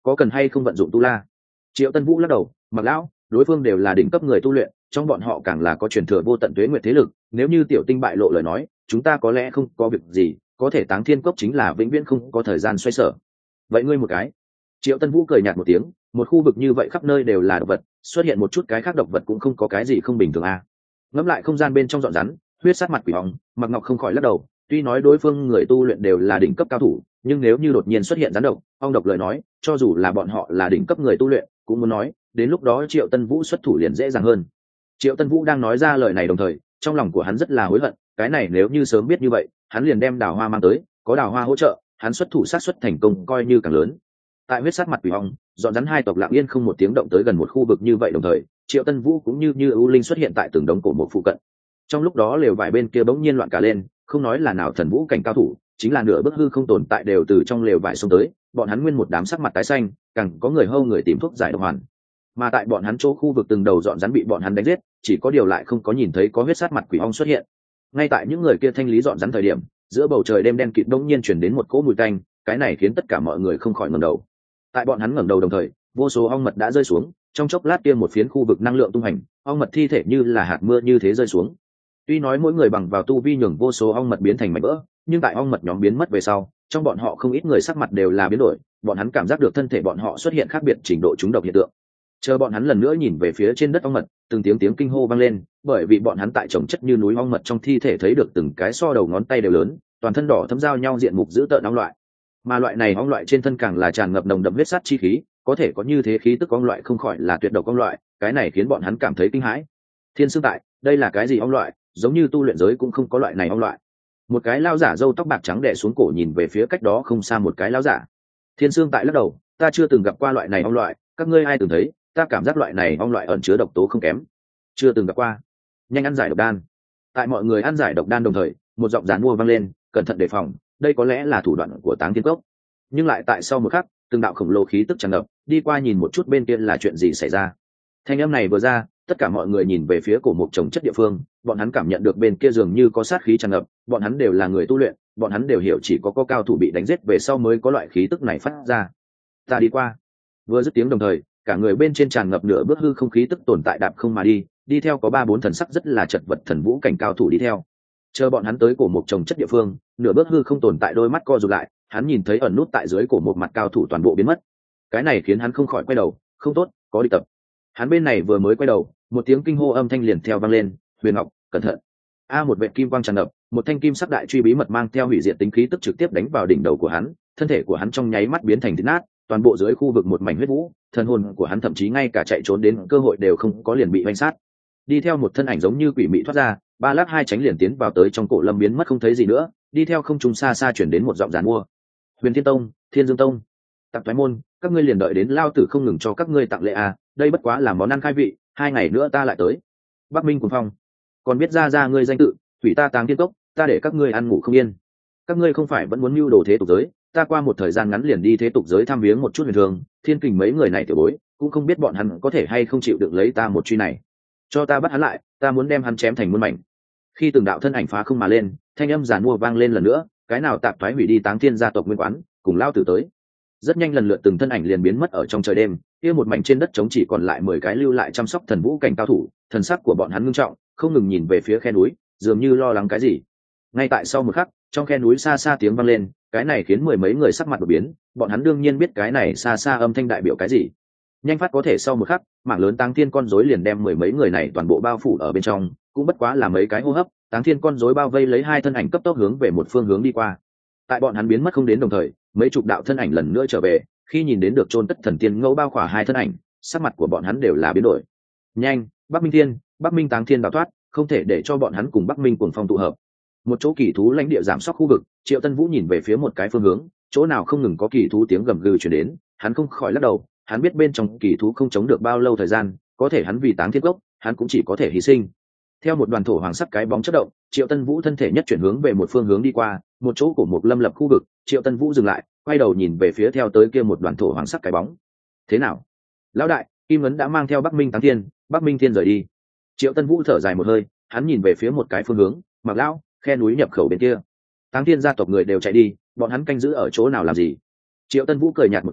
có cần hay không vận dụng tu la? Triệu Tân Vũ lắc đầu, Mặc lão, đối phương đều là đỉnh cấp người tu luyện, trong bọn họ càng là có truyền thừa vô tận tuế nguyệt thế lực, nếu như tiểu tinh bại lộ lời nói, chúng ta có lẽ không có việc gì, có thể Táng Thiên Cốc chính là vĩnh viễn không có thời gian xoay sở. Vậy ngươi một cái? Triệu Tân Vũ cười nhạt một tiếng, một khu vực như vậy khắp nơi đều là độc vật, xuất hiện một chút cái khác độc vật cũng không có cái gì không bình thường à? Ngẫm lại không gian bên trong dọn rắn, huyết sát mặt quỷ hồng, Mặc Ngọc không khỏi lắc đầu, tuy nói đối phương người tu luyện đều là đỉnh cấp cao thủ, nhưng nếu như đột nhiên xuất hiện rắn độc, ong độc lời nói, cho dù là bọn họ là đỉnh cấp người tu luyện, cũng muốn nói, đến lúc đó Triệu Tân Vũ xuất thủ liền dễ dàng hơn. Triệu Tân Vũ đang nói ra lời này đồng thời, trong lòng của hắn rất là hối hận, cái này nếu như sớm biết như vậy, hắn liền đem đào hoa mang tới, có đào hoa hỗ trợ, hắn xuất thủ sát xuất thành công coi như càng lớn. Tại huyết sát mặt quỷ ong, dọn rắn hai tộc lặng yên không một tiếng động tới gần một khu vực như vậy đồng thời, Triệu Tân Vũ cũng như ưu linh xuất hiện tại từng đống cổ một phụ cận. Trong lúc đó lều vải bên kia bỗng nhiên loạn cả lên, không nói là nào thần vũ cảnh cao thủ, chính là nửa bước hư không tồn tại đều từ trong lều vải xông tới, bọn hắn nguyên một đám sắc mặt tái xanh, càng có người hâu người tìm thuốc giải độc hoàn. Mà tại bọn hắn chỗ khu vực từng đầu dọn rắn bị bọn hắn đánh giết, chỉ có điều lại không có nhìn thấy có huyết sát mặt quỷ ong xuất hiện. Ngay tại những người kia thanh lý dọn rắn thời điểm, giữa bầu trời đêm đen kịt bỗng nhiên chuyển đến một cỗ mùi tanh, cái này khiến tất cả mọi người không khỏi ngẩng đầu. Tại bọn hắn ngẩng đầu đồng thời, vô số ong mật đã rơi xuống, trong chốc lát kia một phiến khu vực năng lượng tung hành, ong mật thi thể như là hạt mưa như thế rơi xuống. Tuy nói mỗi người bằng vào tu vi nhường vô số ong mật biến thành mảnh vỡ, nhưng tại ong mật nhóm biến mất về sau, trong bọn họ không ít người sắc mặt đều là biến đổi, bọn hắn cảm giác được thân thể bọn họ xuất hiện khác biệt trình độ trúng độc hiện tượng. Chờ bọn hắn lần nữa nhìn về phía trên đất ong mật, từng tiếng kinh hô vang lên, bởi vì bọn hắn tại chồng chất như núi ong mật trong thi thể thấy được từng cái so đầu ngón tay đều lớn, toàn thân đỏ thấm giao nhau diện mục dữ tợn ong loại. Mà loại này ong loại trên thân càng là tràn ngập nồng đậm huyết sát chi khí, có thể có như thế khí tức ong loại không khỏi là tuyệt độc ong loại, cái này khiến bọn hắn cảm thấy kinh hãi. Thiên Sương tại, đây là cái gì ong loại, giống như tu luyện giới cũng không có loại này ong loại. Một cái lao giả râu tóc bạc trắng đè xuống cổ nhìn về phía cách đó không xa một cái lao giả. Thiên Sương tại lắc đầu, ta chưa từng gặp qua loại này ong loại, các ngươi ai từng thấy, ta cảm giác loại này ong loại ẩn chứa độc tố không kém. Chưa từng gặp qua. Nhanh ăn giải độc đan. Tại mọi người ăn giải độc đan đồng thời, một giọng giàn mua vang lên, cẩn thận đề phòng, đây có lẽ là thủ đoạn của Táng Thiên Cốc. Nhưng lại tại sau một khắc, từng đạo khổng lồ khí tức tràn ngập, đi qua nhìn một chút bên kia là chuyện gì xảy ra. Thanh âm này vừa ra, tất cả mọi người nhìn về phía cổ mục trồng chất địa phương, bọn hắn cảm nhận được bên kia dường như có sát khí tràn ngập, bọn hắn đều là người tu luyện, bọn hắn đều hiểu chỉ có cao thủ bị đánh giết về sau mới có loại khí tức này phát ra. Ta đi qua. Vừa dứt tiếng đồng thời, cả người bên trên tràn ngập nửa bước hư không khí tức tồn tại đạp không mà đi theo có 3-4 thần sắc rất là chật vật thần vũ cảnh cao thủ đi theo. Chờ bọn hắn tới cổ mục trồng chất địa phương, nửa bước hư không tồn tại đôi mắt co rụt lại, hắn nhìn thấy ẩn nút tại dưới cổ một mặt cao thủ toàn bộ biến mất. Cái này khiến hắn không khỏi quay đầu, không tốt, có địch tập. Hắn bên này vừa mới quay đầu, một tiếng kinh hô âm thanh liền theo vang lên, Huyền Ngọc, cẩn thận. Một vệt kim quang tràn ngập, một thanh kim sắc đại truy bí mật mang theo hủy diệt tính khí tức trực tiếp đánh vào đỉnh đầu của hắn, thân thể của hắn trong nháy mắt biến thành thịt nát, toàn bộ dưới khu vực một mảnh huyết vũ, thân hồn của hắn thậm chí ngay cả chạy trốn đến cơ hội đều không có, liền bị hoành sát. Đi theo một thân ảnh giống như quỷ mị thoát ra, ba lắc hai tránh liền tiến vào tới trong cổ lâm biến mất không thấy gì nữa, đi theo không trung xa xa chuyển đến một giọng giàn mua. Huyền Thiên Tông, Thiên Dương Tông, Tạp Thoái Môn, các ngươi liền đợi đến lao tử không ngừng cho các ngươi tặng lễ à, đây bất quá là món ăn khai vị, 2 ngày nữa ta lại tới. Bắc Minh Cuồng Phong, còn biết ra ngươi danh tự, hủy ta Táng Thiên Cốc, ta để các ngươi ăn ngủ không yên. Các ngươi không phải vẫn muốn mưu đồ thế tục giới, ta qua một thời gian ngắn liền đi thế tục giới thăm viếng một chút huyền thường, Thiên Kình mấy người này tiểu bối, cũng không biết bọn hắn có thể hay không chịu được lấy ta một truy này. Cho ta bắt hắn lại, ta muốn đem hắn chém thành muôn mảnh. Khi từng đạo thân ảnh phá không mà lên, thanh âm giàn mua vang lên lần nữa, cái nào tạp thoái hủy đi Táng Thiên gia tộc nguyên quán, cùng lao tử tới. Rất nhanh lần lượt từng thân ảnh liền biến mất ở trong trời đêm, kia một mảnh trên đất trống chỉ còn lại 10 cái lưu lại chăm sóc thần vũ cảnh cao thủ, thần sắc của bọn hắn ngưng trọng, không ngừng nhìn về phía khe núi, dường như lo lắng cái gì. Ngay tại sau một khắc, trong khe núi xa xa tiếng vang lên, cái này khiến 10 mấy người sắc mặt đổi biến, bọn hắn đương nhiên biết cái này xa xa âm thanh đại biểu cái gì. Nhanh phát có thể sau một khắc, mảng lớn Táng Thiên con rối liền đem 10 mấy người này toàn bộ bao phủ ở bên trong, cũng bất quá là mấy cái hô hấp, Táng Thiên con rối bao vây lấy 2 thân ảnh cấp tốc hướng về một phương hướng đi qua. Tại bọn hắn biến mất không đến đồng thời, mấy chục đạo thân ảnh lần nữa trở về, khi nhìn đến được chôn cất thần tiên ngẫu bao khỏa 2 thân ảnh, sắc mặt của bọn hắn đều là biến đổi. Nhanh, Bắc Minh Thiên, Bắc Minh Táng Thiên đào thoát, không thể để cho bọn hắn cùng Bắc Minh Cuồng Phong tụ hợp. Một chỗ kỳ thú lãnh địa giảm sóc khu vực, Triệu Tân Vũ nhìn về phía một cái phương hướng, chỗ nào không ngừng có kỳ thú tiếng gầm gừ truyền đến, hắn không khỏi lắc đầu, hắn biết bên trong kỳ thú không chống được bao lâu thời gian, có thể hắn vì Táng Thiên Cốc, hắn cũng chỉ có thể hy sinh. Theo một đoàn thổ hoàng sắc cái bóng chớp động, Triệu Tân Vũ thân thể nhất chuyển hướng về một phương hướng đi qua, một chỗ của một lâm lập khu vực, Triệu Tân Vũ dừng lại, quay đầu nhìn về phía theo tới kia một đoàn thổ hoàng sắc cái bóng. Thế nào? Lão đại, Kim Ấn đã mang theo Bắc Minh Táng Thiên, Bắc Minh Thiên rời đi. Triệu Tân Vũ thở dài một hơi, hắn nhìn về phía một cái phương hướng, Mặc lão, khe núi nhập khẩu bên kia. Táng Thiên gia tộc người đều chạy đi, bọn hắn canh giữ ở chỗ nào làm gì? Triệu Tân Vũ cười nhạt một tiếng,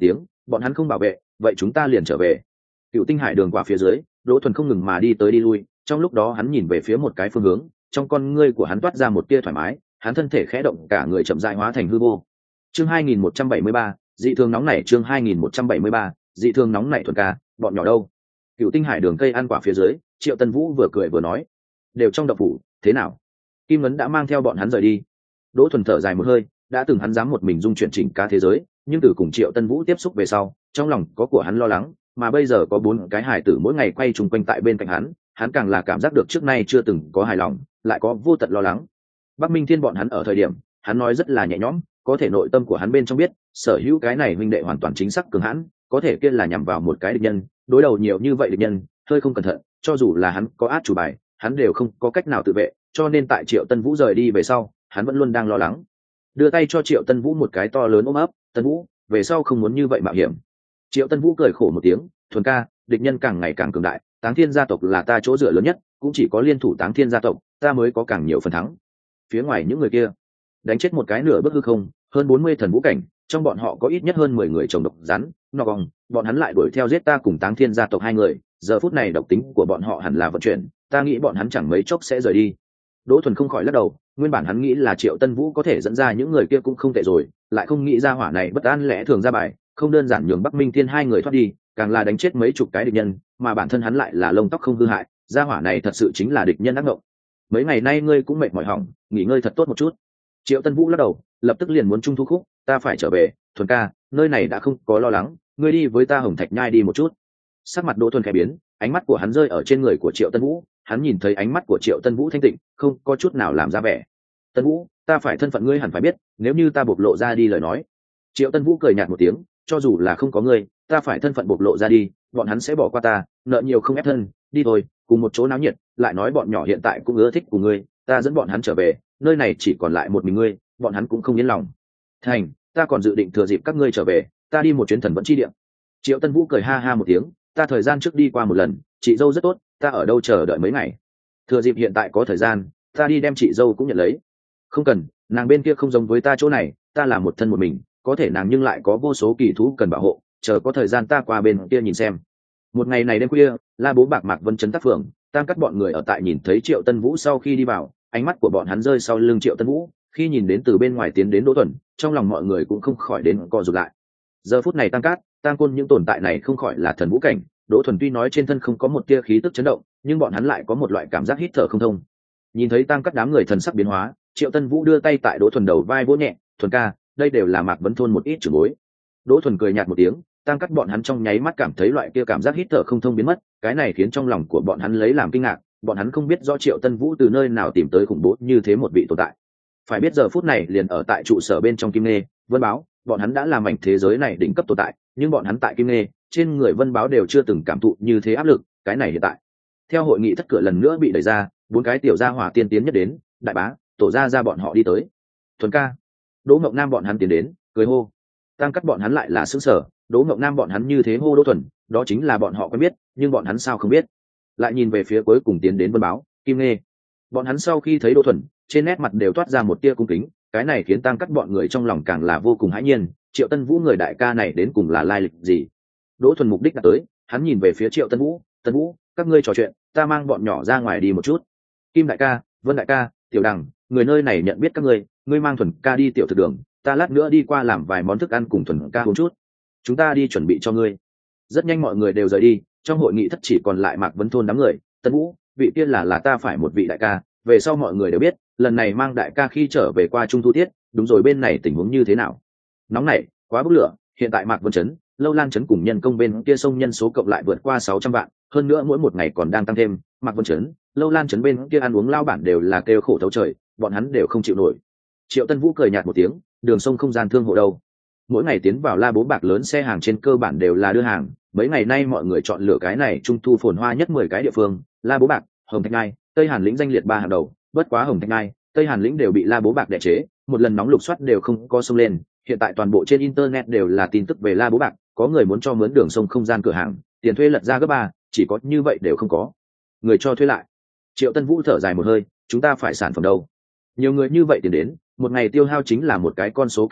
bọn hắn không bảo vệ, vậy chúng ta liền trở về. Cựu Tinh Hải Đường quả phía dưới, Đỗ Thuần không ngừng mà đi tới đi lui, trong lúc đó hắn nhìn về phía một cái phương hướng, trong con ngươi của hắn toát ra một tia thoải mái, hắn thân thể khẽ động, cả người chậm rãi hóa thành hư vô. Chương 2173, dị thường nóng nảy. Chương 2173, dị thường nóng nảy. Thuần ca, bọn nhỏ đâu? Cựu Tinh Hải Đường cây ăn quả phía dưới, Triệu Tân Vũ vừa cười vừa nói, đều trong động phủ. Thế nào? Kim Ngấn đã mang theo bọn hắn rời đi. Đỗ Thuần thở dài một hơi, đã từng hắn dám một mình dung chuyển chỉnh cả thế giới, nhưng từ cùng Triệu Tân Vũ tiếp xúc về sau, trong lòng có của hắn lo lắng, mà bây giờ có 4 cái hài tử mỗi ngày quay trùng quanh tại bên cạnh hắn càng là cảm giác được trước nay chưa từng có hài lòng, lại có vô tận lo lắng. Bắc Minh Thiên bọn hắn ở thời điểm, hắn nói rất là nhẹ nhõm, có thể nội tâm của hắn bên trong biết, sở hữu cái này huynh đệ hoàn toàn chính xác cường hãn, có thể kia là nhằm vào một cái địch nhân, đối đầu nhiều như vậy địch nhân, hơi không cẩn thận, cho dù là hắn có át chủ bài, hắn đều không có cách nào tự vệ, cho nên tại Triệu Tân Vũ rời đi về sau, hắn vẫn luôn đang lo lắng. Đưa tay cho Triệu Tân Vũ một cái to lớn ôm ấp, "Tân Vũ, về sau không muốn như vậy mạo hiểm." Triệu Tân Vũ cười khổ một tiếng, "Thuần ca, địch nhân càng ngày càng cường đại, Táng Thiên gia tộc là ta chỗ dựa lớn nhất, cũng chỉ có liên thủ Táng Thiên gia tộc, ta mới có càng nhiều phần thắng." Phía ngoài những người kia, đánh chết một cái nửa bước hư không, hơn 40 thần vũ cảnh, trong bọn họ có ít nhất hơn 10 người trồng độc rắn, nọ gòng, bọn hắn lại đuổi theo giết ta cùng Táng Thiên gia tộc 2 người, giờ phút này độc tính của bọn họ hẳn là vận chuyển, ta nghĩ bọn hắn chẳng mấy chốc sẽ rời đi. Đỗ Thuần không khỏi lắc đầu, nguyên bản hắn nghĩ là Triệu Tân Vũ có thể dẫn ra những người kia cũng không tệ rồi, lại không nghĩ ra hỏa này bất an lẽ thường ra bài, không đơn giản nhường Bắc Minh Thiên 2 người thoát đi, càng là đánh chết mấy chục cái địch nhân, mà bản thân hắn lại là lông tóc không hư hại, gia hỏa này thật sự chính là địch nhân ác ngộng. Mấy ngày nay ngươi cũng mệt mỏi hỏng, nghỉ ngơi thật tốt một chút. Triệu Tân Vũ lắc đầu, lập tức liền muốn trung thu khúc, ta phải trở về, Thuần ca, nơi này đã không có lo lắng, ngươi đi với ta Hồng Thạch Nhai đi một chút. Sắc mặt Đỗ Thuần khẽ biến, ánh mắt của hắn rơi ở trên người của Triệu Tân Vũ, hắn nhìn thấy ánh mắt của Triệu Tân Vũ thanh tịnh, không có chút nào làm ra vẻ. Tân Vũ, ta phải thân phận ngươi hẳn phải biết, nếu như ta bộc lộ ra đi lời nói. Triệu Tân Vũ cười nhạt một tiếng, cho dù là không có ngươi, ta phải thân phận bộc lộ ra đi, bọn hắn sẽ bỏ qua ta, nợ nhiều không ép thân, đi thôi, cùng một chỗ náo nhiệt, lại nói bọn nhỏ hiện tại cũng ưa thích cùng ngươi, ta dẫn bọn hắn trở về, nơi này chỉ còn lại một mình ngươi, bọn hắn cũng không yên lòng. Thành, ta còn dự định thừa dịp các ngươi trở về, ta đi một chuyến Thần Vẫn Chi Địa. Triệu Tân Vũ cười ha ha một tiếng, ta thời gian trước đi qua một lần, chị dâu rất tốt, ta ở đâu chờ đợi mấy ngày. Thừa dịp hiện tại có thời gian, ta đi đem chị dâu cũng nhận lấy. Không cần, nàng bên kia không giống với ta chỗ này, ta là một thân một mình, có thể nàng nhưng lại có vô số kỳ thú cần bảo hộ, chờ có thời gian ta qua bên kia nhìn xem. Một ngày này đêm khuya, La Bố Bạc Mạc Vân Trấn Tác Phường, Tam Cắt bọn người ở tại nhìn thấy Triệu Tân Vũ sau khi đi vào, ánh mắt của bọn hắn rơi sau lưng Triệu Tân Vũ, khi nhìn đến từ bên ngoài tiến đến Đỗ Thuần, trong lòng mọi người cũng không khỏi đến co rụt lại. Giờ phút này Tam Cát, Tam Côn những tồn tại này không khỏi là thần vũ cảnh, Đỗ Thuần tuy nói trên thân không có một tia khí tức chấn động, nhưng bọn hắn lại có một loại cảm giác hít thở không thông. Nhìn thấy Tam Cát đám người thần sắc biến hóa, Triệu Tân Vũ đưa tay tại Đỗ Thuần đầu vai vỗ nhẹ, "Thuần ca, đây đều là Mạc Vấn thôn một ít trưởng bối." Đỗ Thuần cười nhạt một tiếng, Tam Cát bọn hắn trong nháy mắt cảm thấy loại kia cảm giác hít thở không thông biến mất, cái này khiến trong lòng của bọn hắn lấy làm kinh ngạc, bọn hắn không biết do Triệu Tân Vũ từ nơi nào tìm tới khủng bố như thế một vị tồn tại. Phải biết giờ phút này liền ở tại trụ sở bên trong Kim Nê, Vân Báo, bọn hắn đã làm mảnh thế giới này đỉnh cấp tồn tại, nhưng bọn hắn tại Kim Nê, trên người Vân Báo đều chưa từng cảm thụ như thế áp lực, cái này hiện tại. Theo hội nghị thất cửa lần nữa bị đẩy ra, 4 cái tiểu gia hỏa tiên tiến nhất đến, đại bá, tổ gia ra bọn họ đi tới. Thuần ca, Đỗ Mộng Nam bọn hắn tiến đến, cười hô. Tam Cắt bọn hắn lại là sững sờ, Đỗ Mộng Nam bọn hắn như thế hô Đỗ Thuần, đó chính là bọn họ quen biết, nhưng bọn hắn sao không biết. Lại nhìn về phía cuối cùng tiến đến Vân Báo, Kim Nê. Bọn hắn sau khi thấy Đỗ Thuần, trên nét mặt đều toát ra một tia cung kính, cái này khiến Tam Cắt bọn người trong lòng càng là vô cùng hãi nhiên, Triệu Tân Vũ người đại ca này đến cùng là lai lịch gì? Đỗ Thuần mục đích đã tới, hắn nhìn về phía Triệu Tân Vũ, "Tân Vũ, các ngươi trò chuyện, ta mang bọn nhỏ ra ngoài đi một chút." Kim đại ca, Vân đại ca, Tiểu Đằng, người nơi này nhận biết các ngươi, ngươi mang Thuần ca đi tiểu thực đường, ta lát nữa đi qua làm vài món thức ăn cùng Thuần ca uống chút. Chúng ta đi chuẩn bị cho ngươi. Rất nhanh mọi người đều rời đi, trong hội nghị thất chỉ còn lại Mạc Vấn thôn đám người. Tân Vũ, vị tiên là ta phải một vị đại ca, về sau mọi người đều biết, lần này mang đại ca khi trở về qua Trung Thu Tiết, đúng rồi bên này tình huống như thế nào? Nóng này, quá bốc lửa, hiện tại Mạc Vân trấn, Lâu Lan trấn cùng nhân công bên kia sông nhân số cộng lại vượt qua 600 vạn, hơn nữa mỗi một ngày còn đang tăng thêm, Mạc Vân trấn, Lâu Lan trấn bên kia ăn uống lao bản đều là kêu khổ thấu trời, bọn hắn đều không chịu nổi. Triệu Tân Vũ cười nhạt một tiếng, đường sông không gian thương hộ đâu. Mỗi ngày tiến vào La Bố Bạc lớn xe hàng trên cơ bản đều là đưa hàng, mấy ngày nay mọi người chọn lựa cái này trung thu phồn hoa nhất 10 cái địa phương, La Bố Bạc, Hồng Thạch Ngai, Tây Hàn lĩnh danh liệt 3 hàng đầu, bất quá Hồng Thạch Ngai, Tây Hàn lĩnh đều bị La Bố Bạc đè chế, một lần nóng lục soát đều không có sông lên, hiện tại toàn bộ trên internet đều là tin tức về La Bố Bạc, có người muốn cho mướn đường sông không gian cửa hàng, tiền thuê lật ra gấp 3, chỉ có như vậy đều không có người cho thuê lại. Triệu Tân Vũ thở dài một hơi, chúng ta phải sản phẩm đâu? Nhiều người như vậy tiền đến, một ngày tiêu hao chính là một cái con số kinh người,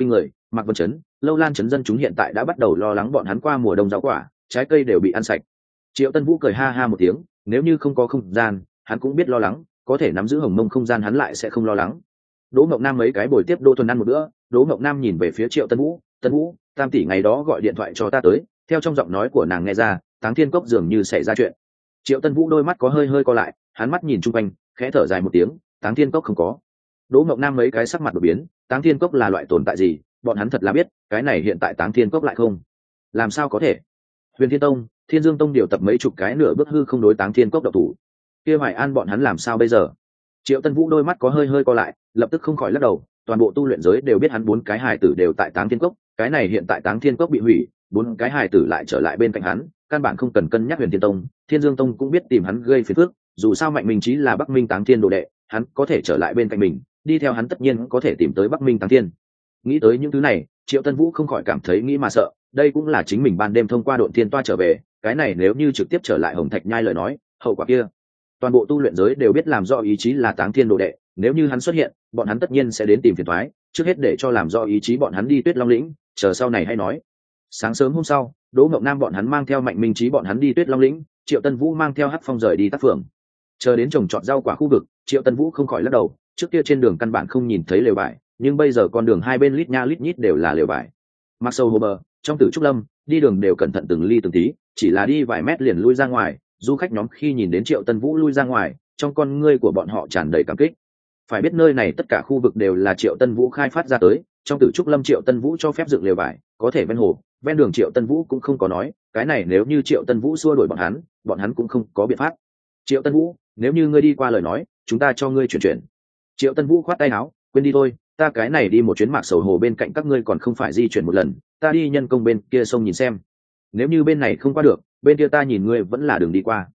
Mạc Vân Chấn, Lâu Lan Chấn dân chúng hiện tại đã bắt đầu lo lắng bọn hắn qua mùa đông rau quả, trái cây đều bị ăn sạch. Triệu Tân Vũ cười ha ha một tiếng, nếu như không có không gian, hắn cũng biết lo lắng, có thể nắm giữ hồng mông không gian hắn lại sẽ không lo lắng. Đỗ Ngọc Nam mấy cái bồi tiếp Đỗ Thuần ăn một bữa, Đỗ Ngọc Nam nhìn về phía Triệu Tân Vũ, "Tân Vũ, Tam tỷ ngày đó gọi điện thoại cho ta tới." Theo trong giọng nói của nàng nghe ra, Táng Thiên Cốc dường như xảy ra chuyện. Triệu Tân Vũ đôi mắt có hơi co lại, hắn mắt nhìn chung quanh, khẽ thở dài một tiếng, "Táng Thiên Cốc không có." Đỗ Ngọc Nam mấy cái sắc mặt đổi biến, Táng Thiên Cốc là loại tồn tại gì, bọn hắn thật là biết, cái này hiện tại Táng Thiên Cốc lại không. Làm sao có thể? Huyền Thiên Tông, Thiên Dương Tông điều tập mấy chục cái nửa bước hư không đối Táng Thiên Cốc độc thủ. Kia Hoài An bọn hắn làm sao bây giờ? Triệu Tân Vũ đôi mắt có hơi co lại, lập tức không khỏi lắc đầu, toàn bộ tu luyện giới đều biết hắn bốn cái hài tử đều tại Táng Thiên Cốc, cái này hiện tại Táng Thiên Cốc bị hủy, bốn cái hài tử lại trở lại bên cạnh hắn, căn bản không cần cân nhắc Huyền Thiên Tông, Thiên Dương Tông cũng biết tìm hắn gây phiền phức, dù sao Mạnh Minh Chí là Bắc Minh Táng Thiên đồ đệ, hắn có thể trở lại bên cạnh mình, đi theo hắn tất nhiên có thể tìm tới Bắc Minh Táng Thiên. Nghĩ tới những thứ này, Triệu Tân Vũ không khỏi cảm thấy nghĩ mà sợ, đây cũng là chính mình ban đêm thông qua độn thiên toa trở về, cái này nếu như trực tiếp trở lại Hồng Thạch Nhai lời nói, hậu quả kia toàn bộ tu luyện giới đều biết làm rõ ý chí là Táng Thiên đồ đệ, nếu như hắn xuất hiện, bọn hắn tất nhiên sẽ đến tìm phiền toái, trước hết để cho làm rõ ý chí bọn hắn đi Tuyết Long lĩnh, chờ sau này hay nói. Sáng sớm hôm sau, Đỗ Ngọc Nam bọn hắn mang theo Mạnh Minh Chí bọn hắn đi Tuyết Long lĩnh, Triệu Tân Vũ mang theo Hắc Phong rời đi Tác Phường. Chờ đến trồng trọt rau quả khu vực, Triệu Tân Vũ không khỏi lắc đầu, trước kia trên đường căn bản không nhìn thấy lều vải, nhưng bây giờ con đường hai bên lít nha lít nhít đều là lều vải. Mặc sâu hồ bờ, trong Tử Trúc Lâm, đi đường đều cẩn thận từng ly từng tí, chỉ là đi vài mét liền lui ra ngoài, du khách nhóm khi nhìn đến Triệu Tân Vũ lui ra ngoài, trong con ngươi của bọn họ tràn đầy cảm kích. Phải biết nơi này tất cả khu vực đều là Triệu Tân Vũ khai phát ra tới, trong Tử Trúc Lâm Triệu Tân Vũ cho phép dựng lều vải, có thể ven hồ, ven đường Triệu Tân Vũ cũng không có nói, cái này nếu như Triệu Tân Vũ xua đuổi bọn hắn cũng không có biện pháp. Triệu Tân Vũ, nếu như ngươi đi qua lời nói, chúng ta cho ngươi chuyển. Triệu Tân Vũ khoát tay áo, quên đi thôi, ta cái này đi một chuyến Mạc Sầu Hồ bên cạnh các ngươi còn không phải di chuyển một lần, ta đi nhân công bên kia sông nhìn xem. Nếu như bên này không qua được, bên kia ta nhìn ngươi vẫn là đường đi qua.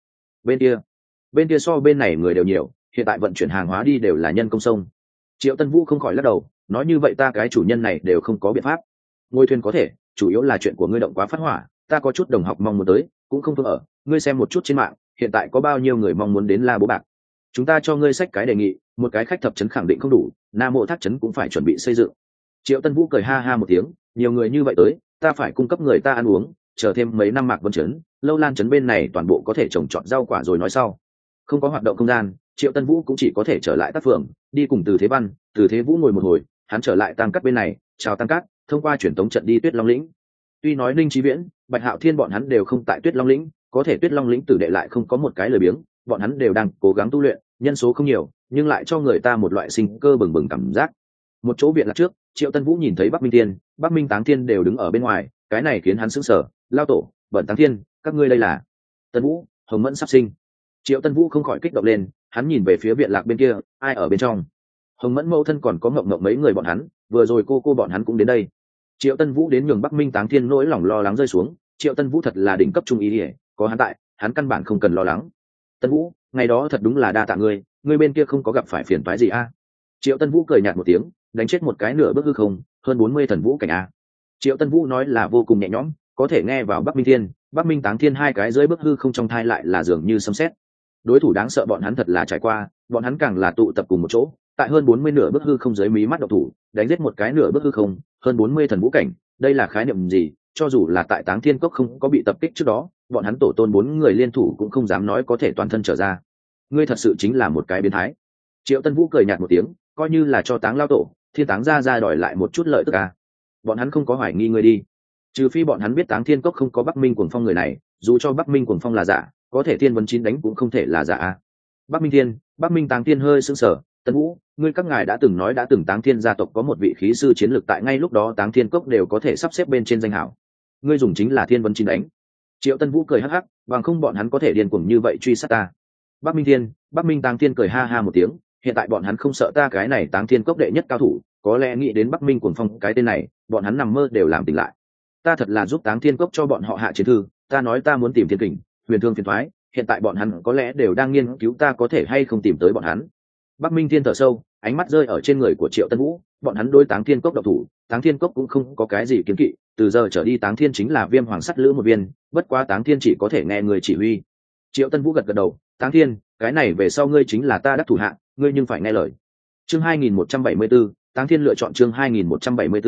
Bên kia so bên này người đều nhiều, hiện tại vận chuyển hàng hóa đi đều là nhân công sông. Triệu Tân Vũ không khỏi lắc đầu, nói như vậy ta cái chủ nhân này đều không có biện pháp. Ngôi thuyền có thể, chủ yếu là chuyện của ngươi động quá phát hỏa, ta có chút đồng học mong muốn tới, cũng không phương ở, ngươi xem một chút trên mạng, hiện tại có bao nhiêu người mong muốn đến La Bố Bạc. Chúng ta cho ngươi sách cái đề nghị, một cái khách thập trấn khẳng định không đủ, Nam Mộ Thác trấn cũng phải chuẩn bị xây dựng. Triệu Tân Vũ cười ha ha một tiếng, nhiều người như vậy tới, ta phải cung cấp người ta ăn uống, chờ thêm mấy năm Mạc Vân trấn, Lâu Lan trấn bên này toàn bộ có thể trồng trọt rau quả rồi nói sau. Không có hoạt động không gian, Triệu Tân Vũ cũng chỉ có thể trở lại Tác Phường, đi cùng Từ Thế Văn, Từ Thế Vũ ngồi một hồi, hắn trở lại Tăng Cát bên này, chào Tăng Cát, thông qua truyền tống trận đi Tuyết Long lĩnh. Tuy nói Ninh Chí Viễn, Bạch Hạo Thiên bọn hắn đều không tại Tuyết Long lĩnh, có thể Tuyết Long lĩnh tử đệ lại không có một cái lười biếng, bọn hắn đều đang cố gắng tu luyện, nhân số không nhiều, nhưng lại cho người ta một loại sinh cơ bừng bừng cảm giác. Một chỗ viện lạc trước, Triệu Tân Vũ nhìn thấy Bắc Minh Tiên, Bắc Minh Táng Thiên đều đứng ở bên ngoài, cái này khiến hắn sững sờ, lao tổ, Bẩn Táng Thiên, các ngươi đây là? Tân Vũ, Hồng Mẫn sắp sinh. Triệu Tân Vũ không khỏi kích động lên, hắn nhìn về phía viện lạc bên kia, ai ở bên trong? Hồng Mẫn mẫu thân còn có Ngộng Ngộng mấy người bọn hắn, vừa rồi cô bọn hắn cũng đến đây. Triệu Tân Vũ đến nhường Bắc Minh Táng Thiên nỗi lòng lo lắng rơi xuống, Triệu Tân Vũ thật là đỉnh cấp trung ý liễu, có hắn tại, hắn căn bản không cần lo lắng. Tân Vũ, ngày đó thật đúng là đa tạ ngươi bên kia không có gặp phải phiền toái gì a? Triệu Tân Vũ cười nhạt một tiếng, đánh chết một cái nửa bước hư không, hơn 40 thần vũ cảnh a. Triệu Tân Vũ nói là vô cùng nhẹ nhõm, có thể nghe vào Bắc Minh Thiên, Bắc Minh Táng Thiên hai cái dưới bước hư không trong thai lại là dường như sấm sét. Đối thủ đáng sợ bọn hắn thật là trải qua, bọn hắn càng là tụ tập cùng một chỗ, tại hơn 40 nửa bước hư không dưới mí mắt độc thủ, đánh giết một cái nửa bước hư không, hơn 40 thần vũ cảnh, đây là khái niệm gì? Cho dù là tại Táng Thiên Cốc không có bị tập kích trước đó, bọn hắn tổ tôn 4 người liên thủ cũng không dám nói có thể toàn thân trở ra. Ngươi thật sự chính là một cái biến thái. Triệu Tân Vũ cười nhạt một tiếng, coi như là cho Táng lao tổ, Thiên Táng ra đòi lại một chút lợi tức à? Bọn hắn không có hoài nghi ngươi đi, trừ phi bọn hắn biết Táng Thiên Cốc không có Bắc Minh Cuồng Phong người này, dù cho Bắc Minh Cuồng Phong là giả, có thể Thiên Vấn Chín đánh cũng không thể là giả à? Bắc Minh Thiên, Bắc Minh Táng Thiên hơi sững sờ, Tân Vũ, ngươi các ngài đã từng nói đã từng Táng Thiên gia tộc có một vị khí sư chiến lược tại ngay lúc đó Táng Thiên Cốc đều có thể sắp xếp bên trên danh hảo. Ngươi dùng chính là Thiên Vấn Chín đánh. Triệu Tân Vũ cười hắc hắc, bằng không bọn hắn có thể điên cuồng như vậy truy sát ta. Bắc Minh Thiên, Bắc Minh Táng Thiên cười ha ha một tiếng, hiện tại bọn hắn không sợ ta cái này Táng Thiên Cốc đệ nhất cao thủ, có lẽ nghĩ đến Bắc Minh Cuồng Phong cái tên này, bọn hắn nằm mơ đều làm tỉnh lại. Ta thật là giúp Táng Thiên Cốc cho bọn họ hạ chiến thư, ta nói ta muốn tìm Thiên Kình, Huyền Thương phiền thoái, hiện tại bọn hắn có lẽ đều đang nghiên cứu ta có thể hay không tìm tới bọn hắn. Bắc Minh Thiên thở sâu, ánh mắt rơi ở trên người của Triệu Tân Vũ, bọn hắn đối Táng Thiên Cốc độc thủ, Táng Thiên Cốc cũng không có cái gì kiến kỵ, từ giờ trở đi Táng Thiên chính là Viêm Hoàng sắt lữ một viên, bất quá Táng Thiên chỉ có thể nghe người chỉ huy. Triệu Tân Vũ gật gật đầu, Táng Thiên, cái này về sau ngươi chính là ta đắc thủ hạ, ngươi nhưng phải nghe lời. Chương 2174, Táng Thiên lựa chọn chương 2174,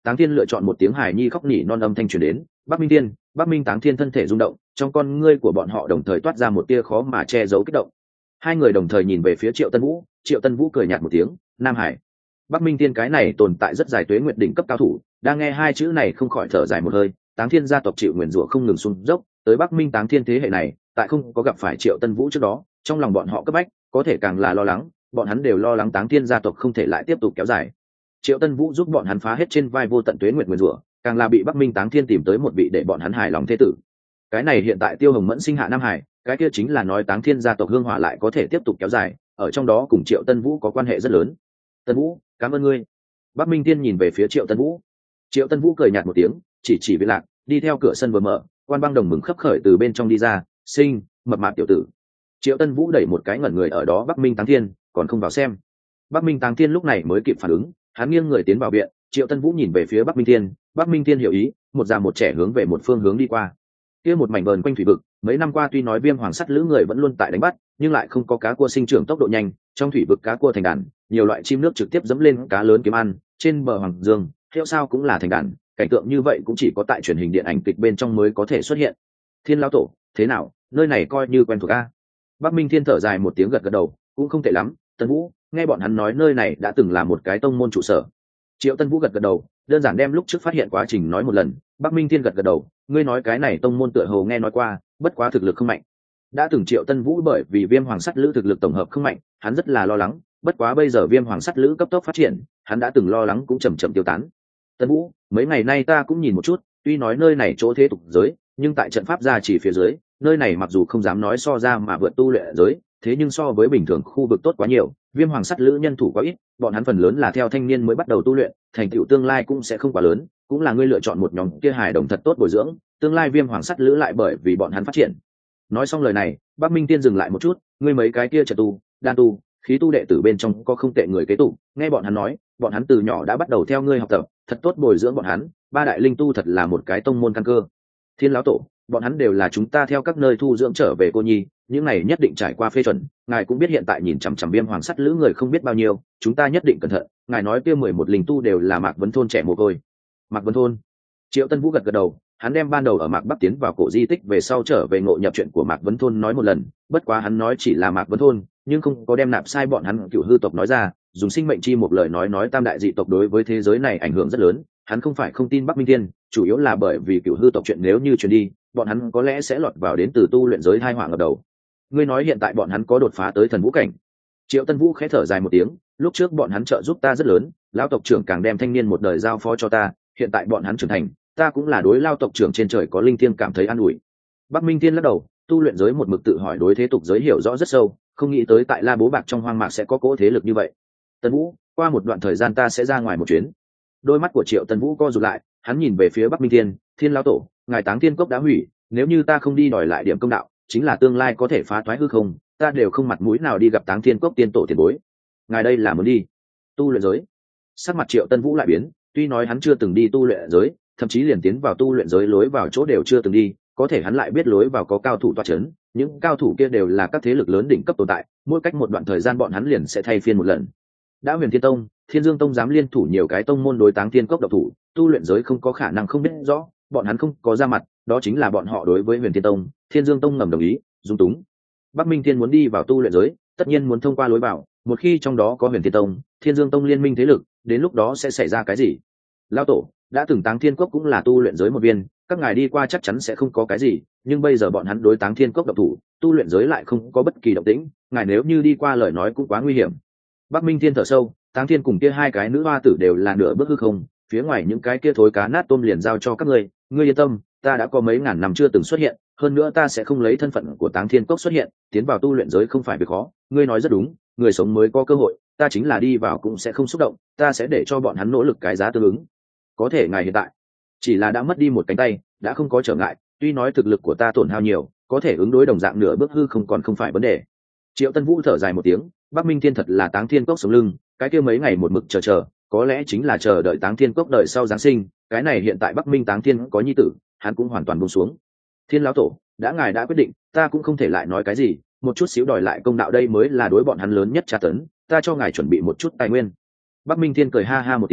Táng Thiên lựa chọn một tiếng hài nhi khóc nỉ non âm thanh truyền đến. Bắc Minh Thiên, Bắc Minh Táng Thiên thân thể rung động, trong con ngươi của bọn họ đồng thời toát ra một tia khó mà che giấu kích động. Hai người đồng thời nhìn về phía Triệu Tân Vũ. Triệu Tân Vũ cười nhạt một tiếng, Nam Hải. Bắc Minh Thiên cái này tồn tại rất dài tuế nguyệt đỉnh cấp cao thủ, đang nghe hai chữ này không khỏi thở dài một hơi. Táng Thiên gia tộc chịu nguyền rủa không ngừng xung dốc, tới Bắc Minh Táng Thiên thế hệ này, tại không có gặp phải Triệu Tân Vũ trước đó, trong lòng bọn họ cấp bách, có thể càng là lo lắng, bọn hắn đều lo lắng Táng Thiên gia tộc không thể lại tiếp tục kéo dài. Triệu Tân Vũ giúp bọn hắn phá hết trên vai vô tận tuế nguyệt nguyền rủa, càng là bị Bắc Minh Táng Thiên tìm tới một vị để bọn hắn hài lòng thế tử. Cái này hiện tại Tiêu Hồng Mẫn sinh hạ Nam Hải, cái kia chính là nói Táng Thiên gia tộc hương hỏa lại có thể tiếp tục kéo dài, ở trong đó cùng Triệu Tân Vũ có quan hệ rất lớn. Tân Vũ, cảm ơn ngươi. Bắc Minh Thiên nhìn về phía Triệu Tân Vũ. Triệu Tân Vũ cười nhạt một tiếng, chỉ Viễn Lạc, đi theo cửa sân vừa mở, Quan Băng Đồng mừng khấp khởi từ bên trong đi ra, sinh, mập mạp tiểu tử. Triệu Tân Vũ đẩy một cái ngẩn người ở đó Bắc Minh Táng Thiên, còn không vào xem. Bắc Minh Táng Thiên lúc này mới kịp phản ứng, hắn nghiêng người tiến vào viện. Triệu Tân Vũ nhìn về phía Bắc Minh Thiên, Bắc Minh Thiên hiểu ý, một già một trẻ hướng về một phương hướng đi qua. Kia một mảnh vờn quanh thủy vực, mấy năm qua tuy nói Viêm Hoàng Sắt Lữ người vẫn luôn tại đánh bắt, nhưng lại không có cá cua sinh trưởng tốc độ nhanh, trong thủy vực cá cua thành đàn, nhiều loại chim nước trực tiếp dẫm lên cá lớn kiếm ăn, trên bờ Hoàng Dương, heo sao cũng là thành đàn, cảnh tượng như vậy cũng chỉ có tại truyền hình điện ảnh kịch bên trong mới có thể xuất hiện. Thiên lão tổ, thế nào, nơi này coi như quen thuộc a? Bắc Minh Thiên thở dài một tiếng gật gật đầu, cũng không tệ lắm. Tân Vũ, nghe bọn hắn nói nơi này đã từng là một cái tông môn trụ sở. Triệu Tân Vũ gật gật đầu, đơn giản đem lúc trước phát hiện quá trình nói một lần. Bắc Minh Thiên gật gật đầu, ngươi nói cái này tông môn tựa hồ nghe nói qua, bất quá thực lực không mạnh. Đã từng Triệu Tân Vũ bởi vì Viêm Hoàng Sắt Lữ thực lực tổng hợp không mạnh, hắn rất là lo lắng, bất quá bây giờ Viêm Hoàng Sắt Lữ cấp tốc phát triển, hắn đã từng lo lắng cũng chậm chậm tiêu tán. Tân Vũ, mấy ngày nay ta cũng nhìn một chút, tuy nói nơi này chỗ thế tục giới, nhưng tại trận pháp gia chỉ phía dưới, nơi này mặc dù không dám nói so ra mà vượt tu luyện giới, thế nhưng so với bình thường khu vực tốt quá nhiều. Viêm Hoàng Sắt Lữ nhân thủ quá ít, bọn hắn phần lớn là theo thanh niên mới bắt đầu tu luyện, thành tựu tương lai cũng sẽ không quá lớn, cũng là ngươi lựa chọn một nhóm kia hài đồng thật tốt bồi dưỡng, tương lai Viêm Hoàng Sắt Lữ lại bởi vì bọn hắn phát triển. Nói xong lời này, Bắc Minh Tiên dừng lại một chút, ngươi mấy cái kia trận tu, đan tu, khí tu đệ tử bên trong có không tệ người kế tục, nghe bọn hắn nói, bọn hắn từ nhỏ đã bắt đầu theo ngươi học tập, thật tốt bồi dưỡng bọn hắn, ba đại linh tu thật là một cái tông môn căn cơ. Thiên lão tổ, bọn hắn đều là chúng ta theo các nơi thu dưỡng trở về cô nhi, những này nhất định trải qua phê chuẩn, ngài cũng biết hiện tại nhìn chằm chằm Viêm Hoàng Sắt Lữ người không biết bao nhiêu, chúng ta nhất định cẩn thận. Ngài nói kia 11 linh tu đều là Mạc Vấn thôn trẻ mồ côi. Mạc Vấn thôn? Triệu Tân Vũ gật gật đầu, hắn đem ban đầu ở Mạc Bắc tiến vào cổ di tích về sau trở về ngộ nhập chuyện của Mạc Vấn thôn nói một lần, bất quá hắn nói chỉ là Mạc Vấn thôn, nhưng không có đem nạp sai bọn hắn Cửu Hư tộc nói ra, dùng sinh mệnh chi một lời nói tam đại dị tộc đối với thế giới này ảnh hưởng rất lớn. Hắn không phải không tin Bắc Minh Thiên, chủ yếu là bởi vì Cửu Hư tộc chuyện nếu như truyền đi, bọn hắn có lẽ sẽ lọt vào đến từ tu luyện giới tai họa ngập đầu. Ngươi nói hiện tại bọn hắn có đột phá tới thần vũ cảnh? Triệu Tân Vũ khẽ thở dài một tiếng, lúc trước bọn hắn trợ giúp ta rất lớn, lão tộc trưởng càng đem thanh niên một đời giao phó cho ta, hiện tại bọn hắn trưởng thành, ta cũng là đối lao tộc trưởng trên trời có linh thiêng cảm thấy an ủi. Bắc Minh Thiên lắc đầu, tu luyện giới một mực tự hỏi đối thế tục giới hiểu rõ rất sâu, không nghĩ tới tại La Bố Bạc trong hoang mạc sẽ có cỗ thế lực như vậy. Tân Vũ, qua một đoạn thời gian ta sẽ ra ngoài một chuyến. Đôi mắt của Triệu Tân Vũ co rụt lại, hắn nhìn về phía Bắc Minh Thiên, Thiên lão tổ, ngài Táng Thiên Cốc đã hủy, nếu như ta không đi đòi lại điểm công đạo, chính là tương lai có thể phá thoái hư không, ta đều không mặt mũi nào đi gặp Táng Thiên Cốc tiên tổ tiền bối. Ngài đây là muốn đi tu luyện giới? Sắc mặt Triệu Tân Vũ lại biến, tuy nói hắn chưa từng đi tu luyện giới, thậm chí liền tiến vào tu luyện giới lối vào chỗ đều chưa từng đi, có thể hắn lại biết lối vào có cao thủ toa chấn, những cao thủ kia đều là các thế lực lớn đỉnh cấp tồn tại, mỗi cách một đoạn thời gian bọn hắn liền sẽ thay phiên một lần. Đã Huyền Thiên Tông, Thiên Dương Tông dám liên thủ nhiều cái tông môn đối Táng Thiên Cốc độc thủ, tu luyện giới không có khả năng không biết rõ, bọn hắn không có ra mặt, đó chính là bọn họ đối với Huyền Thiên Tông, Thiên Dương Tông ngầm đồng ý, dung túng. Bắc Minh Thiên muốn đi vào tu luyện giới, tất nhiên muốn thông qua lối vào, một khi trong đó có Huyền Thiên Tông, Thiên Dương Tông liên minh thế lực, đến lúc đó sẽ xảy ra cái gì? Lão tổ, đã từng Táng Thiên Cốc cũng là tu luyện giới một viên, các ngài đi qua chắc chắn sẽ không có cái gì, nhưng bây giờ bọn hắn đối Táng Thiên Cốc độc thủ, tu luyện giới lại không có bất kỳ động tĩnh, ngài nếu như đi qua lời nói cũng quá nguy hiểm. Bắc Minh Thiên thở sâu, Táng Thiên cùng kia hai cái nữ hoa tử đều là nửa bước hư không, phía ngoài những cái kia thối cá nát tôm liền giao cho các ngươi, ngươi yên tâm, ta đã có mấy ngàn năm chưa từng xuất hiện, hơn nữa ta sẽ không lấy thân phận của Táng Thiên Cốc xuất hiện, tiến vào tu luyện giới không phải việc khó, ngươi nói rất đúng, người sống mới có cơ hội, ta chính là đi vào cũng sẽ không xúc động, ta sẽ để cho bọn hắn nỗ lực cái giá tương ứng. Có thể ngài hiện tại chỉ là đã mất đi một cánh tay, đã không có trở ngại, tuy nói thực lực của ta tổn hao nhiều, có thể ứng đối đồng dạng nửa bước hư không còn không phải vấn đề. Triệu Tân Vũ thở dài một tiếng, Bắc Minh Thiên thật là Táng Thiên Cốc sống lưng, cái kia mấy ngày một mực chờ, có lẽ chính là chờ đợi Táng Thiên Cốc đợi sau Giáng sinh, cái này hiện tại Bắc Minh Táng Thiên có nhi tử, hắn cũng hoàn toàn buông xuống. Thiên lão tổ, đã ngài đã quyết định, ta cũng không thể lại nói cái gì, một chút xíu đòi lại công đạo đây mới là đối bọn hắn lớn nhất tra tấn, ta cho ngài chuẩn bị một chút tài nguyên. Bắc Minh Thiên cười ha ha một tiếng,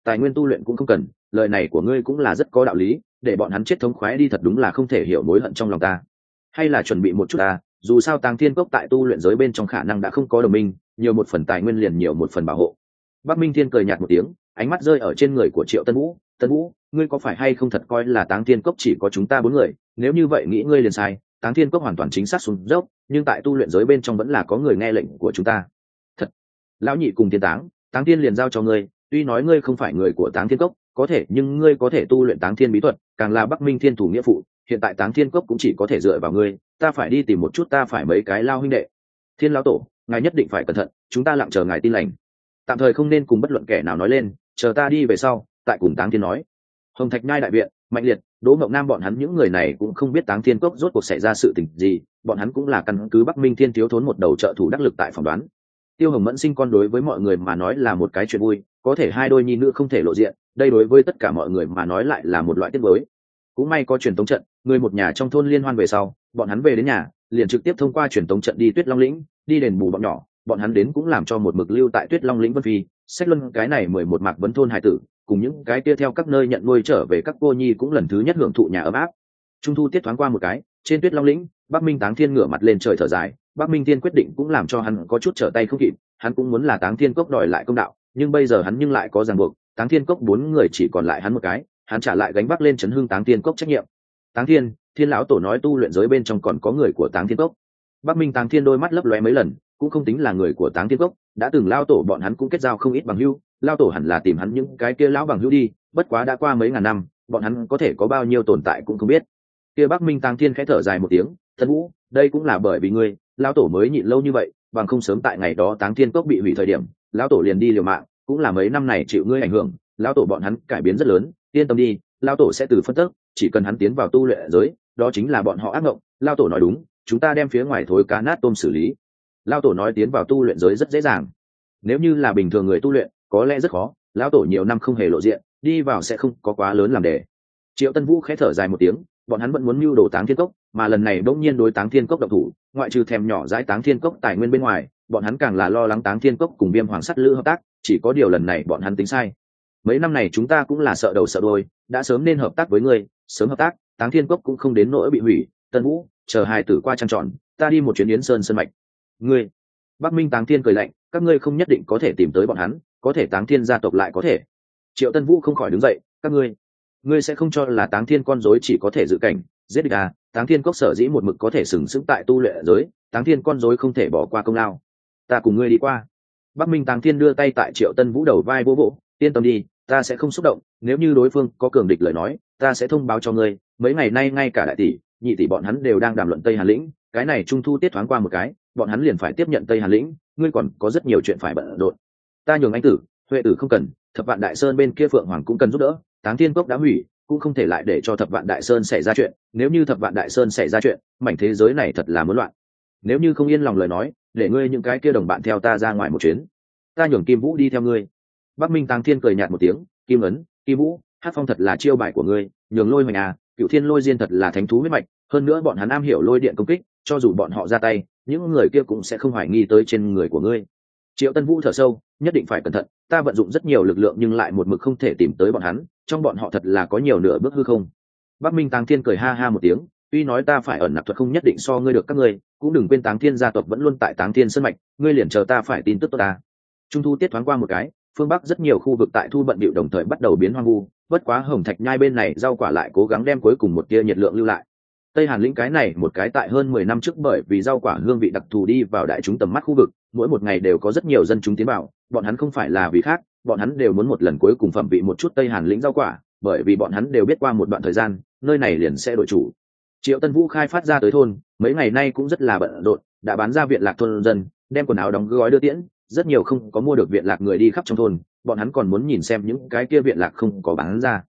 tài nguyên tu luyện cũng không cần, lời này của ngươi cũng là rất có đạo lý, để bọn hắn chết thống khoái đi thật đúng là không thể hiểu mối hận trong lòng ta. Hay là chuẩn bị một chút ta, dù sao Táng Thiên Cốc tại tu luyện giới bên trong khả năng đã không có đồng minh, nhiều một phần tài nguyên liền nhiều một phần bảo hộ. Bắc Minh Thiên cười nhạt một tiếng, ánh mắt rơi ở trên người của Triệu Tân Vũ. Tân Vũ, ngươi có phải hay không thật coi là Táng Thiên Cốc chỉ có chúng ta bốn người? Nếu như vậy nghĩ ngươi liền sai, Táng Thiên Cốc hoàn toàn chính xác xuống dốc, nhưng tại tu luyện giới bên trong vẫn là có người nghe lệnh của chúng ta. Thật, lão nhị cùng Thiên Táng, Táng Thiên liền giao cho ngươi. Tuy nói ngươi không phải người của Táng Thiên Cốc, có thể nhưng ngươi có thể tu luyện Táng Thiên bí thuật, càng là Bắc Minh Thiên thủ nghĩa phụ. Hiện tại Táng Thiên Cốc cũng chỉ có thể dựa vào ngươi, ta phải đi tìm một chút ta phải mấy cái lao huynh đệ. Thiên lão tổ, ngài nhất định phải cẩn thận, chúng ta lặng chờ ngài tin lành. Tạm thời không nên cùng bất luận kẻ nào nói lên, chờ ta đi về sau, tại cùng Táng Thiên nói. Hồng Thạch Nhai đại viện, Mạnh Liệt, Đỗ Mộng Nam bọn hắn những người này cũng không biết Táng Thiên Cốc rốt cuộc xảy ra sự tình gì, bọn hắn cũng là căn cứ Bắc Minh Thiên thiếu thốn một đầu trợ thủ đắc lực tại phỏng đoán. Tiêu Hồng Mẫn sinh con đối với mọi người mà nói là một cái chuyện vui, có thể hai đôi nhi nữ không thể lộ diện, đây đối với tất cả mọi người mà nói lại là một loại tiếc nuối. Cũng may có truyền tống trận, người một nhà trong thôn liên hoan về sau, bọn hắn về đến nhà, liền trực tiếp thông qua truyền tống trận đi Tuyết Long lĩnh, đi đền bù bọn nhỏ, bọn hắn đến cũng làm cho một mực lưu tại Tuyết Long lĩnh Vân Phi, sách luân cái này 11 mạc vấn thôn hải tử, cùng những cái kia theo các nơi nhận nuôi trở về các cô nhi cũng lần thứ nhất hưởng thụ nhà ấm áp. Trung thu tiết thoáng qua một cái, trên Tuyết Long lĩnh, Bắc Minh Táng Thiên ngửa mặt lên trời thở dài, Bắc Minh Thiên quyết định cũng làm cho hắn có chút trở tay không kịp, hắn cũng muốn là Táng Thiên Cốc đòi lại công đạo, nhưng bây giờ hắn nhưng lại có ràng buộc, Táng Thiên Cốc 4 người chỉ còn lại hắn một cái, hắn trả lại gánh vác lên chấn hương Táng Thiên Cốc trách nhiệm. Táng Thiên, Thiên lão tổ nói tu luyện giới bên trong còn có người của Táng Thiên Cốc. Bắc Minh Táng Thiên đôi mắt lấp lóe mấy lần, cũng không tính là người của Táng Thiên Cốc, đã từng lao tổ bọn hắn cũng kết giao không ít bằng hữu, lao tổ hẳn là tìm hắn những cái kia lão bằng hữu đi, bất quá đã qua mấy ngàn năm, bọn hắn có thể có bao nhiêu tồn tại cũng không biết. Kia Bắc Minh Táng Thiên khẽ thở dài một tiếng, Tân Vũ, đây cũng là bởi vì ngươi, lao tổ mới nhịn lâu như vậy, bằng không sớm tại ngày đó Táng Thiên Cốc bị hủy thời điểm, lão tổ liền đi liều mạng, cũng là mấy năm này chịu ngươi ảnh hưởng, lão tổ bọn hắn cải biến rất lớn, yên tâm đi, lão tổ sẽ từ phân tích, chỉ cần hắn tiến vào tu luyện giới, đó chính là bọn họ ác mộng. Lão tổ nói đúng, chúng ta đem phía ngoài thối cá nát tôm xử lý. Lão tổ nói tiến vào tu luyện giới rất dễ dàng, nếu như là bình thường người tu luyện, có lẽ rất khó. Lão tổ nhiều năm không hề lộ diện, đi vào sẽ không có quá lớn làm đề. Triệu Tân Vũ khẽ thở dài một tiếng, bọn hắn vẫn muốn mưu đồ Táng Thiên Cốc, mà lần này đột nhiên đối Táng Thiên Cốc động thủ, ngoại trừ thèm nhỏ dãi Táng Thiên Cốc tài nguyên bên ngoài, bọn hắn càng là lo lắng Táng Thiên Cốc cùng Viêm Hoàng Sắt Lữ hợp tác, chỉ có điều lần này bọn hắn tính sai. Mấy năm này chúng ta cũng là sợ đầu sợ đuôi, đã sớm nên hợp tác với ngươi, sớm hợp tác, Táng Thiên Cốc cũng không đến nỗi bị hủy. Tân Vũ, chờ hài tử qua trăng tròn, ta đi một chuyến Yến Sơn sơn mạch. Ngươi, Bắc Minh Táng Thiên cười lạnh, các ngươi không nhất định có thể tìm tới bọn hắn, có thể Táng Thiên gia tộc lại có thể. Triệu Tân Vũ không khỏi đứng dậy, các ngươi sẽ không cho là Táng Thiên con rối chỉ có thể dự cảnh, giết địch à? Táng Thiên Cốc sở dĩ một mực có thể sừng sững tại tu luyện giới, Táng Thiên con rối không thể bỏ qua công lao. Ta cùng ngươi đi qua. Bắc Minh Táng Thiên đưa tay tại Triệu Tân Vũ đầu vai vỗ vỗ, yên tâm đi, ta sẽ không xúc động, nếu như đối phương có cường địch lời nói, ta sẽ thông báo cho ngươi. Mấy ngày nay ngay cả đại tỷ, nhị tỷ bọn hắn đều đang đàm luận Tây Hàn lĩnh, cái này trung thu tiết thoáng qua một cái, bọn hắn liền phải tiếp nhận Tây Hàn lĩnh, ngươi còn có rất nhiều chuyện phải bận rộn. Ta nhường anh tử, Huệ tử không cần, Thập Vạn Đại Sơn bên kia Phượng Hoàng cũng cần giúp đỡ, Táng Thiên Cốc đã hủy, cũng không thể lại để cho Thập Vạn Đại Sơn xảy ra chuyện, nếu như Thập Vạn Đại Sơn xảy ra chuyện, mảnh thế giới này thật là muốn loạn. Nếu như không yên lòng lời nói, để ngươi những cái kia đồng bạn theo ta ra ngoài một chuyến, ta nhường Kim Vũ đi theo ngươi. Bắc Minh Táng Thiên cười nhạt một tiếng, Kim Ấn, Kim Vũ, Hát Phong thật là chiêu bài của ngươi, nhường Lôi Hoành à, Cựu Thiên Lôi Diên thật là thánh thú huyết mạch, hơn nữa bọn hắn am hiểu lôi điện công kích, cho dù bọn họ ra tay, những người kia cũng sẽ không hoài nghi tới trên người của ngươi. Triệu Tân Vũ thở sâu, nhất định phải cẩn thận, ta vận dụng rất nhiều lực lượng nhưng lại một mực không thể tìm tới bọn hắn, trong bọn họ thật là có nhiều nửa bước hư không. Bắc Minh Táng Thiên cười ha ha một tiếng, tuy nói ta phải ẩn nặc thuật không nhất định so ngươi được các ngươi, cũng đừng quên Táng Thiên gia tộc vẫn luôn tại Táng Thiên sơn mạch, ngươi liền chờ ta phải tin tức tốt ta. Trung thu tiết thoáng qua một cái, phương Bắc rất nhiều khu vực tại thu bận bịu đồng thời bắt đầu biến hoang vu, bất quá Hồng Thạch Nhai bên này rau quả lại cố gắng đem cuối cùng một tia nhiệt lượng lưu lại. Tây Hàn lĩnh cái này một cái tại hơn 10 năm trước bởi vì rau quả hương vị đặc thù đi vào đại chúng tầm mắt khu vực, mỗi một ngày đều có rất nhiều dân chúng tiến vào, bọn hắn không phải là vì khác, bọn hắn đều muốn một lần cuối cùng phẩm vị một chút Tây Hàn lĩnh rau quả, bởi vì bọn hắn đều biết qua một đoạn thời gian, nơi này liền sẽ đổi chủ. Triệu Tân Vũ khai phát ra tới thôn, mấy ngày nay cũng rất là bận rộn, đã bán ra viện lạc thôn dân, đem quần áo đóng gói đưa tiễn, rất nhiều không có mua được viện lạc người đi khắp trong thôn, bọn hắn còn muốn nhìn xem những cái kia viện lạc không có bán ra.